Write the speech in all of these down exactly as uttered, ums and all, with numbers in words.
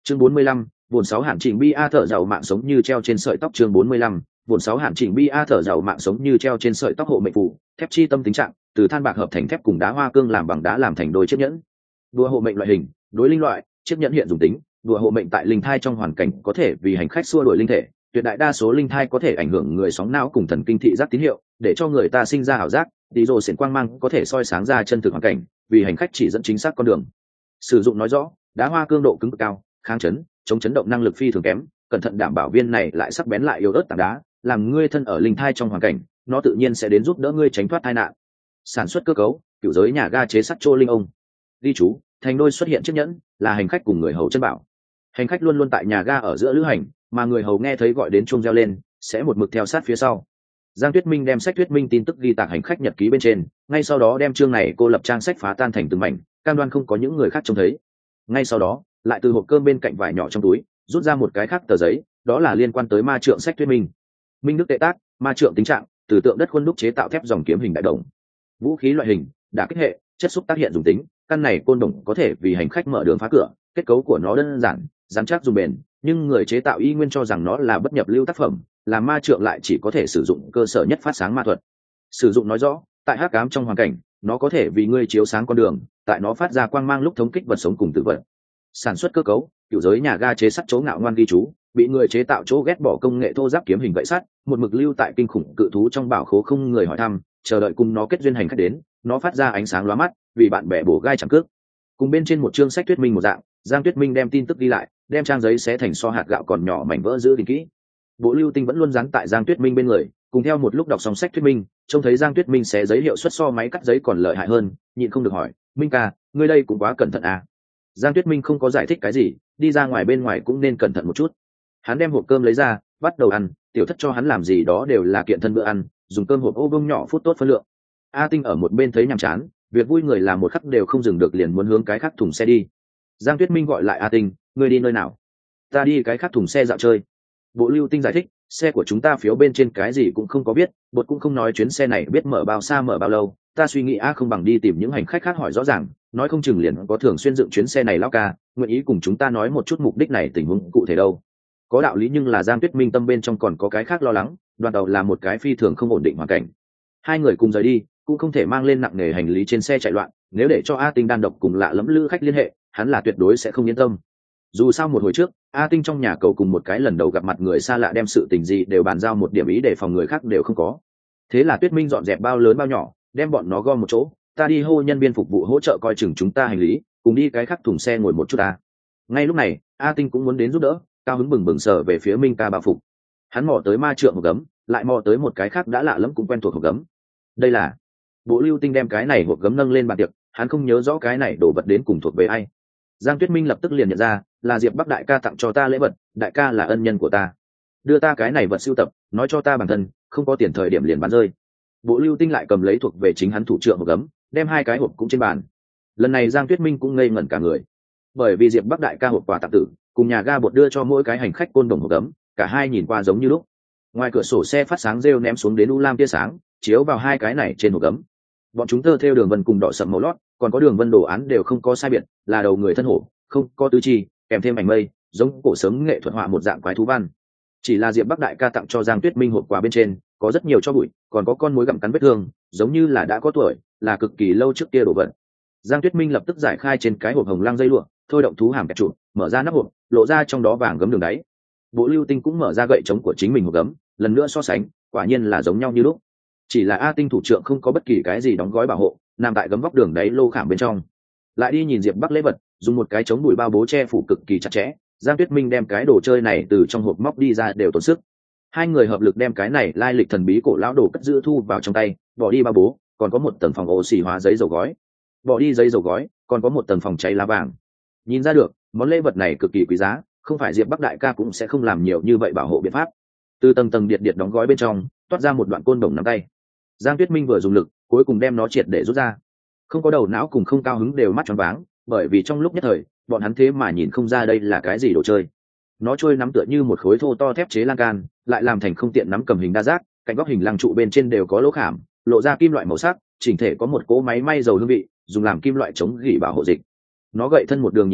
chương bốn mươi lăm, buồn sáu hạn chỉnh bi a thở giàu mạng sống như treo trên sợi tóc. chương bốn mươi lăm, buồn sáu hạn chỉnh bi a thở giàu mạng sống như treo trên sợi tóc. Hộ mệnh phù, thép chi tâm tính trạng, từ than bạc hợp thành thép cùng đá hoa cương làm bằng đá làm thành đôi chiếc nhẫn. Đùa hộ mệnh loại hình, đối linh loại, chiếc nhẫn hiện dùng tính, đùa hộ mệnh tại linh thai trong hoàn cảnh có thể vì hành khách xua đuổi linh thể, tuyệt đại đa số linh thai có thể ảnh hưởng người sóng não cùng thần kinh thị giác tín hiệu, để cho người ta sinh ra ảo giác. Tí rồ xiển quang mang có thể soi sáng ra chân thực hoàn cảnh, vì hành khách chỉ dẫn chính xác con đường. Sử dụng nói rõ, đá hoa cương độ cứng cực cao, kháng chấn, chống chấn động năng lực phi thường kém, cẩn thận đảm bảo viên này lại sắc bén lại yếu ớt tảng đá, làm ngươi thân ở linh thai trong hoàn cảnh, nó tự nhiên sẽ đến giúp đỡ ngươi tránh thoát tai nạn. Sản xuất cơ cấu, cựu giới nhà ga chế sắt trô linh ông. Ghi chú, thành đôi xuất hiện chiếc nhẫn, là hành khách cùng người hầu chân bảo. Hành khách luôn luôn tại nhà ga ở giữa lữ hành, mà người hầu nghe thấy gọi đến chuông reo lên, sẽ một mực theo sát phía sau. Giang Tuyết Minh đem sách thuyết minh tin tức ghi tạc hành khách nhật ký bên trên, ngay sau đó đem chương này cô lập trang sách phá tan thành từng mảnh, cam đoan không có những người khác trông thấy. Ngay sau đó, lại từ hộp cơm bên cạnh vải nhỏ trong túi, rút ra một cái khác tờ giấy, đó là liên quan tới ma trượng sách thuyết minh. Minh đức tệ tác, ma trượng tính trạng, từ tượng đất khuôn đúc chế tạo thép dòng kiếm hình đại đồng. Vũ khí loại hình, đả kích hệ, chất xúc tác hiện dùng tính, căn này côn đồng có thể vì hành khách mở đường phá cửa, kết cấu của nó đơn giản, rắn chắc dùng bền, nhưng người chế tạo y nguyên cho rằng nó là bất nhập lưu tác phẩm, là ma trượng lại chỉ có thể sử dụng cơ sở nhất phát sáng ma thuật. Sử dụng nói rõ, tại hắc ám trong hoàn cảnh, nó có thể vì ngươi chiếu sáng con đường, tại nó phát ra quang mang lúc thống kích vật sống cùng tử vật. Sản xuất cơ cấu, cựu giới nhà ga chế sắt chỗ ngạo ngoan ghi chú, bị người chế tạo chỗ ghét bỏ công nghệ thô giáp kiếm hình gậy sắt, một mực lưu tại kinh khủng cự thú trong bảo khố không người hỏi thăm, chờ đợi cùng nó kết duyên hành khách đến, nó phát ra ánh sáng lóa mắt, vì bạn bè bổ gai chẳng cước. Cùng bên trên một chương sách thuyết minh một dạng, Giang Tuyết Minh đem tin tức ghi lại, đem trang giấy xé thành so hạt gạo còn nhỏ mảnh vỡ giữ gìn kỹ. Bộ lưu tinh vẫn luôn dán tại Giang Tuyết Minh bên người, cùng theo một lúc đọc xong sách thuyết minh, trông thấy Giang Tuyết Minh xé giấy hiệu suất so máy cắt giấy còn lợi hại hơn, nhịn không được hỏi, Minh ca, ngươi đây cũng quá cẩn thận à? Giang Tuyết Minh không có giải thích cái gì, đi ra ngoài bên ngoài cũng nên cẩn thận một chút. Hắn đem hộp cơm lấy ra, bắt đầu ăn, tiểu thất cho hắn làm gì đó đều là kiện thân bữa ăn, dùng cơm hộp ô vuông nhỏ phút tốt phân lượng. A Tinh ở một bên thấy nhàm chán, việc vui người làm một khắc đều không dừng được liền muốn hướng cái khác thùng xe đi. Giang Tuyết Minh gọi lại A Tinh, ngươi đi nơi nào? Ta đi cái khác thùng xe dạo chơi. Bộ lưu tinh giải thích, xe của chúng ta phiếu bên trên cái gì cũng không có biết, bột cũng không nói chuyến xe này biết mở bao xa mở bao lâu, ta suy nghĩ a không bằng đi tìm những hành khách khác hỏi rõ ràng, nói không chừng liền có thường xuyên dựng chuyến xe này lão ca, nguyện ý cùng chúng ta nói một chút mục đích này tình huống cụ thể đâu. Có đạo lý, nhưng là Giang Tuyết Minh tâm bên trong còn có cái khác lo lắng, đoàn tàu là một cái phi thường không ổn định hoàn cảnh. Hai người cùng rời đi, cũng không thể mang lên nặng nề hành lý trên xe chạy loạn, nếu để cho A Tinh đan độc cùng lạ lẫm lữ khách liên hệ, hắn là tuyệt đối sẽ không yên tâm. Dù sao một hồi trước, A Tinh trong nhà cầu cùng một cái lần đầu gặp mặt người xa lạ đem sự tình gì đều bàn giao một điểm ý để phòng người khác đều không có. Thế là Tuyết Minh dọn dẹp bao lớn bao nhỏ, đem bọn nó gom một chỗ, ta đi hô nhân viên phục vụ hỗ trợ coi chừng chúng ta hành lý, cùng đi cái khác thùng xe ngồi một chút ta. Ngay lúc này, A Tinh cũng muốn đến giúp đỡ, cao hứng bừng bừng sờ về phía Minh ca bao phục. Hắn mò tới ma trượng hộp gấm, lại mò tới một cái khác đã lạ lẫm cũng quen thuộc hộp gấm. Đây là Bộ lưu tinh đem cái này hộp gấm nâng lên bàn tiệc, hắn không nhớ rõ cái này đổ vật đến cùng thuộc về ai. Giang Tuyết Minh lập tức liền nhận ra, là Diệp Bắc đại ca tặng cho ta lễ vật, đại ca là ân nhân của ta, đưa ta cái này vật sưu tập, nói cho ta bản thân không có tiền thời điểm liền bán rơi. Bộ lưu tinh lại cầm lấy thuộc về chính hắn thủ trượng hộp gấm, đem hai cái hộp cũng trên bàn. Lần này Giang Tuyết Minh cũng ngây ngẩn cả người, bởi vì Diệp Bắc đại ca hộp quà tặng tử cùng nhà ga bột đưa cho mỗi cái hành khách côn đồng hộp gấm, cả hai nhìn qua giống như lúc. Ngoài cửa sổ xe phát sáng rêu ném xuống đến u lam tia sáng, chiếu vào hai cái này trên hộp gấm. Bọn chúng tơ theo đường vân cùng đỏ sậm màu lót, còn có đường vân đồ án đều không có sai biệt, là đầu người thân hổ, không có tứ chi, kèm thêm ảnh mây, giống cổ sớm nghệ thuật họa một dạng quái thú văn. Chỉ là Diệp Bắc đại ca tặng cho Giang Tuyết Minh hộp quà bên trên có rất nhiều cho bụi, còn có con muỗi gặm cắn vết thương, giống như là đã có tuổi, là cực kỳ lâu trước kia đồ vật. Giang Tuyết Minh lập tức giải khai trên cái hộp hồng lang dây lụa, thôi động thú hàm kẹp trụ, mở ra nắp hộp, lộ ra trong đó vàng gấm đường đáy. Bộ lưu tinh cũng mở ra gậy chống của chính mình hộp gấm, lần nữa so sánh, quả nhiên là giống nhau như lúc. Chỉ là A Tinh thủ trưởng không có bất kỳ cái gì đóng gói bảo hộ, nằm tại gấm vóc đường đáy lô khảm bên trong. Lại đi nhìn Diệp Bắc lễ vật, dùng một cái chống bụi bao bố che phủ cực kỳ chặt chẽ, Giang Tuyết Minh đem cái đồ chơi này từ trong hộp móc đi ra đều tốn sức. Hai người hợp lực đem cái này lai lịch thần bí cổ lão đồ cất giữ thu vào trong tay, bỏ đi bao bố, còn có một tầng phòng oxy hóa giấy dầu gói. Bỏ đi giấy dầu gói, còn có một tầng phòng cháy lá vàng. Nhìn ra được, món lễ vật này cực kỳ quý giá, không phải Diệp Bắc đại ca cũng sẽ không làm nhiều như vậy bảo hộ biện pháp. Từ tầng tầng điện điện đóng gói bên trong, toát ra một đoạn côn đồng nắm tay. Giang Tuyết Minh vừa dùng lực, cuối cùng đem nó triệt để rút ra. Không có đầu não cùng không cao hứng đều mắt tròn váng, bởi vì trong lúc nhất thời, bọn hắn thế mà nhìn không ra đây là cái gì đồ chơi. Nó trôi nắm tựa như một khối thô to thép chế lan can, lại làm thành không tiện nắm cầm hình đa giác, cạnh góc hình lăng trụ bên trên đều có lỗ khảm, lộ ra kim loại màu sắc, chỉnh thể có một cỗ máy may dầu hương vị, dùng làm kim loại chống gỉ bảo hộ dịch. Nó gậy thân một đường nhìn xuống,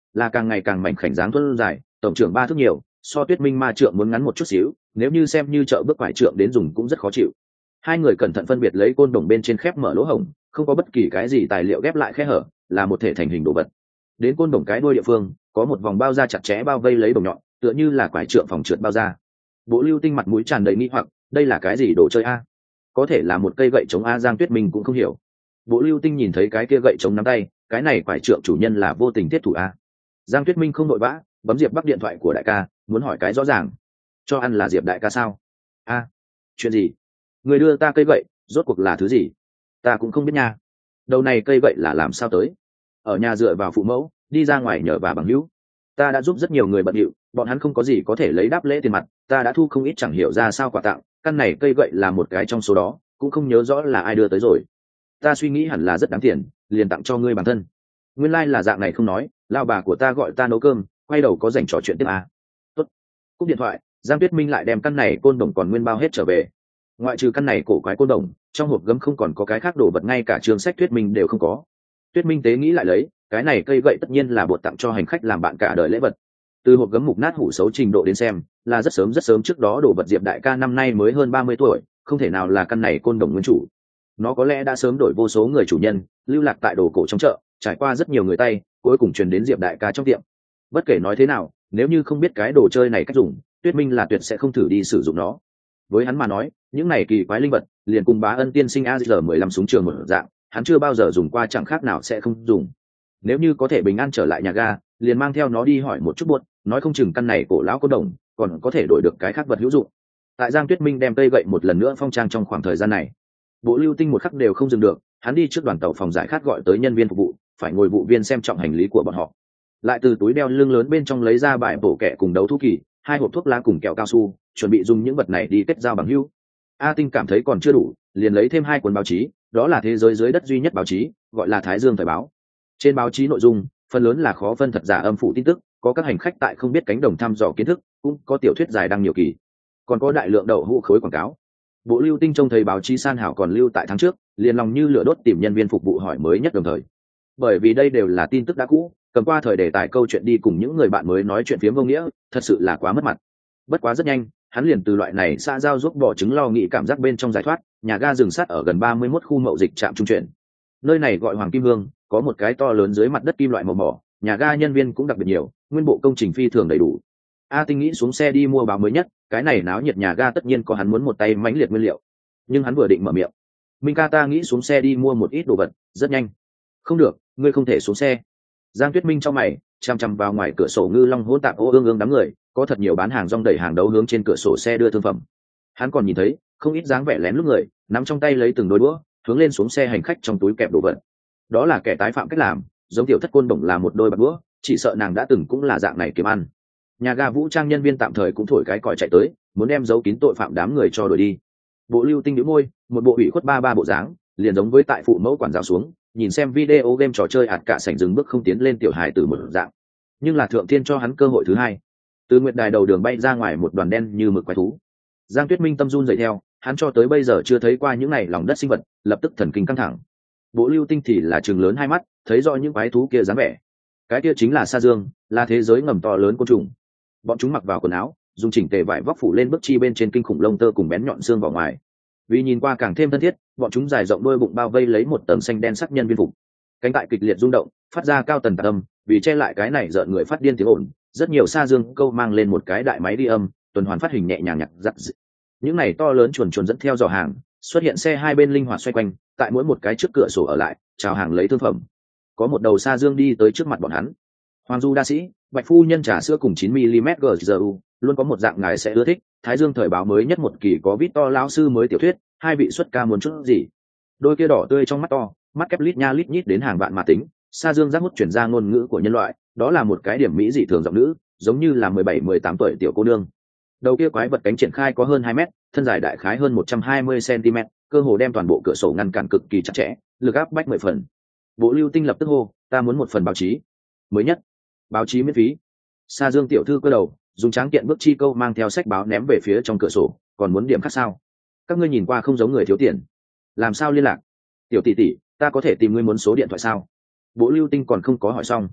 là càng ngày càng mảnh khảnh dáng thuân dài, tổng trưởng ba thước nhiều, so Tuyết Minh ma trượng muốn ngắn một chút xíu, nếu như xem như trợ bước quải trượng đến dùng cũng rất khó chịu. Hai người cẩn thận phân biệt lấy côn đồng bên trên khép mở lỗ hổng, không có bất kỳ cái gì tài liệu ghép lại khe hở, là một thể thành hình đồ vật. Đến côn đồng cái đuôi địa phương, có một vòng bao da chặt chẽ bao vây lấy đồng nhọn, tựa như là quải trượng phòng trượt bao da. Bộ Lưu Tinh mặt mũi tràn đầy nghi hoặc, đây là cái gì đồ chơi a? Có thể là một cây gậy chống a? Giang Tuyết Minh cũng không hiểu. Bộ Lưu Tinh nhìn thấy cái kia gậy chống nắm tay, cái này quải trượng chủ nhân là vô tình thiết thủ a? Giang Tuyết Minh không nội vã, bấm Diệp Bắc điện thoại của đại ca, muốn hỏi cái rõ ràng. Cho ăn là Diệp đại ca sao? A, chuyện gì? Người đưa ta cây gậy, rốt cuộc là thứ gì? Ta cũng không biết nha. Đầu này cây gậy là làm sao tới? Ở nhà dựa vào phụ mẫu, đi ra ngoài nhờ bà bằng hữu. Ta đã giúp rất nhiều người bận rộn, bọn hắn không có gì có thể lấy đáp lễ tiền mặt, ta đã thu không ít chẳng hiểu ra sao quà tặng, căn này cây gậy là một cái trong số đó, cũng không nhớ rõ là ai đưa tới rồi. Ta suy nghĩ hẳn là rất đáng tiền, liền tặng cho ngươi bản thân. Nguyên lai like là dạng này không nói, lao bà của ta gọi ta nấu cơm, quay đầu có rảnh trò chuyện tiếp à. Tốt. Cúp điện thoại, Giang Tuyết Minh lại đem căn này côn đồng còn nguyên bao hết trở về. Ngoại trừ căn này cổ quái côn đồng, trong hộp gấm không còn có cái khác đồ vật, ngay cả trường sách Tuyết Minh đều không có. Tuyết Minh tế nghĩ lại lấy, cái này cây gậy tất nhiên là bột tặng cho hành khách làm bạn cả đời lễ vật. Từ hộp gấm mục nát hủ xấu trình độ đến xem, là rất sớm rất sớm trước đó đồ vật Diệp đại ca năm nay mới hơn ba mươi tuổi, không thể nào là căn này côn đồng nguyên chủ. Nó có lẽ đã sớm đổi vô số người chủ nhân, lưu lạc tại đồ cổ trong chợ, trải qua rất nhiều người tay, cuối cùng truyền đến Diệp đại ca trong tiệm. Bất kể nói thế nào, nếu như không biết cái đồ chơi này cách dùng, Tuyết Minh là tuyệt sẽ không thử đi sử dụng nó. Với hắn mà nói, những này kỳ quái linh vật, liền cùng Bá Ân tiên sinh A G mười lăm súng trường một dạng, hắn chưa bao giờ dùng qua, chẳng khác nào sẽ không dùng. Nếu như có thể bình an trở lại nhà ga, liền mang theo nó đi hỏi một chút buốt, nói không chừng căn này cổ lão côn đồng còn có thể đổi được cái khác vật hữu dụng. Tại Giang Tuyết Minh đem cây gậy một lần nữa phong trang trong khoảng thời gian này, Bộ Lưu Tinh một khắc đều không dừng được, hắn đi trước đoàn tàu phòng giải khát gọi tới nhân viên phục vụ, phải ngồi vụ viên xem trọng hành lý của bọn họ. Lại từ túi đeo lưng lớn bên trong lấy ra bài bổ kẹ cùng đấu thú kỳ, hai hộp thuốc lá cùng kẹo cao su, chuẩn bị dùng những vật này đi kết giao bằng hữu. A Tinh cảm thấy còn chưa đủ, liền lấy thêm hai cuốn báo chí, đó là thế giới dưới đất duy nhất báo chí, gọi là Thái Dương Thời báo. Trên báo chí nội dung phần lớn là khó phân thật giả âm phủ tin tức, có các hành khách tại không biết cánh đồng thăm dò kiến thức, cũng có tiểu thuyết dài đăng nhiều kỳ, còn có đại lượng đậu hũ khối quảng cáo. Bộ Lưu Tinh trông thấy báo chí san hảo còn lưu tại tháng trước, liền lòng như lửa đốt tìm nhân viên phục vụ hỏi mới nhất đồng thời. Bởi vì đây đều là tin tức đã cũ, cầm qua thời đề tài câu chuyện đi cùng những người bạn mới nói chuyện phiếm vô nghĩa, thật sự là quá mất mặt. Bất quá rất nhanh, hắn liền từ loại này xã giao giúp bỏ trứng lo nghĩ cảm giác bên trong giải thoát. Nhà ga dừng sát ở gần ba mươi mốt khu mậu dịch trạm trung chuyển. Nơi này gọi Hoàng Kim Hương, có một cái to lớn dưới mặt đất kim loại màu mỏ, nhà ga nhân viên cũng đặc biệt nhiều, nguyên bộ công trình phi thường đầy đủ. A Tinh nghĩ xuống xe đi mua báo mới nhất, cái này náo nhiệt nhà ga tất nhiên có hắn muốn một tay mãnh liệt nguyên liệu. Nhưng hắn vừa định mở miệng, Minh ca ta nghĩ xuống xe đi mua một ít đồ vật, rất nhanh. Không được, ngươi không thể xuống xe. Giang Tuyết Minh trong mày, chằm chằm vào ngoài cửa sổ ngư long hỗn tạp ô ương ương đám người, có thật nhiều bán hàng rong đẩy hàng đấu hướng trên cửa sổ xe đưa thương phẩm. Hắn còn nhìn thấy không ít dáng vẻ lén lút người, nắm trong tay lấy từng đôi đũa, hướng lên xuống xe hành khách trong túi kẹp đồ vật. Đó là kẻ tái phạm cách làm, giống tiểu thất côn đồng là một đôi bạc đũa, chỉ sợ nàng đã từng cũng là dạng này kiếm ăn. Nhà ga vũ trang nhân viên tạm thời cũng thổi cái còi chạy tới, muốn đem giấu kín tội phạm đám người cho đuổi đi. Bộ Lưu Tinh nhíu môi, một bộ ủy khuất ba ba bộ dáng, liền giống với tại phụ mẫu quản giáo xuống, nhìn xem video game trò chơi ạt cả sảnh dừng bước không tiến lên tiểu hài từ một dạng. Nhưng là thượng thiên cho hắn cơ hội thứ hai. Từ nguyệt đài đầu đường bay ra ngoài một đoàn đen như mực quái thú. Giang Tuyết Minh tâm run dậy theo, hắn cho tới bây giờ chưa thấy qua những này lòng đất sinh vật, lập tức thần kinh căng thẳng. Bộ Lưu Tinh thì là trừng lớn hai mắt, thấy rõ những quái thú kia dáng vẻ. Cái kia chính là sa dương, là thế giới ngầm to lớn côn trùng. Bọn chúng mặc vào quần áo, dùng chỉnh tề vải vóc phủ lên bức chi bên trên kinh khủng lông tơ cùng bén nhọn xương vào ngoài. Vì nhìn qua càng thêm thân thiết, bọn chúng dài rộng đôi bụng bao vây lấy một tầng xanh đen sắc nhân viên phục. Cánh tại kịch liệt rung động, phát ra cao tần tạc âm, vì che lại cái này rợn người phát điên tiếng ồn, rất nhiều sa dương câu mang lên một cái đại máy đi âm, tuần hoàn phát hình nhẹ nhàng nhặt giật. Những này to lớn chuồn chuồn dẫn theo dò hàng, xuất hiện xe hai bên linh hoạt xoay quanh, tại mỗi một cái trước cửa sổ ở lại, chào hàng lấy thương phẩm. Có một đầu sa dương đi tới trước mặt bọn hắn. Hoàng Du đa sĩ, Bạch phu nhân trà sữa cùng chín mi-li-mét giê u, luôn có một dạng ngài sẽ ưa thích. Thái Dương Thời báo mới nhất một kỳ có Victor lão sư mới tiểu thuyết, hai vị xuất ca muốn chút gì? Đôi kia đỏ tươi trong mắt to, mắt kép lít nha lít nhít đến hàng vạn mà tính. Sa Dương giác hút chuyển ra ngôn ngữ của nhân loại, đó là một cái điểm mỹ dị thường giọng nữ, giống như là mười bảy mười tám tuổi tiểu cô nương. Đầu kia quái vật cánh triển khai có hơn hai mét, thân dài đại khái hơn một trăm hai mươi xăng-ti-mét, cơ hồ đem toàn bộ cửa sổ ngăn cản cực kỳ chặt chẽ, lực áp bách mười phần. Bộ Lưu Tinh lập tức hô, ta muốn một phần báo chí mới nhất, báo chí miễn phí. Sa Dương tiểu thư cơ đầu, dùng tráng kiện bước chi câu mang theo sách báo ném về phía trong cửa sổ, còn muốn điểm khác sao? Các ngươi nhìn qua không giống người thiếu tiền, làm sao liên lạc? Tiểu tỷ tỷ, ta có thể tìm ngươi muốn số điện thoại sao? Bộ Lưu Tinh còn không có hỏi xong,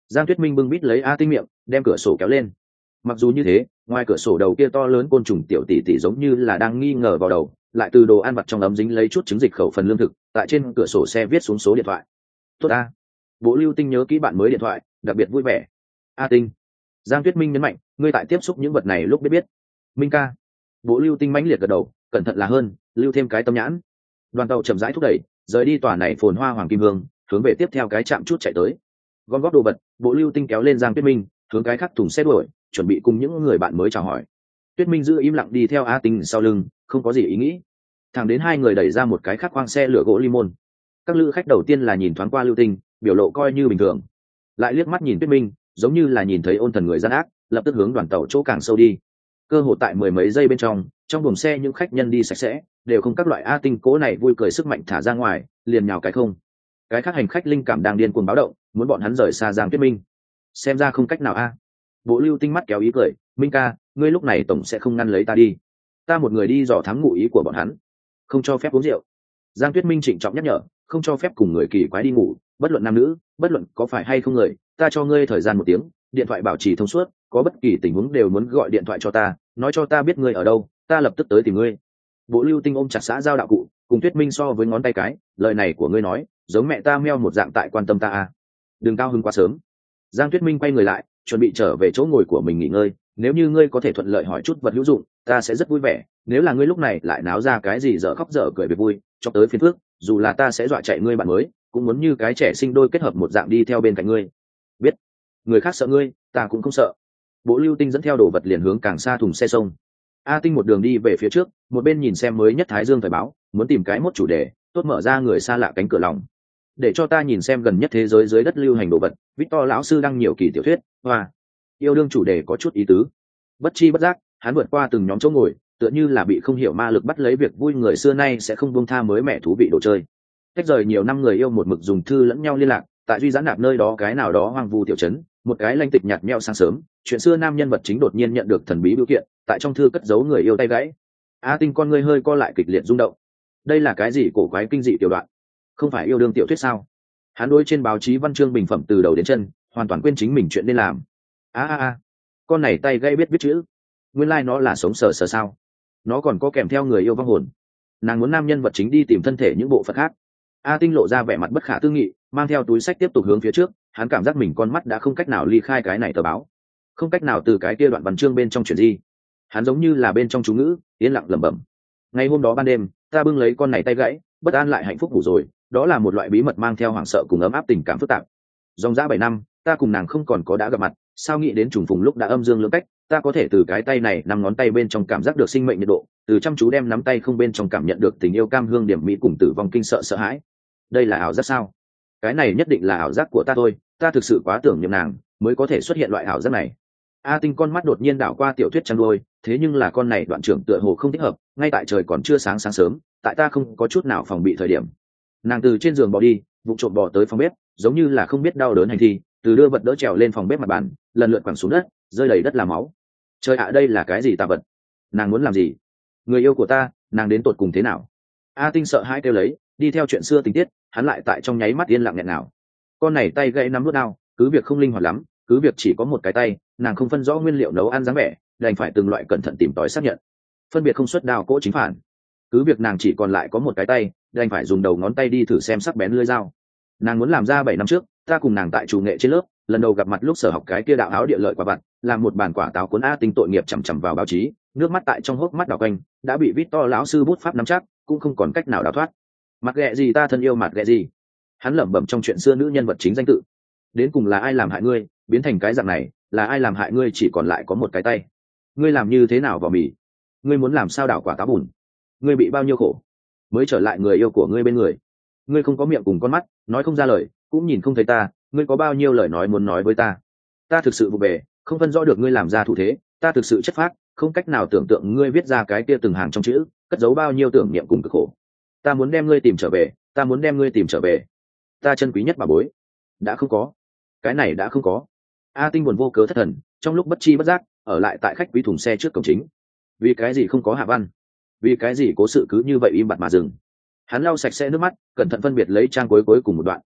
Giang Tuyết Minh bưng bít lấy A Tinh miệng, đem cửa sổ kéo lên. Mặc dù như thế, ngoài cửa sổ đầu kia to lớn côn trùng tiểu tỷ tỷ giống như là đang nghi ngờ vào đầu, lại từ đồ ăn vặt trong ấm dính lấy chút trứng dịch khẩu phần lương thực, tại trên cửa sổ xe viết xuống số điện thoại. Tốt a. Bộ Lưu Tinh nhớ kỹ bạn mới điện thoại, đặc biệt vui vẻ. A Tinh. Giang Tuyết Minh nhấn mạnh, ngươi tại tiếp xúc những vật này lúc biết biết. Minh ca. Bộ Lưu Tinh mãnh liệt gật đầu, cẩn thận là hơn, lưu thêm cái tâm nhãn. Đoàn tàu chậm rãi thúc đẩy, rời đi tòa này phồn hoa hoàng kim hương, hướng về tiếp theo cái trạm chút chạy tới. Gom góp đồ vật, Bộ Lưu Tinh kéo lên Giang Tuyết Minh, hướng cái khác thùng xe đuổi, chuẩn bị cùng những người bạn mới chào hỏi. Tuyết Minh giữ im lặng đi theo A Tinh sau lưng, không có gì ý nghĩ. Thẳng đến hai người đẩy ra một cái khác khoang xe lửa gỗ limon. Các lữ khách đầu tiên là nhìn thoáng qua Lưu Tinh, biểu lộ coi như bình thường, lại liếc mắt nhìn Tuyết Minh, giống như là nhìn thấy ôn thần người gian ác, lập tức hướng đoàn tàu chỗ càng sâu đi. Cơ hội tại mười mấy giây bên trong, trong buồng xe những khách nhân đi sạch sẽ, đều không các loại A Tinh cố này vui cười sức mạnh thả ra ngoài, liền nhào cái không. Cái khác hành khách linh cảm đang điên cuồng báo động, muốn bọn hắn rời xa Giang Tuyết Minh. Xem ra không cách nào a. Bộ Lưu Tinh mắt kéo ý cười, Minh ca, ngươi lúc này tổng sẽ không ngăn lấy ta đi. Ta một người đi dò thám ngụ ý của bọn hắn, không cho phép uống rượu. Giang Tuyết Minh trịnh trọng nhắc nhở, không cho phép cùng người kỳ quái đi ngủ, bất luận nam nữ, bất luận có phải hay không người, ta cho ngươi thời gian một tiếng, điện thoại bảo trì thông suốt, có bất kỳ tình huống đều muốn gọi điện thoại cho ta, nói cho ta biết ngươi ở đâu, ta lập tức tới tìm ngươi. Bộ Lưu Tinh ôm chặt xã giao đạo cụ, cùng Tuyết Minh so với ngón tay cái, lời này của ngươi nói, giống mẹ ta meo một dạng tại quan tâm ta à. Đừng cao hứng quá sớm. Giang Tuyết Minh quay người lại, chuẩn bị trở về chỗ ngồi của mình nghỉ ngơi, nếu như ngươi có thể thuận lợi hỏi chút vật hữu dụng, ta sẽ rất vui vẻ, nếu là ngươi lúc này lại náo ra cái gì dở khóc dở cười về vui, cho tới phiền phức, dù là ta sẽ dọa chạy ngươi bạn mới, cũng muốn như cái trẻ sinh đôi kết hợp một dạng đi theo bên cạnh ngươi. Biết, người khác sợ ngươi, ta cũng không sợ. Bộ Lưu Tinh dẫn theo đồ vật liền hướng càng xa thùng xe sông. A Tinh một đường đi về phía trước, một bên nhìn xem mới nhất Thái Dương thời báo, muốn tìm cái mốt chủ đề, tốt mở ra người xa lạ cánh cửa lòng. Để cho ta nhìn xem gần nhất thế giới dưới đất lưu hành đồ vật, Victor lão sư đăng nhiều kỳ tiểu thuyết, hoa. Yêu đương chủ đề có chút ý tứ. Bất chi bất giác, hắn vượt qua từng nhóm chỗ ngồi, tựa như là bị không hiểu ma lực bắt lấy việc vui người xưa nay sẽ không buông tha mới mẻ thú vị đồ chơi. Cách rời nhiều năm người yêu một mực dùng thư lẫn nhau liên lạc, tại duy giãn nạp nơi đó cái nào đó hoang vu tiểu trấn, một cái lanh tịch nhạt nhẽo sáng sớm, chuyện xưa nam nhân vật chính đột nhiên nhận được thần bí biểu kiện, tại trong thư cất giấu người yêu tay gãy. A Tinh con ngươi hơi co lại kịch liệt rung động. Đây là cái gì cổ quái kinh dị tiểu đoạn? Không phải yêu đương tiểu thuyết sao? Hắn đối trên báo chí văn chương bình phẩm từ đầu đến chân, hoàn toàn quên chính mình chuyện nên làm. A a a, con này tay gãy biết viết chữ, nguyên lai like nó là sống sờ sờ sao? Nó còn có kèm theo người yêu vong hồn. Nàng muốn nam nhân vật chính đi tìm thân thể những bộ phận khác. A Tinh lộ ra vẻ mặt bất khả tư nghị, mang theo túi sách tiếp tục hướng phía trước. Hắn cảm giác mình con mắt đã không cách nào ly khai cái này tờ báo, không cách nào từ cái kia đoạn văn chương bên trong chuyện gì. Hắn giống như là bên trong chú ngữ, yên lặng lẩm bẩm. Ngày hôm đó ban đêm, ta bưng lấy con này tay gãy, bất an lại hạnh phúc ngủ rồi. Đó là một loại bí mật mang theo hoảng sợ cùng ấm áp tình cảm phức tạp. Dòng dã bảy năm, ta cùng nàng không còn có đã gặp mặt, sao nghĩ đến trùng phùng lúc đã âm dương lưỡng cách, ta có thể từ cái tay này năm ngón tay bên trong cảm giác được sinh mệnh nhiệt độ, từ chăm chú đem nắm tay không bên trong cảm nhận được tình yêu cam hương điểm mỹ cùng tử vong kinh sợ sợ hãi. Đây là ảo giác sao? Cái này nhất định là ảo giác của ta thôi, ta thực sự quá tưởng niệm nàng, mới có thể xuất hiện loại ảo giác này. A Tinh con mắt đột nhiên đảo qua tiểu thuyết chăn đôi, thế nhưng là con này đoạn trưởng tựa hồ không thích hợp, ngay tại trời còn chưa sáng sáng sớm, tại ta không có chút nào phòng bị thời điểm. Nàng từ trên giường bò đi, vụ trộm bò tới phòng bếp, giống như là không biết đau đớn hành thi, từ đưa vật đỡ trèo lên phòng bếp mặt bàn, lần lượt quẳng xuống đất, rơi đầy đất là máu. Trời ạ, đây là cái gì tà vật? Nàng muốn làm gì? Người yêu của ta, nàng đến tột cùng thế nào? A Tinh sợ hãi kêu lấy, đi theo chuyện xưa tình tiết, hắn lại tại trong nháy mắt yên lặng nghẹn nào. Con này tay gãy nắm nuốt đao, cứ việc không linh hoạt lắm, cứ việc chỉ có một cái tay, nàng không phân rõ nguyên liệu nấu ăn dáng vẻ, đành phải từng loại cẩn thận tìm tòi xác nhận, phân biệt không xuất đao cỗ chính phản. Cứ việc nàng chỉ còn lại có một cái tay, đành phải dùng đầu ngón tay đi thử xem sắc bén lưỡi dao. Nàng muốn làm ra bảy năm trước, ta cùng nàng tại chủ nghệ trên lớp, lần đầu gặp mặt lúc sở học cái kia đạo áo địa lợi quả vặt, làm một bàn quả táo cuốn A Tinh tội nghiệp chằm chằm vào báo chí, nước mắt tại trong hốc mắt đảo quanh, đã bị Victor lão sư bút pháp nắm chắc, cũng không còn cách nào đào thoát. Mặt ghẹ gì ta thân yêu mặt ghẹ gì? Hắn lẩm bẩm trong chuyện xưa nữ nhân vật chính danh tự. Đến cùng là ai làm hại ngươi, biến thành cái dạng này, là ai làm hại ngươi chỉ còn lại có một cái tay? Ngươi làm như thế nào vào mì? Ngươi muốn làm sao đảo quả táo bùn? Ngươi bị bao nhiêu khổ mới trở lại người yêu của ngươi bên người? Ngươi không có miệng cùng con mắt, nói không ra lời, cũng nhìn không thấy ta, ngươi có bao nhiêu lời nói muốn nói với ta? Ta thực sự vụ bề, không phân rõ được ngươi làm ra thủ thế, ta thực sự chất phác, không cách nào tưởng tượng ngươi viết ra cái kia từng hàng trong chữ, cất giấu bao nhiêu tưởng niệm cùng cực khổ. Ta muốn đem ngươi tìm trở về, ta muốn đem ngươi tìm trở về. Ta chân quý nhất bà bối, đã không có, cái này đã không có. A Tinh buồn vô cớ thất thần, trong lúc bất chi bất giác, ở lại tại khách quý thùng xe trước cổng chính. Vì cái gì không có hạ văn? Vì cái gì cố sự cứ như vậy im bặt mà dừng? Hắn lau sạch sẽ nước mắt, cẩn thận phân biệt lấy trang cuối cuối cùng một đoạn.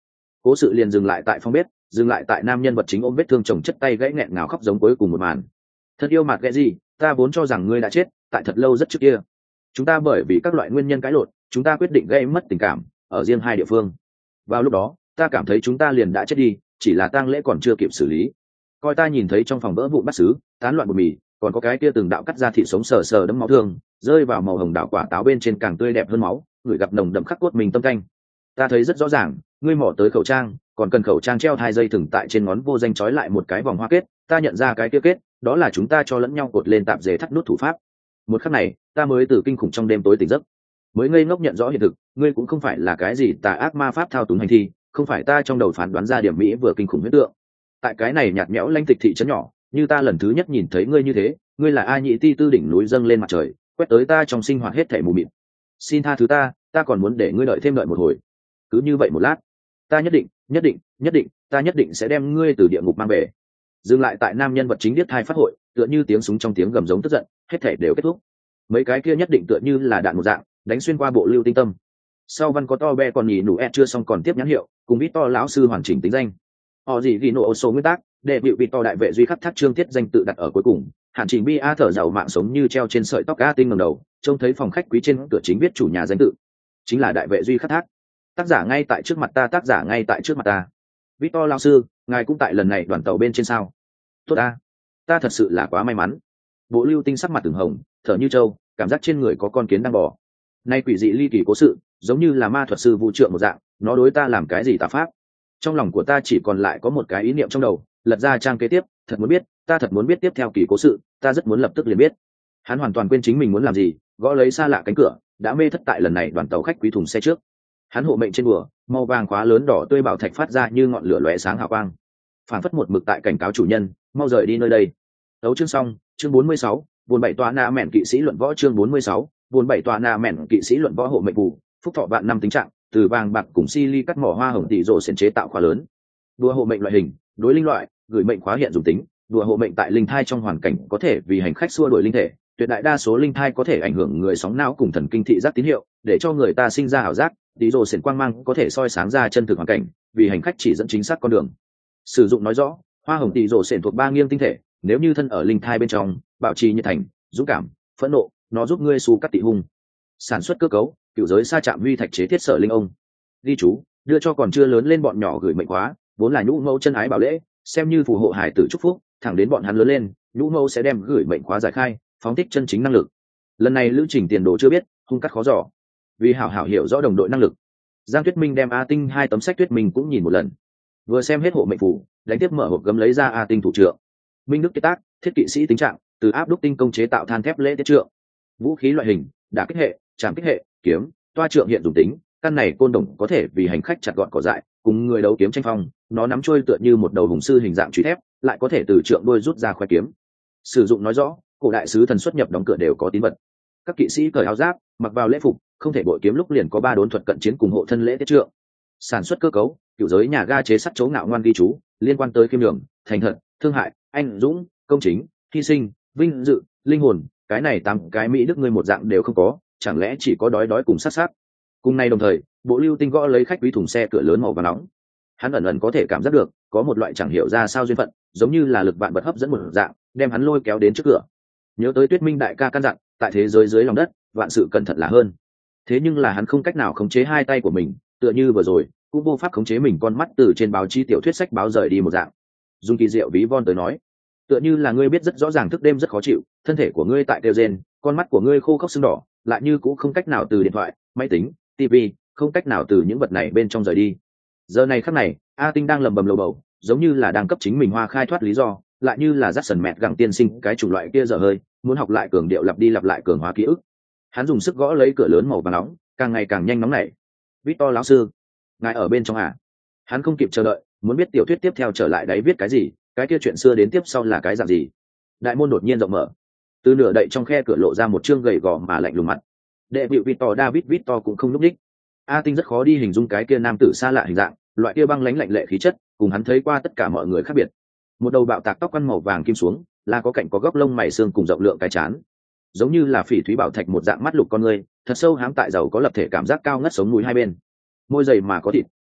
Cố sự liền dừng lại tại phòng bếp, dừng lại tại nam nhân vật chính ôm vết thương chồng chất tay gãy nghẹn ngào khóc giống cuối cùng một màn. Thật yêu mặt ghẹ gì, ta vốn cho rằng ngươi đã chết tại thật lâu rất trước kia. Chúng ta bởi vì các loại nguyên nhân cãi lộn, chúng ta quyết định gây mất tình cảm ở riêng hai địa phương. Vào lúc đó ta cảm thấy chúng ta liền đã chết đi, chỉ là tang lễ còn chưa kịp xử lý. Coi ta nhìn thấy trong phòng vỡ vụn bát sứ, tán loạn bột mì, còn có cái kia từng đạo cắt ra thịt sống sờ sờ đẫm máu thương, rơi vào màu hồng đảo quả táo bên trên càng tươi đẹp hơn máu, người gặp nồng đậm khắc cốt mình tâm canh. Ta thấy rất rõ ràng, ngươi mỏ tới khẩu trang, còn cần khẩu trang treo hai dây thừng tại trên ngón vô danh trói lại một cái vòng hoa kết. Ta nhận ra cái kia kết, đó là chúng ta cho lẫn nhau cột lên tạp dề thắt nút thủ pháp. Một khắc này, ta mới từ kinh khủng trong đêm tối tỉnh giấc, mới ngây ngốc nhận rõ hiện thực, ngươi cũng không phải là cái gì tà ác ma pháp thao túng hành thi, không phải ta trong đầu phán đoán ra điểm mỹ vừa kinh khủng huyết tượng. Tại cái này nhạt nhẽo lanh tịch thị trấn nhỏ, như ta lần thứ nhất nhìn thấy ngươi như thế, ngươi là A Nhị Ti Tư đỉnh núi dâng lên mặt trời, quét tới ta trong sinh hoạt hết thảy mù mịt. Xin tha thứ ta, ta còn muốn để ngươi đợi thêm đợi một hồi. Cứ như vậy một lát, ta nhất định, nhất định, nhất định, ta nhất định sẽ đem ngươi từ địa ngục mang về. Dừng lại tại nam nhân vật chính điếc thai phát hội, tựa như tiếng súng trong tiếng gầm giống tức giận, hết thảy đều kết thúc. Mấy cái kia nhất định tựa như là đạn một dạng, đánh xuyên qua bộ lưu tinh tâm. Sau văn có to be còn nhỉ nụ e chưa xong còn tiếp nhãn hiệu, cùng vít to lão sư hoàn chỉnh tính danh. Họ gì ghi nổ số nguyên tắc, để bị vít to đại vệ duy khắc thác chương tiết danh tự đặt ở cuối cùng. Hạn Trình Bi A thở giàu mạng sống như treo trên sợi tóc A Tinh ngẩng đầu, trông thấy phòng khách quý trên cửa chính viết chủ nhà danh tự, chính là đại vệ duy khắc thác. Tác giả ngay tại trước mặt ta, tác giả ngay tại trước mặt ta. Victor lão sư, ngài cũng tại lần này đoàn tàu bên trên sao? Tốt a, ta thật sự là quá may mắn. Bộ lưu tinh sắc mặt từng hồng, thở như trâu, cảm giác trên người có con kiến đang bò. Nay quỷ dị ly kỳ cố sự, giống như là ma thuật sư vu trượng một dạng, nó đối ta làm cái gì tà pháp? Trong lòng của ta chỉ còn lại có một cái ý niệm trong đầu, lật ra trang kế tiếp, thật muốn biết, ta thật muốn biết tiếp theo kỳ cố sự, ta rất muốn lập tức liền biết. Hắn hoàn toàn quên chính mình muốn làm gì, gõ lấy xa lạ cánh cửa, đã mê thất tại lần này đoàn tàu khách quý thùng xe trước. Hắn hộ mệnh trên bùa, màu vàng khóa lớn đỏ tươi bảo thạch phát ra như ngọn lửa lóe sáng hào quang, phản phất một mực tại cảnh cáo chủ nhân, mau rời đi nơi đây. Đấu chương xong, chương bốn mươi sáu, buồn bảy tòa na mẹn kỵ sĩ luận võ chương bốn mươi sáu, buồn bảy tòa na mẹn kỵ sĩ luận võ hộ mệnh phù, phúc thọ vạn năm tính trạng, từ vàng bạc cùng si ly cắt mỏ hoa hồng tỷ rồ xen chế tạo khóa lớn. Đùa hộ mệnh loại hình, đối linh loại, gửi mệnh khóa hiện dùng tính, đùa hộ mệnh tại linh thai trong hoàn cảnh có thể vì hành khách xua đuổi linh thể, tuyệt đại đa số linh thai có thể ảnh hưởng người sóng não cùng thần kinh thị giác tín hiệu, để cho người ta sinh ra ảo giác. Tí rồ xen quang mang có thể soi sáng ra chân thực hoàn cảnh, vì hành khách chỉ dẫn chính xác con đường. Sử dụng nói rõ, hoa hồng tỷ rồ xen thuộc ba nghiêng tinh thể, nếu như thân ở linh thai bên trong, bảo trì nhiệt thành, dũng cảm, phẫn nộ, nó giúp ngươi xu cắt tị hung. Sản xuất cơ cấu, cựu giới sa chạm huy thạch chế thiết sở linh ông. Ghi chú, đưa cho còn chưa lớn lên bọn nhỏ gửi mệnh khóa, vốn là nhũ mẫu chân ái bảo lễ, xem như phù hộ hải tử chúc phúc, thẳng đến bọn hắn lớn lên, nhũ mẫu sẽ đem gửi mệnh khóa giải khai, phóng thích chân chính năng lực. Lần này lữ trình tiền đồ chưa biết, hung cắt khó dò. Vì hảo hảo hiểu rõ đồng đội năng lực, Giang Tuyết Minh đem A Tinh hai tấm sách Tuyết Minh cũng nhìn một lần. Vừa xem hết hộ mệnh phù, đánh tiếp mở hộp gấm lấy ra A Tinh thủ trượng. Minh Đức kết tác, thiết kỵ sĩ tính trạng, từ áp đúc tinh công chế tạo than thép lễ tiết trượng. Vũ khí loại hình, đả kích hệ, trảm kích hệ, kiếm, toa trượng hiện dùng tính, căn này côn đồng có thể vì hành khách chặt gọn cỏ dại, cùng người đấu kiếm tranh phong, nó nắm trôi tựa như một đầu hùng sư hình dạng truy thép, lại có thể từ trượng đôi rút ra khoe kiếm. Sử dụng nói rõ, cổ đại sứ thần xuất nhập đóng cửa đều có tín vật. Các kỵ sĩ cởi áo giáp, mặc vào lễ phục, không thể bội kiếm lúc liền có ba đốn thuật cận chiến cùng hộ thân lễ tiết trượng. Sản xuất cơ cấu, cựu giới nhà ga chế sắt chấu ngạo ngoan ghi chú, liên quan tới khiêm đường, thành thật, thương hại, anh dũng, công chính, hy sinh, vinh dự, linh hồn, cái này tám cái mỹ đức ngươi một dạng đều không có, chẳng lẽ chỉ có đói đói cùng sát sát. Cùng nay đồng thời, bộ lưu tinh gõ lấy khách quý thùng xe cửa lớn màu vàng nóng. Hắn ẩn ẩn có thể cảm giác được, có một loại chẳng hiểu ra sao duyên phận, giống như là lực vạn vật hấp dẫn một dạng, đem hắn lôi kéo đến trước cửa. Nhớ tới Tuyết Minh đại ca căn dặn, tại thế giới dưới lòng đất, vạn sự cẩn thận là hơn. Thế nhưng là hắn không cách nào khống chế hai tay của mình, tựa như vừa rồi, cũng vô pháp khống chế mình con mắt từ trên báo chí tiểu thuyết sách báo rời đi một dạng. Dung kỳ diệu ví von tới nói, tựa như là ngươi biết rất rõ ràng thức đêm rất khó chịu, thân thể của ngươi tại kêu rên, con mắt của ngươi khô khốc sưng đỏ, lại như cũng không cách nào từ điện thoại, máy tính, tivi, không cách nào từ những vật này bên trong rời đi. Giờ này khắc này, A Tinh đang lầm bầm lầu bầu, giống như là đang cấp chính mình hoa khai thoát lý do, lại như là dắt sần mẹt gặng tiên sinh cái chủng loại kia dở hơi, muốn học lại cường điệu lặp đi lặp lại cường hóa ký ức. Hắn dùng sức gõ lấy cửa lớn màu vàng nóng, càng ngày càng nhanh nóng nảy. Victor lão sư, ngài ở bên trong à? Hắn không kịp chờ đợi, muốn biết tiểu thuyết tiếp theo trở lại đấy viết cái gì, cái kia chuyện xưa đến tiếp sau là cái dạng gì. Đại môn đột nhiên rộng mở, từ nửa đậy trong khe cửa lộ ra một trương gầy gò mà lạnh lùng mặt. Đệ vị Victor David Victor cũng không lúc đích. A Tinh rất khó đi hình dung cái kia nam tử xa lạ hình dạng, loại kia băng lãnh lạnh lệ khí chất, cùng hắn thấy qua tất cả mọi người khác biệt. Một đầu bạo tạc tóc quăn màu vàng kim xuống, là có cạnh có góc lông mày xương cùng rộng lượng cái chán, giống như là phỉ thúy bảo thạch một dạng mắt lục con người, thật sâu hám tại giàu có lập thể cảm giác cao ngất sống núi hai bên. Môi dày mà có thịt,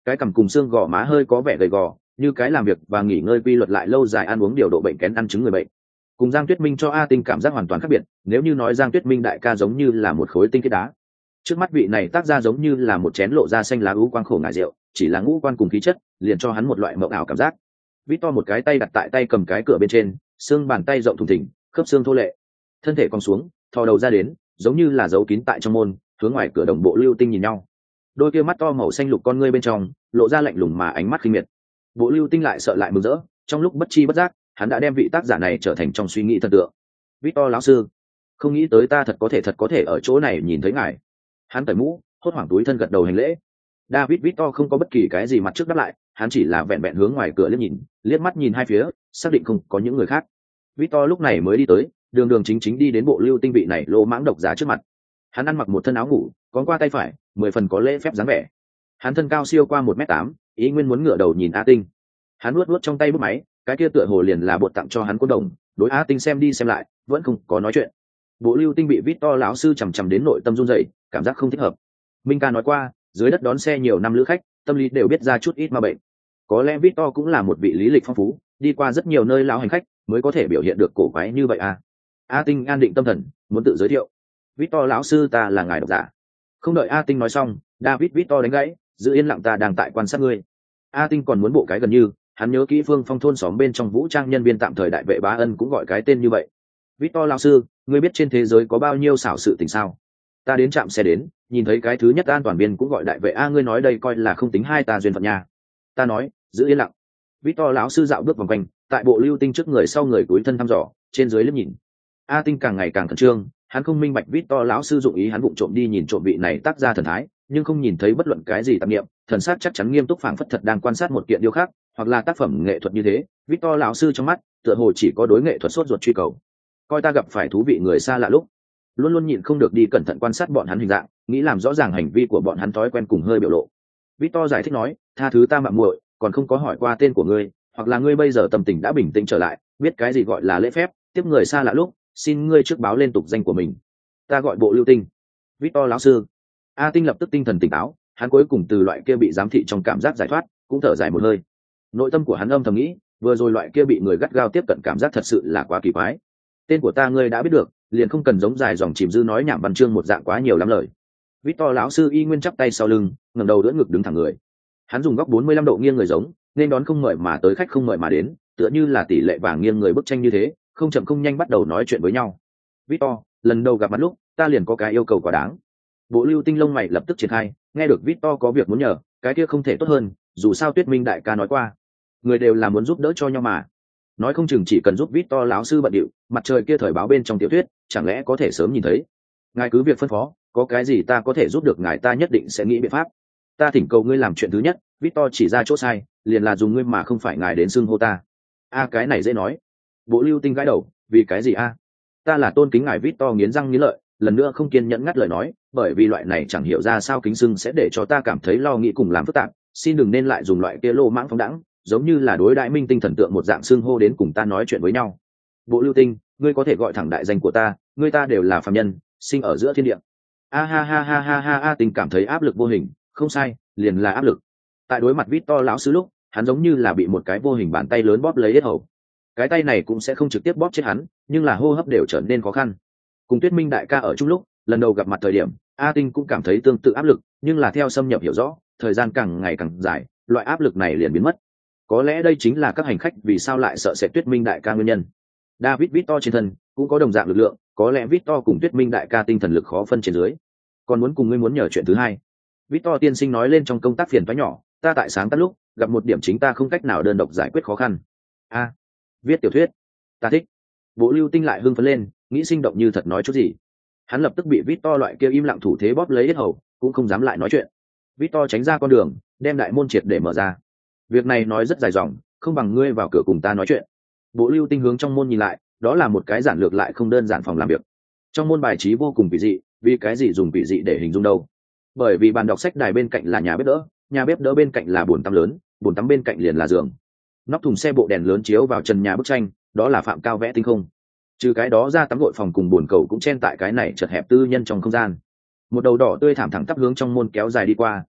cái cằm cùng xương gò má hơi có vẻ gầy gò, như cái làm việc và nghỉ ngơi quy luật lại lâu dài ăn uống điều độ bệnh kén ăn chứng người bệnh. Cùng Giang Tuyết Minh cho A Tinh cảm giác hoàn toàn khác biệt, nếu như nói Giang Tuyết Minh đại ca giống như là một khối tinh khiết đá, trước mắt vị này tác ra giống như là một chén lộ ra xanh lá ú quang khổ ngải rượu, chỉ là ngũ quan cùng khí chất liền cho hắn một loại mộng ảo cảm giác. Victor một cái tay đặt tại tay cầm cái cửa bên trên, xương bàn tay rộng thùng thình, khớp xương thô lệ, thân thể cong xuống, thò đầu ra đến, giống như là giấu kín tại trong môn, hướng ngoài cửa đồng bộ lưu tinh nhìn nhau. Đôi kia mắt to màu xanh lục con ngươi bên trong lộ ra lạnh lùng mà ánh mắt khinh miệt. Bộ lưu tinh lại sợ lại mừng rỡ, trong lúc bất chi bất giác hắn đã đem vị tác giả này trở thành trong suy nghĩ thần tượng. Victor lão sư, không nghĩ tới ta thật có thể thật có thể ở chỗ này nhìn thấy ngài. Hắn cởi mũ, hốt hoảng túi thân gật đầu hành lễ. David Victor không có bất kỳ cái gì mặt trước đáp lại, hắn chỉ là vẹn vẹn hướng ngoài cửa liếc nhìn, liếc mắt nhìn hai phía, xác định không có những người khác. Victor lúc này mới đi tới, đường đường chính chính đi đến bộ lưu tinh vị này lô mãng độc giá trước mặt. Hắn ăn mặc một thân áo ngủ, có qua tay phải, mười phần có lễ phép dáng vẻ. Hắn thân cao siêu qua một mét tám, ý nguyên muốn ngửa đầu nhìn A Tinh. Hắn nuốt nuốt trong tay bút máy, cái kia tựa hồ liền là bột tặng cho hắn cuốn đồng, đối A Tinh xem đi xem lại, vẫn không có nói chuyện. Bộ lưu tinh bị Victor lão sư chằm chằm đến nội tâm run rẩy, cảm giác không thích hợp. Minh ca nói qua, dưới đất đón xe nhiều năm lữ khách, tâm lý đều biết ra chút ít ma bệnh. Có lẽ Victor cũng là một vị lý lịch phong phú, đi qua rất nhiều nơi lão hành khách, mới có thể biểu hiện được cổ quái như vậy à. A Tinh an định tâm thần, muốn tự giới thiệu. Victor lão sư, ta là ngài độc giả. Không đợi A Tinh nói xong, David Victor đánh gãy, giữ yên lặng, ta đang tại quan sát ngươi. A Tinh còn muốn bộ cái gần như, hắn nhớ kỹ Phương Phong thôn xóm bên trong vũ trang nhân viên tạm thời đại vệ Bá Ân cũng gọi cái tên như vậy. Victor lão sư, ngươi biết trên thế giới có bao nhiêu xảo sự tình sao? Ta đến trạm xe đến, nhìn thấy cái thứ nhất an toàn viên cũng gọi đại vệ. A, ngươi nói đây coi là không tính hai ta duyên phận nha. Ta nói, giữ yên lặng. Victor lão sư dạo bước vòng quanh, tại bộ lưu tinh trước người sau người cúi thân thăm dò, trên dưới liếc nhìn. A Tinh càng ngày càng khẩn trương, hắn không minh bạch Victor lão sư dụng ý hắn vụng trộm đi nhìn trộm vị này tác ra thần thái, nhưng không nhìn thấy bất luận cái gì tạp niệm, thần sắc chắc chắn nghiêm túc phảng phất thật đang quan sát một kiện điêu khắc, hoặc là tác phẩm nghệ thuật như thế. Victor lão sư trong mắt, tựa hồ chỉ có đối nghệ thuật sốt ruột truy cầu. Coi ta gặp phải thú vị người xa lạ lúc, luôn luôn nhịn không được đi cẩn thận quan sát bọn hắn hình dạng, nghĩ làm rõ ràng hành vi của bọn hắn thói quen cùng hơi biểu lộ. Victor giải thích nói, tha thứ ta mạo muội, còn không có hỏi qua tên của ngươi, hoặc là ngươi bây giờ tâm tình đã bình tĩnh trở lại, biết cái gì gọi là lễ phép, tiếp người xa lạ lúc, xin ngươi trước báo lên tục danh của mình. Ta gọi bộ lưu tinh. Victor lão sư. A Tinh lập tức tinh thần tỉnh táo, hắn cuối cùng từ loại kia bị giám thị trong cảm giác giải thoát, cũng thở dài một hơi. Nội tâm của hắn âm thầm nghĩ, vừa rồi loại kia bị người gắt gao tiếp cận cảm giác thật sự là quá kỳ quái. Tên của ta ngươi đã biết được, liền không cần giống dài dòng chìm dư nói nhảm văn chương một dạng quá nhiều lắm lời. Victor lão sư y nguyên chắp tay sau lưng, ngẩng đầu đỡ ngực đứng thẳng người. Hắn dùng góc bốn mươi lăm độ nghiêng người giống, nên đón không mời mà tới khách không mời mà đến, tựa như là tỷ lệ vàng nghiêng người bức tranh như thế, không chậm không nhanh bắt đầu nói chuyện với nhau. Victor, lần đầu gặp mặt lúc, ta liền có cái yêu cầu quá đáng. Bộ lưu tinh lông mày lập tức triển khai, nghe được Victor có việc muốn nhờ, cái kia không thể tốt hơn, dù sao Tuyết Minh đại ca nói qua, người đều là muốn giúp đỡ cho nhau mà. Nói không chừng chỉ cần giúp Victor lão sư bận điệu, mặt trời kia thời báo bên trong tiểu thuyết, chẳng lẽ có thể sớm nhìn thấy. Ngài cứ việc phân phó, có cái gì ta có thể giúp được ngài ta nhất định sẽ nghĩ biện pháp. Ta thỉnh cầu ngươi làm chuyện thứ nhất. Victor chỉ ra chỗ sai, liền là dùng ngươi mà không phải ngài đến xưng hô ta. A, cái này dễ nói. Bộ lưu tinh gãi đầu, vì cái gì a? Ta là tôn kính ngài. Victor nghiến răng nghiến lợi, lần nữa không kiên nhẫn ngắt lời nói, bởi vì loại này chẳng hiểu ra sao kính xưng sẽ để cho ta cảm thấy lo nghĩ cùng làm phức tạp, xin đừng nên lại dùng loại kia lô mãng phóng đẳng, giống như là đối đại minh tinh thần tượng một dạng xưng hô đến cùng ta nói chuyện với nhau. Bộ lưu tinh, ngươi có thể gọi thẳng đại danh của ta, ngươi ta đều là phàm nhân, sinh ở giữa thiên địa. A ha ha ha ha ha ha, tình cảm thấy áp lực vô hình, không sai, liền là áp lực. Tại đối mặt Victor lão sư lúc, hắn giống như là bị một cái vô hình bàn tay lớn bóp lấy yết hầu. Cái tay này cũng sẽ không trực tiếp bóp chết hắn, nhưng là hô hấp đều trở nên khó khăn. Cùng Tuyết Minh đại ca ở chung lúc, lần đầu gặp mặt thời điểm, A Tinh cũng cảm thấy tương tự áp lực, nhưng là theo xâm nhập hiểu rõ, thời gian càng ngày càng dài, loại áp lực này liền biến mất. Có lẽ đây chính là các hành khách vì sao lại sợ sệt Tuyết Minh đại ca nguyên nhân. David Victor trên thân cũng có đồng dạng lực lượng, có lẽ Victor cùng Tuyết Minh đại ca tinh thần lực khó phân trên dưới. Còn muốn cùng ngươi muốn nhờ chuyện thứ hai. Victor tiên sinh nói lên trong công tác phiền toái nhỏ, ta tại sáng tác lúc gặp một điểm chính ta không cách nào đơn độc giải quyết khó khăn. A, viết tiểu thuyết, ta thích. Bộ lưu tinh lại hưng phấn lên, nghĩ sinh động như thật nói chút gì. Hắn lập tức bị Victor loại kia im lặng thủ thế bóp lấy yết hầu, cũng không dám lại nói chuyện. Victor tránh ra con đường, đem đại môn triệt để mở ra. Việc này nói rất dài dòng, không bằng ngươi vào cửa cùng ta nói chuyện. Bộ lưu tinh hướng trong môn nhìn lại, đó là một cái giản lược lại không đơn giản phòng làm việc. Trong môn bài trí vô cùng kỳ dị, vì cái gì dùng kỳ dị để hình dung đâu? Bởi vì bàn đọc sách đài bên cạnh là nhà bếp đỡ, nhà bếp đỡ bên cạnh là bồn tắm lớn, bồn tắm bên cạnh liền là giường. Nóc thùng xe bộ đèn lớn chiếu vào trần nhà bức tranh, đó là Phạm Cao vẽ tinh không. Trừ cái đó ra, tắm gội phòng cùng bồn cầu cũng chen tại cái này chật hẹp tư nhân trong không gian. Một đầu đỏ tươi thảm thẳng tắp hướng trong môn kéo dài đi qua,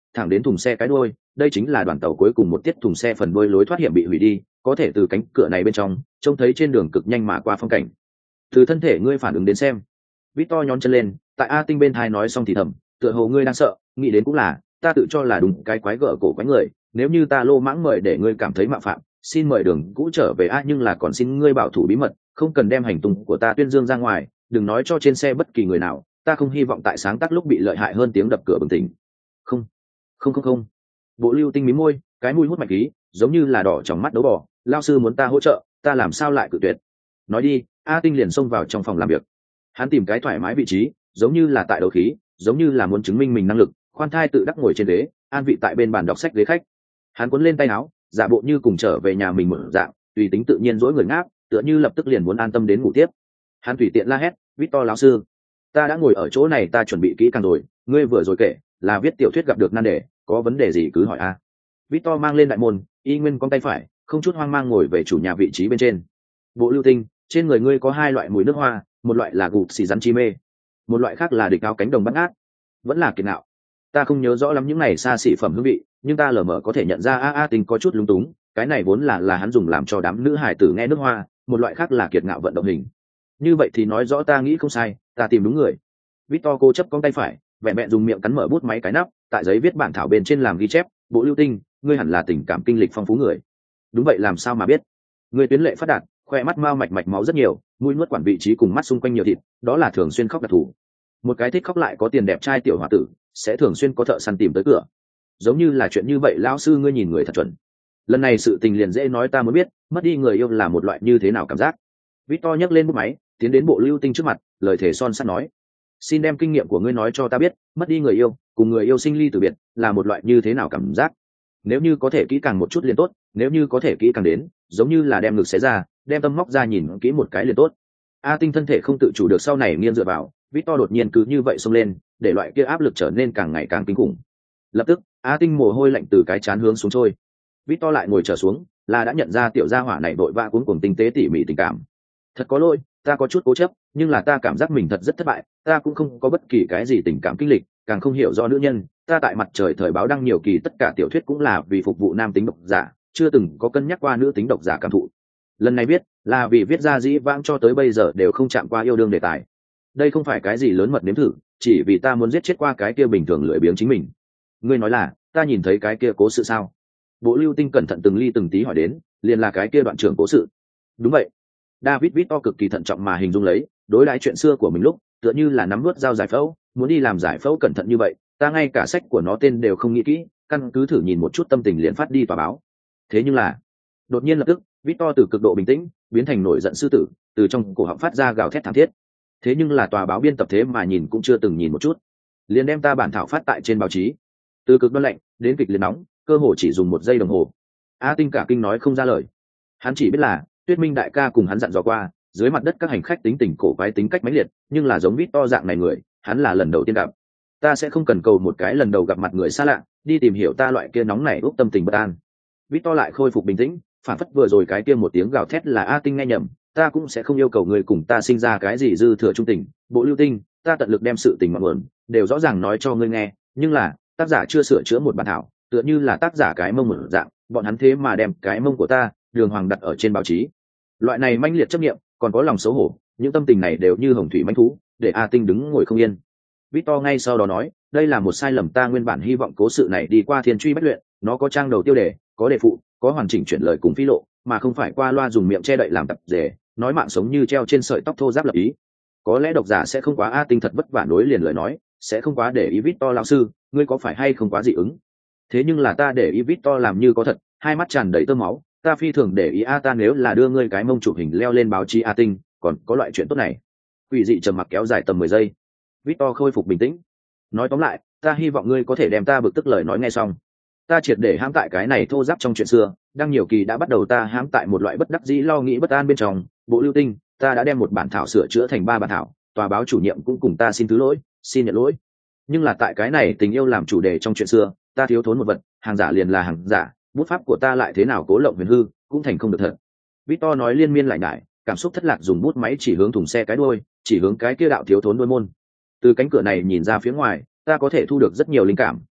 thẳng đến thùng xe cái đuôi. Đây chính là đoàn tàu cuối cùng một tiết thùng xe phần đuôi lối thoát hiểm bị hủy đi, có thể từ cánh cửa này bên trong trông thấy trên đường cực nhanh mà qua phong cảnh. Từ thân thể ngươi phản ứng đến xem. Victor nhón chân lên, tại A Tinh bên thai nói xong thì thầm, tựa hồ ngươi đang sợ, nghĩ đến cũng là, ta tự cho là đúng cái quái gở cổ quái người, nếu như ta lô mãng mời để ngươi cảm thấy mạo phạm, xin mời đường cũ trở về a, nhưng là còn xin ngươi bảo thủ bí mật, không cần đem hành tung của ta tuyên dương ra ngoài, đừng nói cho trên xe bất kỳ người nào, ta không hy vọng tại sáng tác lúc bị lợi hại hơn tiếng đập cửa bừng tỉnh. Không, không không không. Bộ Lưu Tinh mím môi, cái mũi hút mạch khí, giống như là đỏ trong mắt đấu bò, lao sư muốn ta hỗ trợ, ta làm sao lại cự tuyệt. Nói đi. A Tinh liền xông vào trong phòng làm việc. Hắn tìm cái thoải mái vị trí, giống như là tại đấu khí, giống như là muốn chứng minh mình năng lực, khoan thai tự đắc ngồi trên ghế, an vị tại bên bàn đọc sách ghế khách. Hắn cuốn lên tay áo, giả bộ như cùng trở về nhà mình một dạng, tùy tính tự nhiên dỗi người ngáp, tựa như lập tức liền muốn an tâm đến ngủ tiếp. Hắn tùy tiện la hét, Victor lão sư, ta đã ngồi ở chỗ này, ta chuẩn bị kỹ càng rồi, ngươi vừa rồi kể là viết tiểu thuyết gặp được nan đề, có vấn đề gì cứ hỏi a. Victor mang lên đại môn, y nguyên cong tay phải, không chút hoang mang ngồi về chủ nhà vị trí bên trên. Bộ Lưu Tinh, trên người ngươi có hai loại mùi nước hoa, một loại là gục xì rắn chi mê, một loại khác là địch áo cánh đồng bắt ngát, vẫn là kiệt ngạo. Ta không nhớ rõ lắm những này xa xỉ phẩm hương vị, nhưng ta lờ mờ có thể nhận ra a a Tinh có chút lung túng, cái này vốn là là hắn dùng làm cho đám nữ hải tử nghe nước hoa, một loại khác là kiệt ngạo vận động hình. Như vậy thì nói rõ ta nghĩ không sai, ta tìm đúng người. Victor cố chấp cong tay phải, vẹn vẹn dùng miệng cắn mở bút máy cái nắp, tại giấy viết bản thảo bên trên làm ghi chép. Bộ Lưu Tinh, ngươi hẳn là tình cảm kinh lịch phong phú người. Đúng vậy, làm sao mà biết? Ngươi tuyến lệ phát đạt, khoe mắt mao mạch mạch máu rất nhiều, mũi nuốt quản vị trí cùng mắt xung quanh nhiều thịt, đó là thường xuyên khóc đặc thù. Một cái thích khóc lại có tiền đẹp trai tiểu hòa tử, sẽ thường xuyên có thợ săn tìm tới cửa. Giống như là chuyện như vậy, lão sư ngươi nhìn người thật chuẩn. Lần này sự tình liền dễ nói, ta muốn biết, mất đi người yêu là một loại như thế nào cảm giác. Victor nhấc lên bút máy, tiến đến Bộ Lưu Tinh trước mặt, lời thề son sắt nói, xin đem kinh nghiệm của ngươi nói cho ta biết, mất đi người yêu, cùng người yêu sinh ly từ biệt, là một loại như thế nào cảm giác. Nếu như có thể kỹ càng một chút liền tốt, nếu như có thể kỹ càng đến, giống như là đem ngực xé ra, đem tâm móc ra nhìn kỹ một cái liền tốt. A Tinh thân thể không tự chủ được sau này nghiêng dựa vào, Victor đột nhiên cứ như vậy xông lên, để loại kia áp lực trở nên càng ngày càng kinh khủng. Lập tức, A Tinh mồ hôi lạnh từ cái trán hướng xuống trôi. Victor lại ngồi trở xuống, là đã nhận ra tiểu gia hỏa này vội vã cuống cuồng tinh tế tỉ mỉ tình cảm. Thật có lỗi, ta có chút cố chấp, nhưng là ta cảm giác mình thật rất thất bại, ta cũng không có bất kỳ cái gì tình cảm kinh lịch, càng không hiểu do nữ nhân, ta tại mặt trời thời báo đăng nhiều kỳ tất cả tiểu thuyết cũng là vì phục vụ nam tính độc giả, chưa từng có cân nhắc qua nữ tính độc giả cảm thụ. Lần này viết là vì viết ra dĩ vãng cho tới bây giờ đều không chạm qua yêu đương đề tài. Đây không phải cái gì lớn mật nếm thử, chỉ vì ta muốn giết chết qua cái kia bình thường lười biếng chính mình. Ngươi nói là ta nhìn thấy cái kia cố sự sao? Bộ Lưu Tinh cẩn thận từng ly từng tí hỏi đến, liền là cái kia đoạn trường cố sự. Đúng vậy. David Victor cực kỳ thận trọng mà hình dung lấy, đối đãi chuyện xưa của mình lúc, tựa như là nắm nuốt dao giải phẫu, muốn đi làm giải phẫu cẩn thận như vậy, ta ngay cả sách của nó tên đều không nghĩ kỹ, căn cứ thử nhìn một chút tâm tình liền phát đi tòa báo. Thế nhưng là, đột nhiên lập tức, Victor từ cực độ bình tĩnh biến thành nổi giận sư tử, từ trong cổ họng phát ra gào thét thảm thiết. Thế nhưng là tòa báo biên tập thế mà nhìn cũng chưa từng nhìn một chút, liền đem ta bản thảo phát tại trên báo chí. Từ cực đoan lạnh đến kịch liệt nóng, cơ hồ chỉ dùng một giây đồng hồ. A Tinh cả kinh nói không ra lời. Hắn chỉ biết là Tuyết Minh đại ca cùng hắn dặn dò qua, dưới mặt đất các hành khách tính tình cổ quái, tính cách mãnh liệt, nhưng là giống Victor dạng này người, hắn là lần đầu tiên gặp. Ta sẽ không cần cầu một cái lần đầu gặp mặt người xa lạ, đi tìm hiểu ta loại kia nóng nảy úp tâm tình bất an. Victor lại khôi phục bình tĩnh, phản phất vừa rồi cái kia một tiếng gào thét là A Tinh nghe nhầm, ta cũng sẽ không yêu cầu người cùng ta sinh ra cái gì dư thừa trung tình. Bộ Lưu Tinh, ta tận lực đem sự tình mọn nguồn đều rõ ràng nói cho ngươi nghe, nhưng là tác giả chưa sửa chữa một bản thảo, tựa như là tác giả cái mông một dạng, bọn hắn thế mà đem cái mông của ta đường hoàng đặt ở trên báo chí. Loại này manh liệt chấp nghiệm, còn có lòng xấu hổ, những tâm tình này đều như hồng thủy manh thú, để A Tinh đứng ngồi không yên. Victor ngay sau đó nói, đây là một sai lầm, ta nguyên bản hy vọng cố sự này đi qua thiên truy bách luyện, nó có trang đầu tiêu đề, có đề phụ, có hoàn chỉnh chuyển lời cùng phi lộ, mà không phải qua loa dùng miệng che đậy làm tập dề, nói mạng sống như treo trên sợi tóc thô ráp lập ý. Có lẽ độc giả sẽ không quá A Tinh thật vất vả nối liền lời nói, sẽ không quá để ý Victor lão sư, ngươi có phải hay không quá dị ứng. Thế nhưng là ta để ý Victor làm như có thật, hai mắt tràn đầy tơ máu, ta phi thường để ý A, ta nếu là đưa ngươi cái mông chụp hình leo lên báo chí A Tinh, còn có loại chuyện tốt này. Quỷ dị trầm mặc kéo dài tầm mười giây. Victor khôi phục bình tĩnh, nói tóm lại, ta hy vọng ngươi có thể đem ta bực tức lời nói nghe xong. Ta triệt để hãm tại cái này thô giáp trong chuyện xưa, đang nhiều kỳ đã bắt đầu ta hãm tại một loại bất đắc dĩ lo nghĩ bất an bên trong. Bộ Lưu Tinh, ta đã đem một bản thảo sửa chữa thành ba bản thảo, tòa báo chủ nhiệm cũng cùng ta xin thứ lỗi, xin nhận lỗi. Nhưng là tại cái này tình yêu làm chủ đề trong chuyện xưa, ta thiếu thốn một vật, hàng giả liền là hàng giả, bút pháp của ta lại thế nào cố lộng huyền hư, cũng thành không được thật. Victor nói liên miên lại nhải, cảm xúc thất lạc, dùng bút máy chỉ hướng thùng xe cái đuôi, chỉ hướng cái kia đạo thiếu thốn đuôi môn. Từ cánh cửa này nhìn ra phía ngoài, ta có thể thu được rất nhiều linh cảm,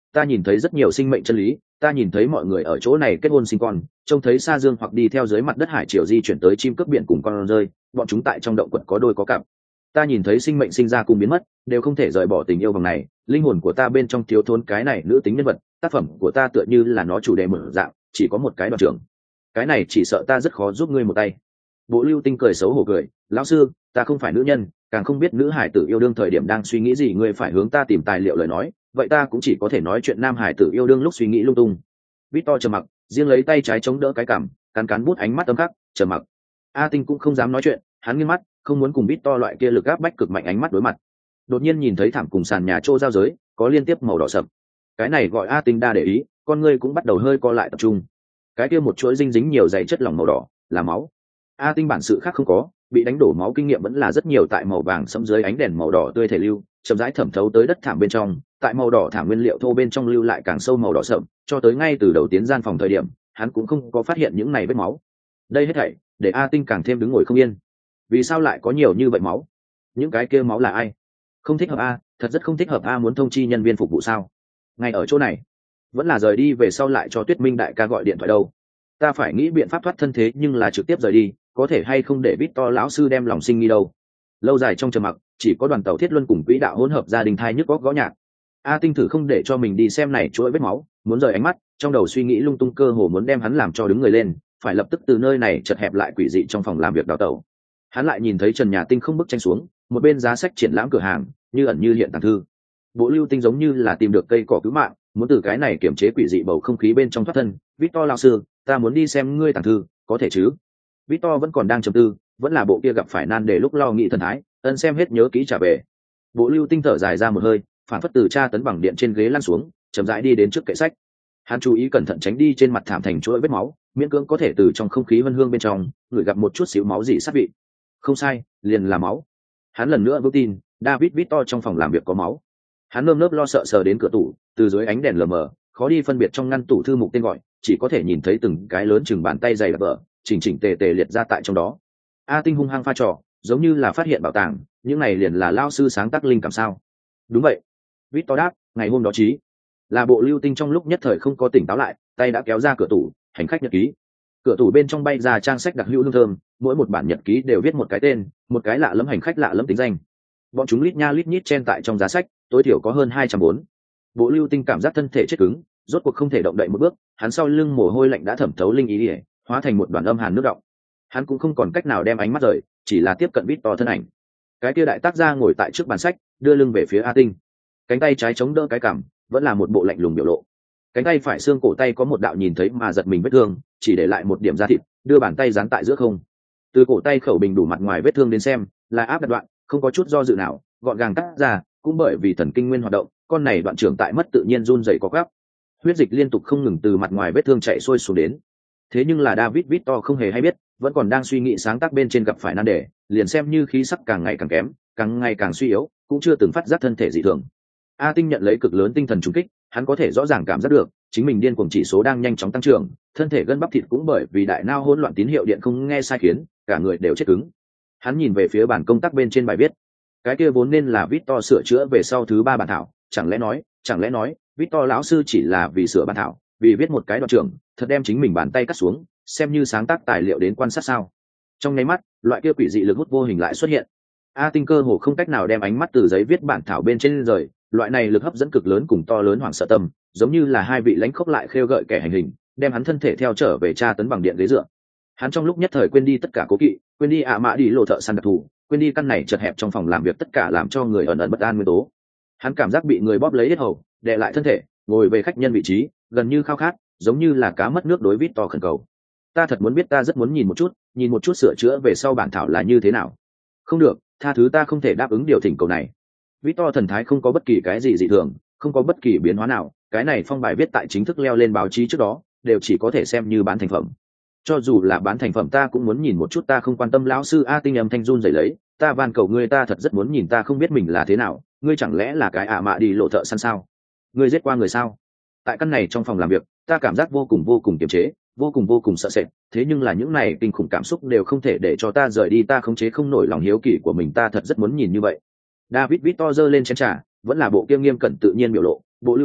ta nhìn thấy rất nhiều sinh mệnh chân lý, ta nhìn thấy mọi người ở chỗ này kết hôn sinh con, trông thấy xa dương hoặc đi theo dưới mặt đất hải triều di chuyển tới chim cướp biển cùng con rơi, bọn chúng tại trong động quật có đôi có cặp. Ta nhìn thấy sinh mệnh sinh ra cùng biến mất, đều không thể rời bỏ tình yêu vòng này. Linh hồn của ta bên trong thiếu thốn cái này nữ tính nhân vật, tác phẩm của ta tựa như là nó chủ đề mở dạng, chỉ có một cái đoạn trưởng. Cái này chỉ sợ ta rất khó giúp ngươi một tay. Bộ Lưu Tinh cười xấu hổ cười, lão sư, ta không phải nữ nhân, càng không biết nữ hải tử yêu đương thời điểm đang suy nghĩ gì, ngươi phải hướng ta tìm tài liệu lời nói, vậy ta cũng chỉ có thể nói chuyện nam hải tử yêu đương lúc suy nghĩ lung tung. Victor trầm mặc, riêng lấy tay trái chống đỡ cái cằm, cắn cắn bút, ánh mắt âm khắc, trầm mặc. A Tinh cũng không dám nói chuyện, hắn nghiêng mắt, không muốn cùng Victor loại kia lực áp bách cực mạnh ánh mắt đối mặt. Đột nhiên nhìn thấy thảm cùng sàn nhà trô giao giới, có liên tiếp màu đỏ sậm. Cái này gọi A Tinh đa để ý, con ngươi cũng bắt đầu hơi co lại tập trung. Cái kia một chuỗi dinh dính nhiều dày chất lỏng màu đỏ, là máu. A Tinh bản sự khác không có, bị đánh đổ máu kinh nghiệm vẫn là rất nhiều, tại màu vàng sẫm dưới ánh đèn màu đỏ tươi thể lưu, chậm rãi thẩm thấu tới đất thảm bên trong, tại màu đỏ thảm nguyên liệu thô bên trong lưu lại càng sâu màu đỏ sậm, cho tới ngay từ đầu tiến gian phòng thời điểm, hắn cũng không có phát hiện những này vết máu. Đây hết thảy để A Tinh càng thêm đứng ngồi không yên. Vì sao lại có nhiều như vậy máu? Những cái kia máu là ai? Không thích hợp a, thật rất không thích hợp a, muốn thông chi nhân viên phục vụ sao? Ngay ở chỗ này, vẫn là rời đi về sau lại cho Tuyết Minh đại ca gọi điện thoại đâu? Ta phải nghĩ biện pháp thoát thân, thế nhưng là trực tiếp rời đi, có thể hay không để Victor lão sư đem lòng sinh nghi đâu? Lâu dài trong trầm mặc, chỉ có đoàn tàu thiết luân cùng quỹ đạo hỗn hợp gia đình thai nhức góc gõ nhạc. A Tinh thử không để cho mình đi xem này chuỗi vết máu, muốn rời ánh mắt, trong đầu suy nghĩ lung tung, cơ hồ muốn đem hắn làm cho đứng người lên, phải lập tức từ nơi này chật hẹp lại quỷ dị trong phòng làm việc đào tẩu. Hắn lại nhìn thấy trần nhà tinh không bức tranh xuống, một bên giá sách triển lãm cửa hàng, như ẩn như hiện tàng thư. Bộ Lưu Tinh giống như là tìm được cây cỏ cứu mạng, muốn từ cái này kiểm chế quỷ dị bầu không khí bên trong thoát thân. Victor lão sư, ta muốn đi xem ngươi tàng thư, có thể chứ? Victor vẫn còn đang trầm tư, vẫn là bộ kia gặp phải nan đề lúc lo nghĩ thần thái, ân xem hết nhớ kỹ trả về. Bộ Lưu Tinh thở dài ra một hơi, phản phất từ tra tấn bằng điện trên ghế lăn xuống, chậm rãi đi đến trước kệ sách. Hắn chú ý cẩn thận tránh đi trên mặt thảm thành chuỗi vết máu, miễn cưỡng có thể từ trong không khí vân hương bên trong ngửi gặp một chút xíu máu dị sát vị. Không sai, liền là máu. Hắn lần nữa vững tin, David Victor trong phòng làm việc có máu. Hắn nơm nớp lo sợ sờ đến cửa tủ, từ dưới ánh đèn lờ mờ, khó đi phân biệt trong ngăn tủ thư mục tên gọi, chỉ có thể nhìn thấy từng cái lớn chừng bàn tay dày đặc vở, chỉnh chỉnh tề tề liệt ra tại trong đó. A Tinh hung hăng pha trò, giống như là phát hiện bảo tàng, những này liền là lao sư sáng tác linh cảm sao? Đúng vậy. Victor đáp, ngày hôm đó chí là Bộ Lưu Tinh trong lúc nhất thời không có tỉnh táo lại, tay đã kéo ra cửa tủ, hành khách nhật ký. Cửa tủ bên trong bay ra trang sách đặc hữu hương thơm, mỗi một bản nhật ký đều viết một cái tên, một cái lạ lẫm hành khách lạ lẫm tính danh. Bọn chúng lít nha lít nhít chen tại trong giá sách, tối thiểu có hơn hai trăm bốn. Bộ Lưu Tinh cảm giác thân thể chết cứng, rốt cuộc không thể động đậy một bước, hắn sau lưng mồ hôi lạnh đã thẩm thấu linh ý ỉa, hóa thành một đoàn âm hàn nước đọng. Hắn cũng không còn cách nào đem ánh mắt rời, chỉ là tiếp cận Victor thân ảnh. Cái kia đại tác gia ngồi tại trước bàn sách, đưa lưng về phía A Tinh, cánh tay trái chống đỡ cái cằm, vẫn là một bộ lạnh lùng biểu lộ. Cánh tay phải xương cổ tay có một đạo nhìn thấy mà giật mình vết thương, chỉ để lại một điểm da thịt, đưa bàn tay dán tại giữa không. Từ cổ tay khẩu bình đủ mặt ngoài vết thương đến xem, là áp đặt đoạn, không có chút do dự nào, gọn gàng cắt ra, cũng bởi vì thần kinh nguyên hoạt động, con này đoạn trưởng tại mất tự nhiên run rẩy có gắp. Huyết dịch liên tục không ngừng từ mặt ngoài vết thương chảy xuôi xuống đến. Thế nhưng là David Victor không hề hay biết, vẫn còn đang suy nghĩ sáng tác bên trên gặp phải nan đề, liền xem như khí sắc càng ngày càng kém, càng ngày càng suy yếu, cũng chưa từng phát giác thân thể dị thường. A Tinh nhận lấy cực lớn tinh thần trùng kích, hắn có thể rõ ràng cảm giác được chính mình điên cuồng chỉ số đang nhanh chóng tăng trưởng, thân thể gân bắp thịt cũng bởi vì đại não hỗn loạn tín hiệu điện không nghe sai khiến, cả người đều chết cứng. Hắn nhìn về phía bản công tác bên trên bài viết, cái kia vốn nên là Victor sửa chữa về sau thứ ba bản thảo, chẳng lẽ nói, chẳng lẽ nói, Victor lão sư chỉ là vì sửa bản thảo, vì viết một cái đoạn trưởng, thật đem chính mình bàn tay cắt xuống, xem như sáng tác tài liệu đến quan sát sao? Trong nháy mắt, loại kia quỷ dị lực hút vô hình lại xuất hiện. A Tinh cơ hồ không cách nào đem ánh mắt từ giấy viết bản thảo bên trên rời, loại này lực hấp dẫn cực lớn cùng to lớn hoảng sợ tâm, giống như là hai vị lãnh khốc lại khêu gợi kẻ hành hình, đem hắn thân thể theo trở về tra tấn bằng điện ghế dựa. Hắn trong lúc nhất thời quên đi tất cả cố kỵ, quên đi ạ mã đi lộ thợ săn đặc thù, quên đi căn này chật hẹp trong phòng làm việc tất cả làm cho người ẩn ẩn bất an nguyên tố. Hắn cảm giác bị người bóp lấy hết hầu, đè lại thân thể, ngồi về khách nhân vị trí, gần như khao khát, giống như là cá mất nước đối vít to khẩn cầu. Ta thật muốn biết, ta rất muốn nhìn một chút, nhìn một chút sửa chữa về sau bản thảo là như thế nào. Không được, tha thứ, ta không thể đáp ứng điều thỉnh cầu này. Victor thần thái không có bất kỳ cái gì dị thường, không có bất kỳ biến hóa nào, cái này phong bài viết tại chính thức leo lên báo chí trước đó, đều chỉ có thể xem như bán thành phẩm. Cho dù là bán thành phẩm ta cũng muốn nhìn một chút, ta không quan tâm. Lão sư A Tinh âm thanh run rẩy lấy, ta van cầu ngươi, ta thật rất muốn nhìn, ta không biết mình là thế nào, ngươi chẳng lẽ là cái ạ mạ đi lộ thợ săn sao? Ngươi giết qua người sao? Tại căn này trong phòng làm việc, ta cảm giác vô cùng vô cùng kiềm chế, vô cùng vô cùng sợ sệt, thế nhưng là những này kinh khủng cảm xúc đều không thể để cho ta rời đi, ta khống chế không nổi lòng hiếu kỳ của mình, ta thật rất muốn nhìn như vậy. David Victor giơ lên chén trà, vẫn là bộ kiêm nghiêm cẩn tự nhiên biểu lộ, Bộ Lưu Tinh,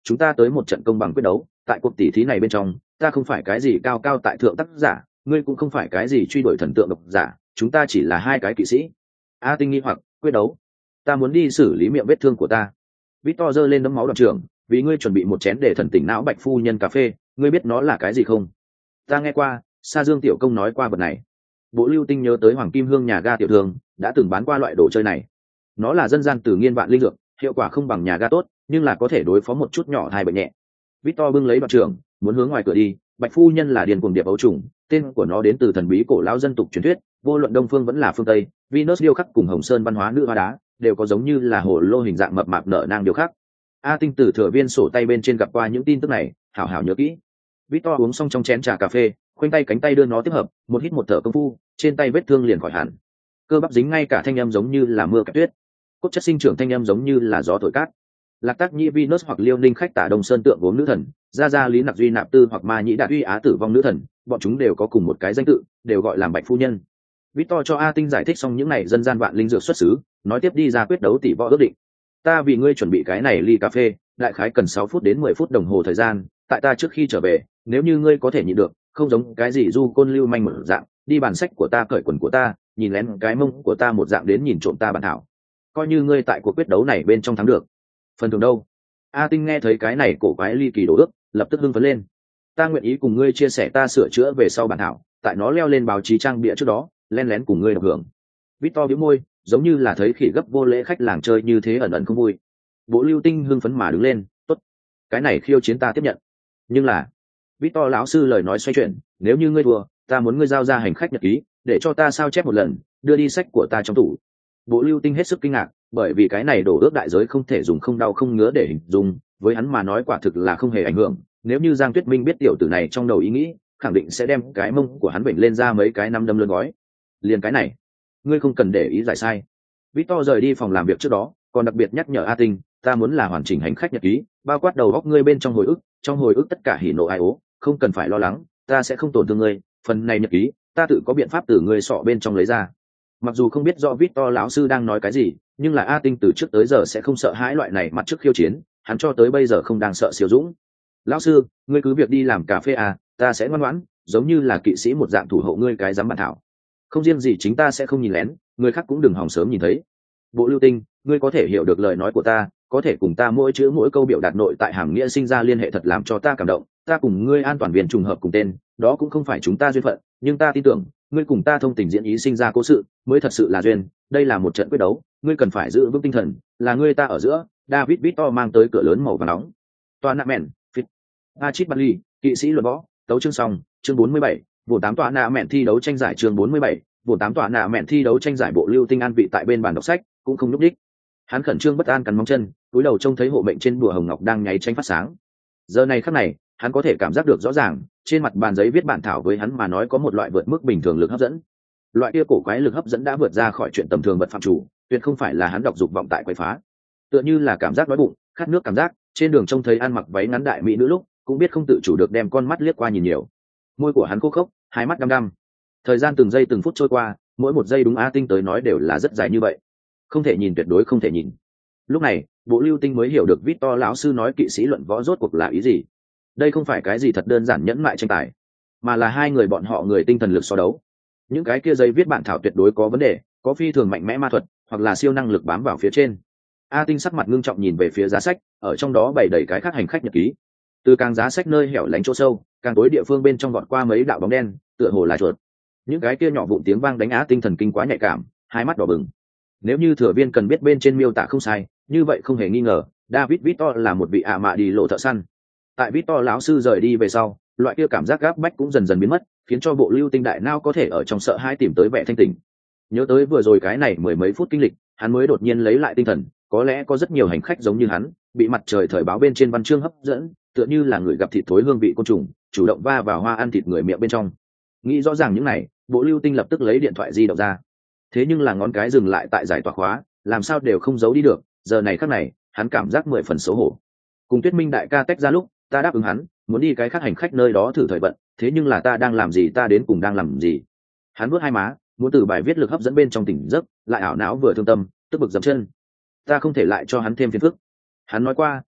chúng ta tới một trận công bằng quyết đấu. Tại cuộc tỷ thí này bên trong, ta không phải cái gì cao cao tại thượng tác giả, ngươi cũng không phải cái gì truy đuổi thần tượng độc giả, chúng ta chỉ là hai cái kỵ sĩ. A Tinh nghi hoặc, quyết đấu? Ta muốn đi xử lý miệng vết thương của ta. Victor giơ lên đấm máu đoàn trưởng, vì ngươi chuẩn bị một chén để thần tỉnh não bạch phu nhân cà phê, ngươi biết nó là cái gì không? Ta nghe qua, Sa Dương tiểu công nói qua vật này. Bộ Lưu Tinh nhớ tới Hoàng Kim Hương nhà ga tiểu thương đã từng bán qua loại đồ chơi này. Nó là dân gian từ nghiên vạn linh dược, hiệu quả không bằng nhà ga tốt, nhưng là có thể đối phó một chút nhỏ thai bệnh nhẹ. Victor bưng lấy đoàn trưởng, muốn hướng ngoài cửa đi. Bạch phu nhân là điền cuồng điệp ấu trùng, tên của nó đến từ thần bí cổ lão dân tục truyền thuyết, vô luận đông phương vẫn là phương tây, Venus điêu khắc cùng Hồng Sơn văn hóa nữ hoa đá đều có giống như là hồ lô hình dạng mập mạp nở nang điêu khắc. A Tinh từ thừa viên sổ tay bên trên gặp qua những tin tức này, hảo hảo nhớ kỹ. Victor uống xong trong chén trà cà phê, khoanh tay cánh tay đưa nó tiếp hợp, một hít một thở công phu, trên tay vết thương liền khỏi hẳn. Cơ bắp dính ngay cả thanh âm giống như là mưa kẹp tuyết, cốt chất sinh trưởng thanh âm giống như là gió thổi cát. Lạc Tác Nhĩ Venus hoặc Liêu Ninh khách tả Đông Sơn tượng gốm nữ thần, Gia Gia Lý Nặc Duy Nạp Tư hoặc Ma Nhĩ Đạt Uy Á tử vong nữ thần, bọn chúng đều có cùng một cái danh tự, đều gọi là Bạch phu nhân. Victor cho A Tinh giải thích xong những này dân gian vạn linh dược xuất xứ, nói tiếp đi ra quyết đấu tỷ võ ước định. Ta vì ngươi chuẩn bị cái này ly cà phê, đại khái cần sáu phút đến mười phút đồng hồ thời gian, tại ta trước khi trở về, nếu như ngươi có thể nhịn được, không giống cái gì du côn lưu manh một dạng, đi bàn sách của ta cởi quần của ta, nhìn lén cái mông của ta một dạng đến nhìn trộm ta bản thảo. Coi như ngươi tại cuộc quyết đấu này bên trong thắng được. Phần thưởng đâu? A Tinh nghe thấy cái này cổ quái ly kỳ đồ ước, lập tức hưng phấn lên. Ta nguyện ý cùng ngươi chia sẻ ta sửa chữa về sau bản thảo, tại nó leo lên báo chí trang bìa trước đó, len lén cùng ngươi đọc hưởng. Victor bĩu môi, giống như là thấy khỉ gấp vô lễ khách làng chơi như thế ẩn ẩn không vui. Bộ Lưu Tinh hưng phấn mà đứng lên, tốt, cái này khiêu chiến ta tiếp nhận. Nhưng là, Victor lão sư lời nói xoay chuyển, nếu như ngươi thua, ta muốn ngươi giao ra hành khách nhật ký, để cho ta sao chép một lần, đưa đi sách của ta trong tủ. Bộ Lưu Tinh hết sức kinh ngạc, bởi vì cái này đổ ước đại giới không thể dùng không đau không ngứa để hình dung, với hắn mà nói quả thực là không hề ảnh hưởng. Nếu như Giang Tuyết Minh biết tiểu tử này trong đầu ý nghĩ, khẳng định sẽ đem cái mông của hắn vểnh lên ra mấy cái năm đâm lươn gói. Liền cái này, ngươi không cần để ý giải sai. Victor rời đi phòng làm việc trước đó, còn đặc biệt nhắc nhở A Tinh, ta muốn là hoàn chỉnh hành khách nhật ký, bao quát đầu óc ngươi bên trong hồi ức, trong hồi ức tất cả hỉ nộ ai ố, không cần phải lo lắng, ta sẽ không tổn thương ngươi, phần này nhật ký, ta tự có biện pháp từ ngươi sọ bên trong lấy ra. Mặc dù không biết rõ Victor lão sư đang nói cái gì, nhưng là A Tinh từ trước tới giờ sẽ không sợ hãi loại này mặt trước khiêu chiến, hắn cho tới bây giờ không đang sợ siêu dũng. Lão sư, ngươi cứ việc đi làm cà phê à, ta sẽ ngoan ngoãn, giống như là kỵ sĩ một dạng thủ hộ ngươi cái dám bản thảo. Không riêng gì chính ta sẽ không nhìn lén, người khác cũng đừng hòng sớm nhìn thấy. Bộ Lưu Tinh, ngươi có thể hiểu được lời nói của ta, có thể cùng ta mỗi chữ mỗi câu biểu đạt nội tại hàm nghĩa sinh ra liên hệ thật làm cho ta cảm động. Ta cùng ngươi an toàn viên trùng hợp cùng tên, đó cũng không phải chúng ta duyên phận, nhưng ta tin tưởng, ngươi cùng ta thông tình diễn ý sinh ra cố sự, mới thật sự là duyên. Đây là một trận quyết đấu, ngươi cần phải giữ vững tinh thần, là ngươi ta ở giữa. David Victor mang tới cửa lớn màu vàng nóng. Toa nạ mẹn, fit, Achit Bali, kỵ sĩ luật võ, tấu chương xong, chương bốn mươi bảy, vụ tám tọa nạ mẹn thi đấu tranh giải chương bốn mươi bảy, vụ tám tọa nạ mẹn thi đấu tranh giải. Bộ Lưu Tinh an vị tại bên bàn đọc sách, cũng không nhúc nhích. Hắn khẩn trương bất an cắn móng chân, cúi đầu trông thấy hộ mệnh trên bùa hồng ngọc đang nháy tranh phát sáng. Giờ này khắc này, hắn có thể cảm giác được rõ ràng, trên mặt bàn giấy viết bản thảo với hắn mà nói có một loại vượt mức bình thường lực hấp dẫn. Loại kia cổ quái lực hấp dẫn đã vượt ra khỏi chuyện tầm thường vật phạm chủ, tuyệt không phải là hắn đọc dục vọng tại quấy phá. Tựa như là cảm giác đói bụng, khát nước cảm giác, trên đường trông thấy ăn mặc váy ngắn đại mỹ nữ lúc, cũng biết không tự chủ được đem con mắt liếc qua nhìn nhiều. Môi của hắn khô khốc, hai mắt đăm đăm. Thời gian từng giây từng phút trôi qua, mỗi một giây đúng A Tinh tới nói đều là rất dài như vậy. Không thể nhìn, tuyệt đối không thể nhìn. Lúc này, Bộ Lưu Tinh mới hiểu được Victor lão sư nói kỵ sĩ luận võ rốt cuộc là ý gì. Đây không phải cái gì thật đơn giản nhẫn mại tranh tài, mà là hai người bọn họ người tinh thần lực so đấu. Những cái kia giấy viết bản thảo tuyệt đối có vấn đề, có phi thường mạnh mẽ ma thuật, hoặc là siêu năng lực bám vào phía trên. A Tinh sắc mặt ngưng trọng nhìn về phía giá sách, ở trong đó bày đầy cái khác hành khách nhật ký. Từ càng giá sách nơi hẻo lánh chỗ sâu, càng tối địa phương bên trong vọt qua mấy đạo bóng đen, tựa hồ là chuột. Những cái kia nhỏ vụn tiếng vang đánh Á Tinh thần kinh quá nhạy cảm, hai mắt đỏ bừng. Nếu như thừa viên cần biết bên trên miêu tả không sai, như vậy không hề nghi ngờ, David Victor là một vị ạ mạ đi lộ thợ săn. Tại Victor lão sư rời đi về sau, loại kia cảm giác gáp bách cũng dần dần biến mất, khiến cho Bộ Lưu Tinh đại não có thể ở trong sợ hãi tìm tới vẻ thanh tỉnh. Nhớ tới vừa rồi cái này mười mấy phút kinh lịch, hắn mới đột nhiên lấy lại tinh thần. Có lẽ có rất nhiều hành khách giống như hắn, bị mặt trời thời báo bên trên văn chương hấp dẫn, tựa như là người gặp thịt thối hương vị côn trùng, chủ động va vào hoa ăn thịt người miệng bên trong. Nghĩ rõ ràng những này, Bộ Lưu Tinh lập tức lấy điện thoại di động ra. Thế nhưng là ngón cái dừng lại tại giải tỏa khóa, làm sao đều không giấu đi được. Giờ này khắc này, hắn cảm giác mười phần xấu hổ. Cùng Tuyết Minh đại ca tách ra lúc, ta đáp ứng hắn, muốn đi cái khác hành khách nơi đó thử thời vận. Thế nhưng là ta đang làm gì, ta đến cùng đang làm gì? Hắn vuốt hai má, muốn từ bài viết lực hấp dẫn bên trong tỉnh giấc, lại ảo não vừa thương tâm, tức bực dậm chân. Ta không thể lại cho hắn thêm phiền phức. Hắn nói qua,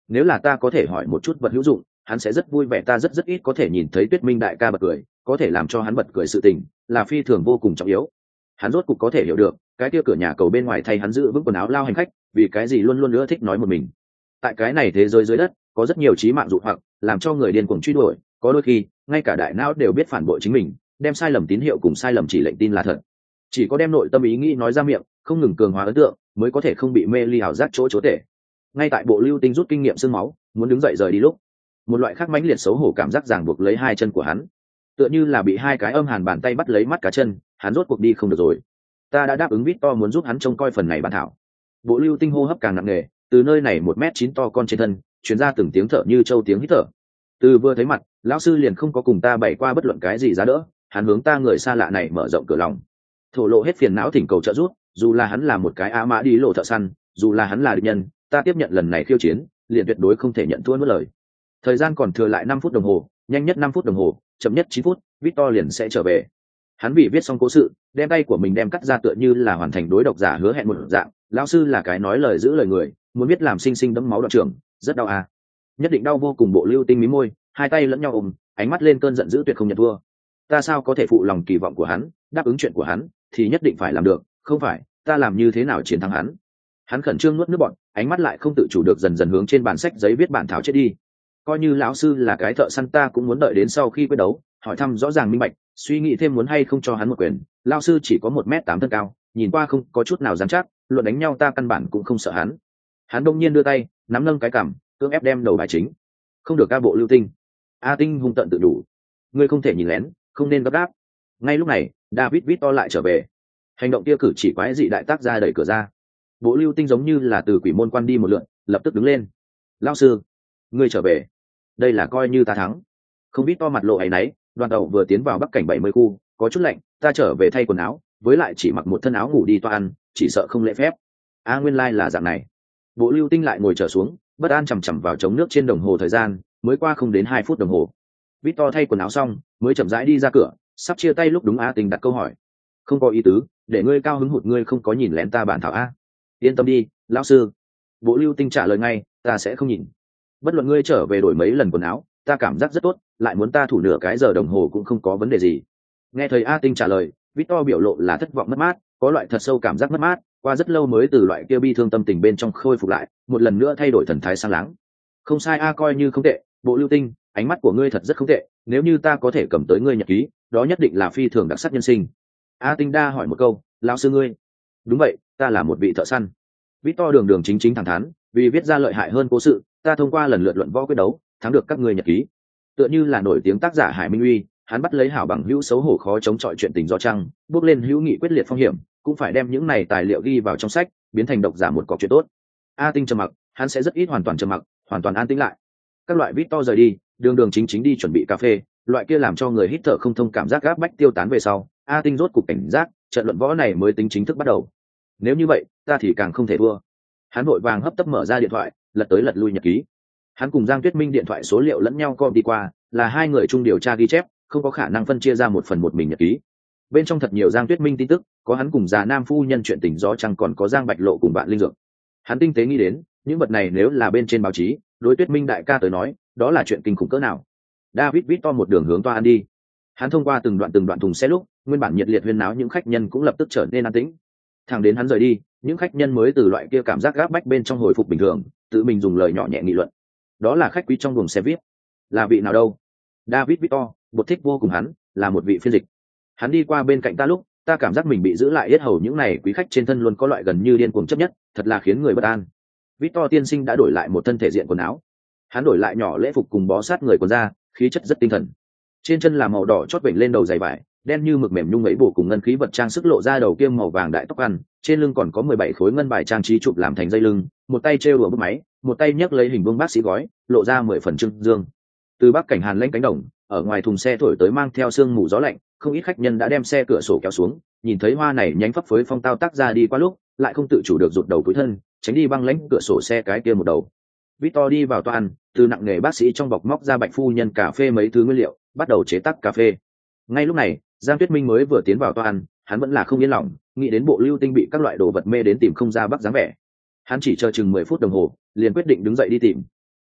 nếu là ta có thể hỏi một chút vật hữu dụng hắn sẽ rất vui vẻ. Ta rất rất ít có thể nhìn thấy Tuyết Minh đại ca bật cười, có thể làm cho hắn bật cười sự tình là phi thường vô cùng trọng yếu. Hắn rốt cục có thể hiểu được cái kia cửa nhà cầu bên ngoài thay hắn giữ vững quần áo lao hành khách vì cái gì luôn luôn nữa thích nói một mình. Tại cái này thế giới dưới đất có rất nhiều trí mạng dụ hoặc làm cho người điên cuồng truy đuổi, có đôi khi ngay cả đại não đều biết phản bội chính mình, đem sai lầm tín hiệu cùng sai lầm chỉ lệnh tin là thật. Chỉ có đem nội tâm ý nghĩ nói ra miệng, không ngừng cường hóa ấn tượng, mới có thể không bị mê ly ảo giác chỗ chỗ tệ. Ngay tại Bộ Lưu Tinh rút kinh nghiệm xương máu muốn đứng dậy rời đi lúc, một loại khác mãnh liệt xấu hổ cảm giác ràng buộc lấy hai chân của hắn, tựa như là bị hai cái âm hàn bàn tay bắt lấy mắt cá chân, hắn rốt cuộc đi không được rồi. Ta đã đáp ứng Victor muốn giúp hắn trông coi phần này bản thảo. Bộ Lưu Tinh hô hấp càng nặng nề, từ nơi này một mét chín to con trên thân truyền ra từng tiếng thở như châu tiếng hít thở. Từ vừa thấy mặt, lão sư liền không có cùng ta bày qua bất luận cái gì giá đỡ, hắn hướng ta người xa lạ này mở rộng cửa lòng, thổ lộ hết phiền não thỉnh cầu trợ giúp. Dù là hắn là một cái á mã đi lộ thợ săn, dù là hắn là địch nhân, ta tiếp nhận lần này khiêu chiến liền tuyệt đối không thể nhận thua mất lời. Thời gian còn thừa lại năm phút đồng hồ, nhanh nhất năm phút đồng hồ, chậm nhất chín phút, Victor liền sẽ trở về. Hắn bị viết xong cố sự, đem tay của mình đem cắt ra tựa như là hoàn thành đối độc giả hứa hẹn một dạng. Lão sư là cái nói lời giữ lời người, muốn biết làm sinh sinh đẫm máu đoạn trưởng, rất đau à. Nhất định đau vô cùng. Bộ Lưu Tinh mí môi, hai tay lẫn nhau ôm, ánh mắt lên cơn giận dữ tuyệt không nhận thua. Ta sao có thể phụ lòng kỳ vọng của hắn, đáp ứng chuyện của hắn thì nhất định phải làm được, không phải ta làm như thế nào chiến thắng hắn. Hắn khẩn trương nuốt nước bọt, ánh mắt lại không tự chủ được dần dần hướng trên bản sách giấy viết bản thảo chết đi. Coi như lão sư là cái thợ săn, ta cũng muốn đợi đến sau khi quyết đấu hỏi thăm rõ ràng minh bạch, suy nghĩ thêm muốn hay không cho hắn một quyền. Lão sư chỉ có một mét tám thân cao, nhìn qua không có chút nào dám chắc, luận đánh nhau ta căn bản cũng không sợ hắn. Hắn đông nhiên đưa tay nắm nâng cái cằm, cưỡng ép đem đầu bài chính. Không được. Ca Bộ Lưu Tinh. A Tinh hung tận tự đủ, ngươi không thể nhìn lén, không nên gấp gáp. Ngay lúc này David Victor lại trở về, hành động kia cử chỉ quái dị đại tác ra đẩy cửa ra. Bộ Lưu Tinh giống như là từ quỷ môn quan đi một lượn, lập tức đứng lên. Lão sư, ngươi trở về, đây là coi như ta thắng. Không biết to mặt lộ áy náy, đoàn tàu vừa tiến vào bắc cảnh bảy mươi khu, có chút lạnh, ta trở về thay quần áo, với lại chỉ mặc một thân áo ngủ đi toa ăn, chỉ sợ không lễ phép. A à, nguyên lai like là dạng này. Bộ Lưu Tinh lại ngồi trở xuống, bất an chằm chằm vào chống nước trên đồng hồ, thời gian mới qua không đến hai phút đồng hồ. Victor thay quần áo xong mới chậm rãi đi ra cửa, sắp chia tay lúc đúng A Tinh đặt câu hỏi. Không có ý tứ, để ngươi cao hứng hụt, ngươi không có nhìn lén ta bản thảo a. Yên tâm đi lão sư. Bộ Lưu Tinh trả lời ngay, ta sẽ không nhìn. Bất luận ngươi trở về đổi mấy lần quần áo, ta cảm giác rất tốt, lại muốn ta thủ nửa cái giờ đồng hồ cũng không có vấn đề gì. Nghe thấy A Tinh trả lời, Victor biểu lộ là thất vọng mất mát, có loại thật sâu cảm giác mất mát, qua rất lâu mới từ loại kia bi thương tâm tình bên trong khôi phục lại, một lần nữa thay đổi thần thái sang láng. Không sai a, coi như không tệ. Bộ Lưu Tinh, ánh mắt của ngươi thật rất không tệ, nếu như ta có thể cầm tới ngươi nhật ký, đó nhất định là phi thường đặc sắc nhân sinh. A Tinh đa hỏi một câu, lão sư ngươi? Đúng vậy, ta là một vị thợ săn. Victor đường đường chính chính thẳng thắn, vì viết ra lợi hại hơn cố sự, ta thông qua lần lượt luận võ quyết đấu thắng được các ngươi nhật ký. Tựa như là nổi tiếng tác giả Hải Minh Uy, hắn bắt lấy hảo bằng hữu xấu hổ khó chống chọi chuyện tình do trăng, bước lên hữu nghị quyết liệt phong hiểm, cũng phải đem những này tài liệu ghi vào trong sách, biến thành độc giả một cọc chuyện tốt. A Tinh trầm mặc, hắn sẽ rất ít hoàn toàn trầm mặc, hoàn toàn an tĩnh lại. Các loại Victor rời đi, đường đường chính chính đi chuẩn bị cà phê, loại kia làm cho người hít thở không thông cảm giác gáp bách tiêu tán về sau, A Tinh rốt cục cảnh giác, trận luận võ này mới tính chính thức bắt đầu. Nếu như vậy, ta thì càng không thể thua. Hắn vội vàng hấp tấp mở ra điện thoại, lật tới lật lui nhật ký. Hắn cùng Giang Tuyết Minh điện thoại số liệu lẫn nhau com đi qua, là hai người chung điều tra ghi chép, không có khả năng phân chia ra một phần một mình nhật ký. Bên trong thật nhiều Giang Tuyết Minh tin tức, có hắn cùng già nam phu nhân chuyện tình gió trăng, còn có Giang Bạch Lộ cùng bạn linh dược. Hắn tinh tế nghĩ đến, những vật này nếu là bên trên báo chí, đối Tuyết Minh đại ca tới nói, đó là chuyện kinh khủng cỡ nào. David Victor một đường hướng toa ăn đi. Hắn thông qua từng đoạn từng đoạn thùng xe lúc, nguyên bản nhiệt liệt huyên náo những khách nhân cũng lập tức trở nên an tĩnh. Thẳng đến hắn rời đi, những khách nhân mới từ loại kia cảm giác gáp bách bên trong hồi phục bình thường, tự mình dùng lời nhỏ nhẹ nghị luận. Đó là khách quý trong buồng xe vê i pê. Là vị nào đâu? David Victor, bột thích vô cùng hắn, là một vị phiên dịch. Hắn đi qua bên cạnh ta lúc, ta cảm giác mình bị giữ lại yết hầu, những này quý khách trên thân luôn có loại gần như điên cuồng chấp nhất, thật là khiến người bất an. Victor tiên sinh đã đổi lại một thân thể diện quần áo. Hắn đổi lại nhỏ lễ phục cùng bó sát người quần da, khí chất rất tinh thần. Trên chân là màu đỏ chót vểnh lên đầu dày vải, đen như mực mềm nhung ấy bổ cùng ngân khí vật trang sức lộ ra đầu kiêm màu vàng đại tóc ăn, trên lưng còn có mười bảy khối ngân bài trang trí chụp làm thành dây lưng, một tay treo đùa bút máy, một tay nhấc lấy hình vuông bác sĩ gói, lộ ra mười phần trưng dương. Từ bắc cảnh hàn lãnh cánh đồng, ở ngoài thùng xe thổi tới mang theo sương mù gió lạnh, không ít khách nhân đã đem xe cửa sổ kéo xuống, nhìn thấy hoa này nhánh phấp phới phong tao tác ra đi qua lúc, lại không tự chủ được rụt đầu cúi thân, tránh đi băng lãnh cửa sổ xe cái kia một đầu. Victor đi vào toa ăn, từ nặng nghề bác sĩ trong bọc móc ra Bạch phu nhân cà phê mấy thứ nguyên liệu, bắt đầu chế tác cà phê. Ngay lúc này, Giang Tuyết Minh mới vừa tiến vào toa ăn, hắn vẫn là không yên lòng, nghĩ đến Bộ Lưu Tinh bị các loại đồ vật mê đến tìm không ra bắc dáng vẻ. Hắn chỉ chờ chừng mười phút đồng hồ, liền quyết định đứng dậy đi tìm.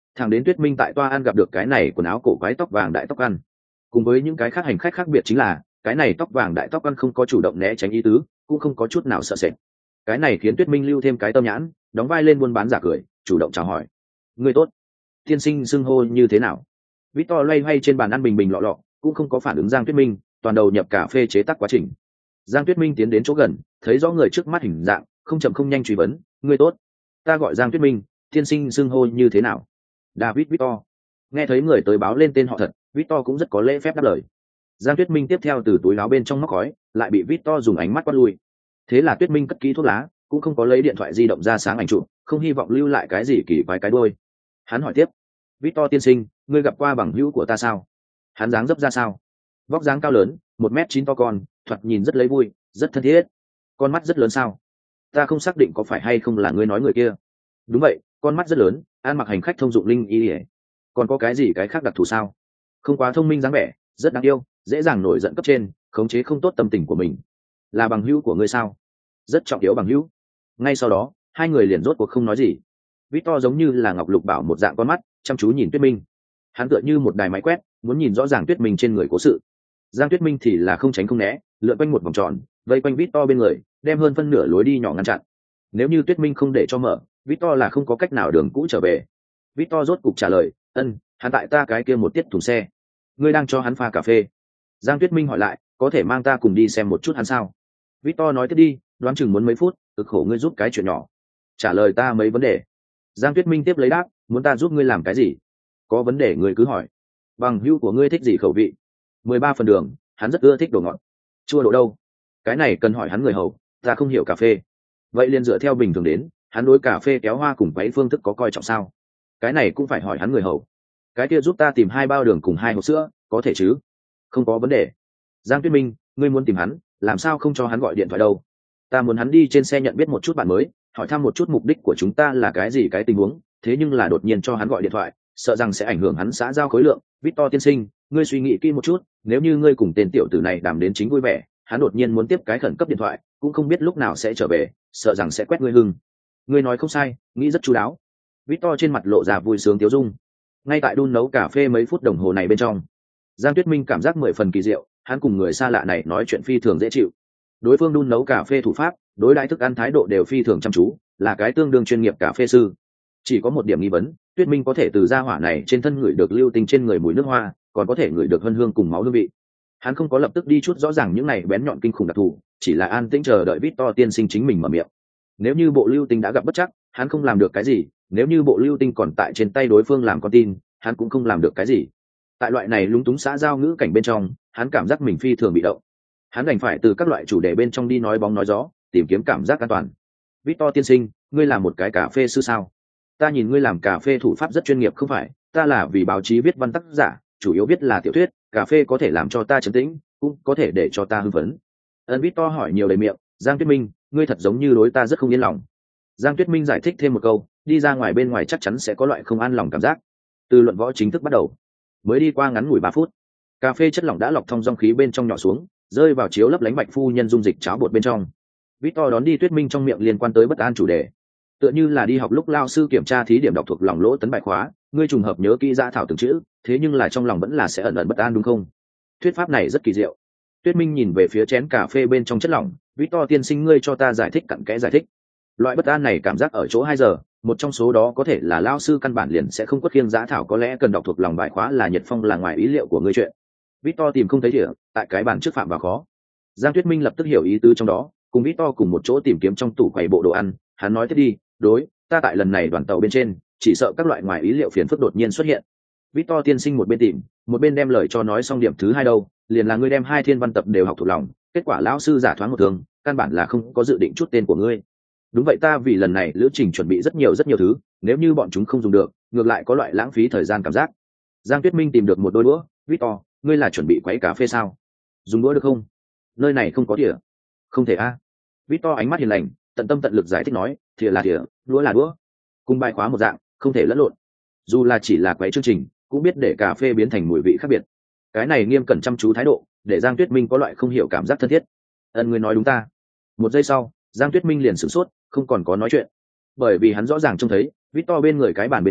Thằng đến Tuyết Minh tại toa ăn gặp được cái này quần áo cổ quái tóc vàng đại tóc ăn, cùng với những cái khác hành khách khác biệt chính là cái này tóc vàng đại tóc ăn không có chủ động né tránh ý tứ, cũng không có chút nào sợ sệt. Cái này khiến Tuyết Minh lưu thêm cái tâm nhãn, đóng vai lên buôn bán giả cười, chủ động chào hỏi. Người tốt, tiên sinh xưng hô như thế nào? Victor loay hoay trên bàn ăn bình bình lọ lọ, cũng không có phản ứng Giang Tuyết Minh, toàn đầu nhập cà phê chế tác quá trình. Giang Tuyết Minh tiến đến chỗ gần, thấy rõ người trước mắt hình dạng, không chậm không nhanh truy vấn. Người tốt, ta gọi Giang Tuyết Minh, tiên sinh xưng hô như thế nào? David Victor. Nghe thấy người tới báo lên tên họ thật, Victor cũng rất có lễ phép đáp lời. Giang Tuyết Minh tiếp theo từ túi áo bên trong móc khói, lại bị Victor dùng ánh mắt quát lui. Thế là Tuyết Minh cất kỹ thuốc lá, cũng không có lấy điện thoại di động ra sáng ảnh chụp, không hy vọng lưu lại cái gì kỳ quái cái đuôi. Hắn hỏi tiếp, Victor tiên sinh, ngươi gặp qua bằng hữu của ta sao? Hắn dáng dấp ra sao? Vóc dáng cao lớn, một mét chín to con, thoạt nhìn rất lấy vui, rất thân thiết. Con mắt rất lớn sao? Ta không xác định có phải hay không là ngươi nói người kia. Đúng vậy, con mắt rất lớn, ăn mặc hành khách thông dụng linh y. Còn có cái gì cái khác đặc thù sao? Không quá thông minh dáng vẻ, rất đáng yêu, dễ dàng nổi giận cấp trên, khống chế không tốt tâm tình của mình. Là bằng hữu của ngươi sao? Rất trọng yếu bằng hữu. Ngay sau đó, hai người liền rốt cuộc không nói gì. Victor giống như là ngọc lục bảo một dạng con mắt, chăm chú nhìn Tuyết Minh. Hắn tựa như một đài máy quét, muốn nhìn rõ ràng Tuyết Minh trên người cố sự. Giang Tuyết Minh thì là không tránh không né, lượn quanh một vòng tròn, vây quanh Victor bên người, đem hơn phân nửa lối đi nhỏ ngăn chặn. Nếu như Tuyết Minh không để cho mở, Victor là không có cách nào đường cũ trở về. Victor rốt cục trả lời, ân, hắn tại ta cái kia một tiết thùng xe. Ngươi đang cho hắn pha cà phê. Giang Tuyết Minh hỏi lại, có thể mang ta cùng đi xem một chút hắn sao? Victor nói tiếp đi, đoán chừng muốn mấy phút, cực khổ ngươi giúp cái chuyện nhỏ. Trả lời ta mấy vấn đề. Giang Tuyết Minh tiếp lấy đáp, muốn ta giúp ngươi làm cái gì? Có vấn đề ngươi cứ hỏi. Bằng hữu của ngươi thích gì khẩu vị? mười ba phần đường, hắn rất ưa thích đồ ngọt. Chua độ đâu? Cái này cần hỏi hắn người hầu, ta không hiểu cà phê. Vậy liền dựa theo bình thường đến, hắn đối cà phê kéo hoa cùng quấy phương thức có coi trọng sao? Cái này cũng phải hỏi hắn người hầu. Cái kia giúp ta tìm hai bao đường cùng hai hộp sữa, có thể chứ? Không có vấn đề. Giang Tuyết Minh, ngươi muốn tìm hắn, làm sao không cho hắn gọi điện thoại đâu? Ta muốn hắn đi trên xe nhận biết một chút bạn mới, hỏi thăm một chút mục đích của chúng ta là cái gì cái tình huống, thế nhưng là đột nhiên cho hắn gọi điện thoại, sợ rằng sẽ ảnh hưởng hắn xã giao khối lượng. Victor tiên sinh, ngươi suy nghĩ kỹ một chút, nếu như ngươi cùng tên tiểu tử này đàm đến chính vui vẻ, hắn đột nhiên muốn tiếp cái khẩn cấp điện thoại, cũng không biết lúc nào sẽ trở về, sợ rằng sẽ quét ngươi hưng. Ngươi nói không sai, nghĩ rất chu đáo. Victor trên mặt lộ ra vui sướng tiếu dung. Ngay tại đun nấu cà phê mấy phút đồng hồ này bên trong, Giang Tuyết Minh cảm giác mười phần kỳ diệu, hắn cùng người xa lạ này nói chuyện phi thường dễ chịu. Đối phương đun nấu cà phê thủ pháp, đối đãi thức ăn thái độ đều phi thường chăm chú, là cái tương đương chuyên nghiệp cà phê sư. Chỉ có một điểm nghi vấn, Tuyết Minh có thể từ gia hỏa này trên thân ngửi được lưu tinh trên người mùi nước hoa, còn có thể ngửi được hân hương cùng máu hương vị. Hắn không có lập tức đi chút rõ ràng những này bén nhọn kinh khủng đặc thù, chỉ là an tĩnh chờ đợi Victor tiên sinh chính mình mở miệng. Nếu như bộ lưu tinh đã gặp bất chắc, hắn không làm được cái gì, nếu như bộ lưu tinh còn tại trên tay đối phương làm con tin, hắn cũng không làm được cái gì. Tại loại này lúng túng xã giao ngữ cảnh bên trong, hắn cảm giác mình phi thường bị động. Hắn đành phải từ các loại chủ đề bên trong đi nói bóng nói gió, tìm kiếm cảm giác an toàn. Victor tiên sinh, ngươi là một cái cà phê sư sao? Ta nhìn ngươi làm cà phê thủ pháp rất chuyên nghiệp không phải? Ta là vì báo chí viết văn tác giả, chủ yếu viết là tiểu thuyết, cà phê có thể làm cho ta trấn tĩnh, cũng có thể để cho ta hưng phấn. Ân Victor hỏi nhiều đầy miệng, Giang Tuyết Minh, ngươi thật giống như đối ta rất không yên lòng. Giang Tuyết Minh giải thích thêm một câu, đi ra ngoài bên ngoài chắc chắn sẽ có loại không an lòng cảm giác. Từ luận võ chính thức bắt đầu, mới đi qua ngắn ngủi ba phút, cà phê chất lỏng đã lọc thông dòng khí bên trong nhỏ xuống, rơi vào chiếu lấp lánh bạch phu nhân dung dịch cháo bột bên trong. Victor đón đi Tuyết Minh trong miệng liên quan tới bất an chủ đề, tựa như là đi học lúc lao sư kiểm tra thí điểm đọc thuộc lòng lỗ tấn bài khóa, ngươi trùng hợp nhớ kỹ ra thảo từng chữ, thế nhưng là trong lòng vẫn là sẽ ẩn ẩn bất an đúng không? Thuyết pháp này rất kỳ diệu. Tuyết Minh nhìn về phía chén cà phê bên trong chất lỏng, Victor tiên sinh ngươi cho ta giải thích cặn kẽ giải thích. Loại bất an này cảm giác ở chỗ hai giờ, một trong số đó có thể là lao sư căn bản liền sẽ không quất khiêng giá thảo, có lẽ cần đọc thuộc lòng bài khóa là nhiệt phong là ngoài ý liệu của ngươi chuyện. Victor tìm không thấy địa, tại cái bàn trước phạm vào khó. Giang Tuyết Minh lập tức hiểu ý tứ trong đó, cùng Victor cùng một chỗ tìm kiếm trong tủ quầy bộ đồ ăn, hắn nói tiếp đi, đối, ta tại lần này đoàn tàu bên trên, chỉ sợ các loại ngoài ý liệu phiền phức đột nhiên xuất hiện. Victor tiên sinh một bên tìm, một bên đem lời cho nói xong điểm thứ hai đâu, liền là ngươi đem hai thiên văn tập đều học thuộc lòng, kết quả lão sư giả thoáng một thường, căn bản là không có dự định chút tên của ngươi. Đúng vậy, ta vì lần này lữ trình chuẩn bị rất nhiều rất nhiều thứ, nếu như bọn chúng không dùng được, ngược lại có loại lãng phí thời gian cảm giác. Giang Tuyết Minh tìm được một đôi đũa, Victor, ngươi là chuẩn bị quấy cà phê sao? Dùng đũa được không? Nơi này không có thìa. Không thể a. À. Victor ánh mắt hiền lành, tận tâm tận lực giải thích nói, thìa là thìa, đũa là đũa, cùng bài khóa một dạng, không thể lẫn lộn. Dù là chỉ là quấy chương trình, cũng biết để cà phê biến thành mùi vị khác biệt. Cái này nghiêm cẩn chăm chú thái độ, để Giang Tuyết Minh có loại không hiểu cảm giác thân thiết. Ân, ngươi nói đúng ta. Một giây sau, Giang Tuyết Minh liền sửng sốt, không còn có nói chuyện, bởi vì hắn rõ ràng trông thấy Victor bên người cái bàn bên trên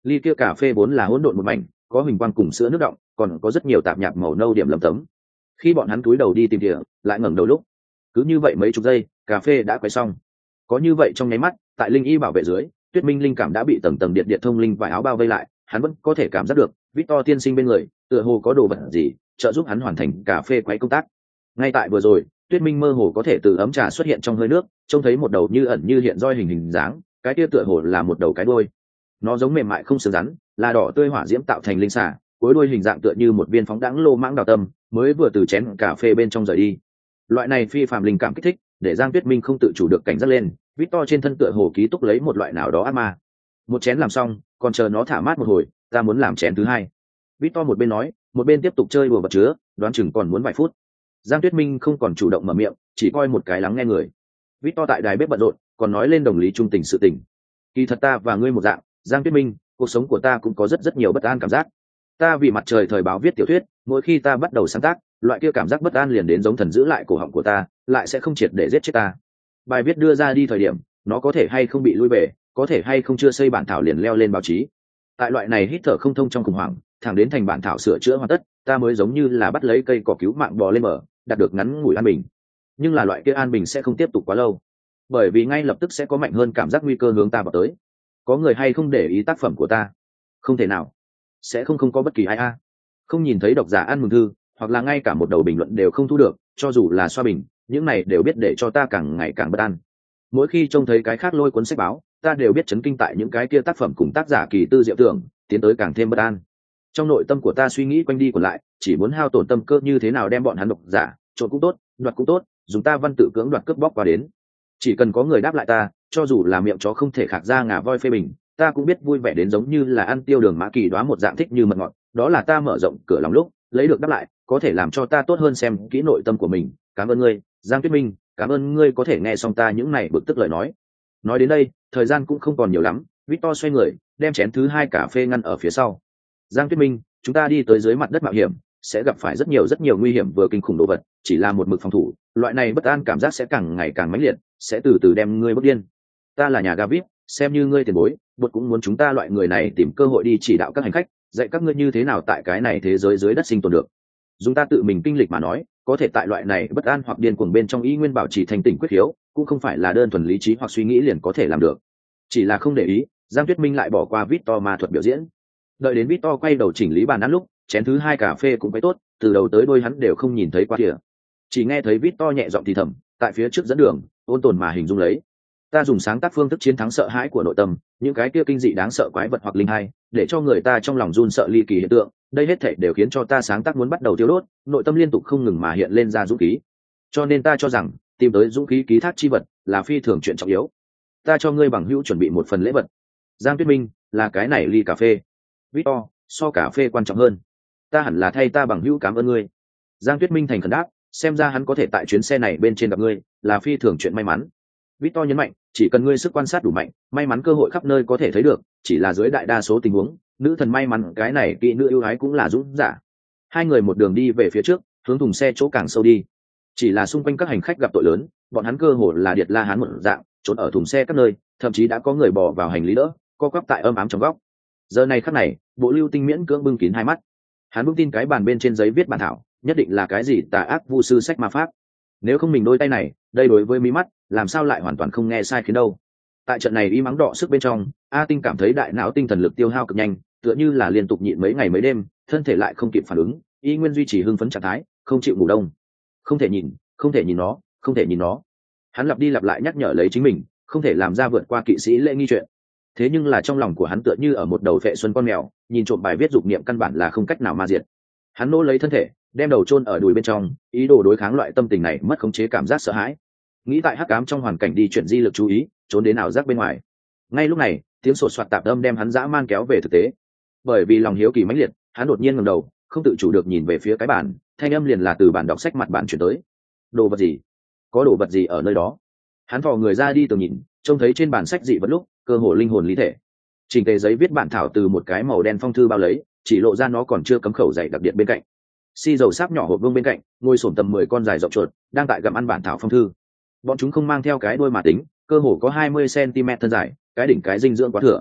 Ly kia cà phê vốn là hỗn độn một mảnh, có huỳnh quang cùng sữa nước đọng, còn có rất nhiều tạp nhạp màu nâu điểm lấm tấm. Khi bọn hắn cúi đầu đi tìm địa, lại ngẩng đầu lúc, cứ như vậy mấy chục giây, cà phê đã quay xong. Có như vậy trong nháy mắt, tại linh y bảo vệ dưới, Tuyết Minh linh cảm đã bị tầng tầng điện điện thông linh vải áo bao vây lại, hắn vẫn có thể cảm giác được Victor tiên sinh bên người tựa hồ có đồ vật gì trợ giúp hắn hoàn thành cà phê quấy công tác. Ngay tại vừa rồi, Tuyết Minh mơ hồ có thể từ ấm trà xuất hiện trong hơi nước, trông thấy một đầu như ẩn như hiện roi hình hình dáng, cái kia tựa hồ là một đầu cái đuôi. Nó giống mềm mại không xương rắn, là đỏ tươi hỏa diễm tạo thành linh xà, cuối đuôi hình dạng tựa như một viên phóng đãng lô mãng đào tâm, mới vừa từ chén cà phê bên trong rời đi. Loại này phi phàm linh cảm kích thích, để Giang Tuyết Minh không tự chủ được cảnh giác lên, Victor trên thân tựa hồ ký túc lấy một loại nào đó ác ma. Một chén làm xong, còn chờ nó thả mát một hồi, ta muốn làm chén thứ hai. Victor một bên nói, một bên tiếp tục chơi đùa vật chứa, đoán chừng còn muốn vài phút. Giang Tuyết Minh không còn chủ động mở miệng, chỉ coi một cái lắng nghe người. Victor tại đài bếp bận rộn, còn nói lên đồng lý trung tình sự tình. Kỳ thật ta và ngươi một dạng, Giang Tuyết Minh, cuộc sống của ta cũng có rất rất nhiều bất an cảm giác. Ta vì mặt trời thời báo viết tiểu thuyết, mỗi khi ta bắt đầu sáng tác, loại kia cảm giác bất an liền đến giống thần giữ lại cổ họng của ta, lại sẽ không triệt để giết chết ta. Bài viết đưa ra đi thời điểm, nó có thể hay không bị lui về, có thể hay không chưa xây bản thảo liền leo lên báo chí. Tại loại này hít thở không thông trong khủng hoảng, thẳng đến thành bản thảo sửa chữa hoàn tất, ta mới giống như là bắt lấy cây cỏ cứu mạng bò lên mở, đạt được ngắn ngủi an bình. Nhưng là loại kia an bình sẽ không tiếp tục quá lâu, bởi vì ngay lập tức sẽ có mạnh hơn cảm giác nguy cơ hướng ta vào tới. Có người hay không để ý tác phẩm của ta? Không thể nào, sẽ không không có bất kỳ ai a. Không nhìn thấy độc giả ăn mừng thư, hoặc là ngay cả một đầu bình luận đều không thu được, cho dù là xoa bình, những này đều biết để cho ta càng ngày càng bất an. Mỗi khi trông thấy cái khác lôi cuốn sách báo, ta đều biết chấn kinh tại những cái kia tác phẩm cùng tác giả kỳ tư diệu tưởng, tiến tới càng thêm bất an. Trong nội tâm của ta suy nghĩ quanh đi quẩn lại, chỉ muốn hao tổn tâm cơ như thế nào đem bọn hắn độc giả, trộn cũng tốt, đoạt cũng tốt, dùng ta văn tự cưỡng đoạt cướp bóc qua đến. Chỉ cần có người đáp lại ta, cho dù là miệng chó không thể khạc ra ngà voi phê bình, ta cũng biết vui vẻ đến giống như là ăn tiêu đường mã kỳ đoá một dạng thích như mật ngọt. Đó là ta mở rộng cửa lòng lúc lấy được đáp lại, có thể làm cho ta tốt hơn xem kỹ nội tâm của mình. Cảm ơn ngươi, Giang Tuyết Minh, cảm ơn ngươi có thể nghe xong ta những này bực tức lời nói. Nói đến đây, thời gian cũng không còn nhiều lắm, Victor xoay người, đem chén thứ hai cà phê ngăn ở phía sau. Giang Tuyết Minh, chúng ta đi tới dưới mặt đất mạo hiểm, sẽ gặp phải rất nhiều rất nhiều nguy hiểm vừa kinh khủng đồ vật, chỉ là một mực phòng thủ, loại này bất an cảm giác sẽ càng ngày càng mãnh liệt, sẽ từ từ đem ngươi bất điên. Ta là nhà ga vê i pê, xem như ngươi tiền bối, bột cũng muốn chúng ta loại người này tìm cơ hội đi chỉ đạo các hành khách, dạy các ngươi như thế nào tại cái này thế giới dưới đất sinh tồn được. Dùng ta tự mình kinh lịch mà nói, có thể tại loại này bất an hoặc điên cuồng bên trong ý nguyên bảo trì thành tỉnh quyết hiếu, cũng không phải là đơn thuần lý trí hoặc suy nghĩ liền có thể làm được. Chỉ là không để ý, Giang Tuyết Minh lại bỏ qua Victor ma thuật biểu diễn. Đợi đến Victor quay đầu chỉnh lý bàn ăn lúc, chén thứ hai cà phê cũng phải tốt, từ đầu tới đuôi hắn đều không nhìn thấy qua kìa. Chỉ nghe thấy Victor nhẹ giọng thì thầm, tại phía trước dẫn đường, ôn tồn mà hình dung lấy. Ta dùng sáng tác phương thức chiến thắng sợ hãi của nội tâm, những cái kia kinh dị đáng sợ quái vật hoặc linh hai, để cho người ta trong lòng run sợ ly kỳ hiện tượng, đây hết thảy đều khiến cho ta sáng tác muốn bắt đầu tiêu đốt, nội tâm liên tục không ngừng mà hiện lên ra dũng khí. Cho nên ta cho rằng, tìm tới dũng khí ký thác chi vật là phi thường chuyện trọng yếu. Ta cho ngươi bằng hữu chuẩn bị một phần lễ vật. Giang Tuyết Minh, là cái này ly cà phê. Victor, so cà phê quan trọng hơn. Ta hẳn là thay ta bằng hữu cảm ơn ngươi. Giang Tuyết Minh thành khẩn đáp, xem ra hắn có thể tại chuyến xe này bên trên gặp ngươi, là phi thường chuyện may mắn. Victor nhấn mạnh, chỉ cần ngươi sức quan sát đủ mạnh, may mắn cơ hội khắp nơi có thể thấy được, chỉ là dưới đại đa số tình huống, nữ thần may mắn cái này kỵ nữ ưu ái cũng là dũng giả. Hai người một đường đi về phía trước, hướng thùng xe chỗ càng sâu đi. Chỉ là xung quanh các hành khách gặp tội lớn, bọn hắn cơ hồ là điệt la hán một dạng, trốn ở thùng xe các nơi, thậm chí đã có người bò vào hành lý đỡ, co quắp tại âm ám trong góc. Giờ này khắc này, Bộ Lưu Tinh miễn cưỡng bưng kín hai mắt. Hắn bưng tin cái bàn bên trên giấy viết bản thảo, nhất định là cái gì tà ác vu sư sách ma pháp. Nếu không mình đôi tay này, đây đối với mí mắt, làm sao lại hoàn toàn không nghe sai khiến đâu. Tại trận này y mắng đọ sức bên trong, A Tinh cảm thấy đại não tinh thần lực tiêu hao cực nhanh, tựa như là liên tục nhịn mấy ngày mấy đêm, thân thể lại không kịp phản ứng, y nguyên duy trì hưng phấn trạng thái, không chịu ngủ đông. Không thể nhìn, không thể nhìn nó, không thể nhìn nó. Hắn lặp đi lặp lại nhắc nhở lấy chính mình, không thể làm ra vượt qua kỵ sĩ lễ nghi chuyện. Thế nhưng là trong lòng của hắn tựa như ở một đầu phệ xuân con mèo, nhìn trộm bài viết dục niệm căn bản là không cách nào ma diệt. Hắn nỗ lấy thân thể, đem đầu chôn ở đùi bên trong, ý đồ đối kháng loại tâm tình này mất khống chế cảm giác sợ hãi. Nghĩ tại hắc ám trong hoàn cảnh đi chuyển di lực chú ý, trốn đến ảo giác bên ngoài. Ngay lúc này, tiếng sột soạt tạp âm đem hắn dã man kéo về thực tế. Bởi vì lòng hiếu kỳ mãnh liệt, hắn đột nhiên ngẩng đầu, không tự chủ được nhìn về phía cái bàn, thanh âm liền là từ bàn đọc sách mặt bàn chuyển tới. Đồ vật gì? Có đồ vật gì ở nơi đó? Hắn vò người ra đi tường nhìn, trông thấy trên bàn sách dị vật lúc, cơ hồ linh hồn lý thể. Trình tề giấy viết bản thảo từ một cái màu đen phong thư bao lấy, chỉ lộ ra nó còn chưa cấm khẩu dày đặc biệt bên cạnh. Xi dầu sáp nhỏ hộp vương bên cạnh, ngồi xổm tầm mười con dài rộng chuột, đang tại gặm ăn bản thảo phong thư. Bọn chúng không mang theo cái đuôi mà tính, cơ hồ có hai mươi xăng ti mét thân dài, cái đỉnh cái dinh dưỡng quá thừa.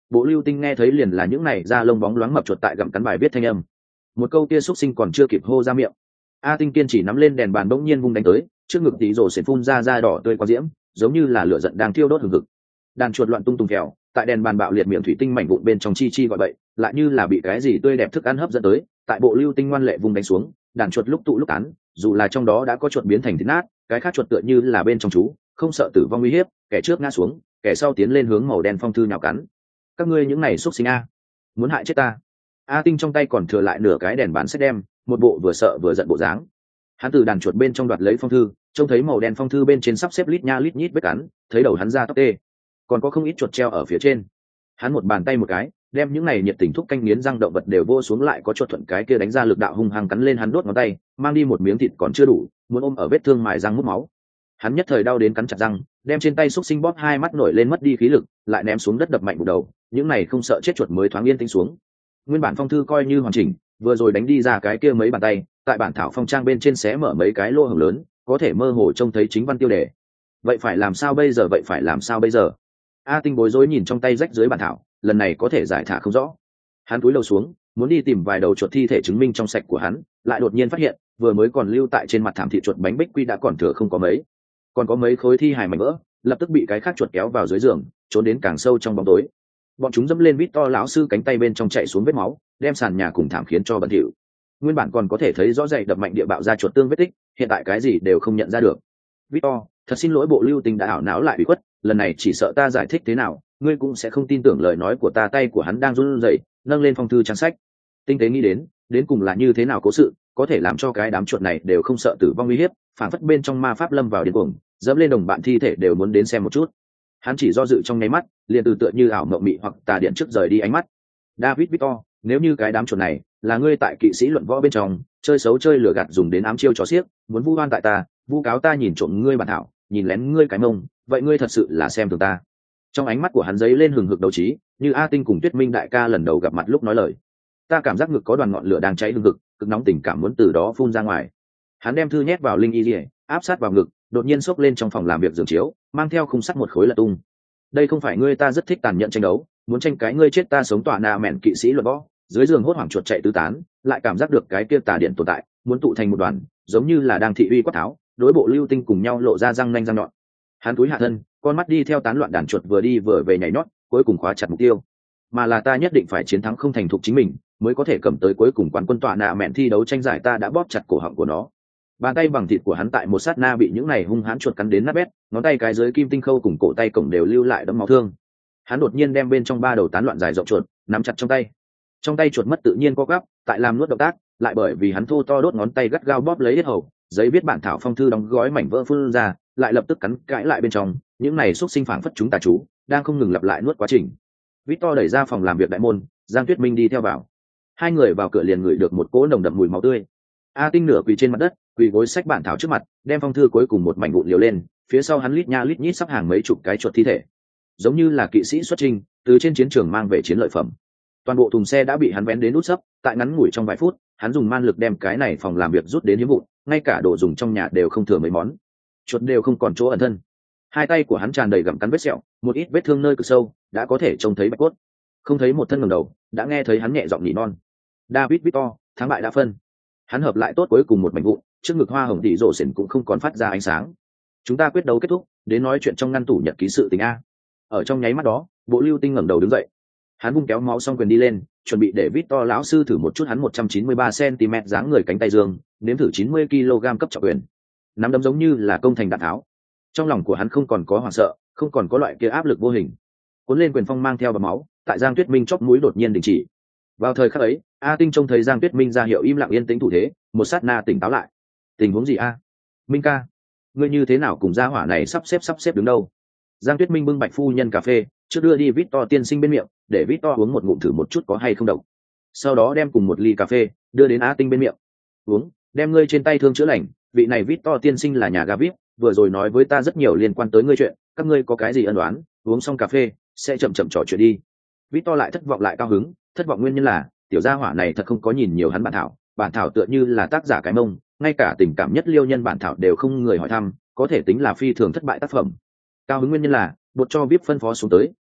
Bộ lưu tinh nghe thấy liền là những này da lông bóng loáng mập chuột tại gặm cắn bài viết thanh âm. Một câu kia xúc sinh còn chưa kịp hô ra miệng, A Tinh kiên chỉ nắm lên đèn bàn bỗng nhiên vung đánh tới, trước ngực tí rồ sẽ phun ra da đỏ tươi quá diễm, giống như là lửa giận đang thiêu đốt hừng hực. Đàn chuột loạn tung tung kẹo, tại đèn bàn bạo liệt miệng thủy tinh mảnh vụn bên trong chi chi gọi bậy, lại như là bị cái gì tươi đẹp thức ăn hấp dẫn tới, tại bộ lưu tinh ngoan lệ vung đánh xuống, đàn chuột lúc tụ lúc tán, dù là trong đó đã có chuột biến thành thịt nát, cái khác chuột tựa như là bên trong chú, không sợ tử vong uy hiếp, kẻ trước ngã xuống, kẻ sau tiến lên hướng màu đen phong thư nhào cắn. Các ngươi những này xúc sinh a, muốn hại chết ta. A Tinh trong tay còn thừa lại nửa cái đèn bàn xét đem, một bộ vừa sợ vừa giận bộ dáng. Hắn từ đàn chuột bên trong đoạt lấy phong thư, trông thấy màu đen phong thư bên trên sắp xếp lít nha lít nhít vết cắn, thấy đầu hắn ra tóc tê, còn có không ít chuột treo ở phía trên. Hắn một bàn tay một cái, đem những này nhiệt tình thúc canh nghiến răng động vật đều vô xuống, lại có chuột thuận cái kia đánh ra lực đạo hung hăng cắn lên hắn đốt ngón tay, mang đi một miếng thịt còn chưa đủ, muốn ôm ở vết thương mài răng mút máu. Hắn nhất thời đau đến cắn chặt răng, đem trên tay xúc sinh bóp hai mắt nổi lên mất đi khí lực, lại ném xuống đất đập mạnh bụng đầu, những này không sợ chết chuột mới thoáng yên tĩnh xuống. Nguyên bản phong thư coi như hoàn chỉnh, vừa rồi đánh đi ra cái kia mấy bàn tay, tại bản thảo phong trang bên trên xé mở mấy cái lỗ hổng lớn, có thể mơ hồ trông thấy chính văn tiêu đề. Vậy phải làm sao bây giờ, vậy phải làm sao bây giờ? A Tinh bối rối nhìn trong tay rách dưới bản thảo, lần này có thể giải thả không rõ. Hắn cúi đầu xuống, muốn đi tìm vài đầu chuột thi thể chứng minh trong sạch của hắn, lại đột nhiên phát hiện, vừa mới còn lưu tại trên mặt thảm thị chuột bánh bích quy đã còn thừa không có mấy, còn có mấy khối thi hài mảnh vỡ, lập tức bị cái khác chuột kéo vào dưới giường, trốn đến càng sâu trong bóng tối. Bọn chúng dẫm lên Victor lão sư cánh tay bên trong chạy xuống vết máu, đem sàn nhà cùng thảm khiến cho bẩn thỉu. Nguyên bản còn có thể thấy rõ rệt đập mạnh địa bạo ra chuột tương vết tích, hiện tại cái gì đều không nhận ra được. Victor, thật xin lỗi, bộ lưu tình đã ảo não lại bị khuất, lần này chỉ sợ ta giải thích thế nào, ngươi cũng sẽ không tin tưởng lời nói của ta. Tay của hắn đang run rẩy, nâng lên phong thư trang sách. Tinh tế nghĩ đến, đến cùng là như thế nào cố sự, có thể làm cho cái đám chuột này đều không sợ tử vong uy hiếp, phản phất bên trong ma pháp lâm vào điên cuồng, dẫm lên đồng bạn thi thể đều muốn đến xem một chút. Hắn chỉ do dự trong nháy mắt, liền từ tựa như ảo mộng mị hoặc tà điện trước rời đi ánh mắt. David Victor, nếu như cái đám chuột này là ngươi tại kỵ sĩ luận võ bên trong chơi xấu chơi lừa gạt dùng đến ám chiêu chó xiếc, muốn vu oan tại ta, vu cáo ta nhìn trộm ngươi bản thảo, nhìn lén ngươi cái mông, vậy ngươi thật sự là xem thường ta. Trong ánh mắt của hắn giấy lên hừng hực đấu trí, như A Tinh cùng Tuyết Minh đại ca lần đầu gặp mặt lúc nói lời. Ta cảm giác ngực có đoàn ngọn lửa đang cháy hừng hực, cực nóng, tình cảm muốn từ đó phun ra ngoài. Hắn đem thư nhét vào linh y liề, áp sát vào ngực, đột nhiên xốc lên trong phòng làm việc giường chiếu, mang theo khung sắt một khối lật tung. Đây không phải ngươi ta rất thích tàn nhẫn tranh đấu, muốn tranh cái ngươi chết ta sống tỏa nà mẹn kỵ sĩ luận võ. Dưới giường hốt hoảng chuột chạy tứ tán, lại cảm giác được cái kia tà điện tồn tại, muốn tụ thành một đoàn, giống như là đang thị uy quát tháo, đối bộ lưu tinh cùng nhau lộ ra răng nanh răng nhọn. Hắn cúi hạ thân, con mắt đi theo tán loạn đàn chuột vừa đi vừa về nhảy nhót, cuối cùng khóa chặt mục tiêu. Mà là ta nhất định phải chiến thắng không thành thục chính mình, mới có thể cầm tới cuối cùng quán quân tọa nạ mẹn thi đấu tranh giải. Ta đã bóp chặt cổ họng của nó. Bàn tay bằng thịt của hắn tại một sát na bị những này hung hãn chuột cắn đến nát bét, ngón tay cái dưới kim tinh khâu cùng cổ tay cổng đều lưu lại đẫm máu thương. Hắn đột nhiên đem bên trong ba đầu tán loạn dài rộng chuột nắm chặt trong tay. Trong tay chuột mất tự nhiên co gắp, tại làm nuốt động tác, lại bởi vì hắn thô to đốt ngón tay gắt gao bóp lấy hết hầu, giấy viết bản thảo phong thư đóng gói mảnh vỡ phun ra, lại lập tức cắn cãi lại bên trong. Những này xúc sinh phảng phất chúng tà chú, đang không ngừng lặp lại nuốt quá trình. Victor đẩy ra phòng làm việc đại môn, Giang Tuyết Minh đi theo vào. Hai người vào cửa liền ngửi được một cỗ nồng đậm mùi máu tươi. A Tinh nửa quỳ trên mặt đất, quỳ gối xách bản thảo trước mặt, đem phong thư cuối cùng một mảnh vụn liều lên, phía sau hắn lít nha lít nhít sắp hàng mấy chục cái chuột thi thể, giống như là kỵ sĩ xuất chinh từ trên chiến trường mang về chiến lợi phẩm. Toàn bộ thùng xe đã bị hắn vén đến nút sấp, tại ngắn ngủi trong vài phút, hắn dùng man lực đem cái này phòng làm việc rút đến hiếm vụn, ngay cả đồ dùng trong nhà đều không thừa mấy món, chuột đều không còn chỗ ẩn thân. Hai tay của hắn tràn đầy gặm cắn vết sẹo, một ít vết thương nơi cực sâu, đã có thể trông thấy bạch cốt. Không thấy một thân ngẩng đầu, đã nghe thấy hắn nhẹ giọng nỉ non. David Victor, thắng bại đã phân. Hắn hợp lại tốt cuối cùng một mảnh vụn, trước ngực hoa hồng tỷ rổ xỉn cũng không còn phát ra ánh sáng. Chúng ta quyết đấu kết thúc, đến nói chuyện trong ngăn tủ nhật ký sự tình a. Ở trong nháy mắt đó, bộ lưu tinh ngẩng đầu đứng dậy. Hắn vung kéo máu xong quyền đi lên, chuẩn bị để Victor lão sư thử một chút hắn một trăm chín mươi ba xăng-ti-mét dáng người cánh tay dương, nếm thử chín mươi ki lô gam cấp trọng quyền. Nắm đấm giống như là công thành đạn tháo. Trong lòng của hắn không còn có hoảng sợ, không còn có loại kia áp lực vô hình. Cuốn lên quyền phong mang theo bọt máu, tại Giang Tuyết Minh chóp mũi đột nhiên đình chỉ. Vào thời khắc ấy, A Tinh trông thấy Giang Tuyết Minh ra hiệu im lặng yên tĩnh thủ thế, một sát na tỉnh táo lại. Tình huống gì a? Minh ca, ngươi như thế nào cùng gia hỏa này sắp xếp sắp xếp đứng đâu? Giang Tuyết Minh bưng bạch phu nhân cà phê, trước đưa đi Victor tiên sinh bên miệng, để Victor uống một ngụm thử một chút có hay không độc. Sau đó đem cùng một ly cà phê đưa đến A Tinh bên miệng. Uống, đem ngươi trên tay thương chữa lành, vị này Victor tiên sinh là nhà ga vê i pê, vừa rồi nói với ta rất nhiều liên quan tới ngươi chuyện, các ngươi có cái gì ân oán, uống xong cà phê sẽ chậm chậm trò chuyện đi. Victor lại thất vọng lại cao hứng, thất vọng nguyên nhân là tiểu gia hỏa này thật không có nhìn nhiều hắn bản thảo, bản thảo tựa như là tác giả cái mông, ngay cả tình cảm nhất liêu nhân bản thảo đều không người hỏi thăm, có thể tính là phi thường thất bại tác phẩm. Cao hứng nguyên nhân là bột cho vê i pê phân phó xuống tới,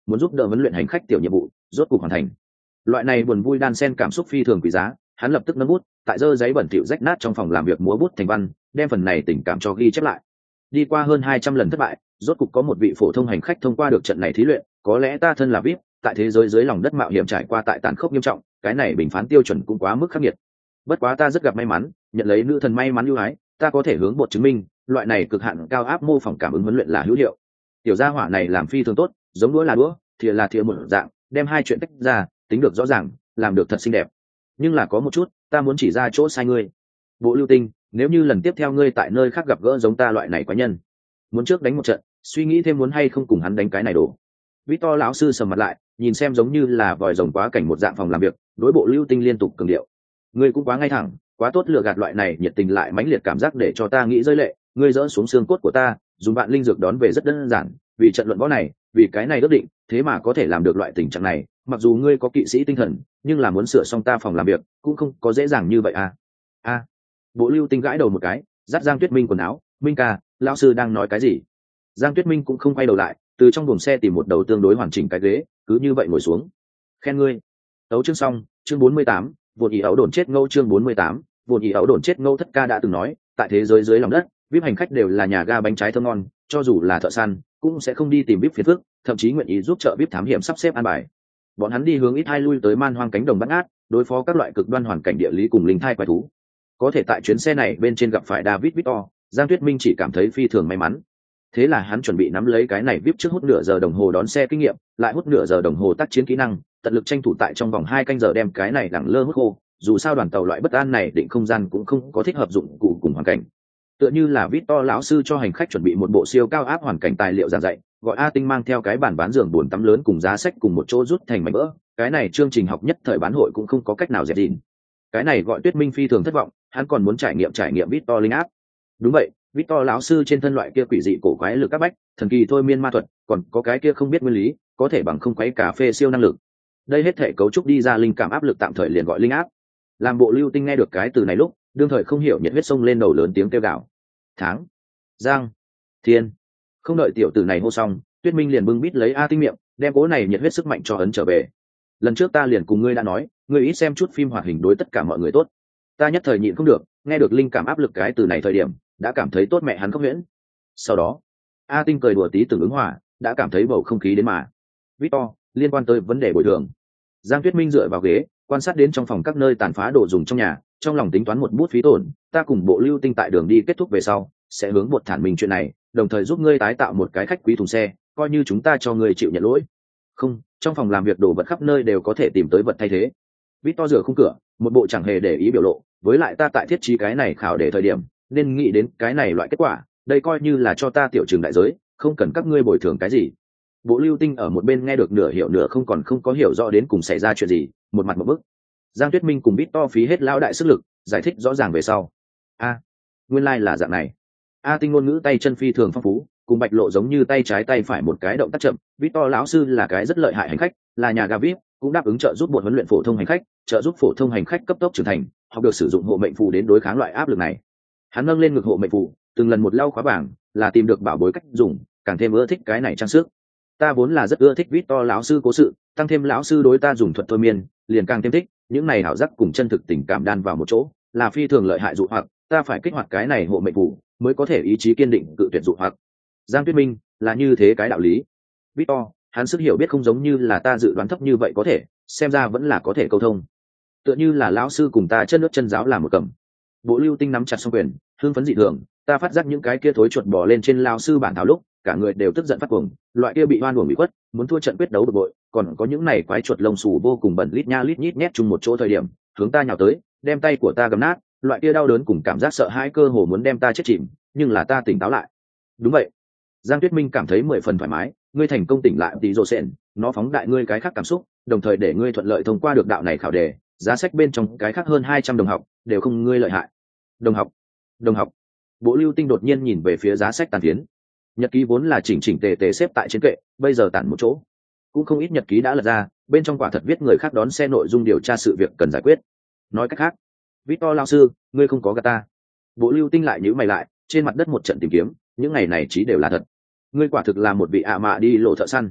muốn giúp đỡ huấn luyện hành khách tiểu nhiệm vụ rốt cục hoàn thành. Loại này buồn vui đan xen cảm xúc phi thường quý giá, hắn lập tức nâng bút tại dơ giấy bẩn thỉu rách nát trong phòng làm việc múa bút thành văn, đem phần này tình cảm cho ghi chép lại. Đi qua hơn hai trăm lần thất bại, rốt cục có một vị phổ thông hành khách thông qua được trận này thí luyện, có lẽ ta thân là vê i pê, tại thế giới dưới lòng đất mạo hiểm trải qua tại tàn khốc nghiêm trọng, cái này bình phán tiêu chuẩn cũng quá mức khắc nghiệt. Bất quá ta rất gặp may mắn, nhận lấy nữ thần may mắn ưu ái, ta có thể hướng bột chứng minh, loại này cực hạn cao áp mô phỏng cảm ứng huấn luyện là hữu hiệu. Tiểu gia hỏa này làm phi thường tốt, giống đũa là đũa, thìa là thìa một dạng, đem hai chuyện tách ra, tính được rõ ràng, làm được thật xinh đẹp. Nhưng là có một chút, ta muốn chỉ ra chỗ sai ngươi. Bộ Lưu Tinh, nếu như lần tiếp theo ngươi tại nơi khác gặp gỡ giống ta loại này quái nhân, muốn trước đánh một trận, suy nghĩ thêm muốn hay không cùng hắn đánh cái này đổ. Victor lão sư sầm mặt lại, nhìn xem giống như là vòi rồng quá cảnh một dạng phòng làm việc, đối Bộ Lưu Tinh liên tục cường điệu. Ngươi cũng quá ngay thẳng, quá tốt lừa gạt loại này nhiệt tình lại mãnh liệt cảm giác để cho ta nghĩ rơi lệ, ngươi dỡ xuống xương cốt của ta, dùng bạn linh dược đón về rất đơn giản, vì trận luận võ này, vì cái này ước định, thế mà có thể làm được loại tình trạng này, mặc dù ngươi có kỵ sĩ tinh thần, nhưng là muốn sửa xong ta phòng làm việc, cũng không có dễ dàng như vậy à. A. Bộ Lưu Tinh gãi đầu một cái, dắt Giang Tuyết Minh quần áo, "Minh ca, lão sư đang nói cái gì?" Giang Tuyết Minh cũng không quay đầu lại, từ trong buồng xe tìm một đầu tương đối hoàn chỉnh cái ghế, cứ như vậy ngồi xuống. "Khen ngươi." Tấu chương xong, chương bốn mươi tám, vụn ý ấu đồn chết ngâu chương bốn mươi tám, vụn ý ấu đồn chết ngâu. Thất ca đã từng nói, tại thế giới dưới lòng đất, vê i pê hành khách đều là nhà ga bánh trái thơm ngon, cho dù là thợ săn, cũng sẽ không đi tìm vê i pê phiền phức, thậm chí nguyện ý giúp trợ vê i pê thám hiểm sắp xếp an bài. Bọn hắn đi hướng ít hai lui tới man hoang cánh đồng bắt ngát, đối phó các loại cực đoan hoàn cảnh địa lý cùng linh thai quái thú. Có thể tại chuyến xe này bên trên gặp phải David Victor, Giang Tuyết Minh chỉ cảm thấy phi thường may mắn. Thế là hắn chuẩn bị nắm lấy cái này vê i pê trước hút nửa giờ đồng hồ đón xe kinh nghiệm, lại hút nửa giờ đồng hồ tác chiến kỹ năng, tận lực tranh thủ tại trong vòng hai canh giờ đem cái này lẳng lơ hút khô. Dù sao đoàn tàu loại bất an này định không gian cũng không có thích hợp dụng cụ cùng hoàn cảnh. Tựa như là Victor lão sư cho hành khách chuẩn bị một bộ siêu cao áp hoàn cảnh tài liệu giảng dạy, gọi A Tinh mang theo cái bàn bán giường buồn tắm lớn cùng giá sách cùng một chỗ rút thành mảnh vỡ. Cái này chương trình học nhất thời bán hội cũng không có cách nào dẹp dìn. Cái này gọi Tuyết Minh phi thường thất vọng, hắn còn muốn trải nghiệm trải nghiệm Victor linh áp. Đúng vậy, Victor lão sư trên thân loại kia quỷ dị cổ quái lực các bách, thần kỳ thôi miên ma thuật, còn có cái kia không biết nguyên lý, có thể bằng không quấy cà phê siêu năng lực. Đây hết thể cấu trúc đi ra linh cảm áp lực tạm thời liền gọi linh áp. Làm Bộ Lưu Tinh nghe được cái từ này lúc, đương thời không hiểu nhiệt huyết sông lên đầu lớn tiếng kêu gào. Tháng, Giang, Thiên. Không đợi tiểu tử này hô xong, Tuyết Minh liền bưng bít lấy A Tinh miệng, đem cố này nhiệt huyết sức mạnh cho ấn trở về. Lần trước ta liền cùng ngươi đã nói, ngươi ít xem chút phim hoạt hình đối tất cả mọi người tốt. Ta nhất thời nhịn không được, nghe được linh cảm áp lực cái từ này thời điểm, đã cảm thấy tốt mẹ hắn khóc nhuyễn. Sau đó, A Tinh cười đùa tí từng ứng hòa, đã cảm thấy bầu không khí đến mà. Victor, liên quan tới vấn đề bồi thường. Giang Tuyết Minh dựa vào ghế, quan sát đến trong phòng các nơi tàn phá đồ dùng trong nhà, trong lòng tính toán một bút phí tổn, ta cùng Bộ Lưu Tinh tại đường đi kết thúc về sau, sẽ hướng Bột thản mình chuyện này, đồng thời giúp ngươi tái tạo một cái khách quý thùng xe, coi như chúng ta cho ngươi chịu nhận lỗi. Không, trong phòng làm việc đồ vật khắp nơi đều có thể tìm tới vật thay thế. Victor rửa khung cửa, một bộ chẳng hề để ý biểu lộ, với lại ta tại thiết trí cái này khảo để thời điểm, nên nghĩ đến cái này loại kết quả, đây coi như là cho ta tiểu trường đại giới, không cần các ngươi bồi thường cái gì. Bộ Lưu Tinh ở một bên nghe được nửa hiểu nửa không còn không có hiểu rõ đến cùng xảy ra chuyện gì, một mặt một bức. Giang Tuyết Minh cùng Victor phí hết lão đại sức lực, giải thích rõ ràng về sau. A, nguyên lai like là dạng này. A Tinh ngôn ngữ tay chân phi thường phong phú, cùng Bạch Lộ giống như tay trái tay phải một cái động tác chậm. Victor lão sư là cái rất lợi hại hành khách, là nhà ga vê i pê, cũng đáp ứng trợ giúp bộ huấn luyện phổ thông hành khách, trợ giúp phổ thông hành khách cấp tốc trưởng thành, học được sử dụng hộ mệnh phù đến đối kháng loại áp lực này. Hắn nâng lên ngực hộ mệnh phù, từng lần một lau khóa bảng, là tìm được bảo bối cách dùng, càng thêm ưa thích cái này trang sức. Ta vốn là rất ưa thích Victor lão sư cố sự, tăng thêm lão sư đối ta dùng thuật thôi miên, liền càng thêm thích. Những này hảo giác cùng chân thực tình cảm đan vào một chỗ, là phi thường lợi hại dụ hoặc, ta phải kích hoạt cái này hộ mệnh phù, mới có thể ý chí kiên định cự tuyệt dụ hoặc. Giang Tuyết Minh, là như thế cái đạo lý. Victor, hắn sức hiểu biết không giống như là ta dự đoán thấp như vậy có thể, xem ra vẫn là có thể câu thông. Tựa như là lão sư cùng ta chân nước chân giáo làm một cầm. Bộ Lưu Tinh nắm chặt song quyền, hưng phấn dị thường, ta phát giác những cái kia thối chuột bò lên trên lão sư bản thảo lúc, cả người đều tức giận phát cuồng, loại kia bị oan uổng bị khuất, muốn thua trận quyết đấu bực bội, còn có những này quái chuột lông xù vô cùng bẩn lít nha lít nhít nhét chung một chỗ thời điểm, hướng ta nhào tới, đem tay của ta gầm nát, loại kia đau đớn cùng cảm giác sợ hãi cơ hồ muốn đem ta chết chìm, nhưng là ta tỉnh táo lại. Đúng vậy. Giang Tuyết Minh cảm thấy mười phần thoải mái, ngươi thành công tỉnh lại tí rồ sện, nó phóng đại ngươi cái khác cảm xúc, đồng thời để ngươi thuận lợi thông qua được đạo này khảo đề, giá sách bên trong cái khác hơn hai trăm đồng học, đều không ngươi lợi hại. Đồng học, đồng học. Bộ Lưu Tinh đột nhiên nhìn về phía giá sách tàn phiến. Nhật ký vốn là chỉnh chỉnh tề tề xếp tại trên kệ, bây giờ tản một chỗ. Cũng không ít nhật ký đã lật ra, bên trong quả thật viết người khác đón xe nội dung điều tra sự việc cần giải quyết. Nói cách khác, Victor lão sư, ngươi không có gạt ta. Bộ Lưu Tinh lại nhíu mày lại, trên mặt đất một trận tìm kiếm, những ngày này chí đều là thật. Ngươi quả thực là một vị ạ mạ đi lộ thợ săn.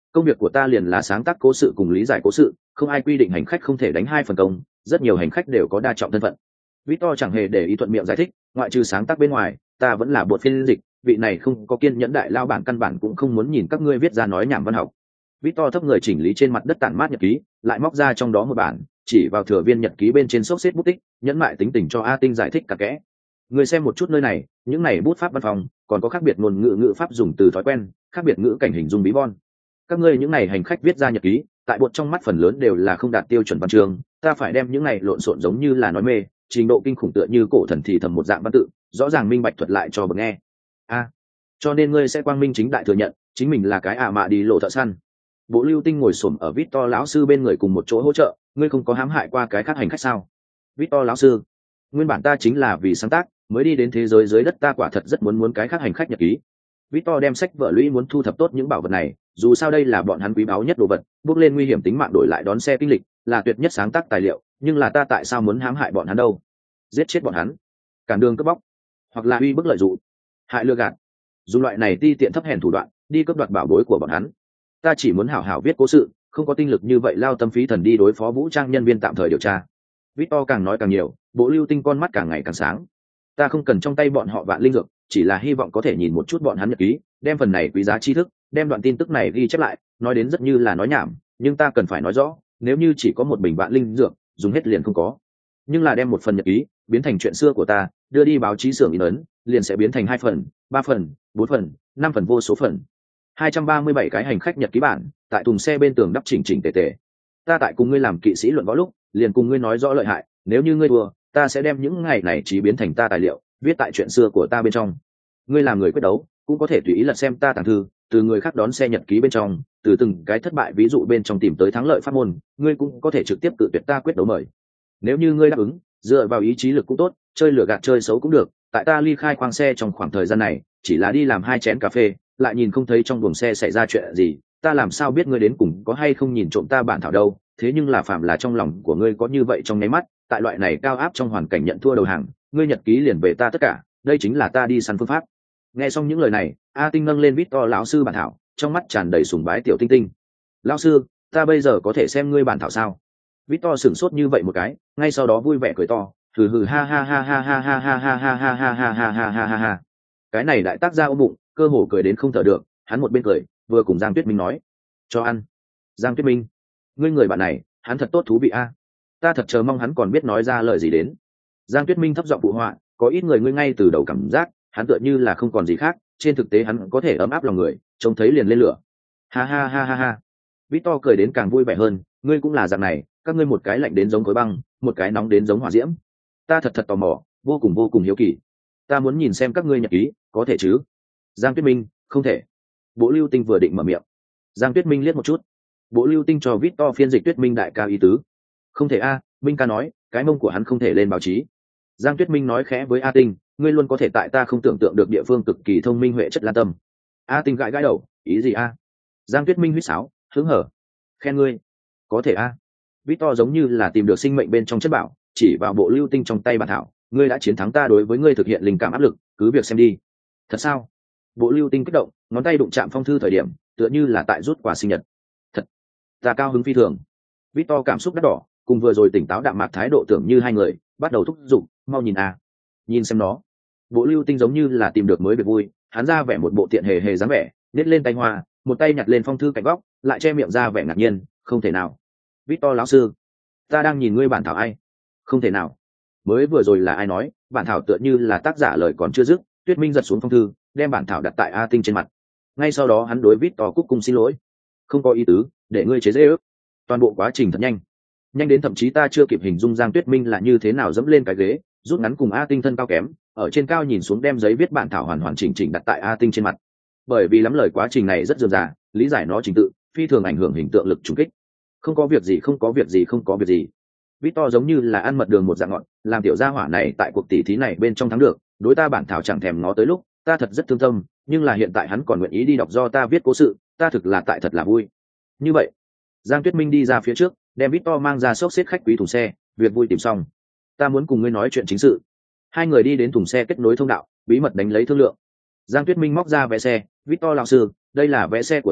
công việc của ta liền là sáng tác cố sự cùng lý giải cố sự, không ai quy định hành khách không thể đánh hai phần công, rất nhiều hành khách đều có đa trọng thân phận. Victor chẳng hề để ý, thuận miệng giải thích, ngoại trừ sáng tác bên ngoài, ta vẫn là bột phiên dịch, vị này không có kiên nhẫn đại lao bản căn bản cũng không muốn nhìn các ngươi viết ra nói nhảm văn học. Victor thấp người chỉnh lý trên mặt đất tản mát nhật ký, lại móc ra trong đó một bản, chỉ vào thừa viên nhật ký bên trên xốc xếp bút tích, nhẫn mại tính tình cho A Tinh giải thích cả kẽ. Người xem một chút nơi này, những này bút pháp văn phòng, còn có khác biệt ngôn ngữ ngữ pháp dùng từ thói quen, khác biệt ngữ cảnh hình dung bí bon. Các ngươi những này hành khách viết ra nhật ký, tại bột trong mắt phần lớn đều là không đạt tiêu chuẩn văn chương, ta phải đem những này lộn xộn giống như là nói mê, trình độ kinh khủng tựa như cổ thần thì thầm một dạng văn tự, rõ ràng minh bạch thuật lại cho bậc nghe. A, cho nên ngươi sẽ quang minh chính đại thừa nhận, chính mình là cái ả mạ đi lộ thợ săn. Bộ Lưu Tinh ngồi xổm ở Victor lão sư bên người cùng một chỗ hỗ trợ, ngươi không có hãm hại qua cái khác hành khách sao? Victor lão sư, nguyên bản ta chính là vì sáng tác mới đi đến thế giới dưới đất, ta quả thật rất muốn muốn cái khác hành khách nhật ký. Victor đem sách vở lũy muốn thu thập tốt những bảo vật này, dù sao đây là bọn hắn quý báu nhất đồ vật, bước lên nguy hiểm tính mạng đổi lại đón xe kinh lịch, là tuyệt nhất sáng tác tài liệu, nhưng là ta tại sao muốn hãm hại bọn hắn đâu? Giết chết bọn hắn, cản đường cướp bóc, hoặc là uy bức lợi dụng, hại lừa gạt, dùng loại này ti tiện thấp hèn thủ đoạn đi cướp đoạt bảo bối của bọn hắn. Ta chỉ muốn hảo hảo viết cố sự, không có tinh lực như vậy lao tâm phí thần đi đối phó vũ trang nhân viên tạm thời điều tra. Victor càng nói càng nhiều, Bộ Lưu Tinh con mắt càng ngày càng sáng. Ta không cần trong tay bọn họ vạn linh dược, chỉ là hy vọng có thể nhìn một chút bọn hắn nhật ký, đem phần này quý giá tri thức, đem đoạn tin tức này ghi chép lại, nói đến rất như là nói nhảm, nhưng ta cần phải nói rõ, nếu như chỉ có một bình vạn linh dược, dùng hết liền không có. Nhưng là đem một phần nhật ký, biến thành chuyện xưa của ta, đưa đi báo chí xưởng in ấn, liền sẽ biến thành hai phần, ba phần, bốn phần, năm phần vô số phần. hai trăm ba mươi bảy cái hành khách nhật ký bản, tại thùng xe bên tường đắp chỉnh chỉnh tề tề. Ta tại cùng ngươi làm kỵ sĩ luận võ lúc, liền cùng ngươi nói rõ lợi hại, nếu như ngươi thua, ta sẽ đem những ngày này chỉ biến thành ta tài liệu, viết tại chuyện xưa của ta bên trong. Ngươi làm người quyết đấu, cũng có thể tùy ý lật xem ta tàng thư, từ người khác đón xe nhật ký bên trong, từ từng cái thất bại ví dụ bên trong tìm tới thắng lợi pháp môn, ngươi cũng có thể trực tiếp cự tuyệt ta quyết đấu mời. Nếu như ngươi đáp ứng, dựa vào ý chí lực cũng tốt, chơi lửa gạt chơi xấu cũng được, tại ta ly khai khoang xe trong khoảng thời gian này, chỉ là đi làm hai chén cà phê, lại nhìn không thấy trong buồng xe xảy ra chuyện gì, ta làm sao biết ngươi đến cùng có hay không nhìn trộm ta bản thảo đâu? Thế nhưng là phạm là trong lòng của ngươi có như vậy trong nháy mắt, tại loại này cao áp trong hoàn cảnh nhận thua đầu hàng, ngươi nhật ký liền về ta tất cả, đây chính là ta đi săn phương pháp. Nghe xong những lời này, A Tinh nâng lên Victor lão sư bản thảo, trong mắt tràn đầy sùng bái tiểu tinh tinh. Lão sư, ta bây giờ có thể xem ngươi bản thảo sao? Victor sửng sốt như vậy một cái, ngay sau đó vui vẻ cười to, hừ hừ ha ha ha ha ha ha ha ha ha ha ha ha ha ha ha ha ha. Cái này đại tác gia ôm bụng, cơ hồ cười đến không thở được, hắn một bên cười, vừa cùng Giang Tuyết Minh nói, cho ăn. Giang Tuyết Minh, ngươi người bạn này, hắn thật tốt thú vị a. Ta thật chờ mong hắn còn biết nói ra lời gì đến. Giang Tuyết Minh thấp giọng phụ họa, có ít người ngươi ngay từ đầu cảm giác, hắn tựa như là không còn gì khác, trên thực tế hắn có thể ấm áp lòng người, trông thấy liền lên lửa. Ha ha ha ha ha. Victor cười đến càng vui vẻ hơn, ngươi cũng là dạng này, các ngươi một cái lạnh đến giống khối băng, một cái nóng đến giống hỏa diễm. Ta thật thật tò mò, vô cùng vô cùng hiếu kỳ. Ta muốn nhìn xem các ngươi nhật ký, có thể chứ? Giang Tuyết Minh, không thể. Bộ Lưu Tinh vừa định mở miệng, Giang Tuyết Minh liếc một chút. Bộ Lưu Tinh cho Victor phiên dịch Tuyết Minh đại ca ý tứ. Không thể a, Minh ca nói, cái mông của hắn không thể lên báo chí. Giang Tuyết Minh nói khẽ với A Tinh, ngươi luôn có thể tại ta không tưởng tượng được địa phương cực kỳ thông minh huệ chất lan tâm. A Tinh gãi gãi đầu, ý gì a? Giang Tuyết Minh huýt sáo, hứng hở, khen ngươi. Có thể a. Victor giống như là tìm được sinh mệnh bên trong chất bảo, chỉ vào Bộ Lưu Tinh trong tay bản thảo, ngươi đã chiến thắng ta đối với ngươi thực hiện linh cảm áp lực, cứ việc xem đi. Thật sao? Bộ Lưu Tinh kích động, ngón tay đụng chạm phong thư thời điểm, tựa như là tại rút quà sinh nhật. Thật, ta cao hứng phi thường. Victor cảm xúc đắt đỏ, cùng vừa rồi tỉnh táo đạm mạc thái độ tưởng như hai người, bắt đầu thúc giục, mau nhìn a, nhìn xem nó. Bộ Lưu Tinh giống như là tìm được mới việc vui, hắn ra vẻ một bộ tiện hề hề dáng vẻ, nhét lên tay hoa, một tay nhặt lên phong thư cạnh góc, lại che miệng ra vẻ ngạc nhiên, không thể nào. Victor lão sư, ta đang nhìn ngươi bản thảo ai? Không thể nào. Mới vừa rồi là ai nói, bản thảo tựa như là tác giả lời còn chưa dứt, Tuyết Minh giật xuống phong thư, đem bản thảo đặt tại A Tinh trên mặt. Ngay sau đó hắn đối Victor cúc cung xin lỗi, không có ý tứ, để ngươi chế giễu. Toàn bộ quá trình thật nhanh, nhanh đến thậm chí ta chưa kịp hình dung Giang Tuyết Minh là như thế nào dẫm lên cái ghế, rút ngắn cùng A Tinh thân cao kém, ở trên cao nhìn xuống đem giấy viết bản thảo hoàn hoàn chỉnh chỉnh đặt tại A Tinh trên mặt. Bởi vì lắm lời quá trình này rất dườm già, lý giải nó trình tự, phi thường ảnh hưởng hình tượng lực trùng kích. Không có việc gì, không có việc gì, không có việc gì. Victor giống như là ăn mật đường một dạng ngọn, làm tiểu gia hỏa này tại cuộc tỷ thí này bên trong thắng được, đối ta bản thảo chẳng thèm ngó tới lúc, ta thật rất thương tâm, nhưng là hiện tại hắn còn nguyện ý đi đọc do ta viết cố sự, ta thực là tại thật là vui. Như vậy, Giang Tuyết Minh đi ra phía trước, đem Victor mang ra xốc xếp khách quý thùng xe, việc vui tìm xong. Ta muốn cùng ngươi nói chuyện chính sự. Hai người đi đến thùng xe kết nối thông đạo, bí mật đánh lấy thương lượng. Giang Tuyết Minh móc ra vé xe, Victor lão sư, đây là vé xe của ta,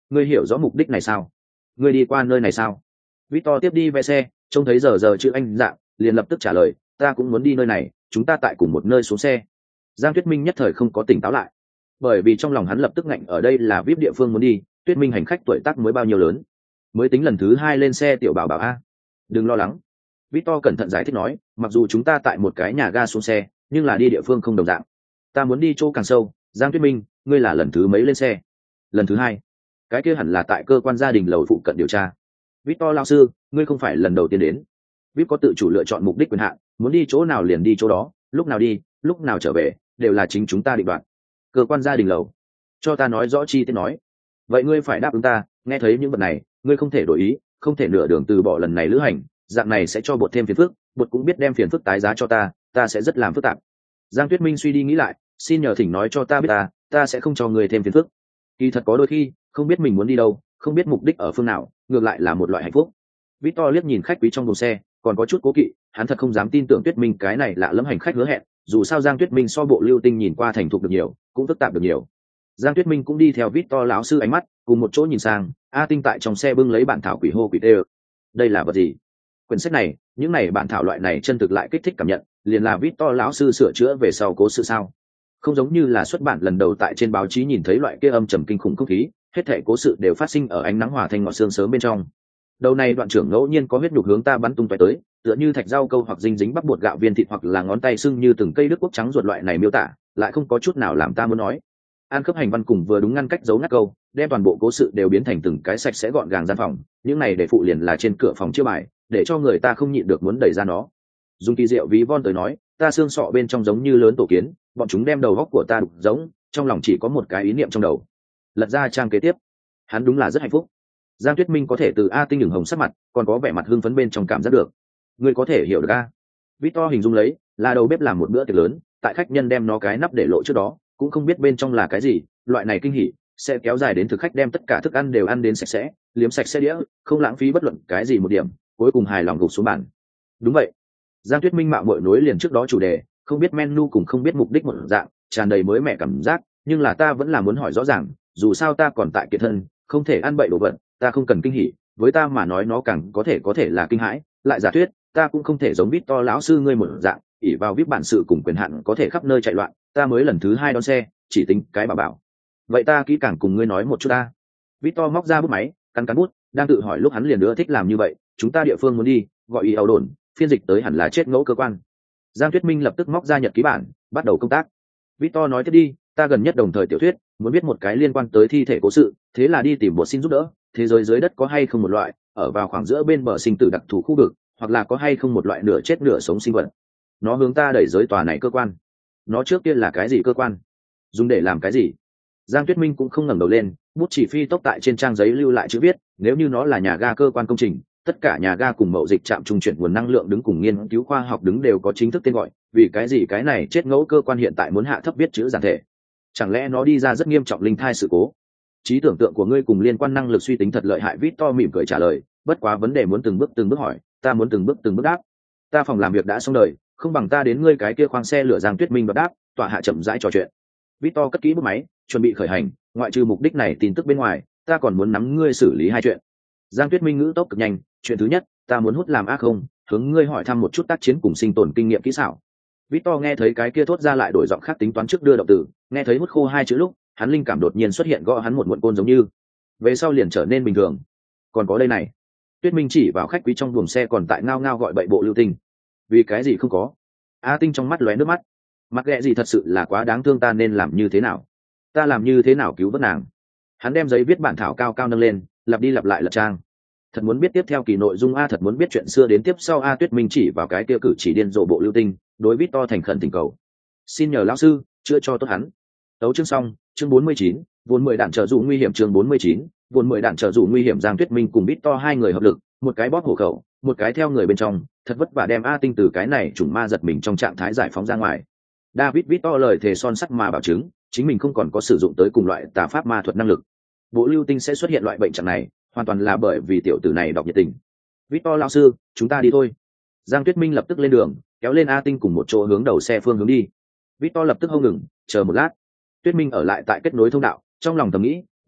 ngươi hiểu rõ mục đích này sao? Ngươi đi qua nơi này sao? Victor tiếp đi vé xe, trông thấy giờ giờ chữ anh dạng, liền lập tức trả lời, ta cũng muốn đi nơi này, chúng ta tại cùng một nơi xuống xe. Giang Tuyết Minh nhất thời không có tỉnh táo lại, bởi vì trong lòng hắn lập tức ngạnh ở đây là vê i pê địa phương muốn đi. Tuyết Minh hành khách tuổi tác mới bao nhiêu lớn, mới tính lần thứ hai lên xe tiểu bảo bảo a. Đừng lo lắng, Victor cẩn thận giải thích nói, mặc dù chúng ta tại một cái nhà ga xuống xe, nhưng là đi địa phương không đồng dạng. Ta muốn đi chỗ càng sâu. Giang Tuyết Minh, ngươi là lần thứ mấy lên xe? Lần thứ hai. Cái kia hẳn là tại cơ quan gia đình lầu phụ cận điều tra. Victor lão sư, ngươi không phải lần đầu tiên đến. vê i pê có tự chủ lựa chọn mục đích quyền hạn, muốn đi chỗ nào liền đi chỗ đó, lúc nào đi, lúc nào trở về, đều là chính chúng ta định đoạt. Cơ quan gia đình lầu, cho ta nói rõ chi tiết nói. Vậy ngươi phải đáp ứng ta, nghe thấy những vật này, ngươi không thể đổi ý, không thể nửa đường từ bỏ lần này lữ hành, dạng này sẽ cho bột thêm phiền phức, bột cũng biết đem phiền phức tái giá cho ta, ta sẽ rất làm phức tạp. Giang Tuyết Minh suy đi nghĩ lại, xin nhờ thỉnh nói cho ta biết ta, ta sẽ không cho ngươi thêm phiền phức. Kỳ thật có đôi khi, không biết mình muốn đi đâu, không biết mục đích ở phương nào, ngược lại là một loại hạnh phúc. Victor liếc nhìn khách quý trong buồng xe, còn có chút cố kỵ, hắn thật không dám tin tưởng Tuyết Minh cái này lạ lẫm hành khách hứa hẹn, dù sao Giang Tuyết Minh so bộ Lưu Tinh nhìn qua thành thục được nhiều, cũng phức tạp được nhiều. Giang Tuyết Minh cũng đi theo Victor lão sư ánh mắt, cùng một chỗ nhìn sang, A Tinh tại trong xe bưng lấy bản thảo quỷ hô quỷ tê. Đây là vật gì? Quyển sách này, những này bản thảo loại này chân thực lại kích thích cảm nhận, liền là Victor lão sư sửa chữa về sau cố sự sao? Không giống như là xuất bản lần đầu tại trên báo chí nhìn thấy loại kia âm trầm kinh khủng không khí, hết thảy cố sự đều phát sinh ở ánh nắng hòa thanh ngọt sương sớm bên trong. Đầu này đoạn trưởng ngẫu nhiên có huyết nhục hướng ta bắn tung tóe tới, tựa như thạch rau câu hoặc dinh dính bắp bột gạo viên thịt hoặc là ngón tay sưng như từng cây đức quốc trắng ruột loại này miêu tả, lại không có chút nào làm ta muốn nói. An khớp hành văn cùng vừa đúng ngăn cách dấu ngắt câu, đem toàn bộ cố sự đều biến thành từng cái sạch sẽ gọn gàng gian phòng, những này để phụ liền là trên cửa phòng chiêu bài, để cho người ta không nhịn được muốn đẩy ra nó. Dùng kỳ diệu ví von tới nói, ta xương sọ bên trong giống như lớn tổ kiến, bọn chúng đem đầu góc của ta đục giống, trong lòng chỉ có một cái ý niệm trong đầu. Lật ra trang kế tiếp, hắn đúng là rất hạnh phúc. Giang Tuyết Minh có thể từ A Tinh đường hồng sắc mặt, còn có vẻ mặt hưng phấn bên trong cảm giác được. Ngươi có thể hiểu được a? Victor hình dung lấy, là đầu bếp làm một bữa tiệc lớn, tại khách nhân đem nó cái nắp để lộ trước đó, cũng không biết bên trong là cái gì, loại này kinh hỉ sẽ kéo dài đến thực khách đem tất cả thức ăn đều ăn đến sạch sẽ, liếm sạch sẽ đĩa, không lãng phí bất luận cái gì một điểm, cuối cùng hài lòng gục xuống bàn. Đúng vậy. Giang Tuyết Minh mạo muội nối liền trước đó chủ đề, không biết menu cùng không biết mục đích một dạng, tràn đầy mới mẻ cảm giác, nhưng là ta vẫn là muốn hỏi rõ ràng, dù sao ta còn tại kiệt thân, không thể ăn bậy đồ vật, ta không cần kinh hỉ, với ta mà nói nó càng có thể có thể là kinh hãi, lại giả thuyết, ta cũng không thể giống Victor lão sư ngươi một dạng, ỷ vào viết bản sự cùng quyền hạn có thể khắp nơi chạy loạn, ta mới lần thứ hai đón xe, chỉ tính cái bảo bảo. Vậy ta kỹ càng cùng ngươi nói một chút ta. Victor móc ra bút máy, cắn cắn bút, đang tự hỏi lúc hắn liền nữa thích làm như vậy, chúng ta địa phương muốn đi, gọi ý ảo đồn, phiên dịch tới hẳn là chết ngẫu cơ quan. Giang Tuyết Minh lập tức móc ra nhật ký bản, bắt đầu công tác. Victor nói tiếp đi, ta gần nhất đồng thời tiểu thuyết, muốn biết một cái liên quan tới thi thể cố sự, thế là đi tìm bột xin giúp đỡ, thế giới dưới đất có hay không một loại, ở vào khoảng giữa bên bờ sinh tử đặc thù khu vực, hoặc là có hay không một loại nửa chết nửa sống sinh vật. Nó hướng ta đẩy giới tòa này cơ quan. Nó trước tiên là cái gì cơ quan? Dùng để làm cái gì? Giang Tuyết Minh cũng không ngẩng đầu lên, bút chỉ phi tốc tại trên trang giấy lưu lại chữ viết, nếu như nó là nhà ga cơ quan công trình, tất cả nhà ga cùng mậu dịch trạm trung chuyển nguồn năng lượng đứng cùng nghiên cứu khoa học đứng đều có chính thức tên gọi, vì cái gì cái này chết ngẫu cơ quan hiện tại muốn hạ thấp viết chữ giản thể? Chẳng lẽ nó đi ra rất nghiêm trọng linh thai sự cố? Trí tưởng tượng của ngươi cùng liên quan năng lực suy tính thật lợi hại. Victor mỉm cười trả lời, bất quá vấn đề muốn từng bước từng bước hỏi, ta muốn từng bước từng bước đáp. Ta phòng làm việc đã xong đời, không bằng ta đến ngươi cái kia khoang xe lửa. Giang Tuyết Minh đáp đáp, tọa hạ chậm rãi trò chuyện. Victor cất kỹ bút máy, chuẩn bị khởi hành, ngoại trừ mục đích này tin tức bên ngoài, ta còn muốn nắm ngươi xử lý hai chuyện. Giang Tuyết Minh ngữ tốc cực nhanh, chuyện thứ nhất, ta muốn hút làm ác không, hướng ngươi hỏi thăm một chút tác chiến cùng sinh tồn kinh nghiệm kỹ xảo. Victor nghe thấy cái kia thốt ra lại đổi giọng khác tính toán trước đưa động từ, nghe thấy hút khô hai chữ lúc, hắn linh cảm đột nhiên xuất hiện gõ hắn một muộn côn giống như. Về sau liền trở nên bình thường. Còn có đây này. Tuyết Minh chỉ vào khách quý trong buồng xe còn tại ngao ngao gọi bậy bộ Lưu Tinh. Vì cái gì không có? A Tinh trong mắt lóe nước mắt. Mặc ghẹ gì thật sự là quá đáng thương, ta nên làm như thế nào? Ta làm như thế nào cứu vớt nàng? Hắn đem giấy viết bản thảo cao cao nâng lên, lặp đi lặp lại lật trang. Thật muốn biết tiếp theo kỳ nội dung a, thật muốn biết chuyện xưa đến tiếp sau a. Tuyết Minh chỉ vào cái kia cử chỉ điên rồ bộ Lưu Tinh, đối Victor thành khẩn thỉnh cầu. Xin nhờ lão sư, chữa cho tốt hắn. Tấu chương xong, chương bốn mươi chín, vốn mười đạn trợ dụ nguy hiểm. Chương bốn mươi chín, vốn mười đạn trợ dụ nguy hiểm. Giang Tuyết Minh cùng Victor hai người hợp lực, một cái bóp hổ khẩu, một cái theo người bên trong, thật vất vả đem A Tinh từ cái này chủng ma giật mình trong trạng thái giải phóng ra ngoài. David Victor lời thề son sắt mà bảo chứng, chính mình không còn có sử dụng tới cùng loại tà pháp ma thuật năng lực. Bộ Lưu Tinh sẽ xuất hiện loại bệnh trạng này, hoàn toàn là bởi vì tiểu tử này đọc nhiệt tình. Victor lão sư, chúng ta đi thôi. Giang Tuyết Minh lập tức lên đường, kéo lên A Tinh cùng một chỗ hướng đầu xe phương hướng đi. Victor lập tức hông ngừng, chờ một lát. Tuyết Minh ở lại tại kết nối thông đạo, trong lòng thầm nghĩ,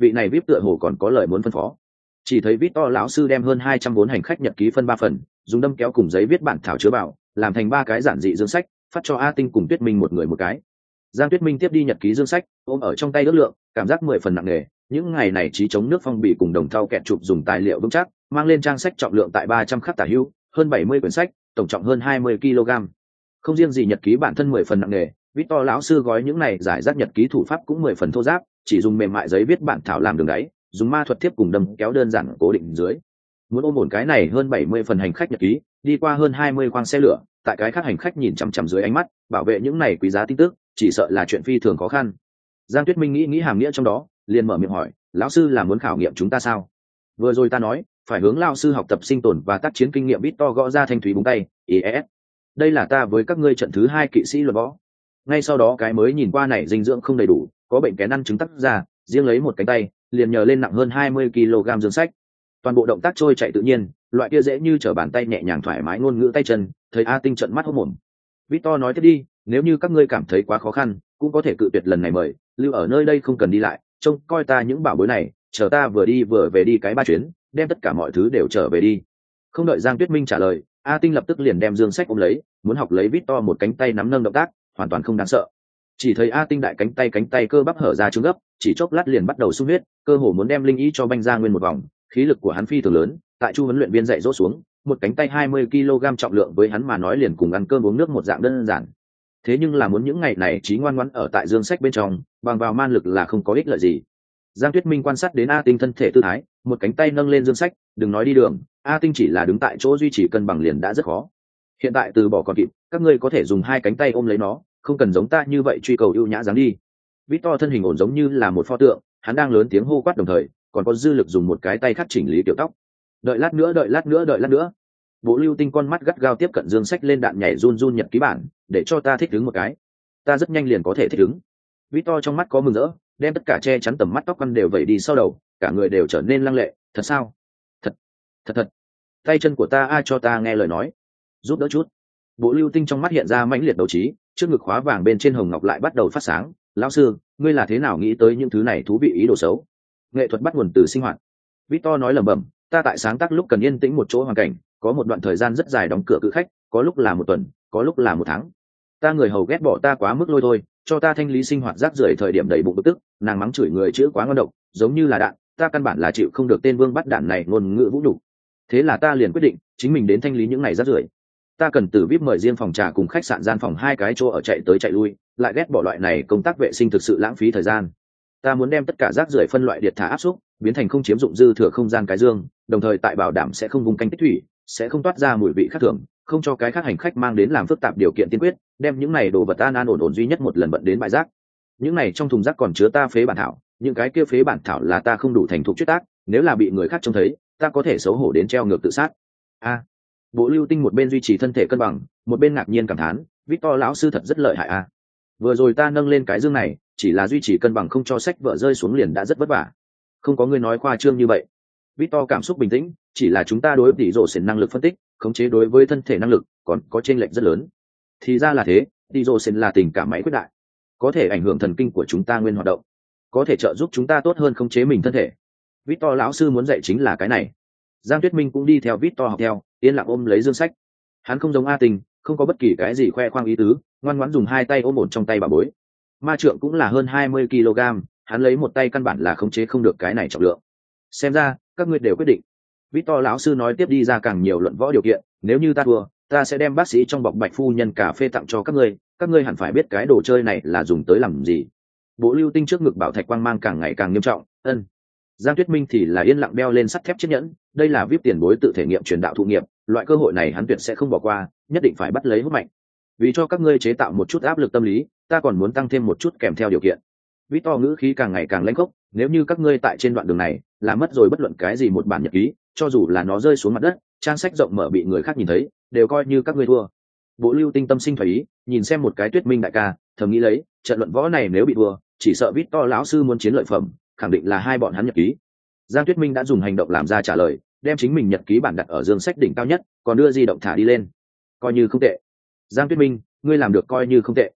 vị này vip tựa hồ còn có lời muốn phân phó. Chỉ thấy Victor lão sư đem hơn hai trăm bốn hành khách nhật ký phân ba phần, dùng đâm kéo cùng giấy viết bản thảo chứa vào, làm thành ba cái giản dị dương sách, phát cho A Tinh cùng Tuyết Minh một người một cái. Giang Tuyết Minh tiếp đi nhật ký dương sách, ôm ở trong tay ước lượng, cảm giác mười phần nặng nề. Những ngày này trí chống nước phong bì cùng đồng thau kẹt chụp dùng tài liệu vững chắc, mang lên trang sách trọng lượng tại ba trăm khắc tả hữu, hơn bảy mươi quyển sách, tổng trọng hơn hai mươi ki lô gam. Không riêng gì nhật ký bản thân mười phần nặng nề, Victor lão sư gói những này giải rác nhật ký thủ pháp cũng mười phần thô ráp, chỉ dùng mềm mại giấy viết bản thảo làm đường đáy, dùng ma thuật thiếp cùng đâm kéo đơn giản cố định dưới. Muốn ôm ổn cái này hơn bảy mươi phần hành khách nhật ký, đi qua hơn hai mươi khoang xe lửa, tại cái khác hành khách nhìn chằm chằm dưới ánh mắt, bảo vệ những này quý giá tin tức, chỉ sợ là chuyện phi thường khó khăn. Giang Tuyết Minh nghĩ nghĩ hàm nghĩa trong đó, liền mở miệng hỏi, lão sư là muốn khảo nghiệm chúng ta sao? Vừa rồi ta nói, phải hướng lão sư học tập sinh tồn và tác chiến kinh nghiệm. Victor gõ ra thanh thúy búng tay, i e s. Đây là ta với các ngươi trận thứ hai kỵ sĩ luật võ. Ngay sau đó cái mới nhìn qua này dinh dưỡng không đầy đủ, có bệnh kén ăn chứng tắc ra, riêng lấy một cánh tay, liền nhờ lên nặng hơn hai mươi ki lô gam dương sách. Toàn bộ động tác trôi chạy tự nhiên, loại kia dễ như trở bàn tay nhẹ nhàng thoải mái ngôn ngữ tay chân, thấy A Tinh trợn mắt hốt mồm. Victor nói tiếp đi, nếu như các ngươi cảm thấy quá khó khăn, cũng có thể cự tuyệt lần này mời, lưu ở nơi đây không cần đi lại, trông coi ta những bảo bối này, chờ ta vừa đi vừa về đi cái ba chuyến, đem tất cả mọi thứ đều trở về đi. Không đợi Giang Tuyết Minh trả lời, A Tinh lập tức liền đem dương sách ôm lấy, muốn học lấy Victor một cánh tay nắm nâng động tác, hoàn toàn không đáng sợ. Chỉ thấy A Tinh đại cánh tay cánh tay cơ bắp hở ra trướng gấp, chỉ chốc lát liền bắt đầu sung huyết, cơ hồ muốn đem linh ý cho banh ra nguyên một vòng, khí lực của hắn phi thường lớn, tại chu huấn luyện viên dạy dỗ xuống, một cánh tay hai mươi ki lô gam trọng lượng với hắn mà nói liền cùng ăn cơm uống nước một dạng đơn giản. Thế nhưng là muốn những ngày này trí ngoan ngoãn ở tại dương sách bên trong, bằng vào man lực là không có ích lợi gì. Giang Tuyết Minh quan sát đến A Tinh thân thể tư thái, một cánh tay nâng lên dương sách, đừng nói đi đường, A Tinh chỉ là đứng tại chỗ duy trì cân bằng liền đã rất khó. Hiện tại từ bỏ còn kịp, các ngươi có thể dùng hai cánh tay ôm lấy nó, không cần giống ta như vậy truy cầu ưu nhã dáng đi. Victor thân hình ổn giống như là một pho tượng, hắn đang lớn tiếng hô quát đồng thời, còn có dư lực dùng một cái tay khắc chỉnh lý kiểu tóc. Đợi lát nữa, đợi lát nữa, đợi lát nữa. Bộ Lưu Tinh con mắt gắt gao tiếp cận dương sách lên đạn nhảy run run nhật ký bản, để cho ta thích ứng một cái. Ta rất nhanh liền có thể thích ứng. Victor trong mắt có mừng rỡ, đem tất cả che chắn tầm mắt tóc quăn đều vẩy đi sau đầu, cả người đều trở nên lăng lệ. Thật sao? Thật, thật thật. Tay chân của ta ai cho ta nghe lời nói, giúp đỡ chút. Bộ Lưu Tinh trong mắt hiện ra mãnh liệt đấu trí, trước ngực khóa vàng bên trên hồng ngọc lại bắt đầu phát sáng. Lão sư, ngươi là thế nào nghĩ tới những thứ này thú vị ý đồ xấu? Nghệ thuật bắt nguồn từ sinh hoạt. Victor nói lẩm bẩm, ta tại sáng tác lúc cần yên tĩnh một chỗ hoàn cảnh, có một đoạn thời gian rất dài đóng cửa cự khách, có lúc là một tuần, có lúc là một tháng. Ta người hầu ghét bỏ ta quá mức lôi thôi, cho ta thanh lý sinh hoạt rác rưởi thời điểm đầy bụng bực tức, nàng mắng chửi người chữ quá ngon độc, giống như là đạn, ta căn bản là chịu không được tên vương bắt đạn này ngôn ngữ vũ nhục. Thế là ta liền quyết định, chính mình đến thanh lý những này rác rưởi. Ta cần từ vip mời riêng phòng trà cùng khách sạn gian phòng hai cái chỗ ở chạy tới chạy lui, lại ghét bỏ loại này công tác vệ sinh thực sự lãng phí thời gian. Ta muốn đem tất cả rác rưởi phân loại điệt thả áp xúc, biến thành không chiếm dụng dư thừa không gian cái dương, đồng thời tại bảo đảm sẽ không vùng canh tích thủy, sẽ không toát ra mùi vị khác thường, không cho cái khác hành khách mang đến làm phức tạp điều kiện tiên quyết, đem những này đồ vật an an ổn ổn duy nhất một lần bận đến bãi rác. Những này trong thùng rác còn chứa ta phế bản thảo, những cái kia phế bản thảo là ta không đủ thành thục chuyết tác, nếu là bị người khác trông thấy, ta có thể xấu hổ đến treo ngược tự sát. A. Bộ Lưu Tinh một bên duy trì thân thể cân bằng, một bên ngạc nhiên cảm thán, Victor lão sư thật rất lợi hại a. Vừa rồi ta nâng lên cái dương này, chỉ là duy trì cân bằng không cho sách vợ rơi xuống liền đã rất vất vả. Không có người nói khoa trương như vậy. Victor cảm xúc bình tĩnh, chỉ là chúng ta đối tỷ rổ xỉn năng lực phân tích, khống chế đối với thân thể năng lực, còn có chênh lệch rất lớn. Thì ra là thế, tỷ rổ xỉn là tình cảm máy quyết đại, có thể ảnh hưởng thần kinh của chúng ta nguyên hoạt động, có thể trợ giúp chúng ta tốt hơn khống chế mình thân thể. Victor lão sư muốn dạy chính là cái này. Giang Tuyết Minh cũng đi theo Victor học theo, yên lặng ôm lấy dương sách. Hắn không giống A Tình, không có bất kỳ cái gì khoe khoang ý tứ, ngoan ngoãn dùng hai tay ôm ổn trong tay bà bối. Ma trượng cũng là hơn hai mươi ki lô gam, hắn lấy một tay căn bản là khống chế không được cái này trọng lượng. Xem ra, các ngươi đều quyết định. Victor lão sư nói tiếp đi ra càng nhiều luận võ điều kiện, nếu như ta thua, ta sẽ đem bác sĩ trong bọc bạch phu nhân cà phê tặng cho các ngươi, các ngươi hẳn phải biết cái đồ chơi này là dùng tới làm gì. Bộ Lưu Tinh trước ngực bảo thạch quang mang càng ngày càng nghiêm trọng, ân. Giang Tuyết Minh thì là yên lặng đeo lên sắt thép chiếc nhẫn, đây là vip tiền bối tự thể nghiệm truyền đạo thụ nghiệp, loại cơ hội này hắn tuyệt sẽ không bỏ qua, nhất định phải bắt lấy hút mạnh. Vì cho các ngươi chế tạo một chút áp lực tâm lý, ta còn muốn tăng thêm một chút kèm theo điều kiện. Victor ngữ khí càng ngày càng lãnh khốc, nếu như các ngươi tại trên đoạn đường này làm mất rồi bất luận cái gì một bản nhật ký, cho dù là nó rơi xuống mặt đất, trang sách rộng mở bị người khác nhìn thấy, đều coi như các ngươi thua. Bộ Lưu Tinh tâm sinh thoái ý, nhìn xem một cái Tuyết Minh đại ca, thầm nghĩ lấy, trận luận võ này nếu bị thua, chỉ sợ Victor lão sư muốn chiến lợi phẩm, khẳng định là hai bọn hắn nhật ký. Giang Tuyết Minh đã dùng hành động làm ra trả lời, đem chính mình nhật ký bản đặt ở dương sách đỉnh cao nhất, còn đưa di động thả đi lên. Coi như không tệ. Giang Tuyết Minh, ngươi làm được coi như không tệ.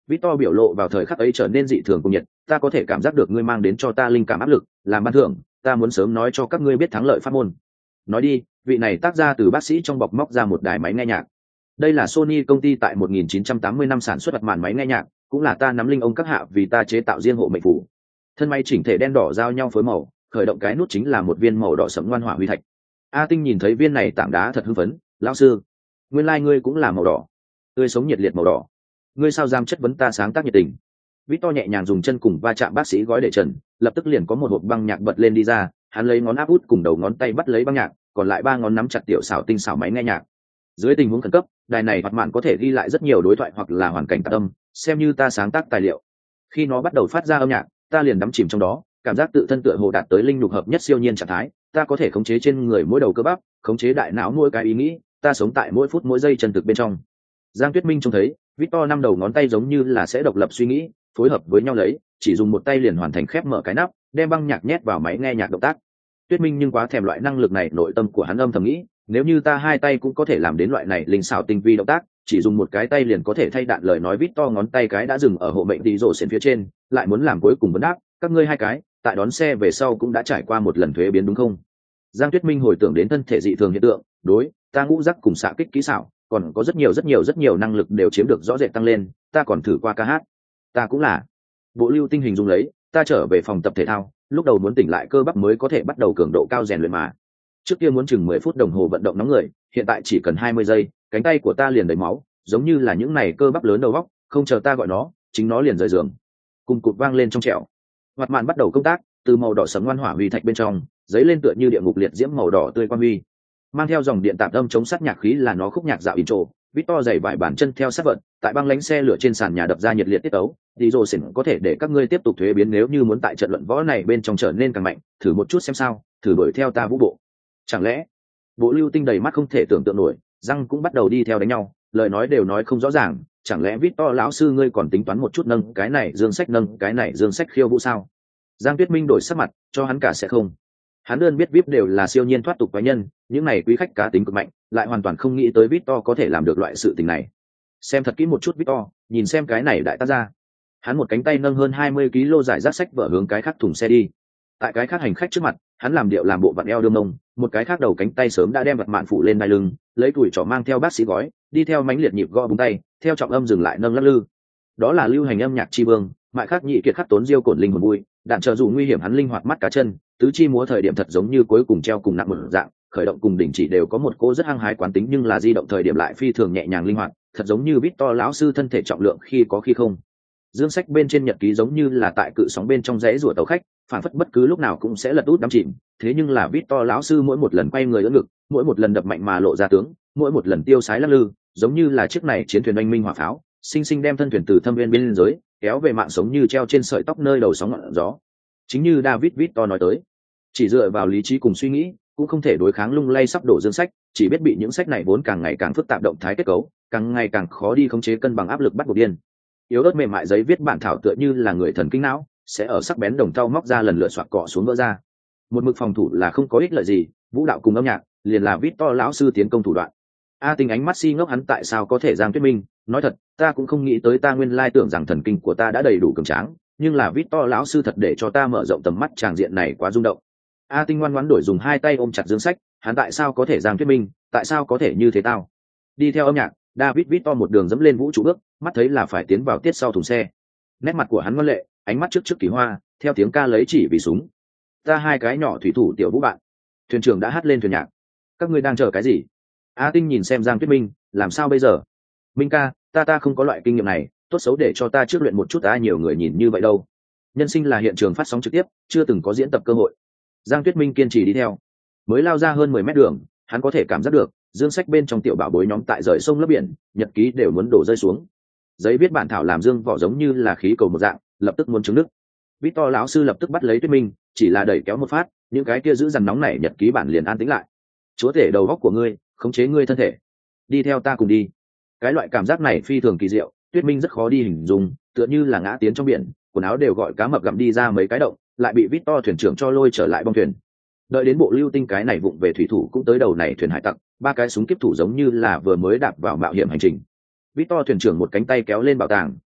Victor biểu lộ vào thời khắc ấy trở nên dị thường cùng nhiệt, ta có thể cảm giác được ngươi mang đến cho ta linh cảm áp lực, làm ban thưởng, ta muốn sớm nói cho các ngươi biết thắng lợi pháp môn. Nói đi, vị này tác ra từ bác sĩ trong bọc móc ra một đài máy nghe nhạc. Đây là Sony công ty tại một nghìn chín trăm tám mươi năm sản xuất vật màn máy nghe nhạc, cũng là ta nắm linh ông các hạ vì ta chế tạo riêng hộ mệnh phủ. Thân máy chỉnh thể đen đỏ giao nhau phối màu, khởi động cái nút chính là một viên màu đỏ sẫm ngoan hỏa huy thạch. A Tinh nhìn thấy viên này tảng đá thật hưng phấn, lão sư, nguyên lai like ngươi cũng là màu đỏ, tươi sống nhiệt liệt màu đỏ. Ngươi sao dám chất vấn ta sáng tác nhiệt tình? Victor nhẹ nhàng dùng chân cùng va chạm bác sĩ gói để trần, lập tức liền có một hộp băng nhạc bật lên đi ra, hắn lấy ngón áp út cùng đầu ngón tay bắt lấy băng nhạc, còn lại ba ngón nắm chặt tiểu xảo tinh xảo máy nghe nhạc. Dưới tình huống khẩn cấp, đài này hoạt mạn có thể ghi lại rất nhiều đối thoại hoặc là hoàn cảnh tạc âm, xem như ta sáng tác tài liệu. Khi nó bắt đầu phát ra âm nhạc, ta liền đắm chìm trong đó, cảm giác tự thân tựa hồ đạt tới linh nhục hợp nhất siêu nhiên trạng thái, ta có thể khống chế trên người mỗi đầu cơ bắp, khống chế đại não mỗi cái ý nghĩ, ta sống tại mỗi phút mỗi giây chân thực bên trong. Giang Tuyết Minh trông thấy, Victor năm đầu ngón tay giống như là sẽ độc lập suy nghĩ, phối hợp với nhau lấy, chỉ dùng một tay liền hoàn thành khép mở cái nắp, đem băng nhạc nhét vào máy nghe nhạc động tác. Tuyết Minh nhưng quá thèm loại năng lực này, nội tâm của hắn âm thầm nghĩ, nếu như ta hai tay cũng có thể làm đến loại này linh xảo tinh vi động tác, chỉ dùng một cái tay liền có thể thay đạn lời nói. Victor ngón tay cái đã dừng ở hộ mệnh đi rổ xen phía trên, lại muốn làm cuối cùng vấn đáp, các ngươi hai cái, tại đón xe về sau cũng đã trải qua một lần thuế biến đúng không? Giang Tuyết Minh hồi tưởng đến thân thể dị thường hiện tượng, đối, ta ngũ giác cùng xạ kích kỹ xảo, còn có rất nhiều rất nhiều rất nhiều năng lực đều chiếm được rõ rệt tăng lên, ta còn thử qua ca hát. Ta cũng là. Bộ Lưu Tinh hình dung lấy, ta trở về phòng tập thể thao, lúc đầu muốn tỉnh lại cơ bắp mới có thể bắt đầu cường độ cao rèn luyện mà. Trước kia muốn chừng mười phút đồng hồ vận động nóng người, hiện tại chỉ cần hai mươi giây, cánh tay của ta liền đầy máu, giống như là những này cơ bắp lớn đầu góc, không chờ ta gọi nó, chính nó liền rời giường. Cùng cụt vang lên trong trẻo. Hoạt mạn bắt đầu công tác, từ màu đỏ sẫm ngoan hỏa huy thạch bên trong, giấy lên tựa như địa ngục liệt diễm màu đỏ tươi quan huy. Mang theo dòng điện tạp âm chống sát nhạc khí là nó khúc nhạc dạo intro, Victor giày vải bàn chân theo sát vận, tại băng lánh xe lửa trên sàn nhà đập ra nhiệt liệt tiết tấu. Dirosen có thể để các ngươi tiếp tục thuế biến nếu như muốn tại trận luận võ này bên trong trở nên càng mạnh, thử một chút xem sao, thử đuổi theo ta vũ bộ. Chẳng lẽ? Bộ Lưu Tinh đầy mắt không thể tưởng tượng nổi, răng cũng bắt đầu đi theo đánh nhau, lời nói đều nói không rõ ràng, chẳng lẽ Victor lão sư ngươi còn tính toán một chút nâng cái này dương sách nâng cái này dương sách khiêu vũ sao? Giang Tuyết Minh đổi sắc mặt, cho hắn cả sẽ không. Hắn đơn biết vê i pê đều là siêu nhiên thoát tục quái nhân, những này quý khách cá tính cực mạnh, lại hoàn toàn không nghĩ tới Victor có thể làm được loại sự tình này. Xem thật kỹ một chút Victor, nhìn xem cái này đại tác ra. Hắn một cánh tay nâng hơn hai mươi ki lô giải rác sách vở hướng cái khác thùng xe đi. Tại cái khác hành khách trước mặt, hắn làm điệu làm bộ vặn eo đương mông, một cái khác đầu cánh tay sớm đã đem vật mạn phụ lên đai lưng, lấy tuổi trỏ mang theo bác sĩ gói, đi theo mánh liệt nhịp gõ búng tay, theo trọng âm dừng lại nâng lắc lư. Đó là lưu hành âm nhạc chi vương, mại khắc nhị kiệt khắc tốn diêu cổn linh hồn vui, đạn trợ dù nguy hiểm hắn linh hoạt mắt cá chân, tứ chi múa thời điểm thật giống như cuối cùng treo cùng nặng một dạng, khởi động cùng đỉnh chỉ đều có một cô rất hăng hái quán tính nhưng là di động thời điểm lại phi thường nhẹ nhàng linh hoạt, thật giống như Victor lão sư thân thể trọng lượng khi có khi không. Dương sách bên trên nhật ký giống như là tại cự sóng bên trong rẽ rủa tàu khách, phản phất bất cứ lúc nào cũng sẽ lật út đắm chìm, thế nhưng là Victor lão sư mỗi một lần quay người đỡ ngực, mỗi một lần đập mạnh mà lộ ra tướng, mỗi một lần tiêu sái lắc lư, giống như là chiếc này chiến thuyền oanh minh hỏa pháo, sinh sinh đem thân thuyền từ thâm viên biên giới kéo về mạng sống như treo trên sợi tóc nơi đầu sóng ngọn gió. Chính như David Victor nói tới, chỉ dựa vào lý trí cùng suy nghĩ cũng không thể đối kháng lung lay sắp đổ dương sách, chỉ biết bị những sách này vốn càng ngày càng phức tạp động thái kết cấu, càng ngày càng khó đi khống chế cân bằng áp lực bắt buộc điên. Yếu ớt mềm mại giấy viết bản thảo tựa như là người thần kinh não, sẽ ở sắc bén đồng thau móc ra lần lượt xoạc cọ xuống vỡ ra. Một mực phòng thủ là không có ích lợi gì, vũ đạo cùng âm nhạc liền là Victor lão sư tiến công thủ đoạn. A Tinh ánh mắt si ngốc hắn tại sao có thể Giang Tuyết Minh, nói thật, ta cũng không nghĩ tới ta nguyên lai tưởng rằng thần kinh của ta đã đầy đủ cường tráng, nhưng là Victor lão sư thật để cho ta mở rộng tầm mắt, tràng diện này quá rung động. A Tinh ngoan ngoãn đổi dùng hai tay ôm chặt dương sách, hắn tại sao có thể Giang Tuyết Minh, tại sao có thể như thế tao? Đi theo âm nhạc, David Victor một đường dẫm lên vũ trụ bước, mắt thấy là phải tiến vào tiết sau thùng xe. Nét mặt của hắn ngoan lệ, ánh mắt trước trước kỳ hoa, theo tiếng ca lấy chỉ vì súng. Ta hai cái nhỏ thủy thủ tiểu vũ bạn. Thuyền trưởng đã hát lên thuyền nhạc. Các ngươi đang chờ cái gì? A Tinh nhìn xem Giang Tuyết Minh, làm sao bây giờ? Minh ca, ta ta không có loại kinh nghiệm này, tốt xấu để cho ta trước luyện một chút, ta nhiều người nhìn như vậy đâu. Nhân sinh là hiện trường phát sóng trực tiếp, chưa từng có diễn tập cơ hội. Giang Tuyết Minh kiên trì đi theo, mới lao ra hơn mười mét đường, hắn có thể cảm giác được dương sách bên trong tiểu bảo bối nhóm tại rời sông lấp biển, nhật ký đều muốn đổ rơi xuống. Giấy viết bản thảo làm dương vỏ giống như là khí cầu một dạng, lập tức muốn trứng nước. Victor lão sư lập tức bắt lấy Tuyết Minh, chỉ là đẩy kéo một phát, những cái kia giữ dằn nóng này nhật ký bản liền an tĩnh lại. Chúa tể đầu góc của ngươi, khống chế ngươi thân thể, đi theo ta cùng đi. Cái loại cảm giác này phi thường kỳ diệu, Tuyết Minh rất khó đi hình dung, tựa như là ngã tiến trong biển, quần áo đều gọi cá mập gặm đi ra mấy cái động, lại bị Victor thuyền trưởng cho lôi trở lại bong thuyền. Đợi đến Bộ Lưu Tinh cái này vụng về thủy thủ cũng tới đầu này thuyền hải tặc, ba cái súng kiếp thủ giống như là vừa mới đạp vào mạo hiểm hành trình. Victor thuyền trưởng một cánh tay kéo lên bảo tàng,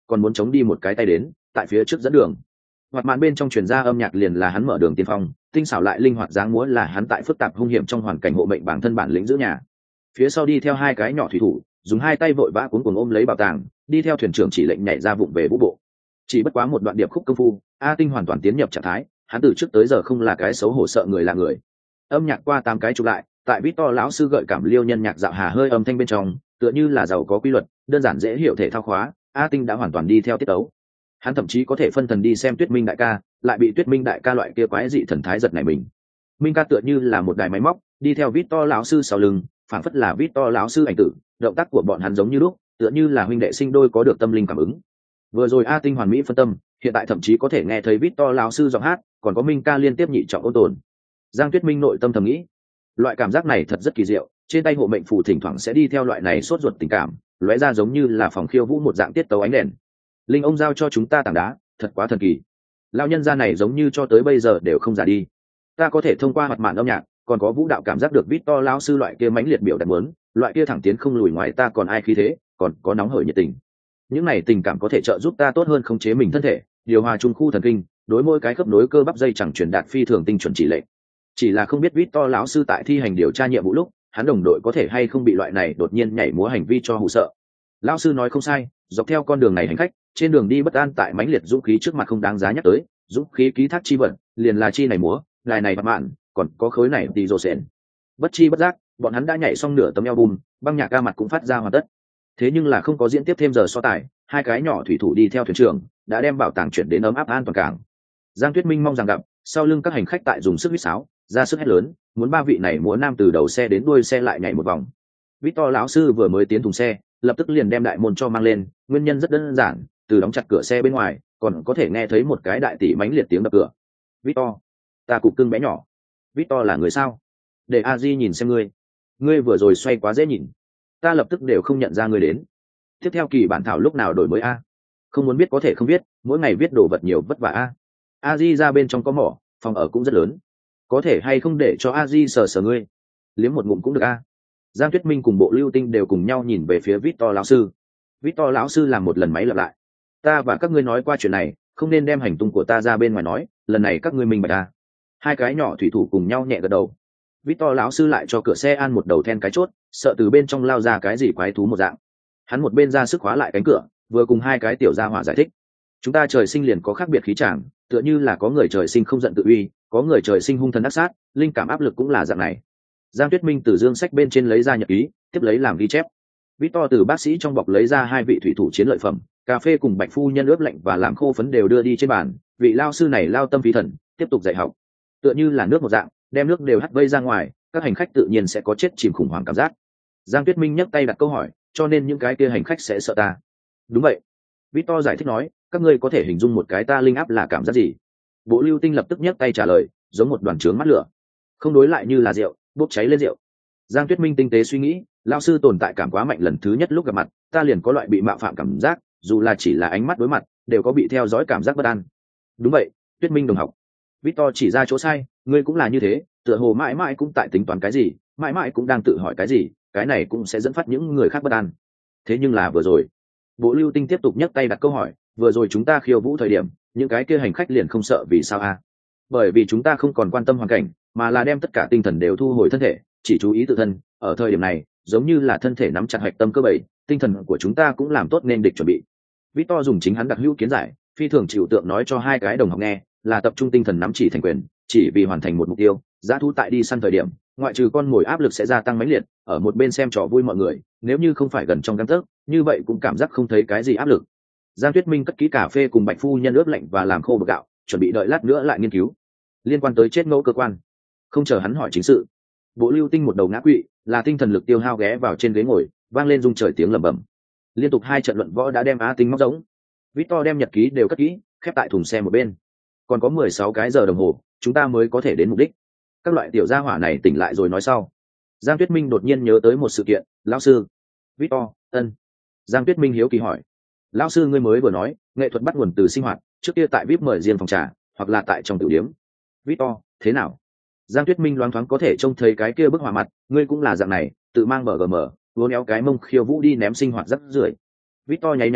còn muốn chống đi một cái tay đến tại phía trước dẫn đường. Hoạt mạn bên trong truyền ra âm nhạc liền là hắn mở đường tiên phong, tinh xảo lại linh hoạt dáng múa là hắn tại phức tạp hung hiểm trong hoàn cảnh hộ mệnh bản thân bản lĩnh giữ nhà. Phía sau đi theo hai cái nhỏ thủy thủ, dùng hai tay vội vã cuốn cuồng ôm lấy bảo tàng, đi theo thuyền trưởng chỉ lệnh nhảy ra vụng về vũ bộ. Chỉ bất quá một đoạn điệp khúc công phu, A Tinh hoàn toàn tiến nhập trạng thái, hắn từ trước tới giờ không là cái xấu hổ sợ người là người. Âm nhạc qua tám cái chụp lại, tại Victor lão sư gợi cảm liêu nhân nhạc dạo hà hơi âm thanh bên trong, tựa như là giàu có quy luật, đơn giản dễ hiểu thể thao khóa, A Tinh đã hoàn toàn đi theo tiết tấu. Hắn thậm chí có thể phân thần đi xem Tuyết Minh đại ca, lại bị Tuyết Minh đại ca loại kia quái dị thần thái giật này mình. Minh ca tựa như là một đài máy móc, đi theo Victor lão sư sau lưng, phản phất là Victor lão sư ảnh tử, động tác của bọn hắn giống như lúc, tựa như là huynh đệ sinh đôi có được tâm linh cảm ứng. Vừa rồi A Tinh hoàn mỹ phân tâm, hiện tại thậm chí có thể nghe thấy Victor lão sư giọng hát, còn có Minh ca liên tiếp nhị trọng ôn tồn. Giang Tuyết Minh nội tâm thầm nghĩ, loại cảm giác này thật rất kỳ diệu, trên tay hộ mệnh phù thỉnh thoảng sẽ đi theo loại này sốt ruột tình cảm, lóe ra giống như là phòng khiêu vũ một dạng tiết tấu ánh đèn. Linh ông giao cho chúng ta tảng đá, thật quá thần kỳ. Lão nhân gia này giống như cho tới bây giờ đều không già đi. Ta có thể thông qua mặt mạn âm nhạc, còn có vũ đạo cảm giác được Victor lão sư loại kia mãnh liệt biểu đạt muốn, loại kia thẳng tiến không lùi ngoài ta còn ai khí thế, còn có nóng hởi nhiệt tình. Những này tình cảm có thể trợ giúp ta tốt hơn khống chế mình thân thể, điều hòa trung khu thần kinh, đối mỗi cái khớp nối cơ bắp dây chẳng truyền đạt phi thường tinh chuẩn chỉ lệnh. Chỉ là không biết Victor lão sư tại thi hành điều tra nhiệm vụ lúc, hắn đồng đội có thể hay không bị loại này đột nhiên nhảy múa hành vi cho hù sợ. Lão sư nói không sai, dọc theo con đường này hành khách, trên đường đi bất an tại mãnh liệt dũng khí trước mặt không đáng giá nhắc tới, dũng khí ký thác chi vận, liền là chi này múa, đài này bạc mạn, còn có khối này thì rồ sện. Bất chi bất giác, bọn hắn đã nhảy xong nửa tấm album, băng nhạc ca mặt cũng phát ra hoàn tất. Thế nhưng là không có diễn tiếp thêm giờ so tài, hai cái nhỏ thủy thủ đi theo thuyền trưởng, đã đem bảo tàng chuyển đến ấm áp an toàn cảng. Giang Tuyết Minh mong rằng gặp, sau lưng các hành khách tại dùng sức huýt sáo, ra sức hét lớn, muốn ba vị này múa nam từ đầu xe đến đuôi xe lại nhảy một vòng. Victor lão sư vừa mới tiến thùng xe, lập tức liền đem đại môn cho mang lên, nguyên nhân rất đơn giản, từ đóng chặt cửa xe bên ngoài, còn có thể nghe thấy một cái đại tỷ mãnh liệt tiếng đập cửa. Victor, ta cục cưng bé nhỏ. Victor là người sao? Để Aji nhìn xem ngươi. Ngươi vừa rồi xoay quá dễ nhìn, ta lập tức đều không nhận ra ngươi đến. Tiếp theo kỳ bản thảo lúc nào đổi mới a? Không muốn biết có thể không biết, mỗi ngày viết đồ vật nhiều vất vả a. Aji ra bên trong có mỏ, phòng ở cũng rất lớn, có thể hay không để cho Aji sờ sờ ngươi, liếm một ngụm cũng được a. Giang Tuyết Minh cùng Bộ Lưu Tinh đều cùng nhau nhìn về phía Victor lão sư. Victor lão sư làm một lần máy lặp lại, ta và các ngươi nói qua chuyện này, không nên đem hành tung của ta ra bên ngoài nói, lần này các ngươi minh bạch a. Hai cái nhỏ thủy thủ cùng nhau nhẹ gật đầu. Victor lão sư lại cho cửa xe an một đầu then cái chốt, sợ từ bên trong lao ra cái gì quái thú một dạng. Hắn một bên ra sức khóa lại cánh cửa, vừa cùng hai cái tiểu gia hỏa giải thích, chúng ta trời sinh liền có khác biệt khí tràng, tựa như là có người trời sinh không giận tự uy, có người trời sinh hung thần ác sát, linh cảm áp lực cũng là dạng này. Giang Tuyết Minh từ dương sách bên trên lấy ra nhật ký, tiếp lấy làm ghi chép. Victor từ bác sĩ trong bọc lấy ra hai vị thủy thủ chiến lợi phẩm, cà phê cùng bạch phu nhân ướp lạnh và làm khô phấn đều đưa đi trên bàn. Vị lao sư này lao tâm phí thần, tiếp tục dạy học, tựa như là nước một dạng, đem nước đều hắt vây ra ngoài, các hành khách tự nhiên sẽ có chết chìm khủng hoảng cảm giác. Giang Tuyết Minh nhấc tay đặt câu hỏi, cho nên những cái kia hành khách sẽ sợ ta? Đúng vậy. Victor giải thích nói, các ngươi có thể hình dung một cái ta linh áp là cảm giác gì? Bộ Lưu Tinh lập tức nhấc tay trả lời, giống một đoàn trướng mắt lửa, không đối lại như là rượu bốc cháy lên rượu. Giang Tuyết Minh tinh tế suy nghĩ, lao sư tồn tại cảm quá mạnh, lần thứ nhất lúc gặp mặt ta liền có loại bị mạo phạm cảm giác, dù là chỉ là ánh mắt đối mặt đều có bị theo dõi cảm giác bất an. Đúng vậy, Tuyết Minh đồng học. Victor chỉ ra chỗ sai, ngươi cũng là như thế, tựa hồ mãi mãi cũng tại tính toán cái gì, mãi mãi cũng đang tự hỏi cái gì, cái này cũng sẽ dẫn phát những người khác bất an. Thế nhưng là vừa rồi, Bộ Lưu Tinh tiếp tục nhấc tay đặt câu hỏi, vừa rồi chúng ta khiêu vũ thời điểm, những cái kia hành khách liền không sợ vì sao a? Bởi vì chúng ta không còn quan tâm hoàn cảnh, mà là đem tất cả tinh thần đều thu hồi thân thể, chỉ chú ý tự thân. Ở thời điểm này, giống như là thân thể nắm chặt hạch tâm cơ bảy, tinh thần của chúng ta cũng làm tốt nên địch chuẩn bị. Victor dùng chính hắn đặc hữu kiến giải, phi thường chịu tượng nói cho hai cái đồng học nghe, là tập trung tinh thần nắm chỉ thành quyền, chỉ vì hoàn thành một mục tiêu. Giá thú tại đi săn thời điểm, ngoại trừ con mồi áp lực sẽ gia tăng mãnh liệt, ở một bên xem trò vui mọi người, nếu như không phải gần trong gang tấc, như vậy cũng cảm giác không thấy cái gì áp lực. Giang Tuyết Minh cất kỹ cà phê cùng bạch phu nhân ướp lạnh và làm khô bột gạo, chuẩn bị đợi lát nữa lại nghiên cứu liên quan tới chết ngẫu cơ quan. Không chờ hắn hỏi chính sự, Bộ Lưu Tinh một đầu ngã quỵ, là tinh thần lực tiêu hao ghé vào trên ghế ngồi, vang lên rung trời tiếng lẩm bẩm. Liên tục hai trận luận võ đã đem A Tinh móc giống. Victor đem nhật ký đều cất kỹ, khép tại thùng xe một bên. Còn có mười sáu cái giờ đồng hồ, chúng ta mới có thể đến mục đích. Các loại tiểu gia hỏa này tỉnh lại rồi nói sau. Giang Tuyết Minh đột nhiên nhớ tới một sự kiện, lão sư. Victor, ân. Giang Tuyết Minh hiếu kỳ hỏi, lão sư ngươi mới vừa nói, nghệ thuật bắt nguồn từ sinh hoạt, trước kia tại vê i pê mời riêng phòng trà, hoặc là tại trong tiểu điếm. Victor, thế nào? Giang Tuyết Minh loáng thoáng có thể trông thấy cái kia bức họa mặt, ngươi cũng là dạng này, tự mang bờ gm, vốn éo cái mông khiêu vũ đi ném sinh hoạt rất rưởi. Victor nháy nháy mắt,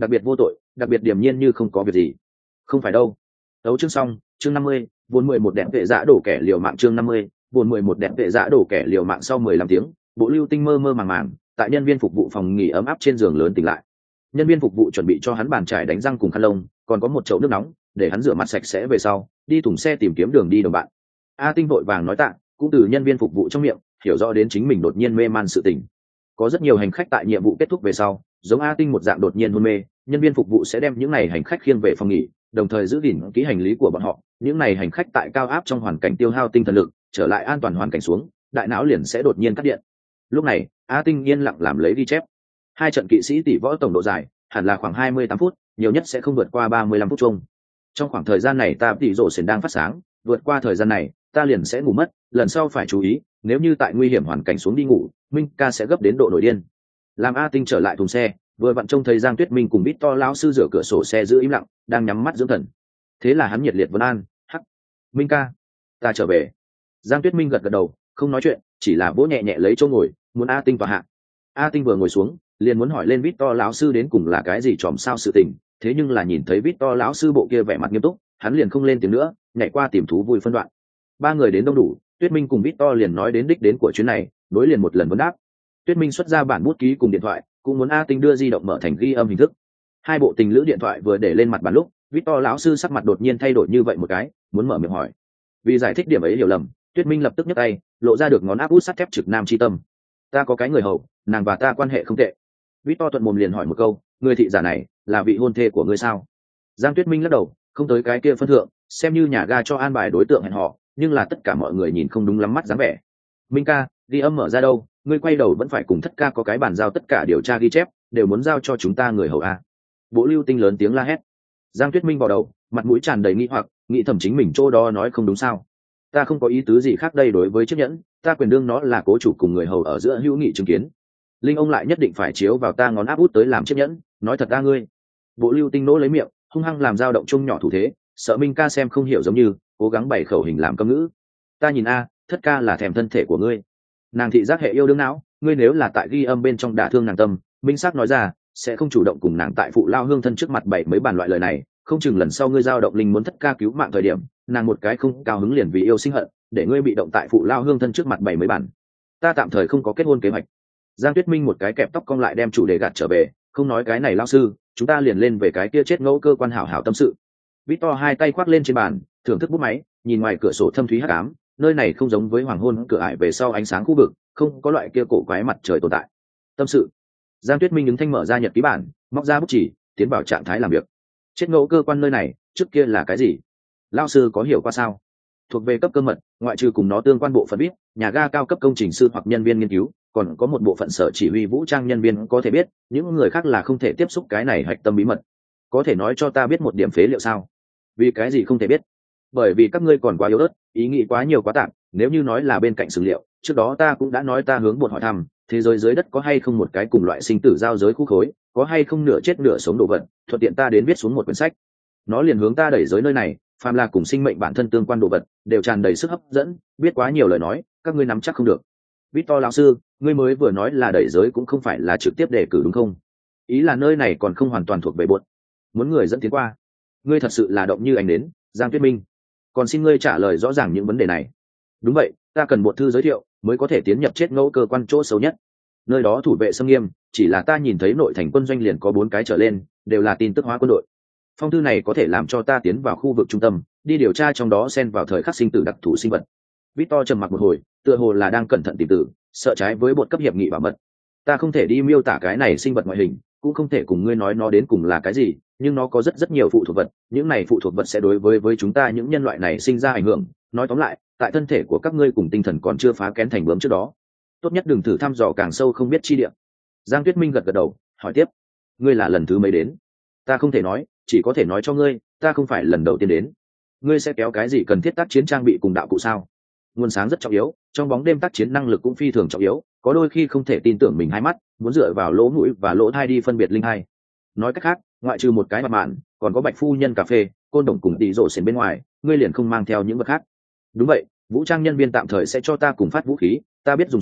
đặc biệt vô tội, đặc biệt điềm nhiên như không có việc gì. Không phải đâu. Đấu chương xong, chương năm mươi, vốn mười một đẹp vệ dạ đổ kẻ liều mạng chương năm mươi, vốn mười một đẹp vệ dạ đổ kẻ liều mạng sau mười lăm tiếng, Bộ Lưu Tinh mơ mơ màng màng, tại nhân viên phục vụ phòng nghỉ ấm áp trên giường lớn tỉnh lại. Nhân viên phục vụ chuẩn bị cho hắn bàn chải đánh răng cùng khăn lông, còn có một chậu nước nóng, để hắn rửa mặt sạch sẽ về sau, đi thùng xe tìm kiếm đường đi đồng bạn. A Tinh vội vàng nói tạ, cũng từ nhân viên phục vụ trong miệng hiểu rõ đến chính mình đột nhiên mê man sự tình. Có rất nhiều hành khách tại nhiệm vụ kết thúc về sau, giống A Tinh một dạng đột nhiên hôn mê, nhân viên phục vụ sẽ đem những này hành khách khiêng về phòng nghỉ, đồng thời giữ gìn kỹ hành lý của bọn họ. Những này hành khách tại cao áp trong hoàn cảnh tiêu hao tinh thần lực, trở lại an toàn hoàn cảnh xuống, đại não liền sẽ đột nhiên cắt điện. Lúc này, A Tinh yên lặng làm lấy ghi chép. Hai trận kỵ sĩ tỷ võ tổng độ dài hẳn là khoảng hai mươi tám phút, nhiều nhất sẽ không vượt qua ba mươi lăm phút chung. Trong khoảng thời gian này ta tỷ rổ sền đang phát sáng, vượt qua thời gian này, ta liền sẽ ngủ mất, lần sau phải chú ý, nếu như tại nguy hiểm hoàn cảnh xuống đi ngủ, Minh ca sẽ gấp đến độ nổi điên. Làm A Tinh trở lại thùng xe, vừa vặn trông thấy Giang Tuyết Minh cùng Victor lão sư rửa cửa sổ xe giữ im lặng, đang nhắm mắt dưỡng thần. Thế là hắn nhiệt liệt vấn an, "Hắc, Minh ca, ta trở về." Giang Tuyết Minh gật gật đầu, không nói chuyện, chỉ là vỗ nhẹ nhẹ lấy chỗ ngồi, muốn A Tinh tọa hạ. A Tinh vừa ngồi xuống, liền muốn hỏi lên Victor lão sư đến cùng là cái gì tròm sao sự tình, thế nhưng là nhìn thấy Victor lão sư bộ kia vẻ mặt nghiêm túc, hắn liền không lên tiếng nữa, nhảy qua tìm thú vui phân đoạn. Ba người đến đông đủ, Tuyết Minh cùng Victor liền nói đến đích đến của chuyến này, đối liền một lần vấn đáp. Tuyết Minh xuất ra bản bút ký cùng điện thoại, cũng muốn A Tinh đưa di động mở thành ghi âm hình thức. Hai bộ tình lữ điện thoại vừa để lên mặt bàn lúc, Victor lão sư sắc mặt đột nhiên thay đổi như vậy một cái, muốn mở miệng hỏi. Vì giải thích điểm ấy hiểu lầm, Tuyết Minh lập tức nhấc tay, lộ ra được ngón áp út sắt thép trực nam chi tâm. "Ta có cái người hầu, nàng và ta quan hệ không tệ." Victor thuận mồm liền hỏi một câu, "Người thị giả này là vị hôn thê của ngươi sao?" Giang Tuyết Minh lắc đầu, không tới cái kia phân thượng, xem như nhà ga cho an bài đối tượng hẹn hò, nhưng là tất cả mọi người nhìn không đúng lắm mắt dáng vẻ. "Minh ca, ghi âm mở ra đâu, ngươi quay đầu vẫn phải cùng Thất ca có cái bàn giao tất cả điều tra ghi chép, đều muốn giao cho chúng ta người hầu a." Bộ Lưu Tinh lớn tiếng la hét. Giang Tuyết Minh vào đầu, mặt mũi tràn đầy nghi hoặc, nghĩ thầm chính mình chỗ đó nói không đúng sao? "Ta không có ý tứ gì khác đây, đối với chiếc nhẫn, ta quyền đương nó là cố chủ cùng người hầu ở giữa hữu nghị chứng kiến. Linh ông lại nhất định phải chiếu vào ta ngón áp út tới làm chiếc nhẫn, nói thật ta ngươi." Bộ Lưu Tinh nỗ lấy miệng, hung hăng làm dao động chung nhỏ thủ thế, sợ Minh ca xem không hiểu giống như, cố gắng bày khẩu hình làm câm ngữ. "Ta nhìn a, Thất ca là thèm thân thể của ngươi. Nàng thị giác hệ yêu đương não, ngươi nếu là tại ghi âm bên trong đả thương nàng tâm, minh xác nói ra, sẽ không chủ động cùng nàng tại phụ lao hương thân trước mặt bảy mấy bàn loại lời này, không chừng lần sau ngươi dao động linh muốn Thất ca cứu mạng thời điểm, nàng một cái không cao hứng liền vì yêu sinh hận, để ngươi bị động tại phụ lao hương thân trước mặt bảy mấy bàn. Ta tạm thời không có kết hôn kế hoạch." Giang Tuyết Minh một cái kẹp tóc cong lại đem chủ đề gạt trở về, "Không nói cái này lao sư, chúng ta liền lên về cái kia chết ngẫu cơ quan hảo hảo tâm sự." Victor hai tay khoác lên trên bàn, thưởng thức bút máy, nhìn ngoài cửa sổ thâm thúy hắc ám, nơi này không giống với hoàng hôn cửa ải về sau ánh sáng khu vực, không có loại kia cổ quái mặt trời tồn tại. Tâm sự. Giang Tuyết Minh đứng thanh mở ra nhật ký bản, móc ra bút chỉ, tiến vào trạng thái làm việc. Chết ngẫu cơ quan nơi này, trước kia là cái gì? Lão sư có hiểu qua sao? Thuộc về cấp cơ mật, ngoại trừ cùng nó tương quan bộ phận biết, nhà ga cao cấp công trình sư hoặc nhân viên nghiên cứu, còn có một bộ phận sở chỉ huy vũ trang nhân viên có thể biết, những người khác là không thể tiếp xúc cái này hạch tâm bí mật. Có thể nói cho ta biết một điểm phế liệu sao? Vì cái gì không thể biết? Bởi vì các ngươi còn quá yếu ớt, ý nghĩ quá nhiều quá tạm, nếu như nói là bên cạnh sử liệu, trước đó ta cũng đã nói ta hướng bột hỏi thăm, thế giới dưới đất có hay không một cái cùng loại sinh tử giao giới khu khối, có hay không nửa chết nửa sống đồ vật, thuận tiện ta đến viết xuống một quyển sách. Nó liền hướng ta đẩy giới nơi này, phàm là cùng sinh mệnh bản thân tương quan đồ vật, đều tràn đầy sức hấp dẫn, biết quá nhiều lời nói, các ngươi nắm chắc không được. Victor lão sư, ngươi mới vừa nói là đẩy giới cũng không phải là trực tiếp đề cử đúng không? Ý là nơi này còn không hoàn toàn thuộc về bột, muốn người dẫn tiến qua. Ngươi thật sự là động như anh đến, Giang Tuyết Minh. Còn xin ngươi trả lời rõ ràng những vấn đề này. Đúng vậy, ta cần một thư giới thiệu mới có thể tiến nhập chết ngẫu cơ quan chỗ xấu nhất. Nơi đó thủ vệ xâm nghiêm, chỉ là ta nhìn thấy nội thành quân doanh liền có bốn cái trở lên, đều là tin tức hóa quân đội. Phong thư này có thể làm cho ta tiến vào khu vực trung tâm, đi điều tra trong đó xen vào thời khắc sinh tử đặc thù sinh vật. Victor trầm mặc một hồi, tựa hồ là đang cẩn thận tìm tử, sợ trái với bột cấp hiệp nghị bảo mật. Ta không thể đi miêu tả cái này sinh vật ngoại hình, cũng không thể cùng ngươi nói nó đến cùng là cái gì, nhưng nó có rất rất nhiều phụ thuộc vật, những này phụ thuộc vật sẽ đối với với chúng ta những nhân loại này sinh ra ảnh hưởng. Nói tóm lại, tại thân thể của các ngươi cùng tinh thần còn chưa phá kén thành bướm trước đó, tốt nhất đừng thử thăm dò càng sâu không biết chi địa. Giang Tuyết Minh gật gật đầu, hỏi tiếp, ngươi là lần thứ mấy đến? Ta không thể nói, chỉ có thể nói cho ngươi, ta không phải lần đầu tiên đến. Ngươi sẽ kéo cái gì cần thiết tác chiến trang bị cùng đạo cụ sao? Nguồn sáng rất trọng yếu, trong bóng đêm tác chiến năng lực cũng phi thường trọng yếu, có đôi khi không thể tin tưởng mình hai mắt, muốn dựa vào lỗ mũi và lỗ tai đi phân biệt linh hai. Nói cách khác, ngoại trừ một cái mặt mạn, còn có Bạch phu nhân cà phê, côn đồng cùng tỷ rổ xển bên ngoài, ngươi liền không mang theo những vật khác. Đúng vậy, vũ trang nhân viên tạm thời sẽ cho ta cùng phát vũ khí, ta biết dùng súng,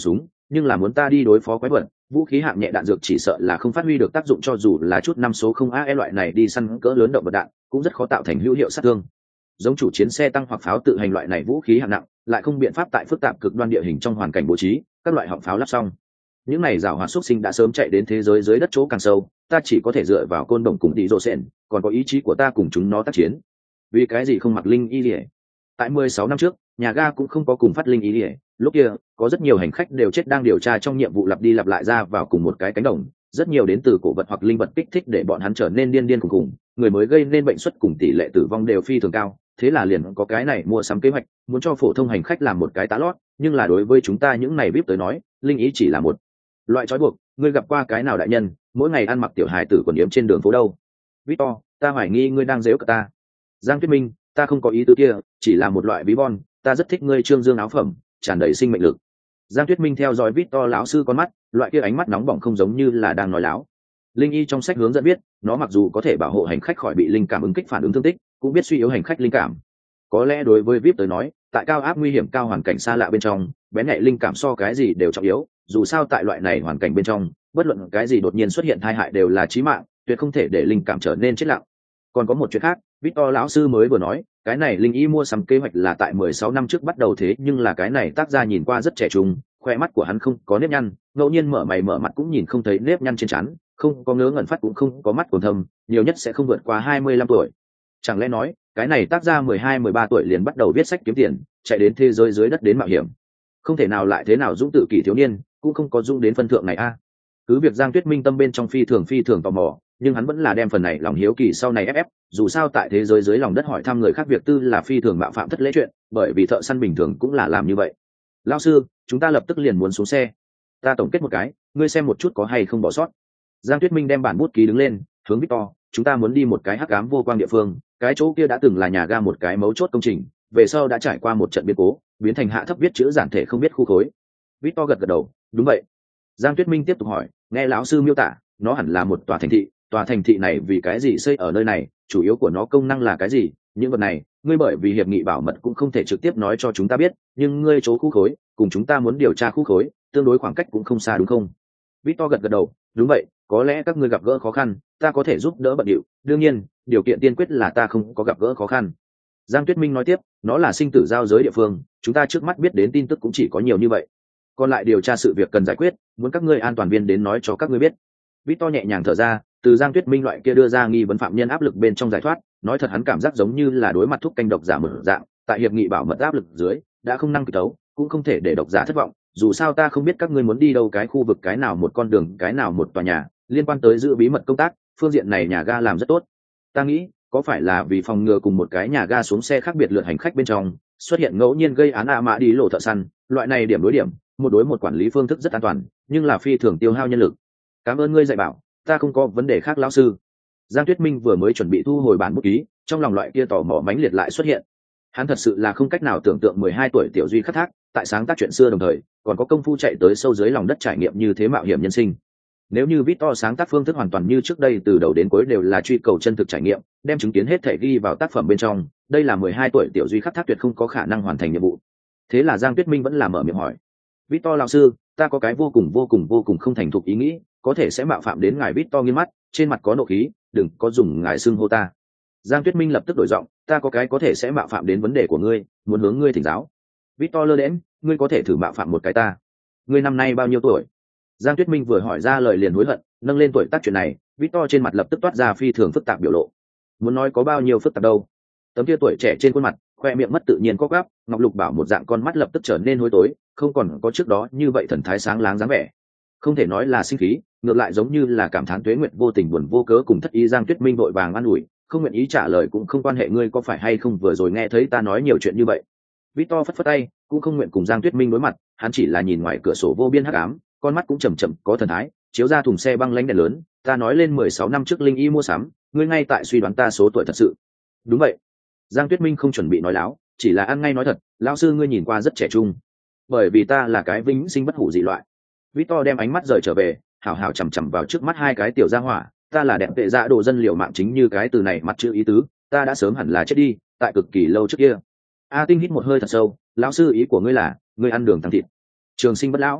nhưng là muốn ta đi đối phó quái vật, vũ khí hạng nhẹ đạn dược chỉ sợ là không phát huy được tác dụng, cho dù là chút năm số không a e loại này đi săn cỡ lớn động vật đạn cũng rất khó tạo thành hữu hiệu sát thương. Giống chủ chiến xe tăng hoặc pháo tự hành loại này vũ khí hạng nặng lại không biện pháp tại phức tạp cực đoan địa hình trong hoàn cảnh bố trí các loại họng pháo lắp xong. Những này rào hoạt xuất sinh đã sớm chạy đến thế giới dưới đất chỗ càng sâu, ta chỉ có thể dựa vào côn đồng cùng đi rô sen, còn có ý chí của ta cùng chúng nó tác chiến. Vì cái gì không mặc linh y lìa? Tại mười sáu năm trước, nhà ga cũng không có cùng phát linh y lìa, lúc kia có rất nhiều hành khách đều chết đang điều tra trong nhiệm vụ lặp đi lặp lại ra vào cùng một cái cánh đồng, rất nhiều đến từ cổ vật hoặc linh vật kích thích để bọn hắn trở nên điên điên khùng khùng, người mới gây nên bệnh suất cùng tỷ lệ tử vong đều phi thường cao. Thế là liền có cái này mua sắm kế hoạch, muốn cho phổ thông hành khách làm một cái tá lót, nhưng là đối với chúng ta những này vip tới nói, linh ý chỉ là một loại trói buộc. Ngươi gặp qua cái nào đại nhân mỗi ngày ăn mặc tiểu hài tử quần yếm trên đường phố đâu? Victor, ta hoài nghi ngươi đang giễu cợt ta. Giang Tuyết Minh, ta không có ý tứ kia, chỉ là một loại ví von, ta rất thích ngươi trương dương áo phẩm, tràn đầy sinh mệnh lực. Giang Tuyết Minh theo dõi Victor lão sư con mắt, loại kia ánh mắt nóng bỏng không giống như là đang nói láo. Linh y trong sách hướng dẫn biết, nó mặc dù có thể bảo hộ hành khách khỏi bị linh cảm ứng kích phản ứng thương tích, cũng biết suy yếu hành khách linh cảm. Có lẽ đối với vip tới nói, tại cao áp nguy hiểm cao hoàn cảnh xa lạ bên trong, bén nhạy linh cảm so cái gì đều trọng yếu, dù sao tại loại này hoàn cảnh bên trong, bất luận cái gì đột nhiên xuất hiện tai hại đều là chí mạng, tuyệt không thể để linh cảm trở nên chết lặng. Còn có một chuyện khác, Victor lão sư mới vừa nói, cái này linh y mua sắm kế hoạch là tại mười sáu năm trước bắt đầu, thế nhưng là cái này tác gia nhìn qua rất trẻ trung, khoe mắt của hắn không có nếp nhăn, ngẫu nhiên mở mày mở mặt cũng nhìn không thấy nếp nhăn trên trán, không có ngớ ngẩn phát cũng không có mắt còn thâm, nhiều nhất sẽ không vượt qua hai mươi lăm tuổi. Chẳng lẽ nói, cái này tác gia mười hai mười ba tuổi liền bắt đầu viết sách kiếm tiền, chạy đến thế giới dưới đất đến mạo hiểm. Không thể nào lại thế nào dũng tự kỷ thiếu niên, cũng không có dũng đến phân thượng này a. Cứ việc Giang Tuyết Minh tâm bên trong phi thường phi thường tò mò, nhưng hắn vẫn là đem phần này lòng hiếu kỳ sau này ép ép, dù sao tại thế giới dưới lòng đất hỏi thăm người khác việc tư là phi thường mạo phạm thất lễ chuyện, bởi vì thợ săn bình thường cũng là làm như vậy. Lão sư, chúng ta lập tức liền muốn xuống xe. Ta tổng kết một cái, ngươi xem một chút có hay không bỏ sót. Giang Tuyết Minh đem bản bút ký đứng lên, hướng Victor, chúng ta muốn đi một cái hắc ám vô quang địa phương, cái chỗ kia đã từng là nhà ga một cái mấu chốt công trình, về sau đã trải qua một trận biến cố, biến thành hạ thấp viết chữ giản thể không biết khu khối. Victor gật gật đầu, đúng vậy. Giang Tuyết Minh tiếp tục hỏi, nghe lão sư miêu tả, nó hẳn là một tòa thành thị, tòa thành thị này vì cái gì xây ở nơi này, chủ yếu của nó công năng là cái gì? Những vật này, ngươi bởi vì hiệp nghị bảo mật cũng không thể trực tiếp nói cho chúng ta biết, nhưng ngươi chỗ khu khối, cùng chúng ta muốn điều tra khu khối, tương đối khoảng cách cũng không xa đúng không? Victor gật gật đầu, đúng vậy, có lẽ các ngươi gặp gỡ khó khăn, ta có thể giúp đỡ bận điệu, đương nhiên, điều kiện tiên quyết là ta không có gặp gỡ khó khăn. Giang Tuyết Minh nói tiếp, nó là sinh tử giao giới địa phương, chúng ta trước mắt biết đến tin tức cũng chỉ có nhiều như vậy. Còn lại điều tra sự việc cần giải quyết, muốn các ngươi an toàn viên đến nói cho các ngươi biết. Victor nhẹ nhàng thở ra, từ Giang Tuyết Minh loại kia đưa ra nghi vấn phạm nhân áp lực bên trong giải thoát, nói thật hắn cảm giác giống như là đối mặt thúc canh độc giả mở dạng, tại hiệp nghị bảo mật áp lực dưới, đã không năng kịch tấu, cũng không thể để độc giả thất vọng, dù sao ta không biết các ngươi muốn đi đâu, cái khu vực cái nào một con đường cái nào một tòa nhà, liên quan tới giữ bí mật công tác, phương diện này nhà ga làm rất tốt. Ta nghĩ, có phải là vì phòng ngừa cùng một cái nhà ga xuống xe khác biệt lượt hành khách bên trong xuất hiện ngẫu nhiên gây án a mã đi lộ thợ săn, loại này điểm đối điểm, một đối một quản lý phương thức rất an toàn, nhưng là phi thường tiêu hao nhân lực. Cảm ơn ngươi dạy bảo, ta không có vấn đề khác lão sư. Giang Tuyết Minh vừa mới chuẩn bị thu hồi bản bút ký, trong lòng loại kia tò mò mãnh liệt lại xuất hiện. Hắn thật sự là không cách nào tưởng tượng mười hai tuổi tiểu duy khắc thác, tại sáng tác chuyện xưa đồng thời, còn có công phu chạy tới sâu dưới lòng đất trải nghiệm như thế mạo hiểm nhân sinh. Nếu như Victor sáng tác phương thức hoàn toàn như trước đây từ đầu đến cuối đều là truy cầu chân thực trải nghiệm, đem chứng kiến hết thể ghi vào tác phẩm bên trong, đây là mười hai tuổi tiểu duy khắc thác tuyệt không có khả năng hoàn thành nhiệm vụ. Thế là Giang Tuyết Minh vẫn là mở miệng hỏi, Victor lão sư, ta có cái vô cùng vô cùng vô cùng không thành thục ý nghĩ, có thể sẽ mạo phạm đến ngài. Victor nghiêm mắt, trên mặt có nộ khí, đừng có dùng ngài xưng hô ta. Giang Tuyết Minh lập tức đổi giọng, ta có cái có thể sẽ mạo phạm đến vấn đề của ngươi, muốn hướng ngươi thỉnh giáo. Victor lơ đễnh, ngươi có thể thử mạo phạm một cái ta. Ngươi năm nay bao nhiêu tuổi? Giang Tuyết Minh vừa hỏi ra lời liền hối hận, nâng lên tuổi tác chuyện này, Victor trên mặt lập tức toát ra phi thường phức tạp biểu lộ. Muốn nói có bao nhiêu phức tạp đâu? Tấm kia tuổi trẻ trên khuôn mặt, khoe miệng mất tự nhiên co quắp, Ngọc Lục Bảo một dạng con mắt lập tức trở nên hối tối, không còn có trước đó như vậy thần thái sáng láng dáng vẻ. Không thể nói là sinh khí, ngược lại giống như là cảm thán tuế nguyện vô tình buồn vô cớ cùng thất ý. Giang Tuyết Minh vội vàng an ủi, không nguyện ý trả lời cũng không quan hệ, ngươi có phải hay không vừa rồi nghe thấy ta nói nhiều chuyện như vậy? Victor phất phất tay, cũng không nguyện cùng Giang Tuyết Minh đối mặt, hắn chỉ là nhìn ngoài cửa sổ vô biên hắc ám, con mắt cũng chậm chậm có thần thái, chiếu ra thùng xe băng lánh đèn lớn. Ta nói lên mười sáu năm trước linh y mua sắm, ngươi ngay tại suy đoán ta số tuổi thật sự. Đúng vậy. Giang Tuyết Minh không chuẩn bị nói láo, chỉ là ăn ngay nói thật, lão sư ngươi nhìn qua rất trẻ trung. Bởi vì ta là cái vĩnh sinh bất hủ dị loại. Victor đem ánh mắt rời trở về, hào hào chằm chằm vào trước mắt hai cái tiểu gia hỏa, ta là đẹp tệ dạ đồ dân liều mạng, chính như cái từ này mặt chữ ý tứ, ta đã sớm hẳn là chết đi, tại cực kỳ lâu trước kia. A Tinh hít một hơi thật sâu, lão sư ý của ngươi là, ngươi ăn đường tăng thịt, trường sinh bất lão.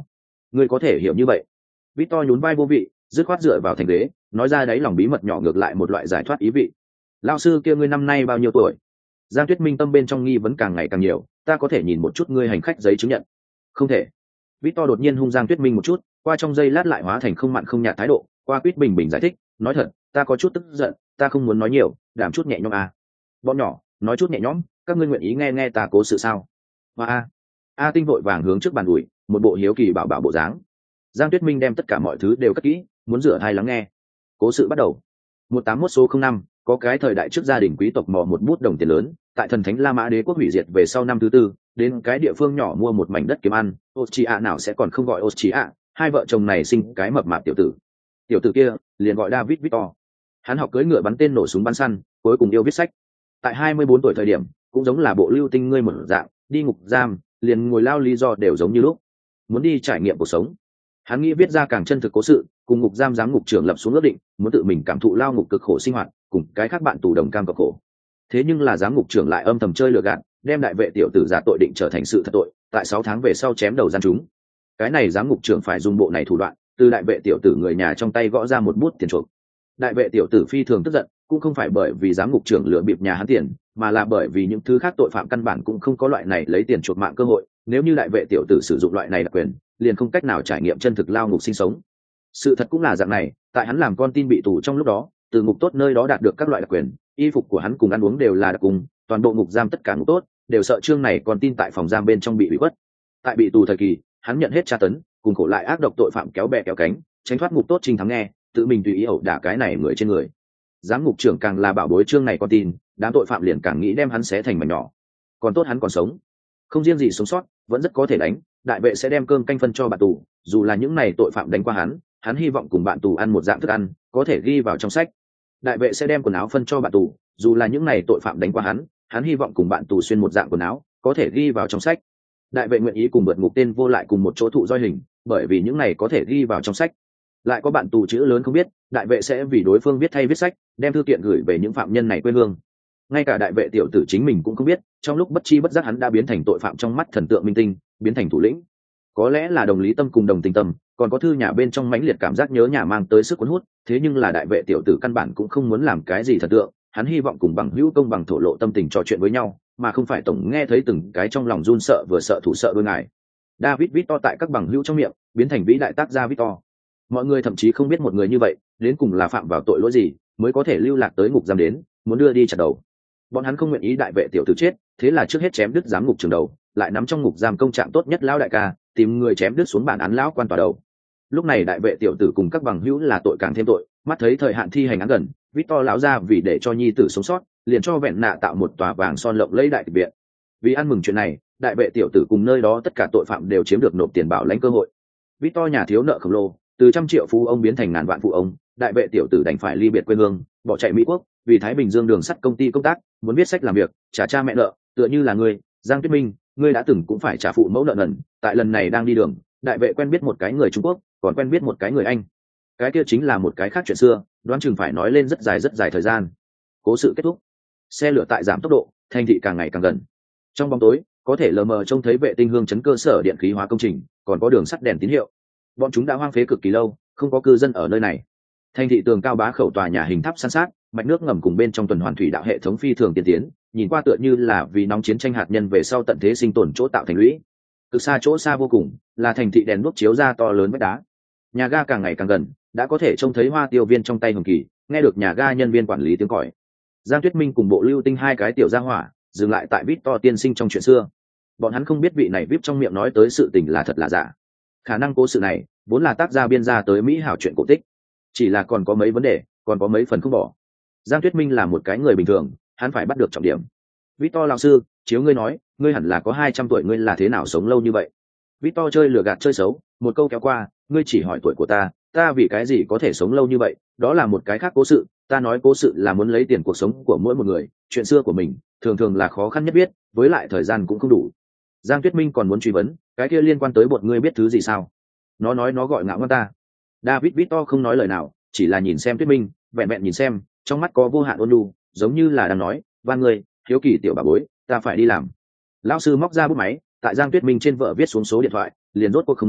ngươi có thể hiểu như vậy. Victor nhún vai vô vị, dứt khoát dựa vào thành ghế, nói ra đấy lòng bí mật nhỏ ngược lại một loại giải thoát ý vị. Lão sư kia ngươi năm nay bao nhiêu tuổi? Giang Tuyết Minh tâm bên trong nghi vấn càng ngày càng nhiều, ta có thể nhìn một chút ngươi hành khách giấy chứng nhận? Không thể. Victor đột nhiên hung Giang Tuyết Minh một chút, qua trong giây lát lại hóa thành không mặn không nhạt thái độ, qua quýt bình bình giải thích, nói thật, ta có chút tức giận, ta không muốn nói nhiều, đảm chút nhẹ nhõm à. Bọn nhỏ, nói chút nhẹ nhõm, các ngươi nguyện ý nghe nghe ta cố sự sao? Và a. A Tinh vội vàng hướng trước bàn ủi, một bộ hiếu kỳ bảo bảo bộ dáng. Giang Tuyết Minh đem tất cả mọi thứ đều cất kỹ, muốn rửa thai lắng nghe. Cố sự bắt đầu. Một tám mốt số không năm, có cái thời đại trước gia đình quý tộc mò một bút đồng tiền lớn, tại thần thánh La Mã đế quốc hủy diệt về sau năm thứ tư, đến cái địa phương nhỏ mua một mảnh đất kiếm ăn, Austria nào sẽ còn không gọi Austria, hai vợ chồng này sinh cái mập mạp tiểu tử. Tiểu tử kia liền gọi David Victor. Hắn học cưỡi ngựa bắn tên nổ súng bắn săn, cuối cùng yêu viết sách. Tại hai mươi bốn tuổi thời điểm, cũng giống là bộ lưu tinh ngươi một dạng, đi ngục giam, liền ngồi lao lý do đều giống như lúc. Muốn đi trải nghiệm cuộc sống. Hắn nghĩ viết ra càng chân thực cố sự, cùng ngục giam giám ngục trưởng lập xuống ước định, muốn tự mình cảm thụ lao ngục cực khổ sinh hoạt, cùng cái khác bạn tù đồng cam cộng khổ. Thế nhưng là giám ngục trưởng lại âm thầm chơi lừa gạt, đem đại vệ tiểu tử giả tội định trở thành sự thật tội, tại sáu tháng về sau chém đầu gian chúng. Cái này giám ngục trưởng phải dùng bộ này thủ đoạn, từ đại vệ tiểu tử người nhà trong tay gõ ra một bút tiền chuộc. Đại vệ tiểu tử phi thường tức giận, cũng không phải bởi vì giám ngục trưởng lừa bịp nhà hắn tiền, mà là bởi vì những thứ khác tội phạm căn bản cũng không có loại này lấy tiền chuộc mạng cơ hội. Nếu như đại vệ tiểu tử sử dụng loại này đặc quyền, liền không cách nào trải nghiệm chân thực lao ngục sinh sống. Sự thật cũng là dạng này, tại hắn làm con tin bị tù trong lúc đó, từ ngục tốt nơi đó đạt được các loại đặc quyền, y phục của hắn cùng ăn uống đều là đặc cùng, toàn bộ ngục giam tất cả ngục tốt đều sợ chương này con tin tại phòng giam bên trong bị bị khuất. Tại bị tù thời kỳ, hắn nhận hết tra tấn, cùng khổ lại ác độc tội phạm kéo bè kéo cánh, tránh thoát ngục tốt trình thắng nghe, tự mình tùy ý ẩu đả cái này người trên người. Giám ngục trưởng càng là bảo bối chương này con tin, đám tội phạm liền càng nghĩ đem hắn xé thành mảnh nhỏ. Còn tốt hắn còn sống, không riêng gì sống sót, vẫn rất có thể đánh. Đại vệ sẽ đem cơm canh phân cho bạn tù, dù là những này tội phạm đánh qua hắn, hắn hy vọng cùng bạn tù ăn một dạng thức ăn, có thể ghi vào trong sách. Đại vệ sẽ đem quần áo phân cho bạn tù, dù là những này tội phạm đánh qua hắn, hắn hy vọng cùng bạn tù xuyên một dạng quần áo, có thể ghi vào trong sách. Đại vệ nguyện ý cùng vượt ngục tên vô lại cùng một chỗ thụ roi hình, bởi vì những này có thể ghi vào trong sách. Lại có bạn tù chữ lớn không biết, đại vệ sẽ vì đối phương viết thay viết sách, đem thư kiện gửi về những phạm nhân này quê hương. Ngay cả đại vệ tiểu tử chính mình cũng không biết, trong lúc bất chi bất giác hắn đã biến thành tội phạm trong mắt thần tượng minh tinh, biến thành thủ lĩnh. Có lẽ là đồng lý tâm cùng đồng tình tâm, còn có thư nhà bên trong mãnh liệt cảm giác nhớ nhà mang tới sức cuốn hút, thế nhưng là đại vệ tiểu tử căn bản cũng không muốn làm cái gì thần tượng, hắn hy vọng cùng bằng hữu công bằng thổ lộ tâm tình trò chuyện với nhau, mà không phải tổng nghe thấy từng cái trong lòng run sợ vừa sợ thủ sợ đôi ngài. David Victor tại các bằng hữu trong miệng biến thành vĩ đại tác gia Victor. Mọi người thậm chí không biết một người như vậy đến cùng là phạm vào tội lỗi gì mới có thể lưu lạc tới ngục giam đến, muốn đưa đi chặt đầu. Bọn hắn không nguyện ý đại vệ tiểu tử chết, thế là trước hết chém đứt giám ngục trường đầu, lại nắm trong ngục giam công trạng tốt nhất lão đại ca, tìm người chém đứt xuống bản án lão quan tòa đầu. Lúc này đại vệ tiểu tử cùng các bằng hữu là tội càng thêm tội, mắt thấy thời hạn thi hành án gần, Victor lão ra vì để cho nhi tử sống sót, liền cho vẹn nạ tạo một tòa vàng son lộng lẫy đại kịch viện. Vì ăn mừng chuyện này, đại vệ tiểu tử cùng nơi đó tất cả tội phạm đều chiếm được nộp tiền bảo lãnh cơ hội. Victor nhà thiếu nợ khổng lồ, từ trăm triệu phú ông biến thành ngàn vạn phụ ông, đại vệ tiểu tử đành phải ly biệt quê hương, bỏ chạy Mỹ quốc, vì Thái Bình Dương đường sắt công ty công tác, muốn viết sách làm việc, trả cha mẹ nợ, tựa như là ngươi, Giang Tuyết Minh, ngươi đã từng cũng phải trả phụ mẫu nợ nần, tại lần này đang đi đường, đại vệ quen biết một cái người Trung Quốc, còn quen biết một cái người Anh. Cái kia chính là một cái khác chuyện xưa, đoán chừng phải nói lên rất dài rất dài thời gian. Cố sự kết thúc, xe lửa tại giảm tốc độ, thành thị càng ngày càng gần. Trong bóng tối, có thể lờ mờ trông thấy vệ tinh hương chấn cơ sở điện khí hóa công trình, còn có đường sắt đèn tín hiệu. Bọn chúng đã hoang phế cực kỳ lâu, không có cư dân ở nơi này. Thành thị tường cao bá khẩu tòa nhà hình tháp san sát, mạch nước ngầm cùng bên trong tuần hoàn thủy đạo hệ thống phi thường tiên tiến, nhìn qua tựa như là vì nóng chiến tranh hạt nhân về sau tận thế sinh tồn chỗ tạo thành lũy. Cực xa chỗ xa vô cùng, là thành thị đèn đuốc chiếu ra to lớn vách đá. Nhà ga càng ngày càng gần, đã có thể trông thấy Hoa Tiêu Viên trong tay Hồng Kỳ, nghe được nhà ga nhân viên quản lý tiếng còi. Giang Tuyết Minh cùng Bộ Lưu Tinh hai cái tiểu gia hỏa, dừng lại tại Victor tiên sinh trong chuyện xưa. Bọn hắn không biết vị này vip trong miệng nói tới sự tình là thật là giả. Khả năng cố sự này vốn là tác gia biên ra tới Mỹ hảo chuyện cổ tích, chỉ là còn có mấy vấn đề, còn có mấy phần không bỏ. Giang Tuyết Minh là một cái người bình thường, hắn phải bắt được trọng điểm. Victor lão sư, chiếu ngươi nói, ngươi hẳn là có hai trăm tuổi, ngươi là thế nào sống lâu như vậy? Victor chơi lừa gạt chơi xấu, một câu kéo qua, ngươi chỉ hỏi tuổi của ta, ta vì cái gì có thể sống lâu như vậy, đó là một cái khác cố sự, ta nói cố sự là muốn lấy tiền cuộc sống của mỗi một người, chuyện xưa của mình, thường thường là khó khăn nhất biết, với lại thời gian cũng không đủ. Giang Tuyết Minh còn muốn truy vấn, cái kia liên quan tới bọn ngươi biết thứ gì sao? Nó nói nó gọi ngạo ngon ta. David Victor không nói lời nào, chỉ là nhìn xem Tuyết Minh, vẹn vẹn nhìn xem, trong mắt có vô hạn ôn nhu, giống như là đang nói, van ngươi, hiếu kỳ tiểu bà bối, ta phải đi làm. Lão sư móc ra bút máy, tại Giang Tuyết Minh trên vợ viết xuống số điện thoại, liền rốt cuộc không nói,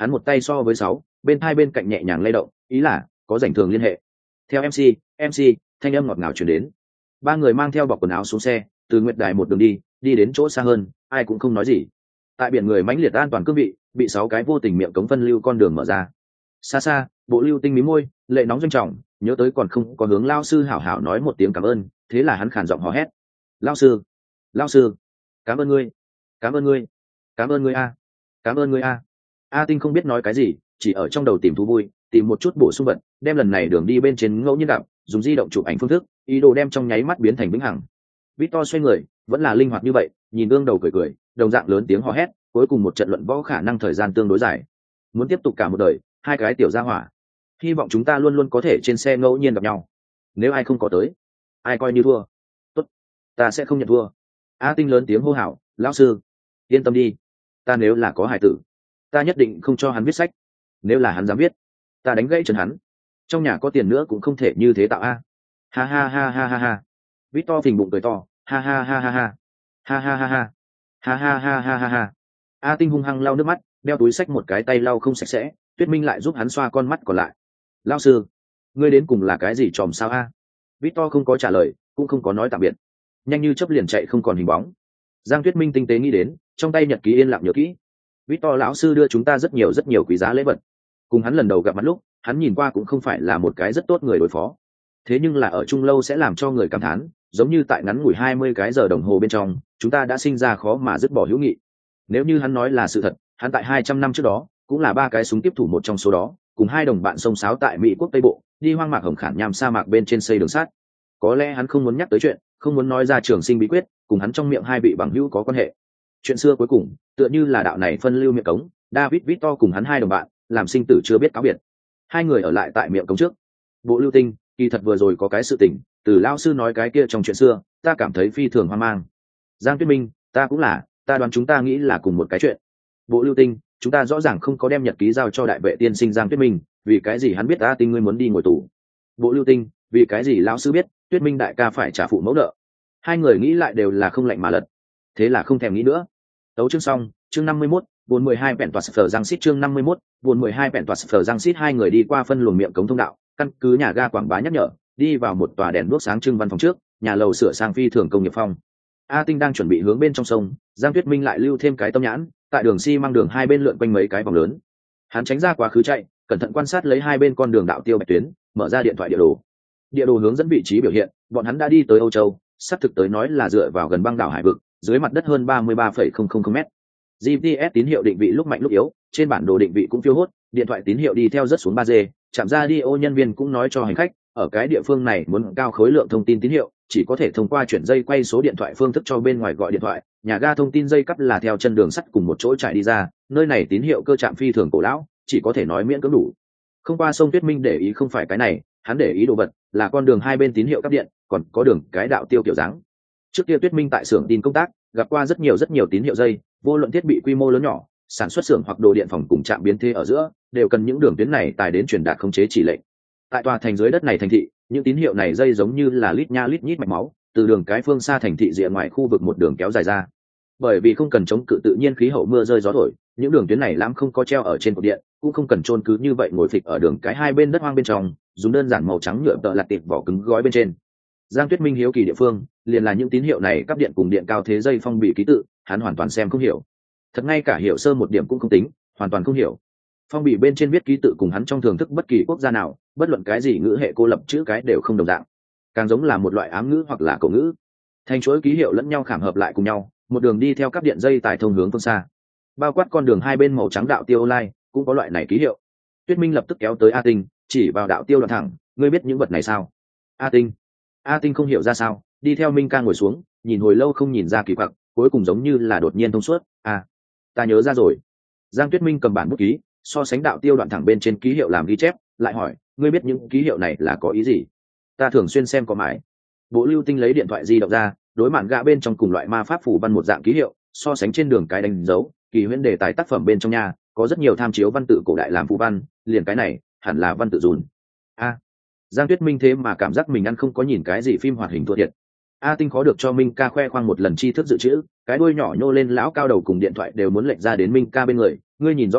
hắn một tay so với sáu, bên hai bên cạnh nhẹ nhàng lay động, ý là có rảnh thường liên hệ. Theo em xê, em xê, thanh âm ngọt ngào truyền đến. Ba người mang theo bọc quần áo xuống xe, từ nguyệt đài một đường đi, đi đến chỗ xa hơn, ai cũng không nói gì. Tại biển người mãnh liệt an toàn cương vị, bị sáu cái vô tình miệng cống phân lưu con đường mở ra. Xa xa, Bộ Lưu Tinh mí môi, lệ nóng doanh trọng, nhớ tới còn không có hướng lao sư hảo hảo nói một tiếng cảm ơn, thế là hắn khàn giọng hò hét: lao sư, lao sư, cảm ơn ngươi, cảm ơn ngươi, cảm ơn ngươi a, cảm ơn ngươi a. A Tinh không biết nói cái gì, chỉ ở trong đầu tìm thú vui, tìm một chút bổ sung vật, đem lần này đường đi bên trên ngẫu nhiên đạp, dùng di động chụp ảnh phương thức, ý đồ đem trong nháy mắt biến thành vĩnh hằng. Victor xoay người, vẫn là linh hoạt như vậy, nhìn đương đầu cười cười, đồng dạng lớn tiếng hò hét, cuối cùng một trận luận võ khả năng thời gian tương đối dài. Muốn tiếp tục cả một đời, hai cái tiểu gia hỏa. Hy vọng chúng ta luôn luôn có thể trên xe ngẫu nhiên gặp nhau. Nếu ai không có tới, ai coi như thua. Tốt, ta sẽ không nhận thua. A Tinh lớn tiếng hô hào, lão sư, yên tâm đi, ta nếu là có hải tử, ta nhất định không cho hắn viết sách. Nếu là hắn dám viết, ta đánh gãy chân hắn. Trong nhà có tiền nữa cũng không thể như thế tạo a. Ha ha ha ha ha ha. Victor phình bụng cười to, ha ha ha ha ha. Ha ha ha ha. Ha ha ha ha ha ha. A Tinh hung hăng lau nước mắt, đeo túi sách một cái tay lau không sạch sẽ, Tuyết Minh lại giúp hắn xoa con mắt còn lại. Lão sư, ngươi đến cùng là cái gì tròm sao a? Victor không có trả lời, cũng không có nói tạm biệt, nhanh như chớp liền chạy không còn hình bóng. Giang Tuyết Minh tinh tế nghĩ đến, trong tay nhật ký yên lặng nhớ kỹ. Victor lão sư đưa chúng ta rất nhiều rất nhiều quý giá lễ vật. Cùng hắn lần đầu gặp mặt lúc, hắn nhìn qua cũng không phải là một cái rất tốt người đối phó. Thế nhưng là ở chung lâu sẽ làm cho người cảm thán, giống như tại ngắn ngủi hai mươi cái giờ đồng hồ bên trong, chúng ta đã sinh ra khó mà dứt bỏ hữu nghị. Nếu như hắn nói là sự thật, hắn tại hai trăm năm trước đó, cũng là ba cái súng tiếp thủ một trong số đó, cùng hai đồng bạn xông xáo tại Mỹ quốc Tây Bộ, đi hoang mạc hồng khản nham sa mạc bên trên xây đường sắt. Có lẽ hắn không muốn nhắc tới chuyện, không muốn nói ra trường sinh bí quyết, cùng hắn trong miệng hai vị bằng hữu có quan hệ. Chuyện xưa cuối cùng, tựa như là đạo này phân lưu miệng cống, David Victor cùng hắn hai đồng bạn, làm sinh tử chưa biết cáo biệt. Hai người ở lại tại miệng cống trước. Bộ Lưu Tinh, kỳ thật vừa rồi có cái sự tình, từ lão sư nói cái kia trong chuyện xưa, ta cảm thấy phi thường hoang mang. Giang Tuyết Minh, ta cũng là, ta đoán chúng ta nghĩ là cùng một cái chuyện. Bộ Lưu Tinh, chúng ta rõ ràng không có đem nhật ký giao cho đại vệ tiên sinh Giang Tuyết Minh, vì cái gì hắn biết A Tinh ngươi muốn đi ngồi tù? Bộ Lưu Tinh, vì cái gì lão sư biết Tuyết Minh đại ca phải trả phụ mẫu nợ? Hai người nghĩ lại đều là không lạnh mà lật, thế là không thèm nghĩ nữa. Tấu chương xong, chương năm mươi mốt, buồn mười hai bèn toạt phở Giang Xít chương năm mươi mốt, buồn mười hai bèn toạt phở Giang Xít hai người đi qua phân luồng miệng cống thông đạo, căn cứ nhà ga quảng bá nhắc nhở, đi vào một tòa đèn đuốc sáng trưng văn phòng trước, nhà lầu sửa sang phi thường công nghiệp phong. A Tinh đang chuẩn bị hướng bên trong sông, Giang Tuyết Minh lại lưu thêm cái tâm nhãn, tại đường xi măng đường hai bên lượn quanh mấy cái vòng lớn. Hắn tránh ra quá khứ chạy, cẩn thận quan sát lấy hai bên con đường đạo tiêu bạch tuyến, mở ra điện thoại địa đồ. Địa đồ hướng dẫn vị trí biểu hiện, bọn hắn đã đi tới Âu Châu, sắp thực tới nói là dựa vào gần băng đảo hải vực, dưới mặt đất hơn ba mươi ba phẩy không không không mét. giê pê ét tín hiệu định vị lúc mạnh lúc yếu, trên bản đồ định vị cũng phiêu hốt, điện thoại tín hiệu đi theo rất xuống ba G, chạm ra đi ô nhân viên cũng nói cho hành khách, ở cái địa phương này muốn cao khối lượng thông tin tín hiệu, chỉ có thể thông qua chuyển dây quay số điện thoại phương thức cho bên ngoài gọi điện thoại, nhà ga thông tin dây cắp là theo chân đường sắt cùng một chỗ trải đi ra, nơi này tín hiệu cơ trạm phi thường cổ lão, chỉ có thể nói miễn cưỡng đủ. Không qua sông Tuyết Minh để ý không phải cái này, hắn để ý đồ vật là con đường hai bên tín hiệu cắp điện, còn có đường cái đạo tiêu kiểu dáng. Trước kia Tuyết Minh tại xưởng tin công tác, gặp qua rất nhiều rất nhiều tín hiệu dây, vô luận thiết bị quy mô lớn nhỏ, sản xuất xưởng hoặc đồ điện phòng cùng trạm biến thế ở giữa, đều cần những đường tuyến này tài đến truyền đạt khống chế chỉ lệnh. Tại tòa thành dưới đất này thành thị, những tín hiệu này dây giống như là lít nha lít nhít mạch máu, từ đường cái phương xa thành thị rìa ngoài khu vực một đường kéo dài ra. Bởi vì không cần chống cự tự nhiên khí hậu mưa rơi gió thổi, những đường tuyến này lãm không có treo ở trên cột điện, cũng không cần chôn cứ như vậy ngồi phịch ở đường cái hai bên đất hoang bên trong, dùng đơn giản màu trắng nhựa tợ lặt tiệp vỏ cứng gói bên trên. Giang Tuyết Minh hiếu kỳ địa phương, liền là những tín hiệu này cắp điện cùng điện cao thế dây phong bì ký tự, hắn hoàn toàn xem không hiểu. Thật ngay cả hiểu sơ một điểm cũng không tính, hoàn toàn không hiểu. Phong bì bên trên viết ký tự cùng hắn trong thưởng thức bất kỳ quốc gia nào, bất luận cái gì ngữ hệ cô lập chữ cái đều không đồng dạng, càng giống là một loại ám ngữ hoặc là cổ ngữ. Thành chuỗi ký hiệu lẫn nhau khảm hợp lại cùng nhau, một đường đi theo cắp điện dây tải thông hướng phương xa. Bao quát con đường hai bên màu trắng đạo tiêu online cũng có loại này ký hiệu. Tuyết Minh lập tức kéo tới A Tinh, chỉ vào đạo tiêu đoạn thẳng, ngươi biết những vật này sao? A Tinh. A Tinh không hiểu ra sao, đi theo Minh ca ngồi xuống, nhìn hồi lâu không nhìn ra kỳ quặc, cuối cùng giống như là đột nhiên thông suốt. À, ta nhớ ra rồi. Giang Tuyết Minh cầm bản bút ký, so sánh đạo tiêu đoạn thẳng bên trên ký hiệu làm ghi chép, lại hỏi, ngươi biết những ký hiệu này là có ý gì? Ta thường xuyên xem có mãi. Bộ Lưu Tinh lấy điện thoại di động ra, đối mạn gạ bên trong cùng loại ma pháp phủ văn một dạng ký hiệu, so sánh trên đường cái đánh dấu, kỳ huyễn đề tài tác phẩm bên trong nhà, có rất nhiều tham chiếu văn tự cổ đại làm phù văn, liền cái này, hẳn là văn tự dùn. A. Giang Tuyết Minh thế mà cảm giác mình ăn không có nhìn cái gì phim hoạt hình thua thiệt. A Tinh khó được cho Minh ca khoe khoang một lần tri thức dự trữ, cái đuôi nhỏ nhô lên lão cao đầu cùng điện thoại đều muốn lệch ra đến Minh ca bên người, ngươi nhìn rõ ca,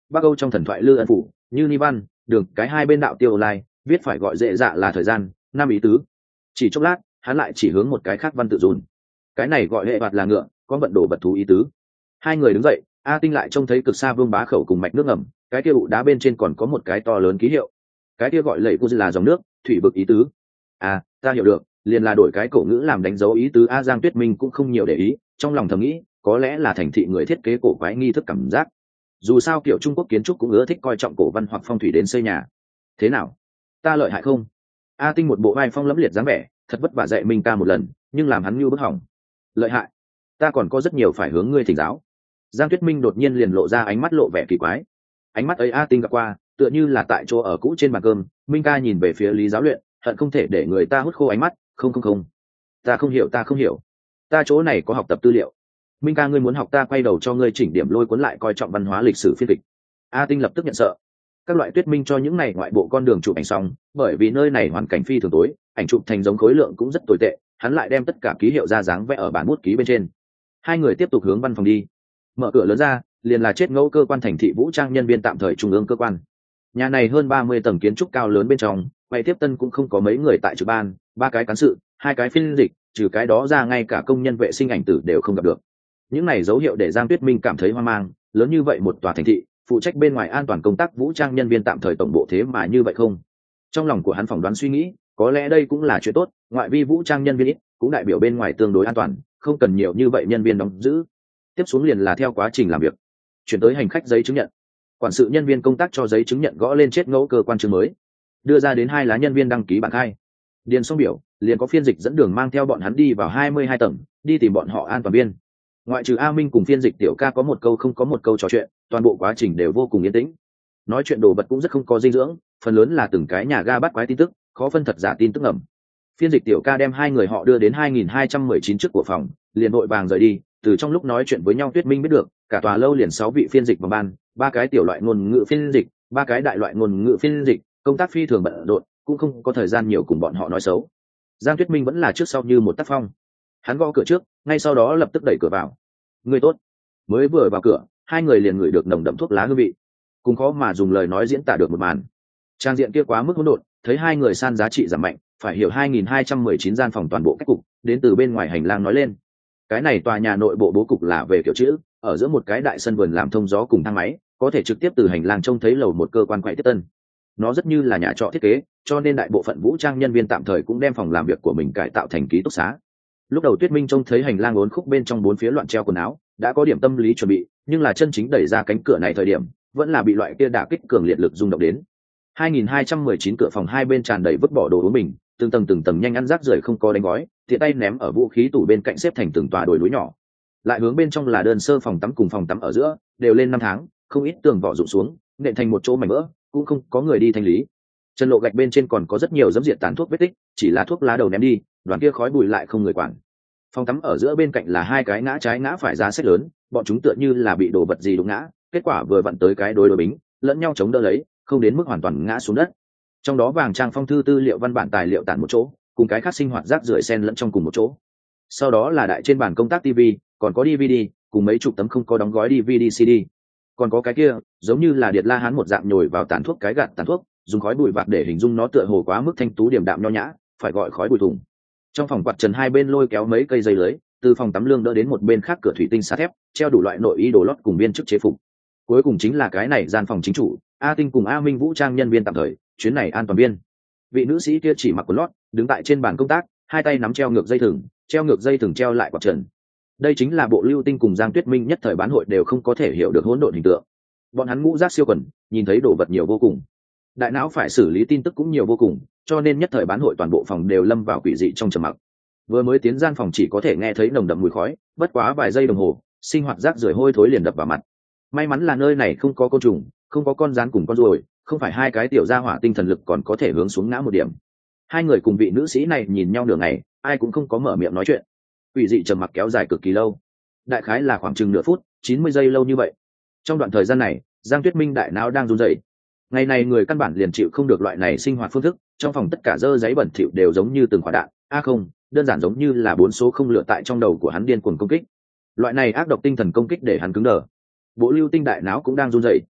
Bắc Âu trong thần thoại Lư Ân phủ, như Ni Văn, đường cái hai bên đạo tiêu lai, viết phải gọi dễ dạ là thời gian, năm ý tứ. Chỉ chốc lát, hắn lại chỉ hướng một cái khác văn tự dùn. Cái này gọi hệ bạt là ngựa, có vận đồ vật thú ý tứ. Hai người đứng dậy, A Tinh lại trông thấy cực xa Vương Bá Khẩu cùng mạch nước ngầm, cái kia ụ đá bên trên còn có một cái to lớn ký hiệu. Cái kia gọi lầy cô là dòng nước, thủy vực ý tứ. À, ta hiểu được, liền là đổi cái cổ ngữ làm đánh dấu ý tứ. A Giang Tuyết Minh cũng không nhiều để ý, trong lòng thầm nghĩ, có lẽ là thành thị người thiết kế cổ quái nghi thức cảm giác. Dù sao kiểu Trung Quốc kiến trúc cũng ưa thích coi trọng cổ văn hoặc phong thủy đến xây nhà. Thế nào, ta lợi hại không? A Tinh một bộ vai phong lẫm liệt dáng vẻ, thật vất vả dạy Minh ca một lần, nhưng làm hắn như bức hỏng. Lợi hại, ta còn có rất nhiều phải hướng ngươi thỉnh giáo. Giang Tuyết Minh đột nhiên liền lộ ra ánh mắt lộ vẻ kỳ quái. Ánh mắt ấy A Tinh gặp qua, tựa như là tại chỗ ở cũ trên bàn cơm. Minh ca nhìn về phía Lý Giáo Luyện, hận không thể để người ta hút khô ánh mắt. Không không không, ta không hiểu, ta không hiểu, ta chỗ này có học tập tư liệu. Minh ca, ngươi muốn học ta quay đầu cho ngươi chỉnh điểm lôi cuốn lại coi trọng văn hóa lịch sử phiên kịch. A Tinh lập tức nhận sợ. Các loại Tuyết Minh cho những này ngoại bộ con đường chụp ảnh xong, bởi vì nơi này hoàn cảnh phi thường tối, ảnh chụp thành giống khối lượng cũng rất tồi tệ, hắn lại đem tất cả ký hiệu ra dáng vẽ ở bản bút ký bên trên. Hai người tiếp tục hướng văn phòng đi. Mở cửa lớn ra, liền là chết ngẫu cơ quan thành thị vũ trang nhân viên tạm thời trung ương cơ quan. Nhà này hơn ba mươi tầng kiến trúc cao lớn bên trong, quay tiếp tân cũng không có mấy người tại trực ban, ba cái cán sự, hai cái phiên dịch, trừ cái đó ra ngay cả công nhân vệ sinh ảnh tử đều không gặp được. Những này dấu hiệu để Giang Tuyết Minh cảm thấy hoang mang, lớn như vậy một tòa thành thị, phụ trách bên ngoài an toàn công tác vũ trang nhân viên tạm thời tổng bộ thế mà như vậy không? Trong lòng của hắn phỏng đoán suy nghĩ, có lẽ đây cũng là chuyện tốt, ngoại vi vũ trang nhân viên ít, cũng đại biểu bên ngoài tương đối an toàn, không cần nhiều như vậy nhân viên đóng giữ. Tiếp xuống liền là theo quá trình làm việc, chuyển tới hành khách giấy chứng nhận. Quản sự nhân viên công tác cho giấy chứng nhận gõ lên chết ngẫu cơ quan chương mới, đưa ra đến hai lá nhân viên đăng ký bản khai. Điền xong biểu, liền có phiên dịch dẫn đường mang theo bọn hắn đi vào hai mươi hai tầng, đi tìm bọn họ an toàn viên. Ngoại trừ A Minh cùng phiên dịch tiểu ca có một câu không có một câu trò chuyện, toàn bộ quá trình đều vô cùng yên tĩnh. Nói chuyện đồ vật cũng rất không có dinh dưỡng, phần lớn là từng cái nhà ga bắt quái tin tức, khó phân thật giả tin tức ngầm. Phiên dịch tiểu ca đem hai người họ đưa đến hai nghìn hai trăm mười chín trước của phòng, liền vội vàng rời đi. Từ trong lúc nói chuyện với nhau Tuyết Minh biết được, cả tòa lâu liền sáu vị phiên dịch vào ban, ba cái tiểu loại ngôn ngữ phiên dịch, ba cái đại loại ngôn ngữ phiên dịch, công tác phi thường bận rộn, cũng không có thời gian nhiều cùng bọn họ nói xấu. Giang Tuyết Minh vẫn là trước sau như một tác phong. Hắn gõ cửa trước, ngay sau đó lập tức đẩy cửa vào. Người tốt. Mới vừa vào cửa, hai người liền ngửi được nồng đậm thuốc lá hương vị, cùng khó mà dùng lời nói diễn tả được một màn. Trang diện kia quá mức hỗn độn, thấy hai người san giá trị giảm mạnh, phải hiểu hai nghìn hai trăm mười chín gian phòng toàn bộ cách cục, đến từ bên ngoài hành lang nói lên. Cái này tòa nhà nội bộ bố cục là về kiểu chữ, ở giữa một cái đại sân vườn làm thông gió cùng thang máy, có thể trực tiếp từ hành lang trông thấy lầu một cơ quan quậy tiếp tân. Nó rất như là nhà trọ thiết kế, cho nên đại bộ phận vũ trang nhân viên tạm thời cũng đem phòng làm việc của mình cải tạo thành ký túc xá. Lúc đầu Tuyết Minh trông thấy hành lang uốn khúc bên trong bốn phía loạn treo quần áo, đã có điểm tâm lý chuẩn bị, nhưng là chân chính đẩy ra cánh cửa này thời điểm, vẫn là bị loại kia đả kích cường liệt lực rung động đến. hai nghìn hai trăm mười chín cửa phòng hai bên tràn đầy vứt bỏ đồ uống mình, từng tầng từng tầng nhanh ăn rác rưởi không có đánh gói, tiện tay ném ở vũ khí tủ bên cạnh xếp thành từng tòa đồi núi nhỏ. Lại hướng bên trong là đơn sơ phòng tắm cùng phòng tắm ở giữa, đều lên năm tháng, không ít tường vỏ rụng xuống, nện thành một chỗ mảnh vỡ, cũng không có người đi thanh lý. Chân lộ gạch bên trên còn có rất nhiều dẫm diệt tàn thuốc vết tích, chỉ là thuốc lá đầu ném đi, đoàn kia khói bụi lại không người quản. Phòng tắm ở giữa bên cạnh là hai cái ngã trái ngã phải giá sách lớn, bọn chúng tựa như là bị đồ vật gì đụng ngã, kết quả vừa vặn tới cái đối đối bính, lẫn nhau chống đỡ lấy, không đến mức hoàn toàn ngã xuống đất. Trong đó vàng trang phong thư tư liệu văn bản tài liệu tản một chỗ, cùng cái khác sinh hoạt rác rưởi xen lẫn trong cùng một chỗ. Sau đó là đại trên bàn công tác ti vi, còn có đê vê đê, cùng mấy chục tấm không có đóng gói đê vê đê xê đê. Còn có cái kia, giống như là điệt la hán một dạng nhồi vào tàn thuốc cái gạt tàn thuốc, dùng khói bụi vạc để hình dung nó tựa hồ quá mức thanh tú điềm đạm nho nhã, phải gọi khói bụi thùng. Trong phòng quạt trần hai bên lôi kéo mấy cây dây lưới, từ phòng tắm lương đỡ đến một bên khác cửa thủy tinh xà thép, treo đủ loại nội y đồ lót cùng viên chức chế phục. Cuối cùng chính là cái này gian phòng chính chủ, A Tinh cùng A Minh vũ trang nhân viên tạm thời, chuyến này an toàn viên. Vị nữ sĩ kia chỉ mặc quần lót, đứng tại trên bàn công tác, hai tay nắm treo ngược dây thừng, treo ngược dây thừng treo lại quạt trần. Đây chính là bộ Lưu Tinh cùng Giang Tuyết Minh nhất thời bán hội đều không có thể hiểu được hỗn độn hình tượng. Bọn hắn ngũ giác siêu quần, nhìn thấy đồ vật nhiều vô cùng, đại não phải xử lý tin tức cũng nhiều vô cùng, cho nên nhất thời bán hội toàn bộ phòng đều lâm vào quỷ dị trong trầm mặc. Vừa mới tiến gian phòng chỉ có thể nghe thấy nồng đậm mùi khói, bất quá vài giây đồng hồ, sinh hoạt rác rưởi hôi thối liền đập vào mặt. May mắn là nơi này không có côn trùng, không có con rắn cùng con ruồi, không phải hai cái tiểu gia hỏa tinh thần lực còn có thể hướng xuống ngã một điểm. Hai người cùng vị nữ sĩ này nhìn nhau nửa ngày, ai cũng không có mở miệng nói chuyện. Quỷ dị trầm mặc kéo dài cực kỳ lâu, đại khái là khoảng chừng nửa phút, chín mươi giây lâu như vậy. Trong đoạn thời gian này, Giang Tuyết Minh đại não đang run rẩy. Ngày này người căn bản liền chịu không được loại này sinh hoạt phương thức, trong phòng tất cả dơ giấy bẩn thỉu đều giống như từng quả đạn, a à không, đơn giản giống như là bốn số không lựa tại trong đầu của hắn điên cuồng công kích. Loại này ác độc tinh thần công kích để hắn cứng đờ. Bộ Lưu Tinh đại não cũng đang run rẩy.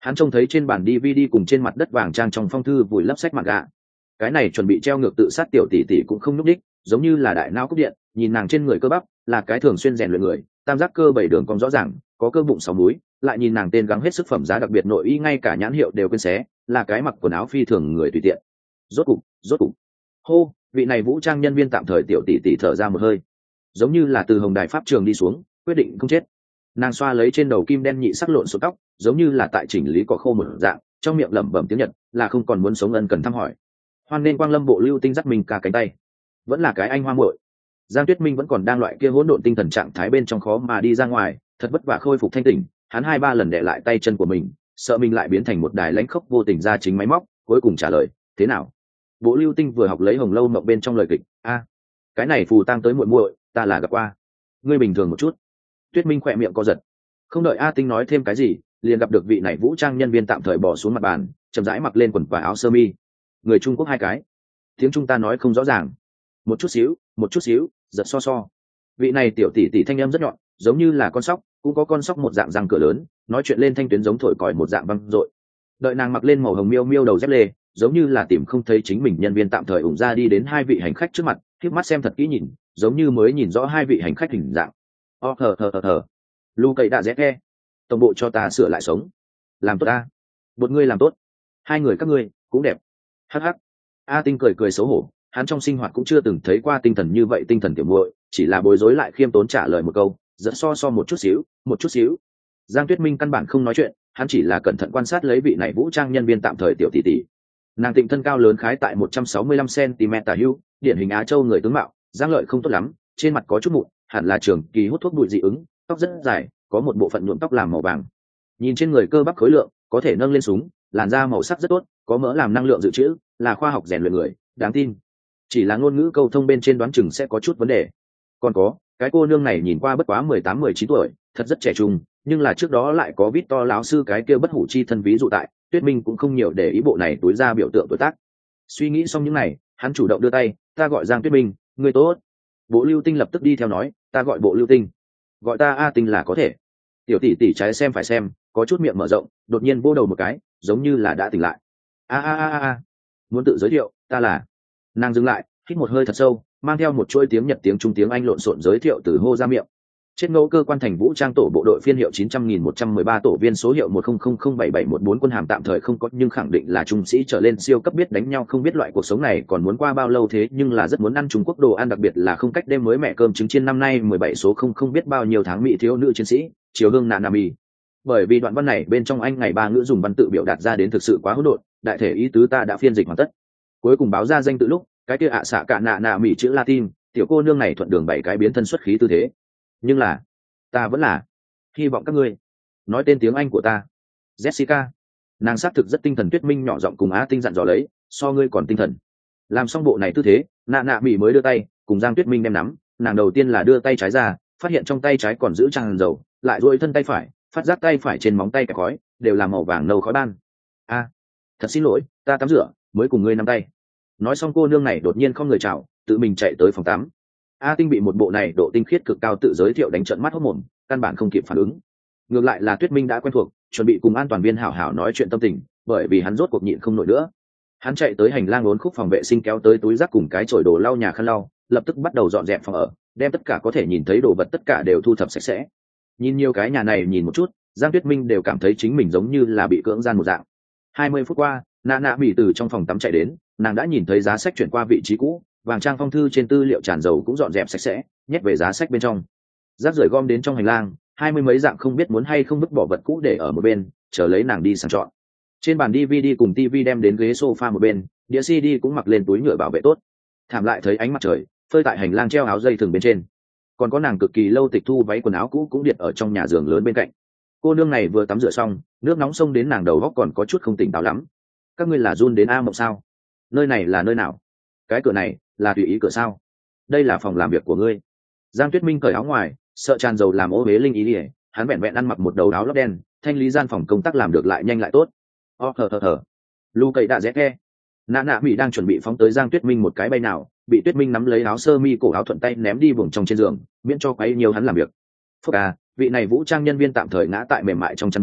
Hắn trông thấy trên bàn đê vê đê cùng trên mặt đất vàng trang trong phong thư vùi lấp sách mặt gạ. Cái này chuẩn bị treo ngược tự sát tiểu tỷ tỷ cũng không nhúc đích, giống như là đại não cúp điện, nhìn nàng trên người cơ bắp, là cái thường xuyên rèn luyện người, tam giác cơ bảy đường cong rõ ràng, có cơ bụng sáu múi, lại nhìn nàng tên gắng hết sức phẩm giá đặc biệt nội y ngay cả nhãn hiệu đều quên xé, là cái mặc quần áo phi thường người tùy tiện. Rốt cục, rốt cục. Hô, vị này vũ trang nhân viên tạm thời tiểu tỷ tỷ thở ra một hơi, giống như là từ hồng đài pháp trường đi xuống, quyết định không chết. Nàng xoa lấy trên đầu kim đen nhị sắc lộn xộn tóc, giống như là tại chỉnh lý cỏ khô một dạng, trong miệng lẩm bẩm tiếng Nhật, là không còn muốn sống ân cần thăm hỏi. Hoan nên quang lâm bộ lưu tinh dắt mình cả cánh tay, vẫn là cái anh hoa muội. Giang Tuyết Minh vẫn còn đang loại kia hỗn độn tinh thần trạng thái bên trong khó mà đi ra ngoài, thật vất vả khôi phục thanh tỉnh, hắn hai ba lần đè lại tay chân của mình, sợ mình lại biến thành một đài lãnh khốc vô tình ra chính máy móc, cuối cùng trả lời, thế nào? Bộ lưu tinh vừa học lấy hồng lâu mộng bên trong lời kịch, a, cái này phù tang tới muội muội, ta là gặp qua. Ngươi bình thường một chút. Tuyết Minh khỏe miệng co giật, không đợi A Tinh nói thêm cái gì, liền gặp được vị này vũ trang nhân viên tạm thời bỏ xuống mặt bàn, chậm rãi mặc lên quần và áo sơ mi. Người Trung Quốc hai cái, tiếng Trung ta nói không rõ ràng, một chút xíu, một chút xíu, giật so so. Vị này tiểu tỷ tỷ thanh âm rất nhọn, giống như là con sóc, cũng có con sóc một dạng răng cửa lớn, nói chuyện lên thanh tuyến giống thổi còi một dạng vang dội. Đợi nàng mặc lên màu hồng miêu miêu đầu dép lê, giống như là tìm không thấy chính mình nhân viên tạm thời ủng ra đi đến hai vị hành khách trước mặt, khép mắt xem thật kỹ nhìn, giống như mới nhìn rõ hai vị hành khách hình dạng. O thờ thờ thờ thờ. Lu cậy đã rẽ ke. Tổng bộ cho ta sửa lại sống. Làm tốt a. Một người làm tốt. Hai người các ngươi cũng đẹp. Hắc hắc. A Tinh cười cười xấu hổ, hắn trong sinh hoạt cũng chưa từng thấy qua tinh thần như vậy tinh thần tiểu muội, chỉ là bối rối lại khiêm tốn trả lời một câu, giận so so một chút xíu, một chút xíu. Giang Tuyết Minh căn bản không nói chuyện, hắn chỉ là cẩn thận quan sát lấy vị này vũ trang nhân viên tạm thời tiểu tỷ tỷ. Nàng tịnh thân cao lớn khái tại một trăm sáu mươi lăm xăng-ti-mét tả hữu, điển hình Á Châu người tướng mạo, dáng lợi không tốt lắm, trên mặt có chút mụn, hẳn là trường kỳ hút thuốc bụi dị ứng, tóc rất dài, có một bộ phận nhuộm tóc làm màu vàng. Nhìn trên người cơ bắp khối lượng, có thể nâng lên súng, làn da màu sắc rất tốt, có mỡ làm năng lượng dự trữ, là khoa học rèn luyện người, đáng tin. Chỉ là ngôn ngữ câu thông bên trên đoán chừng sẽ có chút vấn đề. Còn có, cái cô nương này nhìn qua bất quá mười tám mười chín tuổi, thật rất trẻ trung, nhưng là trước đó lại có Victor lão sư cái kia bất hủ chi thân ví dụ tại, Tuyết Minh cũng không nhiều để ý bộ này túi ra biểu tượng tuổi tác. Suy nghĩ xong những này, hắn chủ động đưa tay, ta gọi Giang Tuyết Minh, người tốt. Bộ lưu tinh lập tức đi theo nói, ta gọi bộ lưu tinh. Gọi ta A Tinh là có thể. Tiểu tỷ tỷ trái xem phải xem, có chút miệng mở rộng, đột nhiên vô đầu một cái, giống như là đã tỉnh lại. A a a a, muốn tự giới thiệu, ta là. Nàng dừng lại, hít một hơi thật sâu, mang theo một chuỗi tiếng Nhật tiếng Trung tiếng Anh lộn xộn giới thiệu từ hô ra miệng. Chết ngẫu cơ quan thành vũ trang tổ bộ đội phiên hiệu chín trăm nghìn một trăm mười ba tổ viên số hiệu một không không không bảy bảy một bốn quân hàm tạm thời không có nhưng khẳng định là trung sĩ trở lên siêu cấp biết đánh nhau không biết loại cuộc sống này còn muốn qua bao lâu thế nhưng là rất muốn ăn Trung Quốc đồ ăn đặc biệt là không cách đêm mới mẹ cơm trứng chiên năm nay mười bảy số không không biết bao nhiêu tháng mỹ thiếu nữ chiến sĩ, chiều hương nạn nam y. Bởi vì đoạn văn này bên trong anh ngày ba ngữ dùng văn tự biểu đạt ra đến thực sự quá hỗn độn, đại thể ý tứ ta đã phiên dịch hoàn tất. Cuối cùng báo ra danh tự lúc, cái kia ạ xạ cả nạ nạ mỹ chữ Latin, tiểu cô nương này thuận đường bảy cái biến thân xuất khí tư thế. Nhưng là ta vẫn là hy vọng các ngươi nói tên tiếng Anh của ta. Jessica. Nàng xác thực rất tinh thần. Tuyết Minh nhỏ giọng cùng Á Tinh dặn dò lấy, so ngươi còn tinh thần. Làm xong bộ này tư thế, nạ nạ mỹ mới đưa tay cùng Giang Tuyết Minh đem nắm. Nàng đầu tiên là đưa tay trái ra, phát hiện trong tay trái còn giữ tràn dầu, lại duỗi thân tay phải, phát giác tay phải trên móng tay cả khói đều là màu vàng nâu khói ban. A, thật xin lỗi, ta tắm rửa mới cùng ngươi nắm tay. Nói xong cô nương này đột nhiên không người chào, tự mình chạy tới phòng tắm. A Tinh bị một bộ này độ tinh khiết cực cao tự giới thiệu đánh trận mắt hốt mồm, căn bản không kịp phản ứng. Ngược lại là Tuyết Minh đã quen thuộc, chuẩn bị cùng an toàn viên hảo hảo nói chuyện tâm tình, bởi vì hắn rốt cuộc nhịn không nổi nữa. Hắn chạy tới hành lang uốn khúc phòng vệ sinh kéo tới túi rác cùng cái chổi đồ lau nhà khăn lau, lập tức bắt đầu dọn dẹp phòng ở, đem tất cả có thể nhìn thấy đồ vật tất cả đều thu thập sạch sẽ. Nhìn nhiều cái nhà này nhìn một chút, Giang Tuyết Minh đều cảm thấy chính mình giống như là bị cưỡng gian một dạng. Hai mươi phút qua, nạ nạ bị từ trong phòng tắm chạy đến, nàng đã nhìn thấy giá sách chuyển qua vị trí cũ, vàng trang phong thư trên tư liệu tràn dầu cũng dọn dẹp sạch sẽ, nhét về giá sách bên trong. Rác rưởi gom đến trong hành lang, hai mươi mấy dạng không biết muốn hay không vứt bỏ vật cũ để ở một bên, chờ lấy nàng đi sàng chọn. Trên bàn đê vê đê cùng ti vi đem đến ghế sofa một bên, đĩa xê đê cũng mặc lên túi nhựa bảo vệ tốt. Thảm lại thấy ánh mặt trời, phơi tại hành lang treo áo dây thừng bên trên. Còn có nàng cực kỳ lâu tịch thu váy quần áo cũ cũng điện ở trong nhà giường lớn bên cạnh. Cô nương này vừa tắm rửa xong, nước nóng xông đến nàng đầu góc còn có chút không tỉnh táo lắm. Các ngươi là run đến a mộng sao? Nơi này là nơi nào? Cái cửa này là tùy ý cửa sao? Đây là phòng làm việc của ngươi. Giang Tuyết Minh cởi áo ngoài, sợ tràn dầu làm ô huế linh ý ỉa, hắn vẹn vẹn ăn mặc một đầu áo lót đen, thanh lý gian phòng công tác làm được lại nhanh lại tốt. O thở thở thở. Lu cậy đã rẽ ke. Nạ nạ mỹ đang chuẩn bị phóng tới Giang Tuyết Minh một cái bay nào, bị Tuyết Minh nắm lấy áo sơ mi cổ áo thuận tay ném đi buồng trong trên giường, miễn cho quấy nhiều hắn làm việc. Phúc à, vị này vũ trang nhân viên tạm thời ngã tại mềm mại trong chăn đông,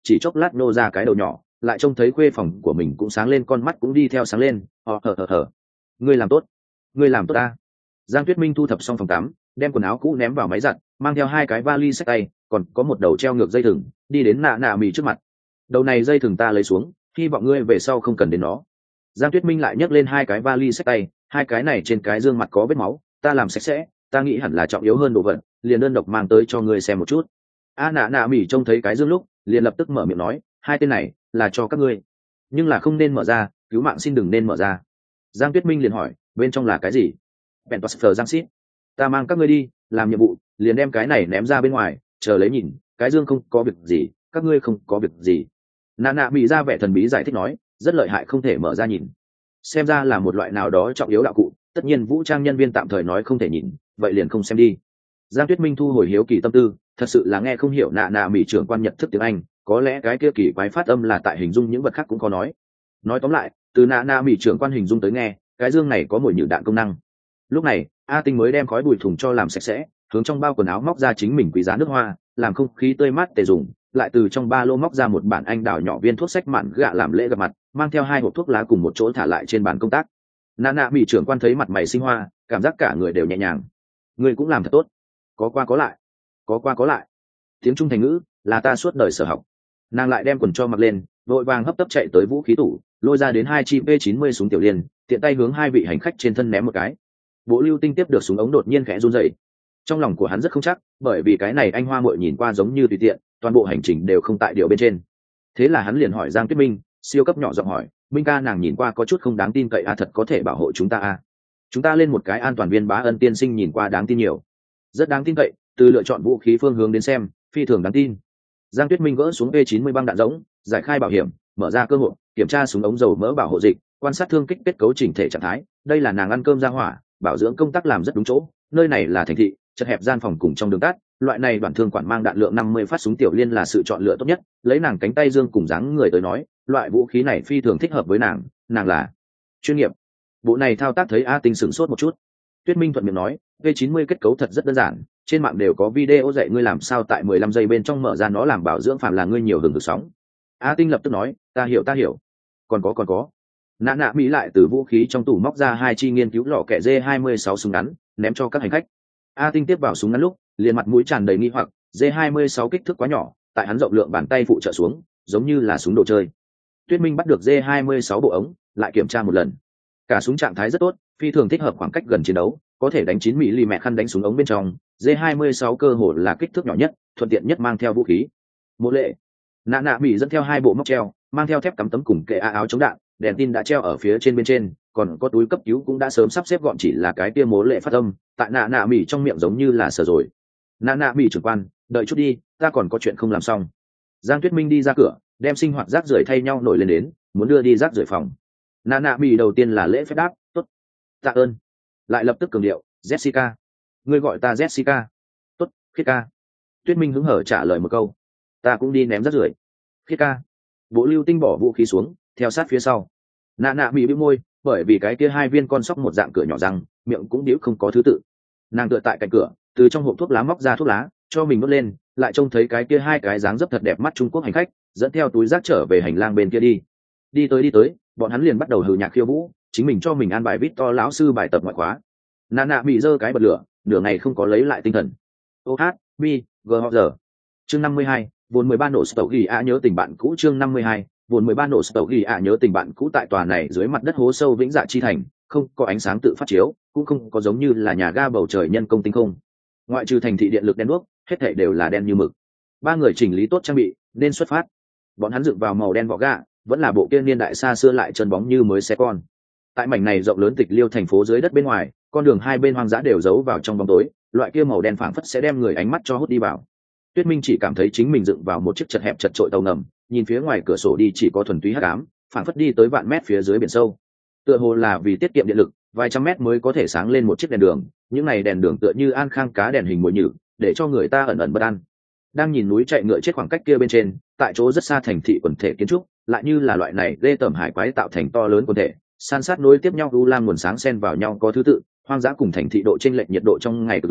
chỉ chốc lát nô ra cái đầu nhỏ, lại trông thấy khuê phòng của mình cũng sáng lên, con mắt cũng đi theo sáng lên. Họ thở thở thở. Ngươi làm tốt, ngươi làm tốt ta. Giang Tuyết Minh thu thập xong phòng tắm, đem quần áo cũ ném vào máy giặt, mang theo hai cái vali xách tay, còn có một đầu treo ngược dây thừng, đi đến nạ nạ mì trước mặt. Đầu này dây thừng ta lấy xuống, hy vọng ngươi về sau không cần đến nó. Giang Tuyết Minh lại nhấc lên hai cái vali xách tay, hai cái này trên cái dương mặt có vết máu, ta làm sạch sẽ, ta nghĩ hẳn là trọng yếu hơn đồ vật, liền đơn độc mang tới cho ngươi xem một chút. A nạ nạ mỉ trông thấy cái dương lúc, liền lập tức mở miệng nói, hai tên này là cho các ngươi, nhưng là không nên mở ra, cứu mạng xin đừng nên mở ra. Giang Tuyết Minh liền hỏi, bên trong là cái gì? Pentoster Giang Sít, ta mang các ngươi đi làm nhiệm vụ, liền đem cái này ném ra bên ngoài, chờ lấy nhìn, cái dương không có việc gì, các ngươi không có việc gì. Nạ nạ mỉ ra vẻ thần bí giải thích nói, rất lợi hại, không thể mở ra nhìn, xem ra là một loại nào đó trọng yếu đạo cụ, tất nhiên vũ trang nhân viên tạm thời nói không thể nhìn, vậy liền không xem đi. Giang Tuyết Minh thu hồi hiếu kỳ tâm tư, thật sự là nghe không hiểu nạ nạ mỹ trưởng quan nhận thức tiếng Anh, có lẽ cái kia kỳ quái phát âm là tại hình dung những vật khác cũng có nói. Nói tóm lại, từ nạ nạ mỹ trưởng quan hình dung tới nghe, cái dương này có mồi nhử đạn công năng. Lúc này, A Tinh mới đem khói bụi thùng cho làm sạch sẽ, hướng trong bao quần áo móc ra chính mình quý giá nước hoa, làm không khí tươi mát tề dùng, lại từ trong ba lô móc ra một bản anh đào nhỏ viên thuốc sách mạn gạ làm lễ gặp mặt, mang theo hai hộp thuốc lá cùng một chỗ thả lại trên bàn công tác. Nạ nạ mỹ trưởng quan thấy mặt mày sinh hoa, cảm giác cả người đều nhẹ nhàng. Người cũng làm thật tốt, có qua có lại, có qua có lại. Tiếng Trung thành ngữ là ta suốt đời sở học. Nàng lại đem quần cho mặc lên, vội vàng hấp tấp chạy tới vũ khí tủ, lôi ra đến hai chi P chín mươi súng tiểu liên, tiện tay hướng hai vị hành khách trên thân ném một cái. Bộ Lưu Tinh tiếp được súng ống đột nhiên khẽ run rẩy. Trong lòng của hắn rất không chắc, bởi vì cái này anh hoa muội nhìn qua giống như tùy tiện, toàn bộ hành trình đều không tại điều bên trên. Thế là hắn liền hỏi Giang Tuyết Minh, siêu cấp nhỏ giọng hỏi, Minh ca, nàng nhìn qua có chút không đáng tin cậy à, thật có thể bảo hộ chúng ta à? Chúng ta lên một cái an toàn viên Bá Ân tiên sinh nhìn qua đáng tin nhiều. Rất đáng tin cậy, từ lựa chọn vũ khí phương hướng đến xem, phi thường đáng tin. Giang Tuyết Minh gỡ xuống P chín mươi băng đạn rỗng, giải khai bảo hiểm, mở ra cơ hội, kiểm tra súng ống dầu mỡ bảo hộ dịch, quan sát thương kích kết cấu chỉnh thể trạng thái. Đây là nàng ăn cơm ra hỏa, bảo dưỡng công tác làm rất đúng chỗ. Nơi này là thành thị, chật hẹp gian phòng cùng trong đường tắt, loại này đoạn thương quản mang đạn lượng năm mươi phát súng tiểu liên là sự chọn lựa tốt nhất. Lấy nàng cánh tay dương cùng dáng người tới nói, loại vũ khí này phi thường thích hợp với nàng, nàng là chuyên nghiệp. Bộ này thao tác thấy A Tinh sửng sốt một chút. Tuyết Minh thuận miệng nói, P chín mươi kết cấu thật rất đơn giản, trên mạng đều có video dạy ngươi làm sao tại mười lăm giây bên trong mở ra nó làm bảo dưỡng, phạm là ngươi nhiều hưởng được sóng. A Tinh lập tức nói, ta hiểu ta hiểu. Còn có còn có. Nạ nạ mỹ lại từ vũ khí trong tủ móc ra hai chi nghiên cứu lọ kẹ D hai mươi sáu súng ngắn, ném cho các hành khách. A Tinh tiếp vào súng ngắn lúc, liền mặt mũi tràn đầy nghi hoặc, D hai mươi sáu kích thước quá nhỏ, tại hắn rộng lượng bàn tay phụ trợ xuống, giống như là súng đồ chơi. Tuyết Minh bắt được D hai mươi sáu bộ ống, lại kiểm tra một lần. Cả súng trạng thái rất tốt, phi thường thích hợp khoảng cách gần chiến đấu, có thể đánh chín mi-li-mét khăn đánh súng ống bên trong. D hai mươi sáu cơ hồ là kích thước nhỏ nhất, thuận tiện nhất mang theo vũ khí. Mộ lệ, nạ nạ mỹ dẫn theo hai bộ móc treo, mang theo thép cắm tấm cùng kệ áo chống đạn, đèn tin đã treo ở phía trên bên trên, còn có túi cấp cứu cũng đã sớm sắp xếp gọn, chỉ là cái kia mố lệ phát âm tại nạ nạ mỹ trong miệng giống như là sờ rồi. Nạ nạ mỹ trưởng quan, đợi chút đi, ta còn có chuyện không làm xong. Giang Tuyết Minh đi ra cửa, đem sinh hoạt rác rưởi thay nhau nổi lên đến, muốn đưa đi rác rưởi phòng. Nạ nạ mỹ đầu tiên là lễ phép đáp, tốt, tạ ơn, lại lập tức cường điệu, Jessica, ngươi gọi ta Jessica, tốt, Khiết ca. Tuyết Minh hứng hở trả lời một câu, ta cũng đi ném rác rưởi. Khiết ca. Bộ Lưu Tinh bỏ vũ khí xuống, theo sát phía sau. Nạ nạ mỹ bĩu môi, bởi vì cái kia hai viên con sóc một dạng cửa nhỏ răng, miệng cũng điếu không có thứ tự. Nàng tựa tại cạnh cửa, từ trong hộp thuốc lá móc ra thuốc lá, cho mình đốt lên, lại trông thấy cái kia hai cái dáng dấp thật đẹp mắt Trung Quốc hành khách, dẫn theo túi rác trở về hành lang bên kia đi. Đi tới đi tới, bọn hắn liền bắt đầu hừ nhạc khiêu vũ, chính mình cho mình an bài vít to lão sư bài tập ngoại khóa. Nạ nạ bị giơ cái bật lửa, nửa ngày không có lấy lại tinh thần. ô hát bi g họ giờ chương năm mươi hai, vốn mười ba nổ sầu ghi ạ nhớ tình bạn cũ. Chương năm mươi hai, vốn mười ba nổ sầu ghi ạ nhớ tình bạn cũ. Tại tòa này dưới mặt đất hố sâu vĩnh dạ chi thành, không có ánh sáng tự phát chiếu, cũng không có giống như là nhà ga bầu trời nhân công tinh không. Ngoại trừ thành thị điện lực đen đuốc, hết thảy đều là đen như mực. Ba người chỉnh lý tốt trang bị, nên xuất phát. Bọn hắn dựng vào màu đen vỏ gạ, vẫn là bộ kia niên đại xa xưa lại trơn bóng như mới xe con. Tại mảnh này rộng lớn tịch liêu thành phố dưới đất bên ngoài, con đường hai bên hoang dã đều giấu vào trong bóng tối, loại kia màu đen phảng phất sẽ đem người ánh mắt cho hút đi vào. Tuyết Minh chỉ cảm thấy chính mình dựng vào một chiếc chật hẹp chật trội tàu ngầm, nhìn phía ngoài cửa sổ đi chỉ có thuần túy hắc ám, phảng phất đi tới vạn mét phía dưới biển sâu. Tựa hồ là vì tiết kiệm điện lực, vài trăm mét mới có thể sáng lên một chiếc đèn đường, những này đèn đường tựa như an khang cá đèn hình mồi nhử, để cho người ta ẩn ẩn bất an. Đang nhìn núi chạy ngựa chết khoảng cách kia bên trên, tại chỗ rất xa thành thị quần thể kiến trúc, lại như là loại này ghê tởm hải quái tạo thành to lớn quần thể, san sát nối tiếp nhau u lam nguồn sáng xen vào nhau có thứ tự, hoang dã cùng thành thị độ chênh lệch nhiệt độ trong ngày cực lớn,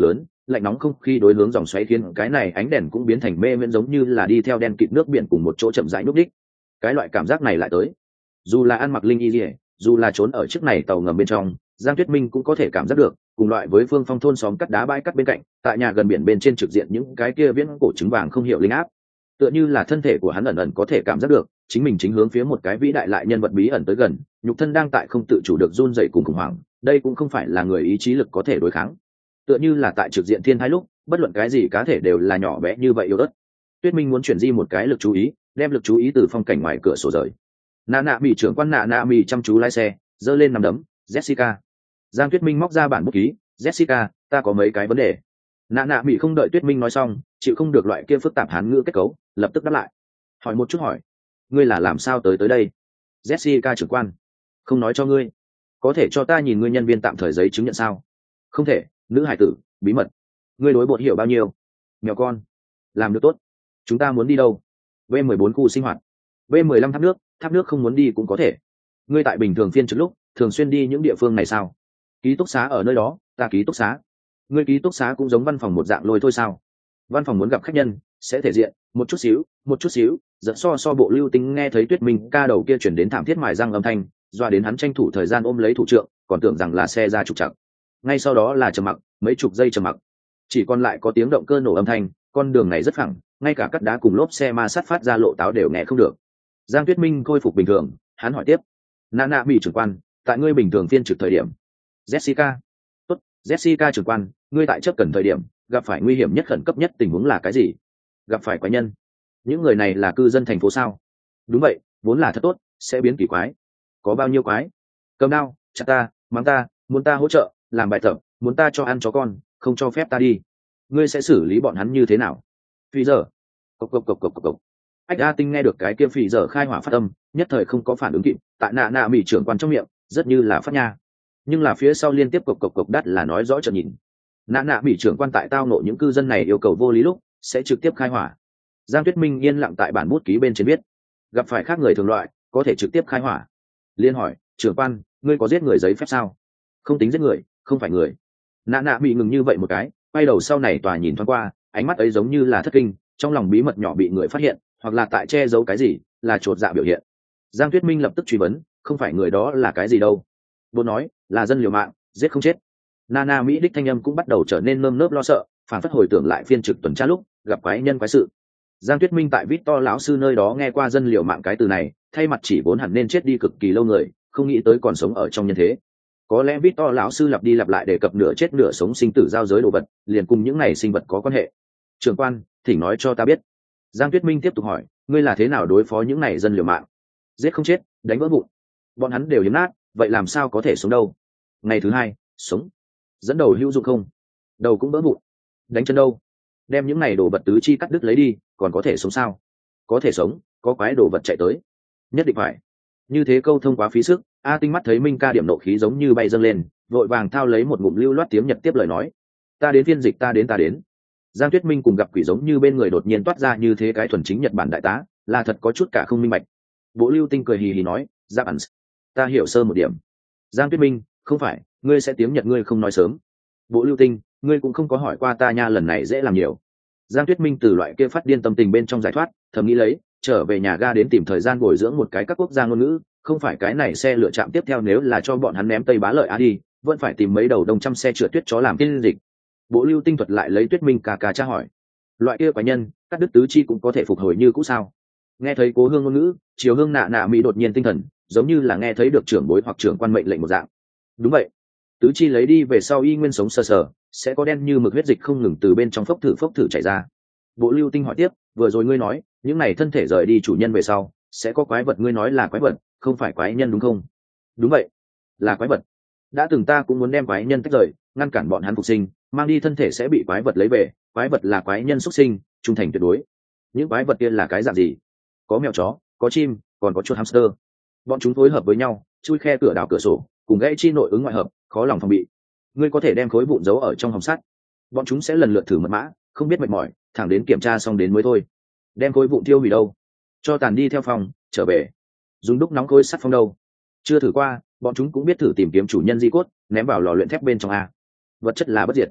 lạnh nóng không khí đối hướng dòng xoáy khiến cái này ánh đèn cũng biến thành mê miễn, giống như là đi theo đen kịt nước biển cùng một chỗ chậm rãi núp đích. Cái loại cảm giác này lại tới, dù là ăn mặc linh y dỉa, dù là trốn ở chiếc này tàu ngầm bên trong, Giang Tuyết Minh cũng có thể cảm giác được cùng loại với Phương Phong thôn xóm cắt đá bãi cắt bên cạnh, tại nhà gần biển bên trên trực diện những cái kia viễn cổ trứng vàng không hiểu linh áp, tựa như là thân thể của hắn ẩn ẩn có thể cảm giác được chính mình chính hướng phía một cái vĩ đại lại nhân vật bí ẩn tới gần, nhục thân đang tại không tự chủ được run dậy cùng khủng hoảng. Đây cũng không phải là người ý chí lực có thể đối kháng, tựa như là tại trực diện thiên thái lúc bất luận cái gì cá thể đều là nhỏ bé như vậy yếu ớt. Tuyết Minh muốn chuyển di một cái lực chú ý, đem lực chú ý từ phong cảnh ngoài cửa sổ rời. Nạ nạ mỹ trưởng quan nạ nạ mỹ chăm chú lái xe, giơ lên nằm đấm. Jessica. Giang Tuyết Minh móc ra bản bút ký. Jessica, ta có mấy cái vấn đề. Nạ nạ mỹ không đợi Tuyết Minh nói xong, chịu không được loại kia phức tạp hán ngữ kết cấu, lập tức đáp lại. Hỏi một chút hỏi, ngươi là làm sao tới tới đây? Jessica trưởng quan, không nói cho ngươi. Có thể cho ta nhìn ngươi nhân viên tạm thời giấy chứng nhận sao? Không thể, nữ hải tử, bí mật. Ngươi đối bột hiểu bao nhiêu? Mèo con. Làm được tốt. Chúng ta muốn đi đâu? V mười bốn khu sinh hoạt. V mười lăm tháp nước, tháp nước không muốn đi cũng có thể. Ngươi tại bình thường phiên trực lúc thường xuyên đi những địa phương này sao? Ký túc xá ở nơi đó, ta ký túc xá. Ngươi ký túc xá cũng giống văn phòng một dạng lôi thôi sao? Văn phòng muốn gặp khách nhân sẽ thể diện một chút xíu, một chút xíu. Dẫn so so bộ lưu tính nghe thấy Tuyết Minh ca đầu kia chuyển đến thảm thiết mài răng âm thanh, doa đến hắn tranh thủ thời gian ôm lấy thủ trượng, còn tưởng rằng là xe ra trục trặc. Ngay sau đó là trầm mặc, mấy chục giây trầm mặc, chỉ còn lại có tiếng động cơ nổ âm thanh. Con đường này rất phẳng, ngay cả cắt đá cùng lốp xe ma sát phát ra lộ táo đều nghe không được. Giang Tuyết Minh khôi phục bình thường, hắn hỏi tiếp, nạ nạ mỹ trưởng quan, tại ngươi bình thường phiên trực thời điểm. Jessica. Tốt, Jessica trưởng quan, ngươi tại chấp cần thời điểm gặp phải nguy hiểm nhất khẩn cấp nhất tình huống là cái gì? Gặp phải quái nhân. Những người này là cư dân thành phố sao? Đúng vậy, vốn là thật tốt, sẽ biến kỳ quái. Có bao nhiêu quái? Cầm đao, chặt ta, mắng ta, muốn ta hỗ trợ làm bài tập, muốn ta cho ăn chó con, không cho phép ta đi. Ngươi sẽ xử lý bọn hắn như thế nào? Phi giờ. Cộc cộc cộc cộc cộc cộc. Ách A Tinh nghe được cái kia phì giờ khai hỏa phát âm, nhất thời không có phản ứng kịp, tại nạ nạ mỹ trưởng quan trong miệng rất như là phát nha, nhưng là phía sau liên tiếp cộc cộc cộc đắt là nói rõ chợt nhìn. Nạ nạ mỹ trưởng quan tại tao nộ những cư dân này yêu cầu vô lý lúc sẽ trực tiếp khai hỏa. Giang Tuyết Minh yên lặng tại bản bút ký bên trên viết, gặp phải khác người thường loại có thể trực tiếp khai hỏa. Liên hỏi, trưởng quan, ngươi có giết người giấy phép sao? Không tính giết người, không phải người. Nạ nạ bị ngừng như vậy một cái, quay đầu sau này tòa nhìn thoáng qua, ánh mắt ấy giống như là thất kinh, trong lòng bí mật nhỏ bị người phát hiện, hoặc là tại che giấu cái gì, là chột dạ biểu hiện. Giang Tuyết Minh lập tức truy vấn, không phải người đó là cái gì đâu? Bố nói là dân liều mạng, giết không chết. Nana Mỹ đích thanh âm cũng bắt đầu trở nên nơm nớp lo sợ, phản phất hồi tưởng lại phiên trực tuần tra lúc gặp quái nhân quái sự. Giang Tuyết Minh tại Victor lão sư nơi đó nghe qua dân liều mạng cái từ này, thay mặt chỉ vốn hẳn nên chết đi cực kỳ lâu người, không nghĩ tới còn sống ở trong nhân thế. Có lẽ Victor lão sư lặp đi lặp lại đề cập nửa chết nửa sống sinh tử giao giới đồ vật, liền cùng những này sinh vật có quan hệ. Trưởng quan, thỉnh nói cho ta biết. Giang Tuyết Minh tiếp tục hỏi, ngươi là thế nào đối phó những này dân liều mạng? Giết không chết, đánh vỡ vụn. Bọn hắn đều hiếm nát, vậy làm sao có thể sống đâu? Ngày thứ hai, sống. Dẫn đầu hữu dụng không? Đầu cũng vỡ vụn. Đánh chân đâu? Đem những này đồ vật tứ chi cắt đứt lấy đi, còn có thể sống sao? Có thể sống, có quái đồ vật chạy tới. Nhất định phải. Như thế câu thông quá phí sức. A Tinh mắt thấy Minh ca điểm nộ khí giống như bay dâng lên, vội vàng thao lấy một ngụm lưu loát tiếng Nhật tiếp lời nói. Ta đến phiên dịch, ta đến ta đến. Giang Tuyết Minh cùng gặp quỷ giống như bên người đột nhiên toát ra như thế cái thuần chính Nhật Bản đại tá, là thật có chút cả không minh bạch. Bộ Lưu Tinh cười hì hì nói, Giáp ẩn, ta hiểu sơ một điểm. Giang Tuyết Minh, không phải, ngươi sẽ tiếng Nhật ngươi không nói sớm. Bộ Lưu Tinh, ngươi cũng không có hỏi qua ta nha, lần này dễ làm nhiều. Giang Tuyết Minh từ loại kia phát điên tâm tình bên trong giải thoát, thầm nghĩ lấy, trở về nhà ga đến tìm thời gian bồi dưỡng một cái các quốc gia ngôn ngữ, không phải cái này xe lựa chạm tiếp theo nếu là cho bọn hắn ném Tây Bá Lợi Á đi, vẫn phải tìm mấy đầu đông trăm xe trượt tuyết chó làm tiên dịch. Bộ Lưu Tinh thuật lại lấy Tuyết Minh cà cà tra hỏi, loại kia quái nhân cắt đứt tứ chi cũng có thể phục hồi như cũ sao? Nghe thấy Cố Hương ngôn ngữ, Chiều Hương nạ nạ mỹ đột nhiên tinh thần, giống như là nghe thấy được trưởng bối hoặc trưởng quan mệnh lệnh một dạng. Đúng vậy, tứ chi lấy đi về sau y nguyên sống sờ sờ, sẽ có đen như mực huyết dịch không ngừng từ bên trong phốc thử phốc thử chảy ra. Bộ Lưu Tinh hỏi tiếp, vừa rồi ngươi nói những này thân thể rời đi chủ nhân về sau sẽ có quái vật, ngươi nói là quái vật, không phải quái nhân đúng không? Đúng vậy, là quái vật. Đã từng ta cũng muốn đem quái nhân tách rời, ngăn cản bọn hắn phục sinh, mang đi thân thể sẽ bị quái vật lấy về. Quái vật là quái nhân xuất sinh, trung thành tuyệt đối. Những quái vật kia là cái dạng gì? Có mèo chó, có chim, còn có chuột hamster. Bọn chúng phối hợp với nhau, chui khe cửa đào cửa sổ, cùng gãy chi nội ứng ngoại hợp, khó lòng phòng bị. Ngươi có thể đem khối vụn giấu ở trong hòm sắt. Bọn chúng sẽ lần lượt thử mật mã, không biết mệt mỏi, thẳng đến kiểm tra xong đến mới thôi. Đem khối vụn tiêu hủy đâu? Cho tàn đi theo phòng, trở về. Dùng đúc nóng khối sắt phong đâu? Chưa thử qua, bọn chúng cũng biết thử tìm kiếm chủ nhân di cốt, ném vào lò luyện thép bên trong a. Vật chất là bất diệt.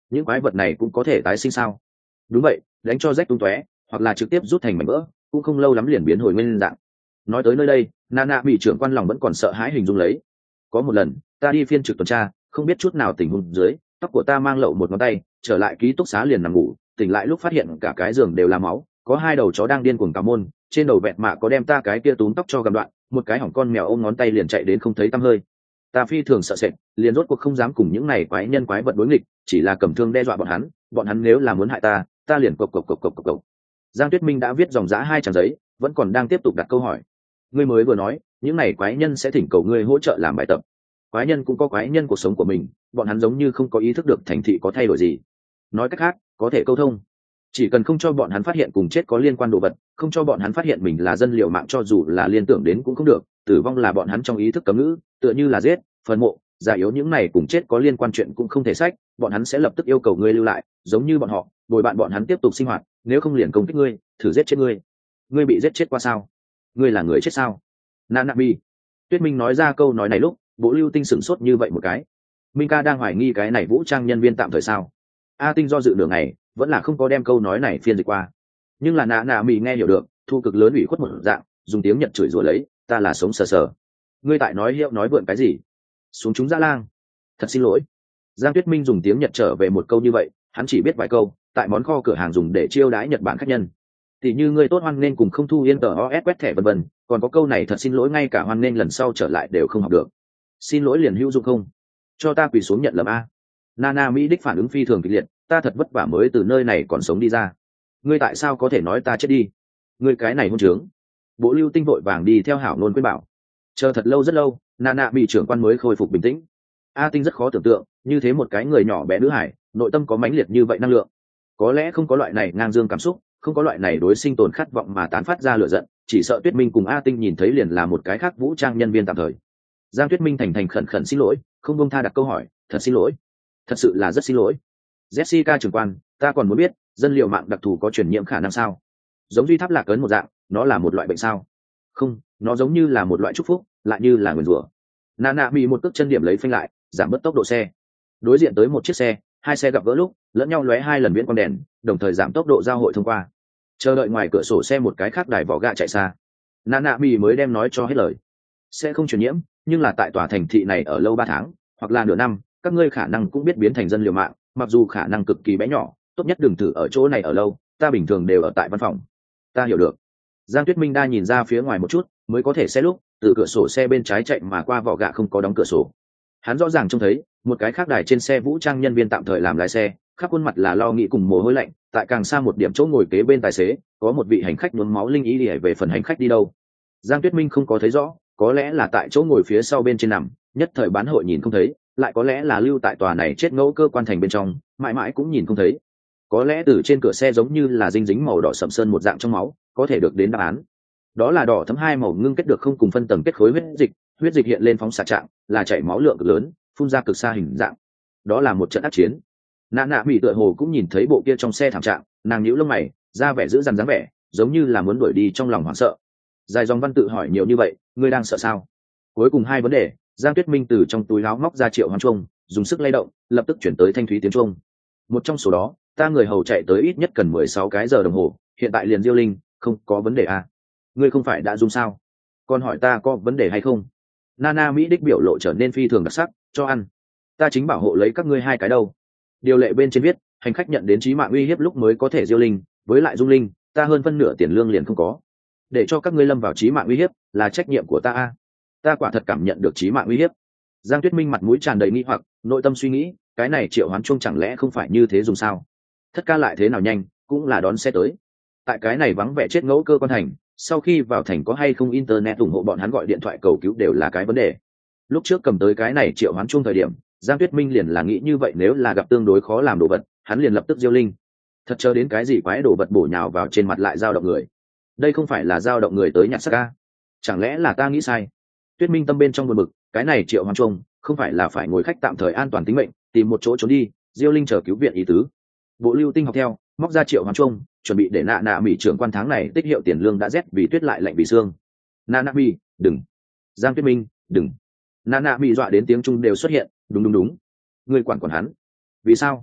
những quái vật này cũng có thể tái sinh sao? Đúng vậy, đánh cho rách tung tóe, hoặc là trực tiếp rút thành mảnh vỡ, cũng không lâu lắm liền biến hồi nguyên dạng. Nói tới nơi đây, Nana bị trưởng quan lòng vẫn còn sợ hãi hình dung lấy. Có một lần, ta đi phiên trực tuần tra, không biết chút nào tình huống dưới, tóc của ta mang lậu một ngón tay, trở lại ký túc xá liền nằm ngủ, tỉnh lại lúc phát hiện cả cái giường đều là máu, có hai đầu chó đang điên cuồng cào môn, trên đầu vẹt mạ có đem ta cái kia túm tóc cho gầm đoạn, một cái hỏng con mèo ôm ngón tay liền chạy đến không thấy tăm hơi. Ta phi thường sợ sệt, liền rốt cuộc không dám cùng những này quái nhân quái vật đối nghịch, chỉ là cầm thương đe dọa bọn hắn, bọn hắn nếu là muốn hại ta, ta liền cộc cộc cộc cộc cộc cộc. Giang Tuyết Minh đã viết dòng dã hai trang giấy, vẫn còn đang tiếp tục đặt câu hỏi. Ngươi mới vừa nói, những này quái nhân sẽ thỉnh cầu ngươi hỗ trợ làm bài tập. Quái nhân cũng có quái nhân cuộc sống của mình, bọn hắn giống như không có ý thức được thành thị có thay đổi gì. Nói cách khác, có thể câu thông. Chỉ cần không cho bọn hắn phát hiện cùng chết có liên quan đồ vật, không cho bọn hắn phát hiện mình là dân liệu mạng cho dù là liên tưởng đến cũng không được, tử vong là bọn hắn trong ý thức cấm ngữ, tựa như là giết, phần mộ, già yếu những này cùng chết có liên quan chuyện cũng không thể sách, bọn hắn sẽ lập tức yêu cầu ngươi lưu lại, giống như bọn họ, bồi bạn bọn hắn tiếp tục sinh hoạt, nếu không liền công kích ngươi, thử giết chết ngươi. Ngươi bị giết chết qua sao? Ngươi là người chết sao? Nanabi. Tuyết Minh nói ra câu nói này lúc, Bộ Lưu Tinh sửng sốt như vậy một cái. Minh ca đang hoài nghi cái này vũ trang nhân viên tạm thời sao? A Tinh do dự nửa ngày, vẫn là không có đem câu nói này phiên dịch qua. Nhưng là nạ nạ mì nghe hiểu được, thu cực lớn ủy khuất một dạng, dùng tiếng Nhật chửi rủa lấy, ta là sống sờ sờ. Ngươi tại nói hiệu nói vượn cái gì? Xuống chúng dã lang. Thật xin lỗi. Giang Tuyết Minh dùng tiếng Nhật trở về một câu như vậy, hắn chỉ biết vài câu, tại món kho cửa hàng dùng để chiêu đãi Nhật Bản khách nhân. Tỷ như ngươi tốt hoan nên cùng không thu yên tờ o ét quét thẻ vân vân, còn có câu này thật xin lỗi ngay cả hoan nên lần sau trở lại đều không học được. Xin lỗi liền hữu dụng không? Cho ta quỳ xuống nhận lầm a. Nana Mỹ đích phản ứng phi thường kịch liệt, ta thật vất vả mới từ nơi này còn sống đi ra. Ngươi tại sao có thể nói ta chết đi? Ngươi cái này hôn trướng. Bộ Lưu Tinh vội vàng đi theo hảo nôn khuyên bảo. Chờ thật lâu rất lâu, Nana bị trưởng quan mới khôi phục bình tĩnh. A Tinh rất khó tưởng tượng, như thế một cái người nhỏ bé nữ hải, nội tâm có mãnh liệt như vậy năng lượng. Có lẽ không có loại này ngang dương cảm xúc, không có loại này đối sinh tồn khát vọng mà tán phát ra lửa giận, chỉ sợ Tuyết Minh cùng A Tinh nhìn thấy liền là một cái khác vũ trang nhân viên tạm thời. Giang Tuyết Minh thành thành khẩn khẩn xin lỗi, không buông tha đặt câu hỏi, thật xin lỗi, thật sự là rất xin lỗi. Jessica trưởng quan, ta còn muốn biết, dân liệu mạng đặc thù có truyền nhiễm khả năng sao? Giống duy tháp lạc ấn một dạng, nó là một loại bệnh sao? Không, nó giống như là một loại chúc phúc, lại như là nguyền rủa. Nana bị một cước chân điểm lấy phanh lại, giảm bớt tốc độ xe. Đối diện tới một chiếc xe, hai xe gặp gỡ lúc, lẫn nhau lóe hai lần viễn quang đèn, đồng thời giảm tốc độ giao hội thông qua. Chờ đợi ngoài cửa sổ xe một cái khác đài vỏ gạ chạy xa. Nana bị mới đem nói cho hết lời. Sẽ không truyền nhiễm, nhưng là tại tòa thành thị này ở lâu ba tháng, hoặc là nửa năm, các ngươi khả năng cũng biết biến thành dân liều mạng, mặc dù khả năng cực kỳ bé nhỏ, tốt nhất đừng thử ở chỗ này ở lâu, ta bình thường đều ở tại văn phòng. Ta hiểu được. Giang Tuyết Minh đa nhìn ra phía ngoài một chút, mới có thể xe lúc, từ cửa sổ xe bên trái chạy mà qua vỏ gạ không có đóng cửa sổ. Hắn rõ ràng trông thấy, một cái khác đài trên xe vũ trang nhân viên tạm thời làm lái xe, khắp khuôn mặt là lo nghĩ cùng mồ hôi lạnh, tại càng xa một điểm chỗ ngồi kế bên tài xế, có một vị hành khách nhuốm máu linh ý để về phần hành khách đi đâu. Giang Tuyết Minh không có thấy rõ, có lẽ là tại chỗ ngồi phía sau bên trên nằm, nhất thời bán hội nhìn không thấy, lại có lẽ là lưu tại tòa này chết ngẫu cơ quan thành bên trong, mãi mãi cũng nhìn không thấy. Có lẽ từ trên cửa xe giống như là dinh dính màu đỏ sậm sơn một dạng trong máu, có thể được đến đáp án. Đó là đỏ thấm hai màu ngưng kết được không cùng phân tầng kết khối huyết dịch, huyết dịch hiện lên phóng xạ trạng, là chảy máu lượng cực lớn, phun ra cực xa hình dạng. Đó là một trận ác chiến. Nạ nạ mỹ tựa hồ cũng nhìn thấy bộ kia trong xe thảm trạng, nàng nhíu lông mày, ra vẻ giữ dằn dáng vẻ, giống như là muốn đuổi đi trong lòng hoảng sợ. Dài dòng văn tự hỏi nhiều như vậy, ngươi đang sợ sao? Cuối cùng hai vấn đề, Giang Tuyết Minh từ trong túi áo móc ra triệu hoán chuông, dùng sức lay động, lập tức chuyển tới thanh thúy tiếng chuông. Một trong số đó, ta người hầu chạy tới ít nhất cần mười sáu cái giờ đồng hồ, hiện tại liền diêu linh, không có vấn đề à? Ngươi không phải đã dung sao? Còn hỏi ta có vấn đề hay không? Nana Mỹ đích biểu lộ trở nên phi thường đặc sắc, cho ăn. Ta chính bảo hộ lấy các ngươi hai cái đâu. Điều lệ bên trên viết, hành khách nhận đến chí mạng uy hiếp lúc mới có thể diêu linh, với lại dung linh, ta hơn phân nửa tiền lương liền không có. Để cho các ngươi lâm vào chí mạng uy hiếp, là trách nhiệm của ta a. Ta quả thật cảm nhận được chí mạng uy hiếp. Giang Tuyết Minh mặt mũi tràn đầy nghi hoặc, nội tâm suy nghĩ, cái này triệu hoán chuông chẳng lẽ không phải như thế dùng sao? Thất ca lại thế nào nhanh, cũng là đón xe tới. Tại cái này vắng vẻ chết ngẫu cơ quan thành, sau khi vào thành có hay không internet ủng hộ bọn hắn gọi điện thoại cầu cứu đều là cái vấn đề. Lúc trước cầm tới cái này triệu hoán chuông thời điểm, Giang Tuyết Minh liền là nghĩ như vậy, nếu là gặp tương đối khó làm đồ vật, hắn liền lập tức diêu linh. Thật chờ đến cái gì quái đồ vật bổ nhào vào trên mặt lại dao động người. Đây không phải là dao động người tới nhặt xác ca. Chẳng lẽ là ta nghĩ sai? Tuyết Minh tâm bên trong buồn bực, cái này triệu hoán chuông không phải là phải ngồi khách tạm thời an toàn tính mệnh, tìm một chỗ trốn đi, diêu linh chờ cứu viện ý tứ. Bộ Lưu Tinh học theo, móc ra triệu hoán chuông, chuẩn bị để nạ nạ mỹ trưởng quan tháng này tích hiệu tiền lương đã rét vì tuyết lại lạnh vì xương. Nạ nạ mỹ, đừng. Giang Tuyết Minh, đừng. Nạ nạ mỹ dọa đến tiếng trung đều xuất hiện, đúng đúng đúng. Người quản quản hắn. Vì sao?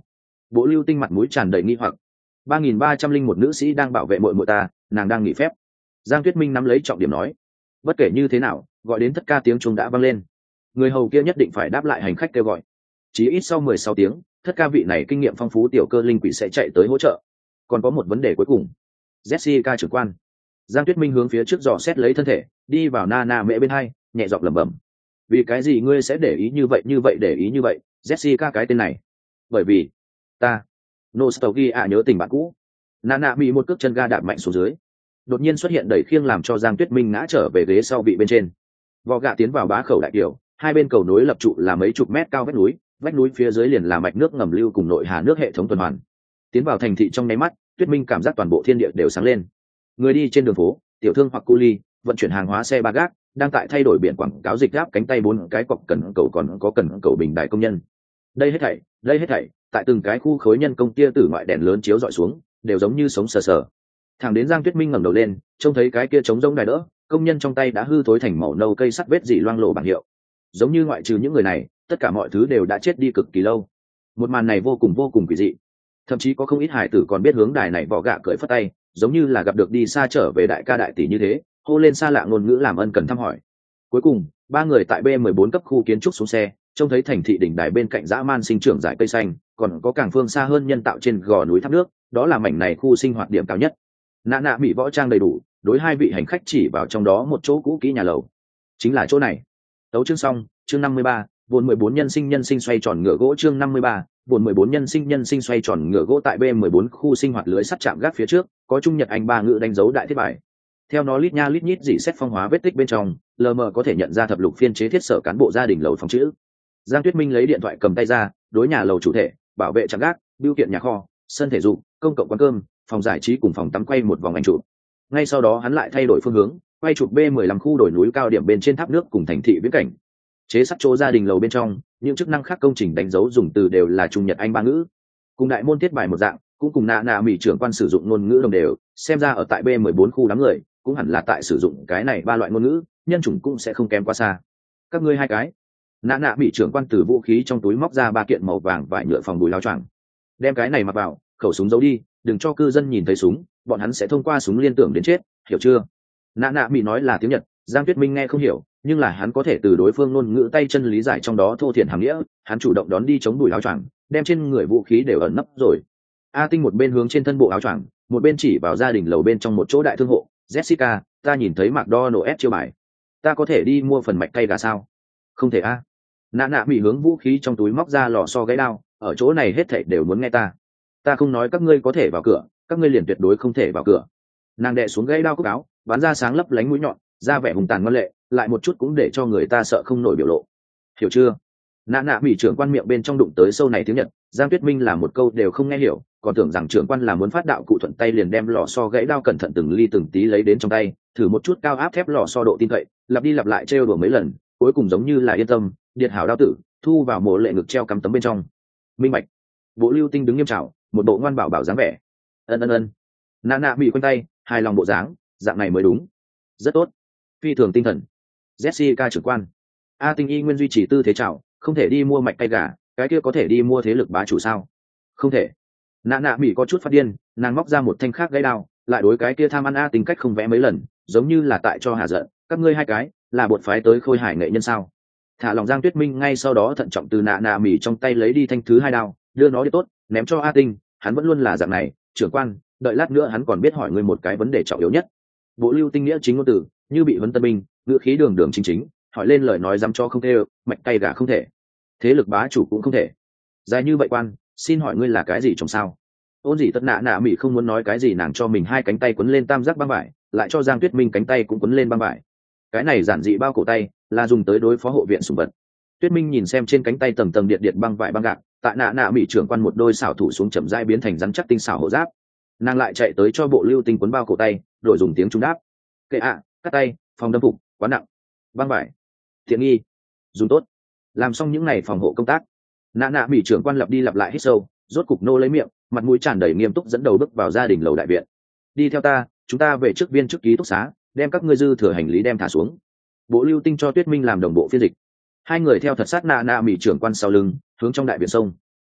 Bộ lưu tinh mặt mũi tràn đầy nghi hoặc. Ba nghìn ba trăm linh một nữ sĩ đang bảo vệ muội muội ta, nàng đang nghỉ phép. Giang Tuyết Minh nắm lấy trọng điểm nói. Bất kể như thế nào, gọi đến tất ca tiếng chuông đã vang lên. Người hầu kia nhất định phải đáp lại hành khách kêu gọi. Chỉ ít sau mười sáu tiếng, tất ca vị này kinh nghiệm phong phú tiểu cơ linh quỷ sẽ chạy tới hỗ trợ. Còn có một vấn đề cuối cùng. Jessica trưởng quan. Giang Tuyết Minh hướng phía trước dò xét lấy thân thể, đi vào Nana mẹ bên hai, nhẹ giọng lẩm bẩm. Vì cái gì ngươi sẽ để ý như vậy như vậy để ý như vậy, Jessica cái tên này? Bởi vì ta Nostalgia nhớ tình bạn cũ. Nana bị một cước chân ga đạp mạnh xuống dưới, đột nhiên xuất hiện đẩy khiêng làm cho Giang Tuyết Minh ngã trở về ghế sau vị bên trên. Vò gạ tiến vào bá khẩu đại kiều, hai bên cầu nối lập trụ là mấy chục mét cao vách núi, vách núi phía dưới liền là mạch nước ngầm lưu cùng nội hà nước hệ thống tuần hoàn. Tiến vào thành thị trong nháy mắt, Tuyết Minh cảm giác toàn bộ thiên địa đều sáng lên. Người đi trên đường phố, tiểu thương hoặc cu ly, vận chuyển hàng hóa xe ba gác, đang tại thay đổi biển quảng cáo dịch gáp cánh tay bốn cái cọc cần cầu còn có cần cầu bình đại công nhân. Đây hết thảy, đây hết thảy, tại từng cái khu khối nhân công kia tử ngoại đèn lớn chiếu dọi xuống, đều giống như sống sờ sờ. Thẳng đến Giang Tuyết Minh ngẩng đầu lên, trông thấy cái kia trống rỗng đài đỡ, công nhân trong tay đã hư thối thành màu nâu cây sắt vết dỉ loang lổ bảng hiệu. Giống như ngoại trừ những người này, tất cả mọi thứ đều đã chết đi cực kỳ lâu. Một màn này vô cùng vô cùng quỷ dị. Thậm chí có không ít hải tử còn biết hướng đài này vỏ gạ cười phất tay, giống như là gặp được đi xa trở về đại ca đại tỷ như thế, hô lên xa lạ ngôn ngữ làm ân cần thăm hỏi. Cuối cùng, ba người tại B mười bốn cấp khu kiến trúc xuống xe, trông thấy thành thị đỉnh đài bên cạnh dã man sinh trưởng dải cây xanh, còn có càng phương xa hơn nhân tạo trên gò núi thác nước, đó là mảnh này khu sinh hoạt điểm cao nhất. Nạ nạ bị võ trang đầy đủ, đối hai vị hành khách chỉ vào trong đó một chỗ cũ kỹ nhà lầu. Chính là chỗ này. Tấu chương xong, chương năm mươi ba, vốn mười bốn nhân sinh nhân sinh xoay tròn ngựa gỗ chương năm mươi ba, vốn mười bốn nhân sinh nhân sinh xoay tròn ngựa gỗ tại B mười bốn khu sinh hoạt lưới sắt chạm gác phía trước, có trung nhật anh ba ngữ đánh dấu đại thiết bài. Theo nó lít nha lít nhít dỉ xét phong hóa vết tích bên trong, lờ mờ có thể nhận ra thập lục phiên chế thiết sở cán bộ gia đình lầu phòng chữ. Giang Tuyết Minh lấy điện thoại cầm tay ra, đối nhà lầu chủ thể, bảo vệ chạm gác, bưu kiện nhà kho, sân thể dục, công cộng quán cơm, phòng giải trí cùng phòng tắm quay một vòng ảnh chụp. Ngay sau đó hắn lại thay đổi phương hướng, quay chụp B mười lăm khu đồi núi cao điểm bên trên tháp nước cùng thành thị viễn cảnh. Chế sắt chỗ gia đình lầu bên trong, những chức năng khác công trình đánh dấu dùng từ đều là trung nhật anh ba ngữ. Cùng đại môn tiết bài một dạng, cũng cùng nạ nạ mỹ trưởng quan sử dụng ngôn ngữ đồng đều, xem ra ở tại B mười bốn khu đám người, cũng hẳn là tại sử dụng cái này ba loại ngôn ngữ, nhân chủng cũng sẽ không kém quá xa. Các ngươi hai cái. Nạ nạ mỹ trưởng quan từ vũ khí trong túi móc ra ba kiện màu vàng vải nhựa phòng đùi lao choàng. Đem cái này mặc vào, khẩu súng giấu đi, đừng cho cư dân nhìn thấy súng, bọn hắn sẽ thông qua súng liên tưởng đến chết, hiểu chưa? Nạ nạ mỹ nói là tiếng Nhật, Giang Tuyết Minh nghe không hiểu, nhưng là hắn có thể từ đối phương ngôn ngữ tay chân lý giải trong đó thô thiển hàm nghĩa, hắn chủ động đón đi chống đùi áo choàng, đem trên người vũ khí đều ẩn nấp rồi. A Tinh một bên hướng trên thân bộ áo choàng, một bên chỉ vào gia đình lầu bên trong một chỗ đại thương hộ. Jessica, ta nhìn thấy McDonald's chiêu bài, ta có thể đi mua phần mạch cây gà sao? Không thể a. Nạ nạ bị hướng vũ khí trong túi móc ra lò xo gãy đao, ở chỗ này hết thảy đều muốn nghe ta. Ta không nói các ngươi có thể vào cửa, các ngươi liền tuyệt đối không thể vào cửa. Nàng đệ xuống gãy đao cúc áo, bắn ra sáng lấp lánh mũi nhọn, ra vẻ hùng tàn ngoan lệ, lại một chút cũng để cho người ta sợ không nổi biểu lộ. Hiểu chưa? Nạ nạ bị trưởng quan miệng bên trong đụng tới sâu này tiếng Nhật, Giang Tuyết Minh là một câu đều không nghe hiểu, còn tưởng rằng trưởng quan là muốn phát đạo cụ thuận tay liền đem lò xo gãy đao cẩn thận từng ly từng tí lấy đến trong tay, thử một chút cao áp thép lò xo độ tin cậy, lặp đi lặp lại trêu đùa mấy lần, cuối cùng giống như là yên tâm, điệt hảo đao tử, thu vào mộ lệ ngực treo cắm tấm bên trong. Minh bạch. Bộ Lưu Tinh đứng nghiêm trào, một bộ ngoan bảo bảo dáng vẻ. Ân ân ân. Nạ nạ bị quanh tay, hài lòng bộ dáng, dạng này mới đúng. Rất tốt. Phi thường tinh thần. Jessica trưởng quan. A Tinh y nguyên duy trì tư thế chào, không thể đi mua mạch tay gà, cái kia có thể đi mua thế lực bá chủ sao? Không thể. Nạ nạ bị có chút phát điên, nàng móc ra một thanh khác gãy đao, lại đối cái kia tham ăn A Tinh cách không vẽ mấy lần, giống như là tại cho hà giận, các ngươi hai cái là bột phái tới khôi hải nghệ nhân sao? Thả lòng Giang Tuyết Minh ngay sau đó thận trọng từ nạ nạ mỉ trong tay lấy đi thanh thứ hai đao, đưa nó đi tốt, ném cho A Tinh, hắn vẫn luôn là dạng này, trưởng quan, đợi lát nữa hắn còn biết hỏi ngươi một cái vấn đề trọng yếu nhất. Bộ Lưu Tinh nghĩa chính ngôn từ, như bị vấn tân binh, ngữ khí đường đường chính chính, hỏi lên lời nói dám cho không thể, mạch tay gà không thể, thế lực bá chủ cũng không thể. Dài như vậy quan, xin hỏi ngươi là cái gì trong sao? Ôn gì tất nạ nạ mỉ không muốn nói cái gì, nàng cho mình hai cánh tay quấn lên tam giác băng vải, lại cho Giang Tuyết Minh cánh tay cũng quấn lên băng vải. Cái này giản dị bao cổ tay là dùng tới đối phó hộ viện sủng vật. Tuyết Minh nhìn xem trên cánh tay tầng tầng điện điện băng vải băng gạc, tại nạ nạ mỹ trưởng quan một đôi xảo thủ xuống chậm rãi biến thành rắn chắc tinh xảo hộ giáp. Nàng lại chạy tới cho Bộ Lưu Tinh quấn bao cổ tay, đổi dùng tiếng trung đáp. Kệ ạ, cắt tay, phòng đâm phục, quá nặng. Băng vải, tiện nghi, dùng tốt. Làm xong những ngày phòng hộ công tác, nạ nạ mỹ trưởng quan lặp đi lặp lại hít sâu, rốt cục nô lấy miệng, mặt mũi tràn đầy nghiêm túc dẫn đầu bước vào gia đình lầu đại viện. Đi theo ta, chúng ta về trước viên chức ký túc xá, đem các ngươi dư thừa hành lý đem thả xuống. Bộ Lưu Tinh cho Tuyết Minh làm đồng bộ phiên dịch. Hai người theo thật sát nạ nạ mỹ trưởng quan sau lưng, hướng trong đại viện sông.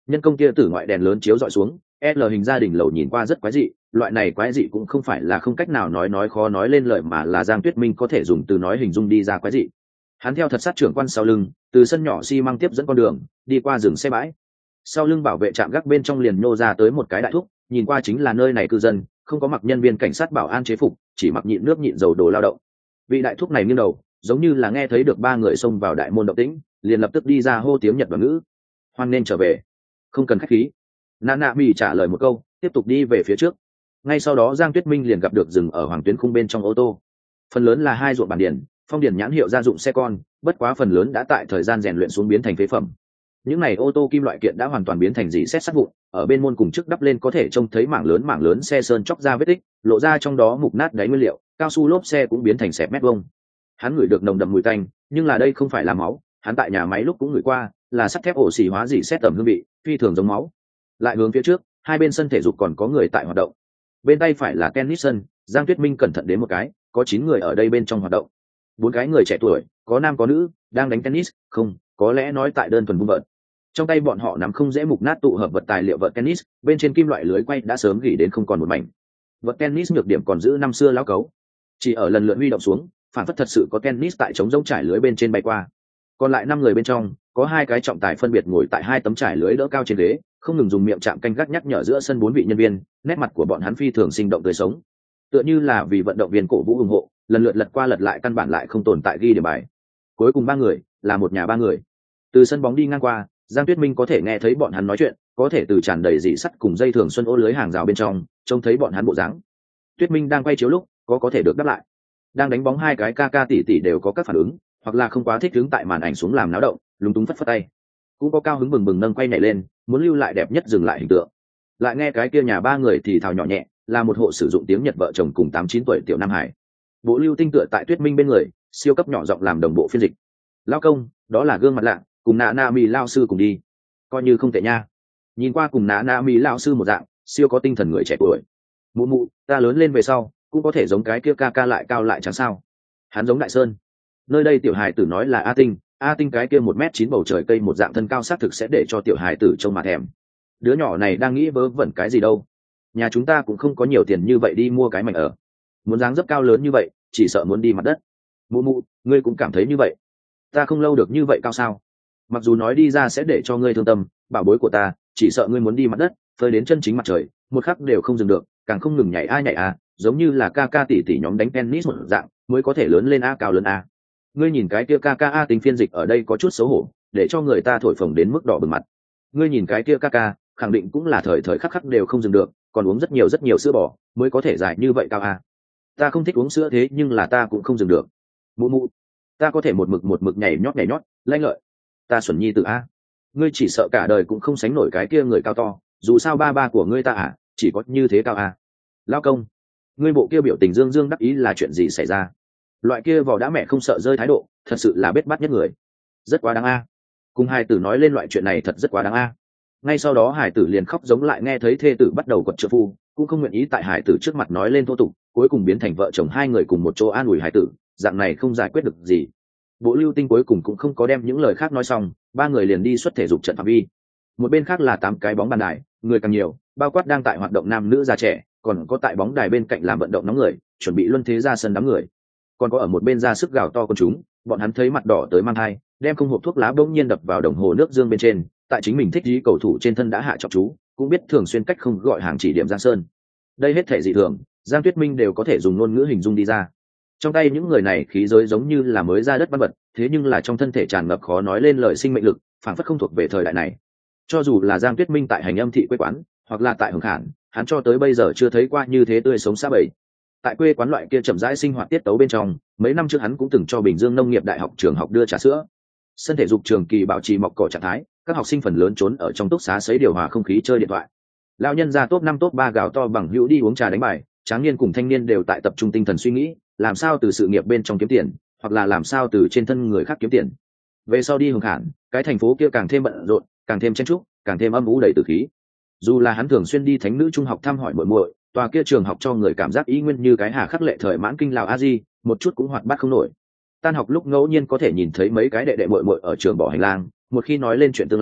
Nhân công kia tử ngoại đèn lớn chiếu dọi xuống, L hình gia đình lầu nhìn qua rất quái dị, loại này quái dị cũng không phải là không cách nào nói nói khó nói lên lời, mà là Giang Tuyết Minh có thể dùng từ nói hình dung đi ra quái dị. Hắn theo thật sát trưởng quan sau lưng, từ sân nhỏ xi măng tiếp dẫn con đường, đi qua rừng xe bãi. Sau lưng bảo vệ trạm gác bên trong liền nô ra tới một cái đại thúc, nhìn qua chính là nơi này cư dân, không có mặc nhân viên cảnh sát bảo an chế phục, chỉ mặc nhịn nước nhịn dầu đồ lao động. Vị đại thúc này nghiêng đầu, giống như là nghe thấy được ba người xông vào đại môn động tĩnh, liền lập tức đi ra hô tiếng Nhật và ngữ. Hoan nên trở về, không cần khách khí. Nana Mì trả lời một câu, tiếp tục đi về phía trước. Ngay sau đó Giang Tuyết Minh liền gặp được dừng ở Hoàng Tuyến khung bên trong ô tô. Phần lớn là hai ruộng bản điển, phong điển nhãn hiệu gia dụng xe con, bất quá phần lớn đã tại thời gian rèn luyện xuống biến thành phế phẩm. Những này ô tô kim loại kiện đã hoàn toàn biến thành dỉ xét sắt vụn, ở bên môn cùng trước đắp lên có thể trông thấy mảng lớn mảng lớn xe sơn chóc ra vết tích, lộ ra trong đó mục nát đáy nguyên liệu, cao su lốp xe cũng biến thành xẹp mét vuông. Hắn ngửi được nồng đậm mùi tanh, nhưng là đây không phải là máu, hắn tại nhà máy lúc cũng ngửi qua, là sắt thép ổ xì hóa dỉ xét tầm hương vị, phi thường giống máu. Lại hướng phía trước, hai bên sân thể dục còn có người tại hoạt động. Bên tay phải là tennis sân, Giang Tuyết Minh cẩn thận đến một cái, có chín người ở đây bên trong hoạt động. Bốn cái người trẻ tuổi, có nam có nữ, đang đánh tennis, không, có lẽ nói tại đơn thuần vung vợt. Trong tay bọn họ nắm không dễ mục nát tụ hợp vật tài liệu vợt tennis, bên trên kim loại lưới quay đã sớm gỉ đến không còn một mảnh. Vợt tennis nhược điểm còn giữ năm xưa lão cấu, chỉ ở lần lượt huy động xuống, phản phất thật sự có tennis tại trống rỗng trải lưới bên trên bay qua. Còn lại năm người bên trong, có hai cái trọng tài phân biệt ngồi tại hai tấm trải lưới đỡ cao trên ghế, không ngừng dùng miệng chạm canh gác nhắc nhở giữa sân bốn vị nhân viên, nét mặt của bọn hắn phi thường sinh động tươi sống, tựa như là vì vận động viên cổ vũ ủng hộ, lần lượt lật qua lật lại căn bản lại không tồn tại ghi điểm bài. Cuối cùng ba người là một nhà ba người. Từ sân bóng đi ngang qua, Giang Tuyết Minh có thể nghe thấy bọn hắn nói chuyện, có thể từ tràn đầy dị sắt cùng dây thường xuân ô lưới hàng rào bên trong trông thấy bọn hắn bộ dáng. Tuyết Minh đang quay chiếu lúc có có thể được đáp lại. Đang đánh bóng hai cái ca ca tỷ tỷ đều có các phản ứng, hoặc là không quá thích đứng tại màn ảnh xuống làm náo động, lúng túng phất phất tay. Cũng có cao hứng bừng bừng nâng quay nhảy lên, muốn lưu lại đẹp nhất dừng lại hình tượng. Lại nghe cái kia nhà ba người thì thào nhỏ nhẹ, là một hộ sử dụng tiếng Nhật vợ chồng cùng tám chín tuổi tiểu Nam Hải. Bộ Lưu Tinh tựa tại Tuyết Minh bên người, siêu cấp nhỏ giọng làm đồng bộ phiên dịch. Lao công, đó là gương mặt lạ, cùng nạ na mi lao sư cùng đi, coi như không tệ nha. Nhìn qua cùng nạ na mi lao sư một dạng, siêu có tinh thần người trẻ tuổi. Mụ mụ, ta lớn lên về sau cũng có thể giống cái kia ca ca lại cao lại chẳng sao. Hắn giống Đại Sơn. Nơi đây tiểu hài tử nói là A Tinh, A Tinh cái kia một mét chín bầu trời cây một dạng thân cao xác thực sẽ để cho tiểu hài tử trông mà thèm. Đứa nhỏ này đang nghĩ vớ vẩn cái gì đâu. Nhà chúng ta cũng không có nhiều tiền như vậy đi mua cái mảnh ở. Muốn dáng dấp cao lớn như vậy, chỉ sợ muốn đi mặt đất. Mụ mụ, ngươi cũng cảm thấy như vậy. Ta không lâu được như vậy cao sao? Mặc dù nói đi ra sẽ để cho ngươi thương tâm, bảo bối của ta, chỉ sợ ngươi muốn đi mặt đất, phơi đến chân chính mặt trời, một khắc đều không dừng được, càng không ngừng nhảy a nhảy a, giống như là ca ca tỷ tỷ nhóm đánh tennis một dạng, mới có thể lớn lên a cao lớn a. Ngươi nhìn cái kia ca ca A Tinh phiên dịch ở đây có chút xấu hổ, để cho người ta thổi phồng đến mức đỏ bừng mặt. Ngươi nhìn cái kia ca ca, khẳng định cũng là thời thời khắc khắc đều không dừng được, còn uống rất nhiều rất nhiều sữa bò, mới có thể dài như vậy cao a. Ta không thích uống sữa thế nhưng là ta cũng không dừng được. Mụ mụ, ta có thể một mực một mực nhảy nhót nhảy nhót, lanh lợi. Ta xuẩn nhi tự a. Ngươi chỉ sợ cả đời cũng không sánh nổi cái kia người cao to, dù sao ba ba của ngươi ta à, chỉ có như thế cao a. Lao công, ngươi bộ kia biểu tình dương dương đắc ý là chuyện gì xảy ra? Loại kia vỏ đã mẹ không sợ rơi thái độ, thật sự là bết bát nhất người. Rất quá đáng a. Cùng hải tử nói lên loại chuyện này thật rất quá đáng a. Ngay sau đó hải tử liền khóc giống lại nghe thấy thê tử bắt đầu quật trợ phu, cũng không nguyện ý tại hải tử trước mặt nói lên thô tục, cuối cùng biến thành vợ chồng hai người cùng một chỗ an ủi hải tử, dạng này không giải quyết được gì. Bộ Lưu Tinh cuối cùng cũng không có đem những lời khác nói xong, ba người liền đi xuất thể dục trận phạm vi. Một bên khác là tám cái bóng bàn đài, người càng nhiều, bao quát đang tại hoạt động nam nữ già trẻ, còn có tại bóng đài bên cạnh làm vận động nóng người, chuẩn bị luân thế ra sân đám người. Còn có ở một bên ra sức gào to con chúng, bọn hắn thấy mặt đỏ tới mang hai, đem không hộp thuốc lá bỗng nhiên đập vào đồng hồ nước dương bên trên, tại chính mình thích ý cầu thủ trên thân đã hạ trọng chú, cũng biết thường xuyên cách không gọi hàng chỉ điểm Giang Sơn. Đây hết thể dị thường, Giang Tuyết Minh đều có thể dùng ngôn ngữ hình dung đi ra. Trong tay những người này khí giới giống như là mới ra đất văn vật, thế nhưng là trong thân thể tràn ngập khó nói lên lời sinh mệnh lực, phảng phất không thuộc về thời đại này. Cho dù là Giang Tuyết Minh tại hành âm thị quê quán, hoặc là tại Hồng Khản, hắn cho tới bây giờ chưa thấy qua như thế tươi sống xã bầy. Tại quê quán loại kia chậm rãi sinh hoạt tiết tấu bên trong, mấy năm trước hắn cũng từng cho Bình Dương Nông nghiệp Đại học trường học đưa trà sữa. Sân thể dục trường kỳ bảo trì mọc cỏ trạng thái, các học sinh phần lớn trốn ở trong túc xá sấy điều hòa không khí chơi điện thoại. Lão nhân ra top năm top ba gào to bằng hữu đi uống trà đánh bài, tráng niên cùng thanh niên đều tại tập trung tinh thần suy nghĩ, làm sao từ sự nghiệp bên trong kiếm tiền, hoặc là làm sao từ trên thân người khác kiếm tiền. Về sau đi Hồng Khản, cái thành phố kia càng thêm bận rộn, càng thêm chen chúc, càng thêm âm u đầy tử khí. Dù là hắn thường xuyên đi Thánh nữ trung học thăm hỏi muội muội, tòa kia trường học cho người cảm giác ý nguyên như cái hà khắc lệ thời mãn kinh lào a di, một chút cũng hoạt bát không nổi. Tan học lúc ngẫu nhiên có thể nhìn thấy mấy cái đệ đệ muội muội ở trường bỏ hành lang, một khi nói lên chuyện tương lai,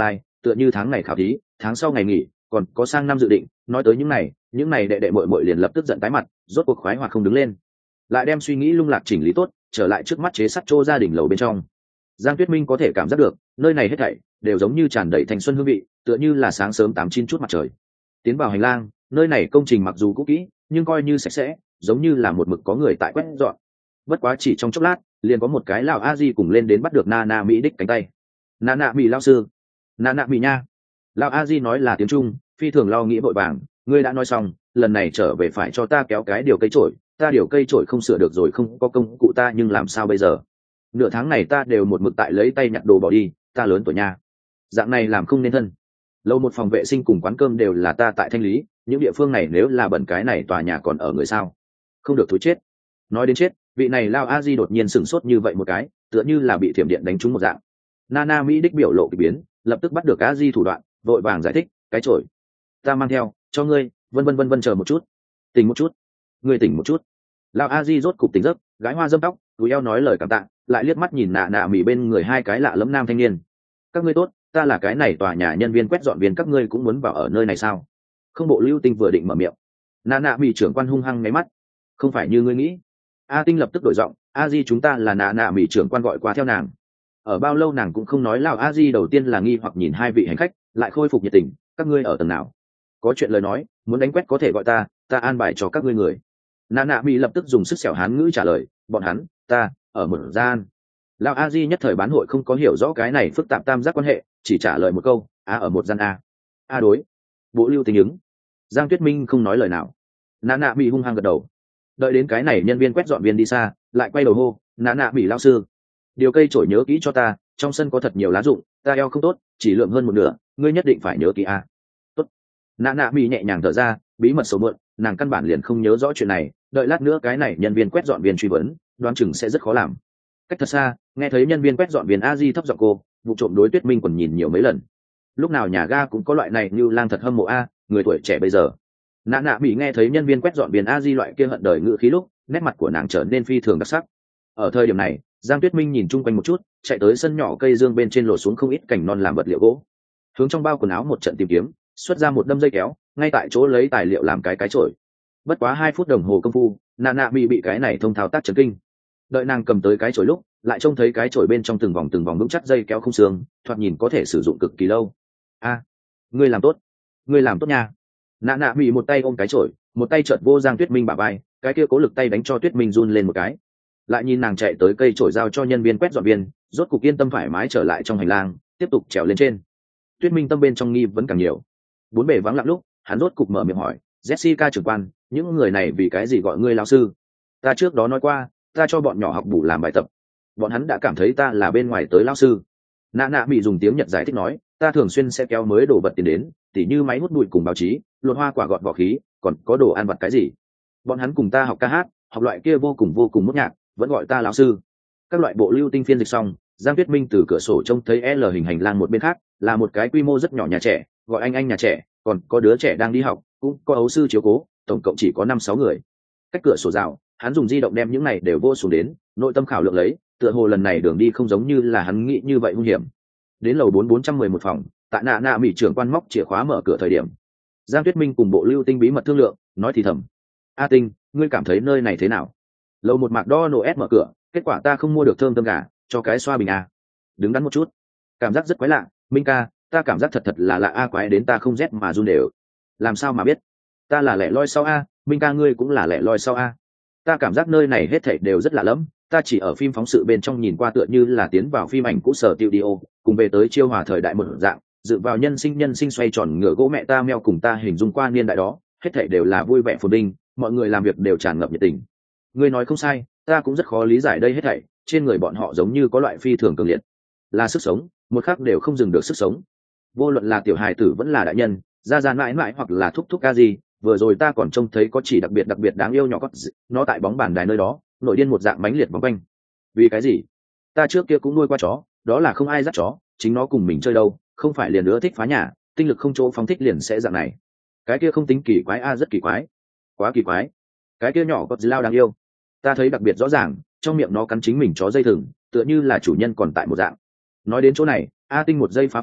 tựa như tháng này khảo thí, tháng sau ngày nghỉ, còn có sang năm dự định. Nói tới những này, những này đệ đệ muội muội liền lập tức giận tái mặt, rốt cuộc khoái hoạt không đứng lên, lại đem suy nghĩ lung lạc chỉnh lý tốt, trở lại trước mắt chế sắt trô gia đình lầu bên trong. Giang Tuyết Minh có thể cảm giác được, nơi này hết thảy đều giống như tràn đầy thanh xuân hương vị, tựa như là sáng sớm tám chín chút mặt trời. Tiến vào hành lang, nơi này công trình mặc dù cũ kỹ, nhưng coi như sạch sẽ, giống như là một mực có người tại quét dọn. Bất quá chỉ trong chốc lát, liền có một cái lão a di cùng lên đến bắt được Nana Mỹ đích cánh tay. Nana Mỹ lão sư, Nana Mỹ nha. Lão a di nói là tiếng Trung, phi thường lo nghĩ vội vàng, ngươi đã nói xong, lần này trở về phải cho ta kéo cái điều cây trổi, ta điều cây trổi không sửa được rồi, không có công cụ ta nhưng làm sao bây giờ? Nửa tháng này ta đều một mực tại lấy tay nhặt đồ bỏ đi, ta lớn tuổi nha, dạng này làm không nên thân. Lâu một phòng vệ sinh cùng quán cơm đều là ta tại thanh lý, những địa phương này nếu là bẩn cái này tòa nhà còn ở người sao? Không được thối chết. Nói đến chết, vị này lao a di đột nhiên sửng sốt như vậy một cái, tựa như là bị thiểm điện đánh trúng một dạng. Nana Mỹ đích biểu lộ kỳ biến, lập tức bắt được a di thủ đoạn, vội vàng giải thích, cái chổi ta mang theo cho ngươi, vân vân vân vân, chờ một chút, tỉnh một chút, ngươi tỉnh một chút. Lão a di rốt cục tỉnh giấc, gái hoa dâm tóc, túi eo nói lời cảm tạ, lại liếc mắt nhìn nạ nạ mỉ bên người hai cái lạ lẫm nam thanh niên. Các ngươi tốt, ta là cái này tòa nhà nhân viên quét dọn viên, các ngươi cũng muốn vào ở nơi này sao? Không bộ lưu tinh vừa định mở miệng, nạ nạ mỉ trưởng quan hung hăng ngáy mắt, không phải như ngươi nghĩ. A tinh lập tức đổi giọng, a di chúng ta là nạ nạ mỉ trưởng quan gọi qua theo nàng. Ở bao lâu nàng cũng không nói. Lão a di đầu tiên là nghi hoặc nhìn hai vị hành khách, lại khôi phục nhiệt tình, các ngươi ở tầng nào? Có chuyện lời nói, muốn đánh quét có thể gọi ta, ta an bài cho các ngươi người. Nạ nạ mỹ lập tức dùng sức xẻo hán ngữ trả lời, bọn hắn, ta ở một gian. Lão a di nhất thời bán hội không có hiểu rõ cái này phức tạp tam giác quan hệ, chỉ trả lời một câu, a ở một gian a. A đối. Bộ lưu tình ứng. Giang Tuyết Minh không nói lời nào. Nạ nạ mỹ hung hăng gật đầu. Đợi đến cái này nhân viên quét dọn viên đi xa, lại quay đầu hô, nạ nạ mỹ lão sư, điều cây trổi nhớ kỹ cho ta, trong sân có thật nhiều lá rụng, ta eo không tốt, chỉ lượng hơn một nửa, ngươi nhất định phải nhớ kỹ a. Tốt. Nạ nạ mỹ nhẹ nhàng thở ra, bí mật xấu mượn, nàng căn bản liền không nhớ rõ chuyện này, đợi lát nữa cái này nhân viên quét dọn viên truy vấn, đoán chừng sẽ rất khó làm. Cách thật xa, nghe thấy nhân viên quét dọn viên a di thấp giọng cô, vụ trộm đối Tuyết Minh còn nhìn nhiều mấy lần. Lúc nào nhà ga cũng có loại này như lang thật hâm mộ a, người tuổi trẻ bây giờ. Nạ nạ mỹ nghe thấy nhân viên quét dọn viên a di loại kia hận đời ngữ khí lúc, nét mặt của nàng trở nên phi thường đặc sắc. Ở thời điểm này, Giang Tuyết Minh nhìn chung quanh một chút, chạy tới sân nhỏ cây dương bên trên lột xuống không ít cành non làm vật liệu gỗ, hướng trong bao quần áo một trận tìm kiếm, xuất ra một đâm dây kéo, ngay tại chỗ lấy tài liệu làm cái cái chổi. Bất quá hai phút đồng hồ công phu, nạ nạ bị bị cái này thông thao tác chấn kinh. Đợi nàng cầm tới cái chổi lúc, lại trông thấy cái chổi bên trong từng vòng từng vòng vững chắc dây kéo không xương, thoạt nhìn có thể sử dụng cực kỳ lâu. A, ngươi làm tốt, ngươi làm tốt nha. Nạ nạ bị một tay ôm cái chổi, một tay chợt vô Giang Tuyết Minh bả vai, cái kia cố lực tay đánh cho Tuyết Minh run lên một cái. Lại nhìn nàng chạy tới cây chổi giao cho nhân viên quét dọn viên, rốt cục yên tâm thoải mái trở lại trong hành lang, tiếp tục trèo lên trên. Tuyết Minh tâm bên trong nghi vẫn càng nhiều. Bốn bề vắng lặng lúc, hắn rốt cục mở miệng hỏi, Jessica trưởng quan, những người này vì cái gì gọi ngươi lão sư? Ta trước đó nói qua, ta cho bọn nhỏ học bù làm bài tập, bọn hắn đã cảm thấy ta là bên ngoài tới lão sư. Nạ nạ bị dùng tiếng Nhật giải thích nói, ta thường xuyên sẽ kéo mới đồ vật tiền đến, tỉ như máy hút bụi cùng báo chí, lột hoa quả gọt vỏ khí, còn có đồ ăn vặt cái gì. Bọn hắn cùng ta học ca hát, học loại kia vô cùng vô cùng mốt nhạc, vẫn gọi ta lão sư. Các loại bộ lưu tinh phiên dịch xong, Giang Tuyết Minh từ cửa sổ trông thấy L hình hành lang một bên khác, là một cái quy mô rất nhỏ nhà trẻ, gọi anh anh nhà trẻ, còn có đứa trẻ đang đi học, cũng có ấu sư chiếu cố, tổng cộng chỉ có năm sáu người. Cách cửa sổ rào, hắn dùng di động đem những này đều vô xuống đến, nội tâm khảo lượng lấy, tựa hồ lần này đường đi không giống như là hắn nghĩ như vậy nguy hiểm. Đến lầu bốn bốn trăm mười một phòng, tại nạ nạ mỹ trưởng quan móc chìa khóa mở cửa thời điểm, Giang Tuyết Minh cùng bộ lưu tinh bí mật thương lượng, nói thì thầm, a tinh, ngươi cảm thấy nơi này thế nào? Lầu một mạc đo nổ ép mở cửa, kết quả ta không mua được thơm tâm gà, cho cái xoa bình a. Đứng đắn một chút, cảm giác rất quái lạ. Minh ca, ta cảm giác thật thật là lạ a, quái đến ta không rét mà run đều. Làm sao mà biết? Ta là lẻ loi sau a. Minh ca ngươi cũng là lẻ loi sau a. Ta cảm giác nơi này hết thảy đều rất lạ lẫm, ta chỉ ở phim phóng sự bên trong nhìn qua, tựa như là tiến vào phim ảnh cũ sở studio, cùng về tới chiêu hòa thời đại một dạng, dựa vào nhân sinh nhân sinh xoay tròn ngựa gỗ mẹ ta meo cùng ta hình dung qua niên đại đó, hết thảy đều là vui vẻ phồn vinh, mọi người làm việc đều tràn ngập nhiệt tình. Ngươi nói không sai, ta cũng rất khó lý giải đây hết thảy, trên người bọn họ giống như có loại phi thường cường liệt, là sức sống, một khắc đều không dừng được sức sống. Vô luận là tiểu hài tử vẫn là đại nhân, ra ra mãi mãi hoặc là thúc thúc ca gì, vừa rồi ta còn trông thấy có chỉ đặc biệt đặc biệt đáng yêu nhỏ có nó tại bóng bàn đài nơi đó, nội điên một dạng mãnh liệt vòng quanh. Vì cái gì? Ta trước kia cũng nuôi qua chó, đó là không ai dắt chó, chính nó cùng mình chơi đâu, không phải liền nữa thích phá nhà, tinh lực không chỗ phóng thích liền sẽ dạng này. Cái kia không tính kỳ quái a, rất kỳ quái, quá kỳ quái. Cái kia nhỏ có lao đáng yêu, ta thấy đặc biệt rõ ràng, trong miệng nó cắn chính mình chó dây thừng, tựa như là chủ nhân còn tại một dạng. Nói đến chỗ này, a tinh một giây phá phòng,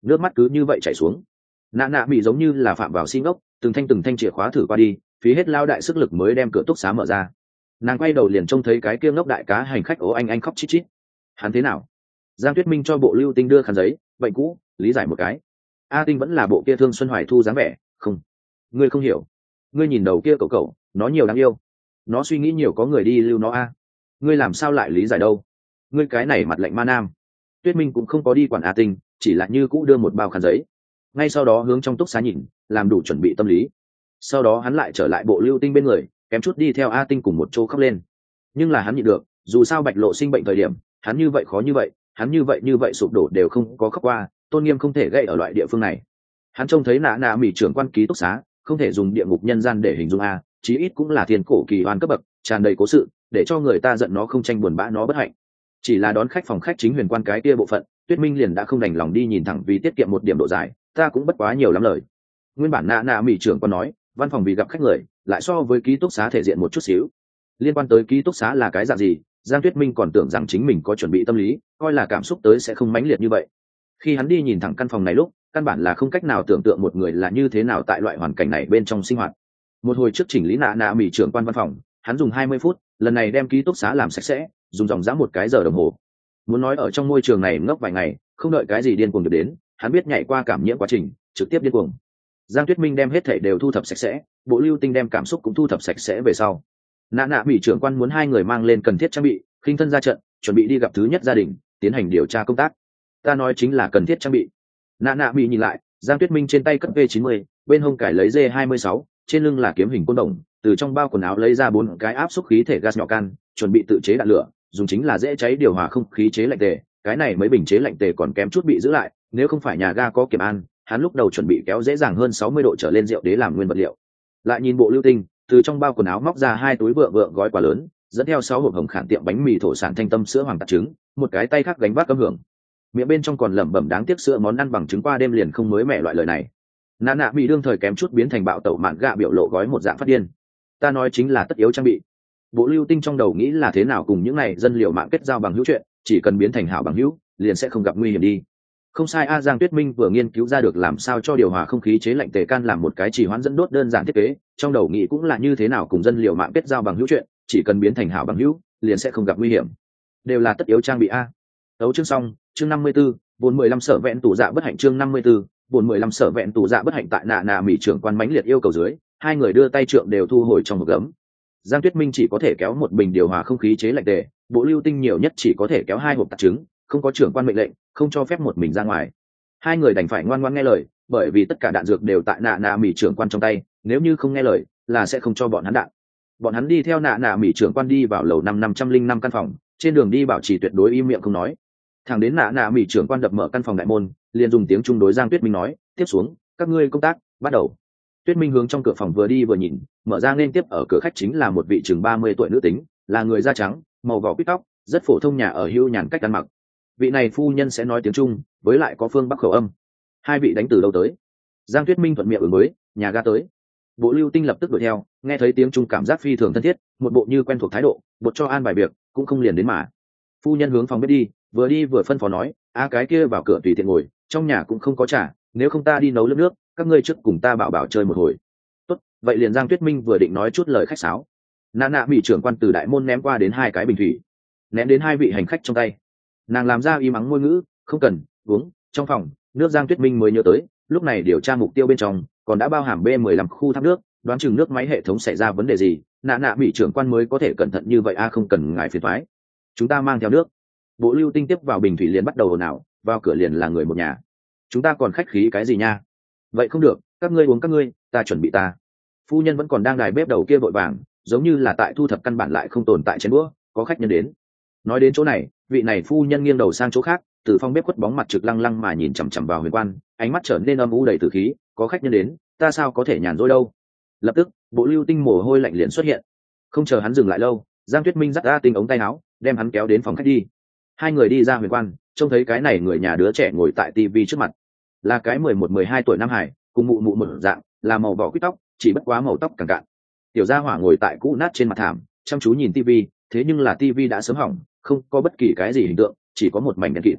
nước mắt cứ như vậy chảy xuống. Nạ nạ bị giống như là phạm vào xin ốc, từng thanh từng thanh chìa khóa thử qua đi, phí hết lao đại sức lực mới đem cửa túc xá mở ra. Nàng quay đầu liền trông thấy cái kia ngốc đại cá hành khách ố anh anh khóc chít chít. Hắn thế nào? Giang Tuyết Minh cho Bộ Lưu Tinh đưa khăn giấy, bệnh cũ, lý giải một cái. A Tinh vẫn là bộ kia Thương Xuân Hoài Thu dáng vẻ, không, ngươi không hiểu. Ngươi nhìn đầu kia cậu cậu, nó nhiều đáng yêu. Nó suy nghĩ nhiều có người đi lưu nó a. Ngươi làm sao lại lý giải đâu? Ngươi cái này mặt lạnh ma nam. Tuyết Minh cũng không có đi quản A Tinh, chỉ là như cũ đưa một bao khăn giấy. Ngay sau đó hướng trong túc xá nhìn, làm đủ chuẩn bị tâm lý. Sau đó hắn lại trở lại Bộ Lưu Tinh bên người, kém chút đi theo A Tinh cùng một chỗ khóc lên. Nhưng là hắn nhịn được, dù sao Bạch Lộ sinh bệnh thời điểm, hắn như vậy khó như vậy, hắn như vậy như vậy sụp đổ đều không có khóc qua, tôn nghiêm không thể gây ở loại địa phương này. Hắn trông thấy nạ nạ mỹ trưởng quan ký túc xá, không thể dùng địa ngục nhân gian để hình dung a, chí ít cũng là thiên cổ kỳ oan cấp bậc, tràn đầy cố sự, để cho người ta giận nó không tranh buồn bã nó bất hạnh. Chỉ là đón khách phòng khách chính huyền quan cái kia bộ phận, Tuyết Minh liền đã không đành lòng đi nhìn thẳng vì tiết kiệm một điểm độ dài, ta cũng bất quá nhiều lắm lời. Nguyên bản nạ nạ mỹ trưởng quan nói, văn phòng vì gặp khách người, lại so với ký túc xá thể diện một chút xíu. Liên quan tới ký túc xá là cái dạng gì, Giang Tuyết Minh còn tưởng rằng chính mình có chuẩn bị tâm lý, coi là cảm xúc tới sẽ không mãnh liệt như vậy. Khi hắn đi nhìn thẳng căn phòng này lúc, căn bản là không cách nào tưởng tượng một người là như thế nào tại loại hoàn cảnh này bên trong sinh hoạt. Một hồi trước chỉnh lý nạ nạ mỹ trưởng quan văn phòng, hắn dùng hai mươi phút, lần này đem ký túc xá làm sạch sẽ, dùng dòng dã một cái giờ đồng hồ. Muốn nói ở trong môi trường này ngốc vài ngày, không đợi cái gì điên cuồng được đến, hắn biết nhảy qua cảm nhiễm quá trình, trực tiếp điên cuồng. Giang Tuyết Minh đem hết thảy đều thu thập sạch sẽ, Bộ Lưu Tinh đem cảm xúc cũng thu thập sạch sẽ về sau. Nạ nạ mỹ trưởng quan muốn hai người mang lên cần thiết trang bị, khinh thân ra trận, chuẩn bị đi gặp thứ nhất gia đình, tiến hành điều tra công tác. Ta nói chính là cần thiết trang bị. Nạ nạ mỹ nhìn lại, Giang Tuyết Minh trên tay cất V chín mươi, bên hông cải lấy D hai mươi sáu, trên lưng là kiếm hình côn đồng, từ trong bao quần áo lấy ra bốn cái áp suất khí thể gas nhỏ can, chuẩn bị tự chế đạn lửa, dùng chính là dễ cháy điều hòa không khí chế lạnh tề. Cái này mấy bình chế lạnh tề còn kém chút bị giữ lại, nếu không phải nhà ga có kiểm an, hắn lúc đầu chuẩn bị kéo dễ dàng hơn sáu mươi độ trở lên rượu đế làm nguyên vật liệu. Lại nhìn Bộ Lưu Tinh, từ trong bao quần áo móc ra hai túi vượng vượng gói quà lớn, dẫn theo sáu hộp hồng khản tiệm bánh mì thổ sản thanh tâm sữa hoàng tạt trứng, một cái tay khác gánh vác âm hưởng, miệng bên trong còn lẩm bẩm đáng tiếc sữa món ăn bằng trứng qua đêm liền không mới mẻ loại lời này. Nạ nạ bị đương thời kém chút biến thành bạo tẩu mạn gạ biểu lộ gói một dạng phát điên. Ta nói chính là tất yếu trang bị. Bộ Lưu Tinh trong đầu nghĩ là thế nào cùng những này dân liệu mạng kết giao bằng hữu chuyện, chỉ cần biến thành hảo bằng hữu, liền sẽ không gặp nguy hiểm đi. Không sai a, Giang Tuyết Minh vừa nghiên cứu ra được làm sao cho điều hòa không khí chế lạnh tề can làm một cái chỉ hoãn dẫn đốt đơn giản thiết kế, trong đầu nghĩ cũng là như thế nào cùng dân liệu mạng kết giao bằng hữu chuyện, chỉ cần biến thành hảo bằng hữu, liền sẽ không gặp nguy hiểm. Đều là tất yếu trang bị a. Tấu chương xong, chương năm mươi 54, bốn mười lăm sở vẹn tủ dạ bất hạnh chương năm mươi 54, bốn mười lăm sở vẹn tủ dạ bất hạnh tại nạ nạ mỹ trưởng quan mãnh liệt yêu cầu dưới, hai người đưa tay trượng đều thu hồi trong một gấm. Giang Tuyết Minh chỉ có thể kéo một bình điều hòa không khí chế lạnh tề, Bộ Lưu Tinh nhiều nhất chỉ có thể kéo hai hộp tạt trứng, không có trưởng quan mệnh lệnh, không cho phép một mình ra ngoài. Hai người đành phải ngoan ngoãn nghe lời, bởi vì tất cả đạn dược đều tại nạ nạ mỹ trưởng quan trong tay, nếu như không nghe lời là sẽ không cho bọn hắn đạn. Bọn hắn đi theo nạ nạ mỹ trưởng quan đi vào lầu năm năm trăm linh năm căn phòng, trên đường đi bảo trì tuyệt đối im miệng không nói. Thẳng đến nạ nạ mỹ trưởng quan đập mở căn phòng đại môn, liền dùng tiếng Trung đối Giang Tuyết Minh nói, tiếp xuống các ngươi công tác bắt đầu. Tuyết Minh hướng trong cửa phòng vừa đi vừa nhìn, mở ra nên tiếp ở cửa khách chính là một vị chừng ba mươi tuổi nữ tính, là người da trắng, màu vỏ quýt tóc, rất phổ thông nhà ở hưu nhàn cách ăn mặc. Vị này phu nhân sẽ nói tiếng Trung, với lại có phương Bắc khẩu âm. Hai vị đánh từ đâu tới? Giang Tuyết Minh thuận miệng ứng mới, nhà ga tới. Bộ Lưu Tinh lập tức đuổi theo, nghe thấy tiếng Trung cảm giác phi thường thân thiết, một bộ như quen thuộc thái độ, bột cho an bài việc, cũng không liền đến mà. Phu nhân hướng phòng bếp đi, vừa đi vừa phân phó nói, a cái kia vào cửa tùy tiện ngồi, trong nhà cũng không có trà, nếu không ta đi nấu nước nước, các ngươi trước cùng ta bảo bảo chơi một hồi. Tốt, vậy liền Giang Tuyết Minh vừa định nói chút lời khách sáo. Nạ nạ bị trưởng quan từ đại môn ném qua đến hai cái bình thủy, ném đến hai vị hành khách trong tay. Nàng làm ra y mắng ngôn ngữ, không cần uống. Trong phòng nước Giang Tuyết Minh mới nhớ tới, lúc này điều tra mục tiêu bên trong còn đã bao hàm B mười lăm khu thác nước, đoán chừng nước máy hệ thống xảy ra vấn đề gì, nạ nạ bị trưởng quan mới có thể cẩn thận như vậy a, không cần ngại phiền toái. Chúng ta mang theo nước. Bộ Lưu Tinh tiếp vào bình thủy liền bắt đầu ồn ào, vào cửa liền là người một nhà. Chúng ta còn khách khí cái gì nha? Vậy không được, các ngươi uống các ngươi, ta chuẩn bị ta. Phu nhân vẫn còn đang đài bếp đầu kia vội vàng, giống như là tại thu thập căn bản lại không tồn tại chén đũa, có khách nhân đến. Nói đến chỗ này, vị này phu nhân nghiêng đầu sang chỗ khác, từ phòng bếp quất bóng mặt trực lăng lăng mà nhìn chằm chằm vào Huyền Quan, ánh mắt trở nên âm u đầy tử khí, có khách nhân đến, ta sao có thể nhàn rỗi đâu. Lập tức, Bộ Lưu Tinh mồ hôi lạnh liền xuất hiện. Không chờ hắn dừng lại lâu, Giang Tuyết Minh dắt ra tinh ống tay áo, đem hắn kéo đến phòng khách đi. Hai người đi ra Huyền Quan, trông thấy cái này người nhà đứa trẻ ngồi tại tivi trước mặt, là cái mười một mười hai tuổi nam hải, cùng mụ mụ một dạng, là màu vỏ quýt tóc, chỉ bất quá màu tóc càng cạn. Tiểu gia hỏa ngồi tại cũ nát trên mặt thảm, chăm chú nhìn tivi, thế nhưng là tivi đã sớm hỏng, không có bất kỳ cái gì hình tượng, chỉ có một mảnh đen kịt.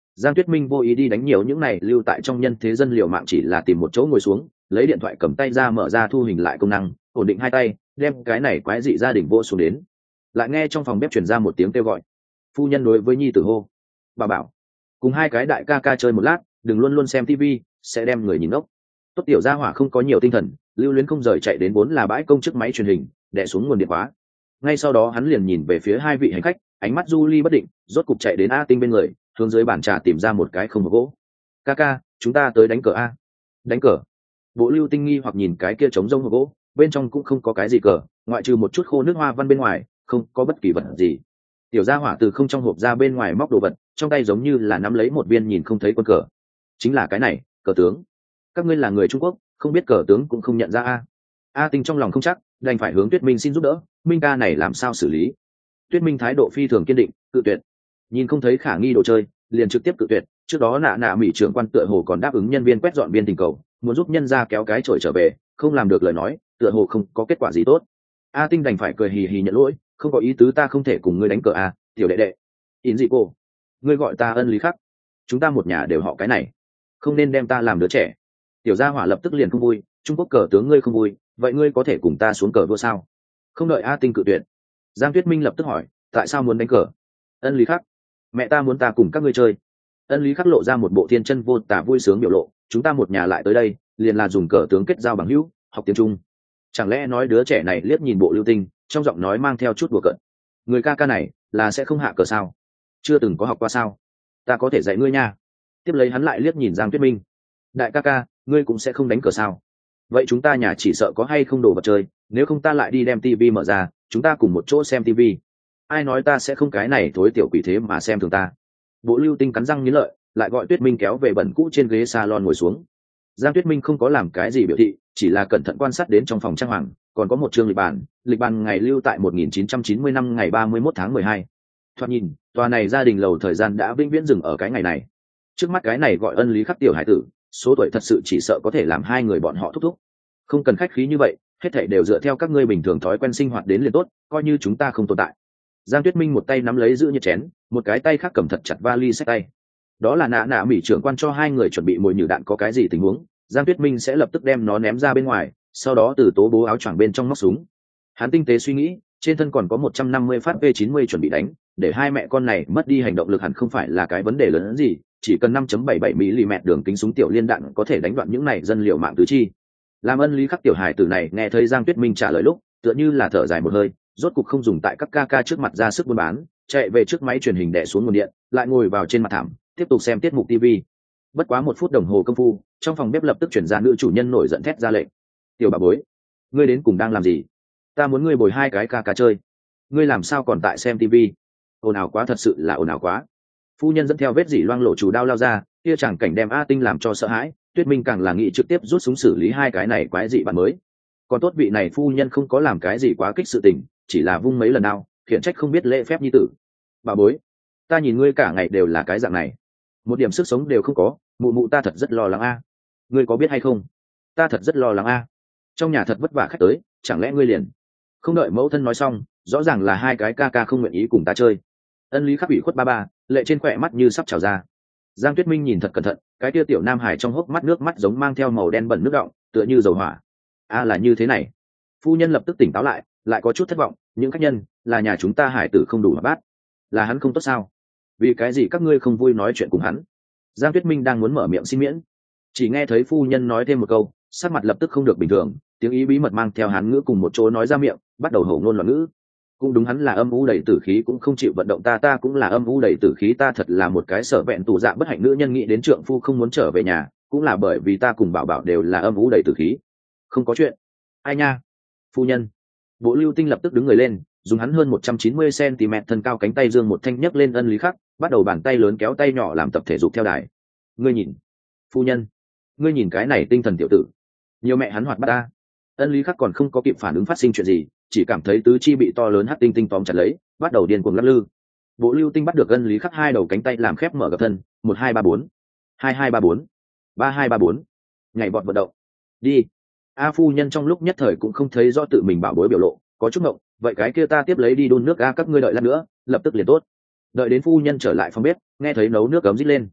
Giang Tuyết Minh vô ý đi đánh nhiều những này lưu tại trong nhân thế dân liều mạng, chỉ là tìm một chỗ ngồi xuống, lấy điện thoại cầm tay ra mở ra thu hình lại công năng, ổn định hai tay, đem cái này quái dị gia đình vô xuống đến. Lại nghe trong phòng bếp truyền ra một tiếng kêu gọi. Phu nhân đối với nhi tử hô: bà bảo, cùng hai cái đại ca ca chơi một lát, đừng luôn luôn xem tivi, sẽ đem người nhìn ngốc. Tốt tiểu gia hỏa không có nhiều tinh thần, lưu luyến không rời chạy đến vốn là bãi công chức máy truyền hình, đè xuống nguồn điện khóa. Ngay sau đó hắn liền nhìn về phía hai vị hành khách, ánh mắt du ly bất định, rốt cục chạy đến A Tinh bên người, hướng dưới bàn trà tìm ra một cái không hộp gỗ. Ca ca, chúng ta tới đánh cờ a. Đánh cờ? Bộ Lưu Tinh nghi hoặc nhìn cái kia trống rông hộp gỗ, bên trong cũng không có cái gì cờ, ngoại trừ một chút khô nước hoa văn bên ngoài, không có bất kỳ vật gì. Tiểu gia hỏa từ không trong hộp ra bên ngoài móc đồ vật, trong tay giống như là nắm lấy một viên nhìn không thấy quân cờ. Chính là cái này, cờ tướng. Các ngươi là người Trung Quốc, không biết cờ tướng cũng không nhận ra a. A Tinh trong lòng không chắc, đành phải hướng Tuyết Minh xin giúp đỡ, Minh ca này làm sao xử lý? Tuyết Minh thái độ phi thường kiên định, cự tuyệt. Nhìn không thấy khả nghi đồ chơi, liền trực tiếp cự tuyệt. Trước đó nạ nạ mỹ trưởng quan tựa hồ còn đáp ứng nhân viên quét dọn viên tình cầu, muốn giúp nhân ra kéo cái chổi trở về, không làm được lời nói, tựa hồ không có kết quả gì tốt. A Tinh đành phải cười hì hì nhận lỗi, không có ý tứ, ta không thể cùng ngươi đánh cờ a, tiểu đệ đệ. In gì cô? Ngươi gọi ta ân lý khắc, chúng ta một nhà đều họ cái này, không nên đem ta làm đứa trẻ. Tiểu gia hỏa lập tức liền không vui, Trung Quốc cờ tướng ngươi không vui, vậy ngươi có thể cùng ta xuống cờ đua sao? Không đợi A Tinh cự tuyệt, Giang Tuyết Minh lập tức hỏi, tại sao muốn đánh cờ? Ân lý khắc, mẹ ta muốn ta cùng các ngươi chơi. Ân lý khắc lộ ra một bộ thiên chân vô tả vui sướng biểu lộ, chúng ta một nhà lại tới đây, liền là dùng cờ tướng kết giao bằng hữu, học tiếng Trung. Chẳng lẽ nói đứa trẻ này liếc nhìn Bộ Lưu Tinh, trong giọng nói mang theo chút đùa cợt. Người ca ca này là sẽ không hạ cờ sao? Chưa từng có học qua sao? Ta có thể dạy ngươi nha. Tiếp lấy hắn lại liếc nhìn Giang Tuyết Minh, đại ca ca, ngươi cũng sẽ không đánh cờ sao? Vậy chúng ta nhà chỉ sợ có hay không đồ vật chơi, nếu không ta lại đi đem tivi mở ra, chúng ta cùng một chỗ xem tivi. Ai nói ta sẽ không cái này thối tiểu quỷ thế mà xem thường ta. Bộ Lưu Tinh cắn răng nghiến lợi, lại gọi Tuyết Minh kéo về bẩn cũ trên ghế salon ngồi xuống. Giang Tuyết Minh không có làm cái gì biểu thị, chỉ là cẩn thận quan sát đến trong phòng trang hoàng, còn có một chương lịch bản, lịch bản ngày lưu tại một nghìn chín trăm chín mươi năm ngày ba mươi mốt tháng mười hai. Thoạt nhìn, tòa này gia đình lầu thời gian đã vĩnh viễn dừng ở cái ngày này. Trước mắt cái này gọi ân lý khắc tiểu hải tử, số tuổi thật sự chỉ sợ có thể làm hai người bọn họ thúc thúc. Không cần khách khí như vậy, hết thảy đều dựa theo các ngươi bình thường thói quen sinh hoạt đến liền tốt, coi như chúng ta không tồn tại. Giang Tuyết Minh một tay nắm lấy giữ nhiệt chén, một cái tay khác cầm thật chặt vali xách tay. Đó là nạ nạ mỹ trưởng quan cho hai người chuẩn bị mồi nhử đạn, có cái gì tình huống, Giang Tuyết Minh sẽ lập tức đem nó ném ra bên ngoài, sau đó từ tố bố áo choàng bên trong móc súng. Hắn tinh tế suy nghĩ, trên thân còn có một trăm năm mươi phát P chín mươi chuẩn bị đánh, để hai mẹ con này mất đi hành động lực hẳn không phải là cái vấn đề lớn hơn gì, chỉ cần năm chấm bảy bảy mi-li-mét đường kính súng tiểu liên đạn có thể đánh đoạn những này dân liệu mạng tứ chi. Làm ân lý khắc tiểu hài tử này nghe thấy Giang Tuyết Minh trả lời lúc, tựa như là thở dài một hơi, rốt cục không dùng tại các ca ca trước mặt ra sức buôn bán, chạy về trước máy truyền hình đè xuống nguồn điện, lại ngồi vào trên mặt thảm, tiếp tục xem tiết mục tivi. Bất quá một phút đồng hồ công phu, trong phòng bếp lập tức chuyển ra nữ chủ nhân nổi giận thét ra lệnh: tiểu bà bối, ngươi đến cùng đang làm gì? Ta muốn ngươi bồi hai cái ca ca chơi, ngươi làm sao còn tại xem tivi? Ồn ào quá, thật sự là ồn ào quá. Phu nhân dẫn theo vết dỉ loang lổ chủ đao lao ra, kia chẳng cảnh đem A Tinh làm cho sợ hãi. Tuyết Minh càng là nghĩ trực tiếp rút súng xử lý hai cái này quái dị bạn mới. Còn tốt vị này phu nhân không có làm cái gì quá kích sự tình, chỉ là vung mấy lần đao, khiển trách không biết lễ phép nhi tử. Bà bối, ta nhìn ngươi cả ngày đều là cái dạng này, một điểm sức sống đều không có, mụ mụ ta thật rất lo lắng a. Ngươi có biết hay không, ta thật rất lo lắng a. Trong nhà thật vất vả khách tới, chẳng lẽ ngươi liền không đợi mẫu thân nói xong, rõ ràng là hai cái ca ca không nguyện ý cùng ta chơi. Ân lý khắc ủy khuất ba ba, lệ trên khỏe mắt như sắp trào ra. Giang Tuyết Minh nhìn thật cẩn thận, cái tia tiểu nam hải trong hốc mắt nước mắt giống mang theo màu đen bẩn nước đọng, tựa như dầu hỏa. A là như thế này. Phu nhân lập tức tỉnh táo lại, lại có chút thất vọng, những khách nhân là nhà chúng ta hải tử không đủ mà bát, là hắn không tốt sao? Vì cái gì các ngươi không vui nói chuyện cùng hắn? Giang Tuyết Minh đang muốn mở miệng xin miễn, chỉ nghe thấy phu nhân nói thêm một câu, sắc mặt lập tức không được bình thường, tiếng ý bí mật mang theo hán ngữ cùng một chỗ nói ra miệng, bắt đầu hổ ngôn loạn ngữ. Cũng đúng, hắn là âm u đầy tử khí cũng không chịu vận động, ta ta cũng là âm u đầy tử khí, ta thật là một cái sở vẹn tù dạ bất hạnh nữ nhân, nghĩ đến trượng phu không muốn trở về nhà, cũng là bởi vì ta cùng bảo bảo đều là âm u đầy tử khí. Không có chuyện. Ai nha? Phu nhân. Bộ Lưu Tinh lập tức đứng người lên, dùng hắn hơn một trăm chín mươi xăng-ti-mét thân cao cánh tay dương một thanh nhấc lên ân lý khắc, bắt đầu bàn tay lớn kéo tay nhỏ làm tập thể dục theo đài. Ngươi nhìn, phu nhân, ngươi nhìn cái này tinh thần tiểu tử, nhiều mẹ hắn hoạt bát ta. Ân lý khắc còn không có kịp phản ứng phát sinh chuyện gì, chỉ cảm thấy tứ chi bị to lớn hắc tinh tinh tóm chặt lấy, bắt đầu điên cuồng lắc lư. Bộ Lưu Tinh bắt được ân lý khắc hai đầu cánh tay làm khép mở gập thân, một hai ba bốn, hai hai ba bốn, ba hai ba bốn, nhảy vọt vận động. Đi. A phu nhân trong lúc nhất thời cũng không thấy do tự mình bảo bối biểu lộ, có chút ngộng, vậy cái kia ta tiếp lấy đi đun nước a, các ngươi đợi lát nữa, lập tức liền tốt. Đợi đến phu nhân trở lại phòng bếp, nghe thấy nấu nước ấm rít lên,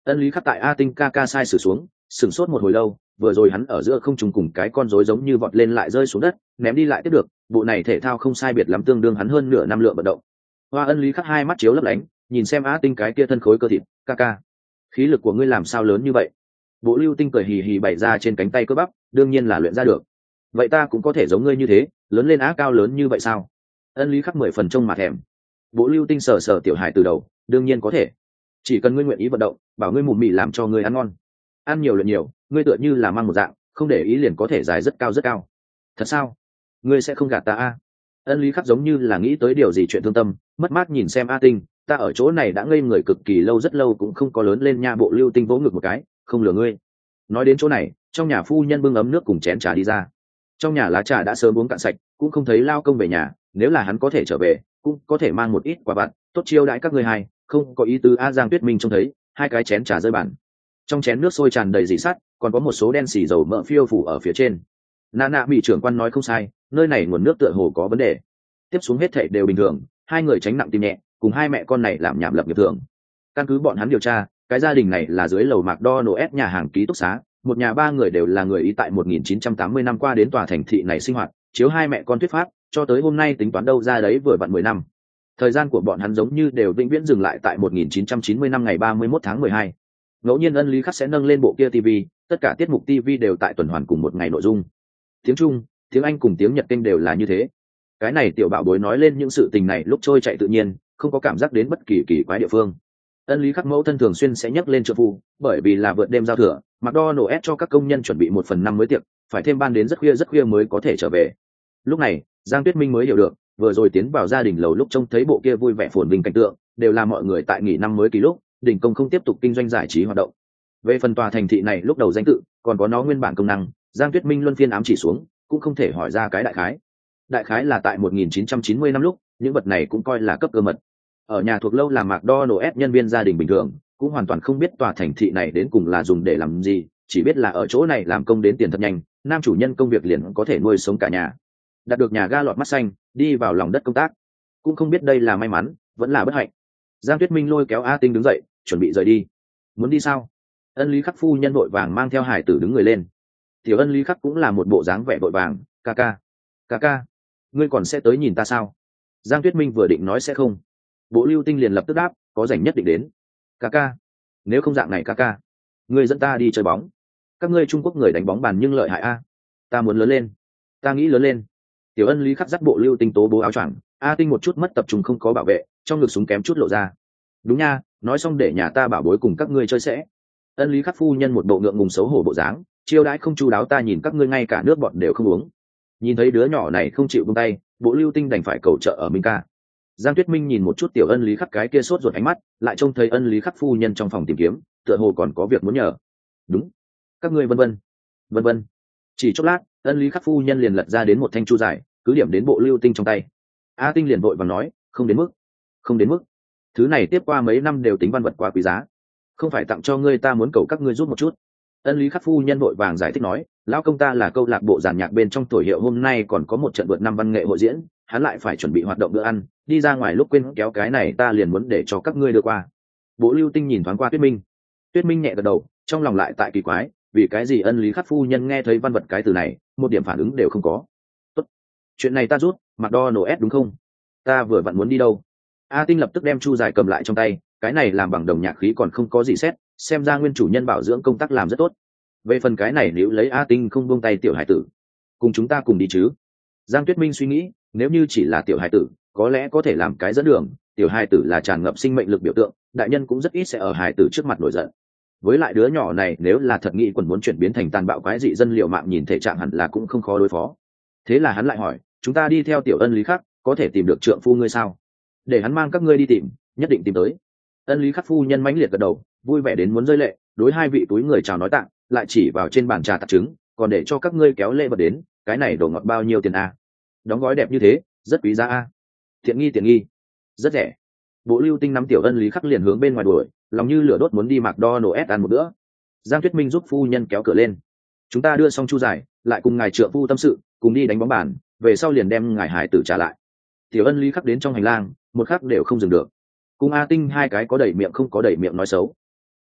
Ân lý khắc tại A Tinh ca ca sai sử xuống sửng sốt một hồi lâu, vừa rồi hắn ở giữa không trung cùng cái con rối giống như vọt lên lại rơi xuống đất, ném đi lại tiếp được, bộ này thể thao không sai biệt lắm tương đương hắn hơn nửa năm lượng vận động. Hoa Ân lý khắc hai mắt chiếu lấp lánh, nhìn xem A Tinh cái kia thân khối cơ thịt, ca ca, khí lực của ngươi làm sao lớn như vậy? Bộ Lưu Tinh cười hì hì bày ra trên cánh tay cơ bắp, đương nhiên là luyện ra được. Vậy ta cũng có thể giống ngươi như thế, lớn lên á cao lớn như vậy sao? Ân lý khắc mười phần trông mà thèm. Bộ Lưu Tinh sờ sờ tiểu hải từ đầu, đương nhiên có thể, chỉ cần ngươi nguyện ý vận động, bảo ngươi mù mị làm cho ngươi ăn ngon, ăn nhiều luyện nhiều, ngươi tựa như là mang một dạng, không để ý liền có thể dài rất cao rất cao. Thật sao? Ngươi sẽ không gạt ta a? Ân lý khắc giống như là nghĩ tới điều gì chuyện thương tâm, mất mát nhìn xem A Tinh, ta ở chỗ này đã ngây người cực kỳ lâu rất lâu cũng không có lớn lên nha. Bộ Lưu Tinh vỗ ngực một cái, không lừa ngươi. Nói đến chỗ này, trong nhà phu nhân bưng ấm nước cùng chén trà đi ra. Trong nhà lá trà đã sớm uống cạn sạch, cũng không thấy lao công về nhà, nếu là hắn có thể trở về cũng có thể mang một ít quà vặt tốt chiêu đãi các ngươi hai, không có ý tứ. A Giang Tuyết Minh trông thấy hai cái chén trà rơi bàn, trong chén nước sôi tràn đầy dị sắt, còn có một số đen xì dầu mỡ phiêu phủ ở phía trên. Nà nạ bị trưởng quan nói không sai, nơi này nguồn nước tựa hồ có vấn đề. Tiếp xuống hết thảy đều bình thường, hai người tránh nặng tim nhẹ, cùng hai mẹ con này làm nhảm lập nghiệp thường. Căn cứ bọn hắn điều tra, cái gia đình này là dưới lầu McDonald's nhà hàng ký túc xá, một nhà ba người đều là người Ý tại một nghìn chín trăm tám mươi năm qua đến tòa thành thị này sinh hoạt, chiếu hai mẹ con thuyết pháp, cho tới hôm nay tính toán đâu ra đấy vừa vặn mười năm. Thời gian của bọn hắn giống như đều vĩnh viễn dừng lại tại một nghìn chín trăm chín mươi năm ngày ba mươi mốt tháng mười hai. Ngẫu nhiên Ân lý khắc sẽ nâng lên bộ kia ti vi, tất cả tiết mục ti vi đều tại tuần hoàn cùng một ngày nội dung. Tiếng Trung, tiếng Anh cùng tiếng Nhật kênh đều là như thế. Cái này tiểu bảo bối nói lên những sự tình này lúc trôi chạy tự nhiên, không có cảm giác đến bất kỳ kỳ quái địa phương. Ân lý khắc mẫu thân thường xuyên sẽ nhắc lên trợ phu, bởi vì là vượt đêm giao thừa, McDonald's cho các công nhân chuẩn bị một phần năm mới tiệc, phải thêm ban đến rất khuya rất khuya mới có thể trở về. Lúc này, Giang Tuyết Minh mới hiểu được, vừa rồi tiến vào gia đình lầu lúc trông thấy bộ kia vui vẻ phồn vinh cảnh tượng, đều là mọi người tại nghỉ năm mới kỳ lúc, đình công không tiếp tục kinh doanh giải trí hoạt động. Về phần tòa thành thị này lúc đầu danh tự, còn có nó nguyên bản công năng, Giang Tuyết Minh luân phiên ám chỉ xuống, cũng không thể hỏi ra cái đại khái. Đại khái là tại một nghìn chín trăm chín mươi năm lúc, những vật này cũng coi là cấp cơ mật. Ở nhà thuộc lâu làm McDonald's nhân viên gia đình bình thường, cũng hoàn toàn không biết tòa thành thị này đến cùng là dùng để làm gì, chỉ biết là ở chỗ này làm công đến tiền thật nhanh, nam chủ nhân công việc liền có thể nuôi sống cả nhà. Đạt được nhà ga lọt mắt xanh, đi vào lòng đất công tác, cũng không biết đây là may mắn vẫn là bất hạnh. Giang Tuyết Minh lôi kéo A Tinh đứng dậy, chuẩn bị rời đi. Muốn đi sao? Ân lý khắc phu nhân vội vàng mang theo hải tử đứng người lên. Tiểu Ân lý khắc cũng là một bộ dáng vẻ vội vàng, ca ca, ca ca, ngươi còn sẽ tới nhìn ta sao? Giang Tuyết Minh vừa định nói sẽ không, Bộ Lưu Tinh liền lập tức đáp, có rảnh nhất định đến. Ca ca, nếu không dạng này ca ca, ngươi dẫn ta đi chơi bóng. Các ngươi Trung Quốc người đánh bóng bàn nhưng lợi hại a. Ta muốn lớn lên, ta nghĩ lớn lên. Tiểu Ân lý khắc dắt Bộ Lưu Tinh tố bố áo choàng, A Tinh một chút mất tập trung không có bảo vệ, trong ngực súng kém chút lộ ra. Đúng nha, nói xong để nhà ta bảo bối cùng các ngươi chơi sẽ. Ân lý khắc phu nhân một bộ ngượng ngùng xấu hổ bộ dáng, chiêu đãi không chu đáo, ta nhìn các ngươi ngay cả nước bọt đều không uống. Nhìn thấy đứa nhỏ này không chịu buông tay, Bộ Lưu Tinh đành phải cầu trợ ở Minh ca. Giang Tuyết Minh nhìn một chút tiểu Ân lý khắc cái kia sốt ruột ánh mắt, lại trông thấy Ân lý khắc phu nhân trong phòng tìm kiếm, tựa hồ còn có việc muốn nhờ. Đúng, các ngươi vân vân vân vân. Chỉ chốc lát, Ân lý khắc phu nhân liền lật ra đến một thanh chu dài, cứ điểm đến Bộ Lưu Tinh trong tay. A Tinh liền vội vàng nói, không đến mức, không đến mức, thứ này tiếp qua mấy năm đều tính văn vật quá quý giá, không phải tặng cho ngươi, ta muốn cầu các ngươi giúp một chút. Ân lý khắc phu nhân vội vàng giải thích nói, lão công ta là câu lạc bộ giàn nhạc bên trong thổi hiệu, hôm nay còn có một trận vượt năm văn nghệ hội diễn, hắn lại phải chuẩn bị hoạt động bữa ăn, đi ra ngoài lúc quên kéo cái này, ta liền muốn để cho các ngươi đưa qua. Bộ Lưu Tinh nhìn thoáng qua Tuyết Minh, Tuyết Minh nhẹ gật đầu, trong lòng lại tại kỳ quái, vì cái gì Ân lý khắc phu nhân nghe thấy văn vật cái từ này, một điểm phản ứng đều không có. Tốt, chuyện này ta rút, McDonald's đúng không? Ta vừa vặn muốn đi đâu? A Tinh lập tức đem chu dài cầm lại trong tay, cái này làm bằng đồng nhạc khí còn không có gì xét, xem ra nguyên chủ nhân bảo dưỡng công tác làm rất tốt. Về phần cái này nếu lấy A Tinh không buông tay tiểu hải tử, cùng chúng ta cùng đi chứ? Giang Tuyết Minh suy nghĩ, nếu như chỉ là tiểu hải tử, có lẽ có thể làm cái dẫn đường, tiểu hải tử là tràn ngập sinh mệnh lực biểu tượng, đại nhân cũng rất ít sẽ ở hải tử trước mặt nổi giận. Với lại đứa nhỏ này nếu là thật nghĩ quần muốn chuyển biến thành tàn bạo quái dị dân liệu mạng, nhìn thể trạng hẳn là cũng không khó đối phó. Thế là hắn lại hỏi, chúng ta đi theo tiểu Ân lý khắc, có thể tìm được trượng phu ngươi sao? Để hắn mang các ngươi đi tìm, nhất định tìm tới. Ân lý khắc phu nhân mãnh liệt gật đầu, vui vẻ đến muốn rơi lệ, đối hai vị túi người chào nói tặng, lại chỉ vào trên bàn trà tạc trứng, còn để cho các ngươi kéo lễ vật đến, cái này đồ ngọt bao nhiêu tiền a? Đóng gói đẹp như thế, rất quý giá a. Tiện nghi tiện nghi, rất rẻ. Bộ Lưu Tinh nắm tiểu Ân lý khắc liền hướng bên ngoài đuổi, lòng như lửa đốt muốn đi McDonald's ăn một bữa. Giang Tuyết Minh giúp phu nhân kéo cửa lên, chúng ta đưa xong chu giải, lại cùng ngài trượng phu tâm sự, cùng đi đánh bóng bàn, về sau liền đem ngài hải tử trả lại. Tiểu Ân lý khắc đến trong hành lang, một khắc đều không dừng được, cùng A Tinh hai cái có đẩy miệng không có đẩy miệng nói xấu.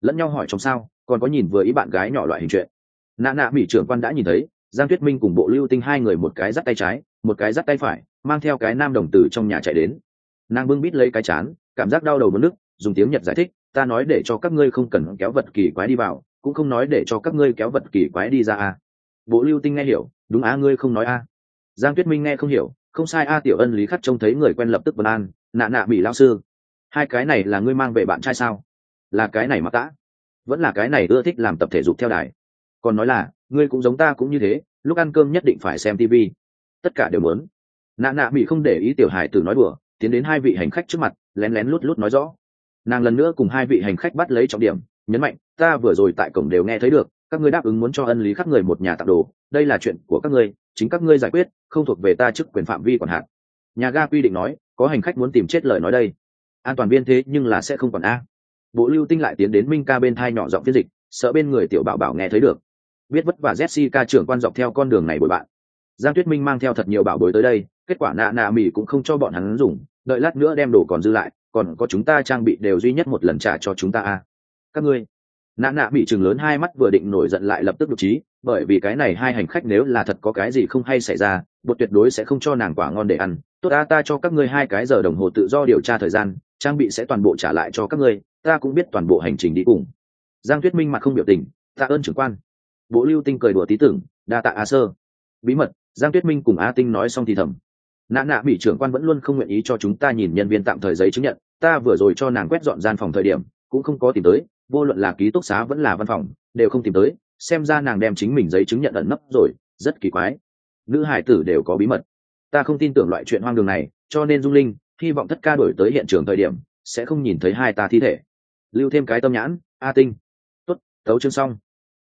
lẫn nhau hỏi trong sao, còn có nhìn vừa ý bạn gái nhỏ loại hình chuyện. Nạ nạ mỹ trưởng quan đã nhìn thấy Giang Tuyết Minh cùng Bộ Lưu Tinh hai người một cái dắt tay trái một cái dắt tay phải mang theo cái nam đồng tử trong nhà chạy đến. Nàng bưng bít lấy cái chán, cảm giác đau đầu mất nước, dùng tiếng Nhật giải thích, ta nói để cho các ngươi không cần kéo vật kỳ quái đi vào, cũng không nói để cho các ngươi kéo vật kỳ quái đi ra à. Bộ Lưu Tinh nghe hiểu, đúng á, ngươi không nói a. À. Giang Tuyết Minh nghe không hiểu, không sai a. Tiểu Ân Lý Khắc trông thấy người quen lập tức vấn an, nạ nạ mỹ lao sư, hai cái này là ngươi mang về bạn trai sao? Là cái này mà tã, vẫn là cái này ưa thích làm tập thể dục theo đài, còn nói là ngươi cũng giống ta cũng như thế, lúc ăn cơm nhất định phải xem tivi, tất cả đều muốn. Nạ nạ mỹ không để ý tiểu hải tử nói đùa, tiến đến hai vị hành khách trước mặt, lén lén lút lút nói rõ. Nàng lần nữa cùng hai vị hành khách bắt lấy trọng điểm, nhấn mạnh, ta vừa rồi tại cổng đều nghe thấy được, các ngươi đáp ứng muốn cho Ân Lý Khắc người một nhà tặng đồ, đây là chuyện của các ngươi, chính các ngươi giải quyết, không thuộc về ta chức quyền phạm vi quản hạt. Nhà ga quy định nói, có hành khách muốn tìm chết lời nói đây, an toàn viên thế nhưng là sẽ không còn a. Bộ Lưu Tinh lại tiến đến Minh ca bên thai nhỏ giọng phiên dịch, sợ bên người tiểu bảo bảo nghe thấy được. Biết vất vả Jessica trưởng quan dọc theo con đường này bồi bạn. Giang Tuyết Minh mang theo thật nhiều bảo bối tới đây, kết quả nạ nạ mỉ cũng không cho bọn hắn dùng, đợi lát nữa đem đồ còn dư lại, còn có chúng ta trang bị đều duy nhất một lần trả cho chúng ta a. Các ngươi. Nạ nạ bị trừng lớn hai mắt vừa định nổi giận lại lập tức đục trí, bởi vì cái này hai hành khách nếu là thật có cái gì không hay xảy ra, bột tuyệt đối sẽ không cho nàng quả ngon để ăn. Tốt a, ta cho các ngươi hai cái giờ đồng hồ tự do điều tra thời gian, trang bị sẽ toàn bộ trả lại cho các ngươi, ta cũng biết toàn bộ hành trình đi cùng. Giang Tuyết Minh mặt không biểu tình, tạ ơn trưởng quan. Bộ Lưu Tinh cười đùa tí tưởng, đa tạ a sơ. Bí mật, Giang Tuyết Minh cùng A Tinh nói xong thì thầm. Nạ nạ bị trưởng quan vẫn luôn không nguyện ý cho chúng ta nhìn nhân viên tạm thời giấy chứng nhận, ta vừa rồi cho nàng quét dọn gian phòng thời điểm cũng không có tìm tới, vô luận là ký túc xá vẫn là văn phòng đều không tìm tới, xem ra nàng đem chính mình giấy chứng nhận ẩn nấp rồi, rất kỳ quái. Nữ hải tử đều có bí mật, ta không tin tưởng loại chuyện hoang đường này, cho nên Dung Linh hy vọng tất ca đổi tới hiện trường thời điểm sẽ không nhìn thấy hai ta thi thể. Lưu thêm cái tâm nhãn, A Tinh. Tốt, tấu chương xong.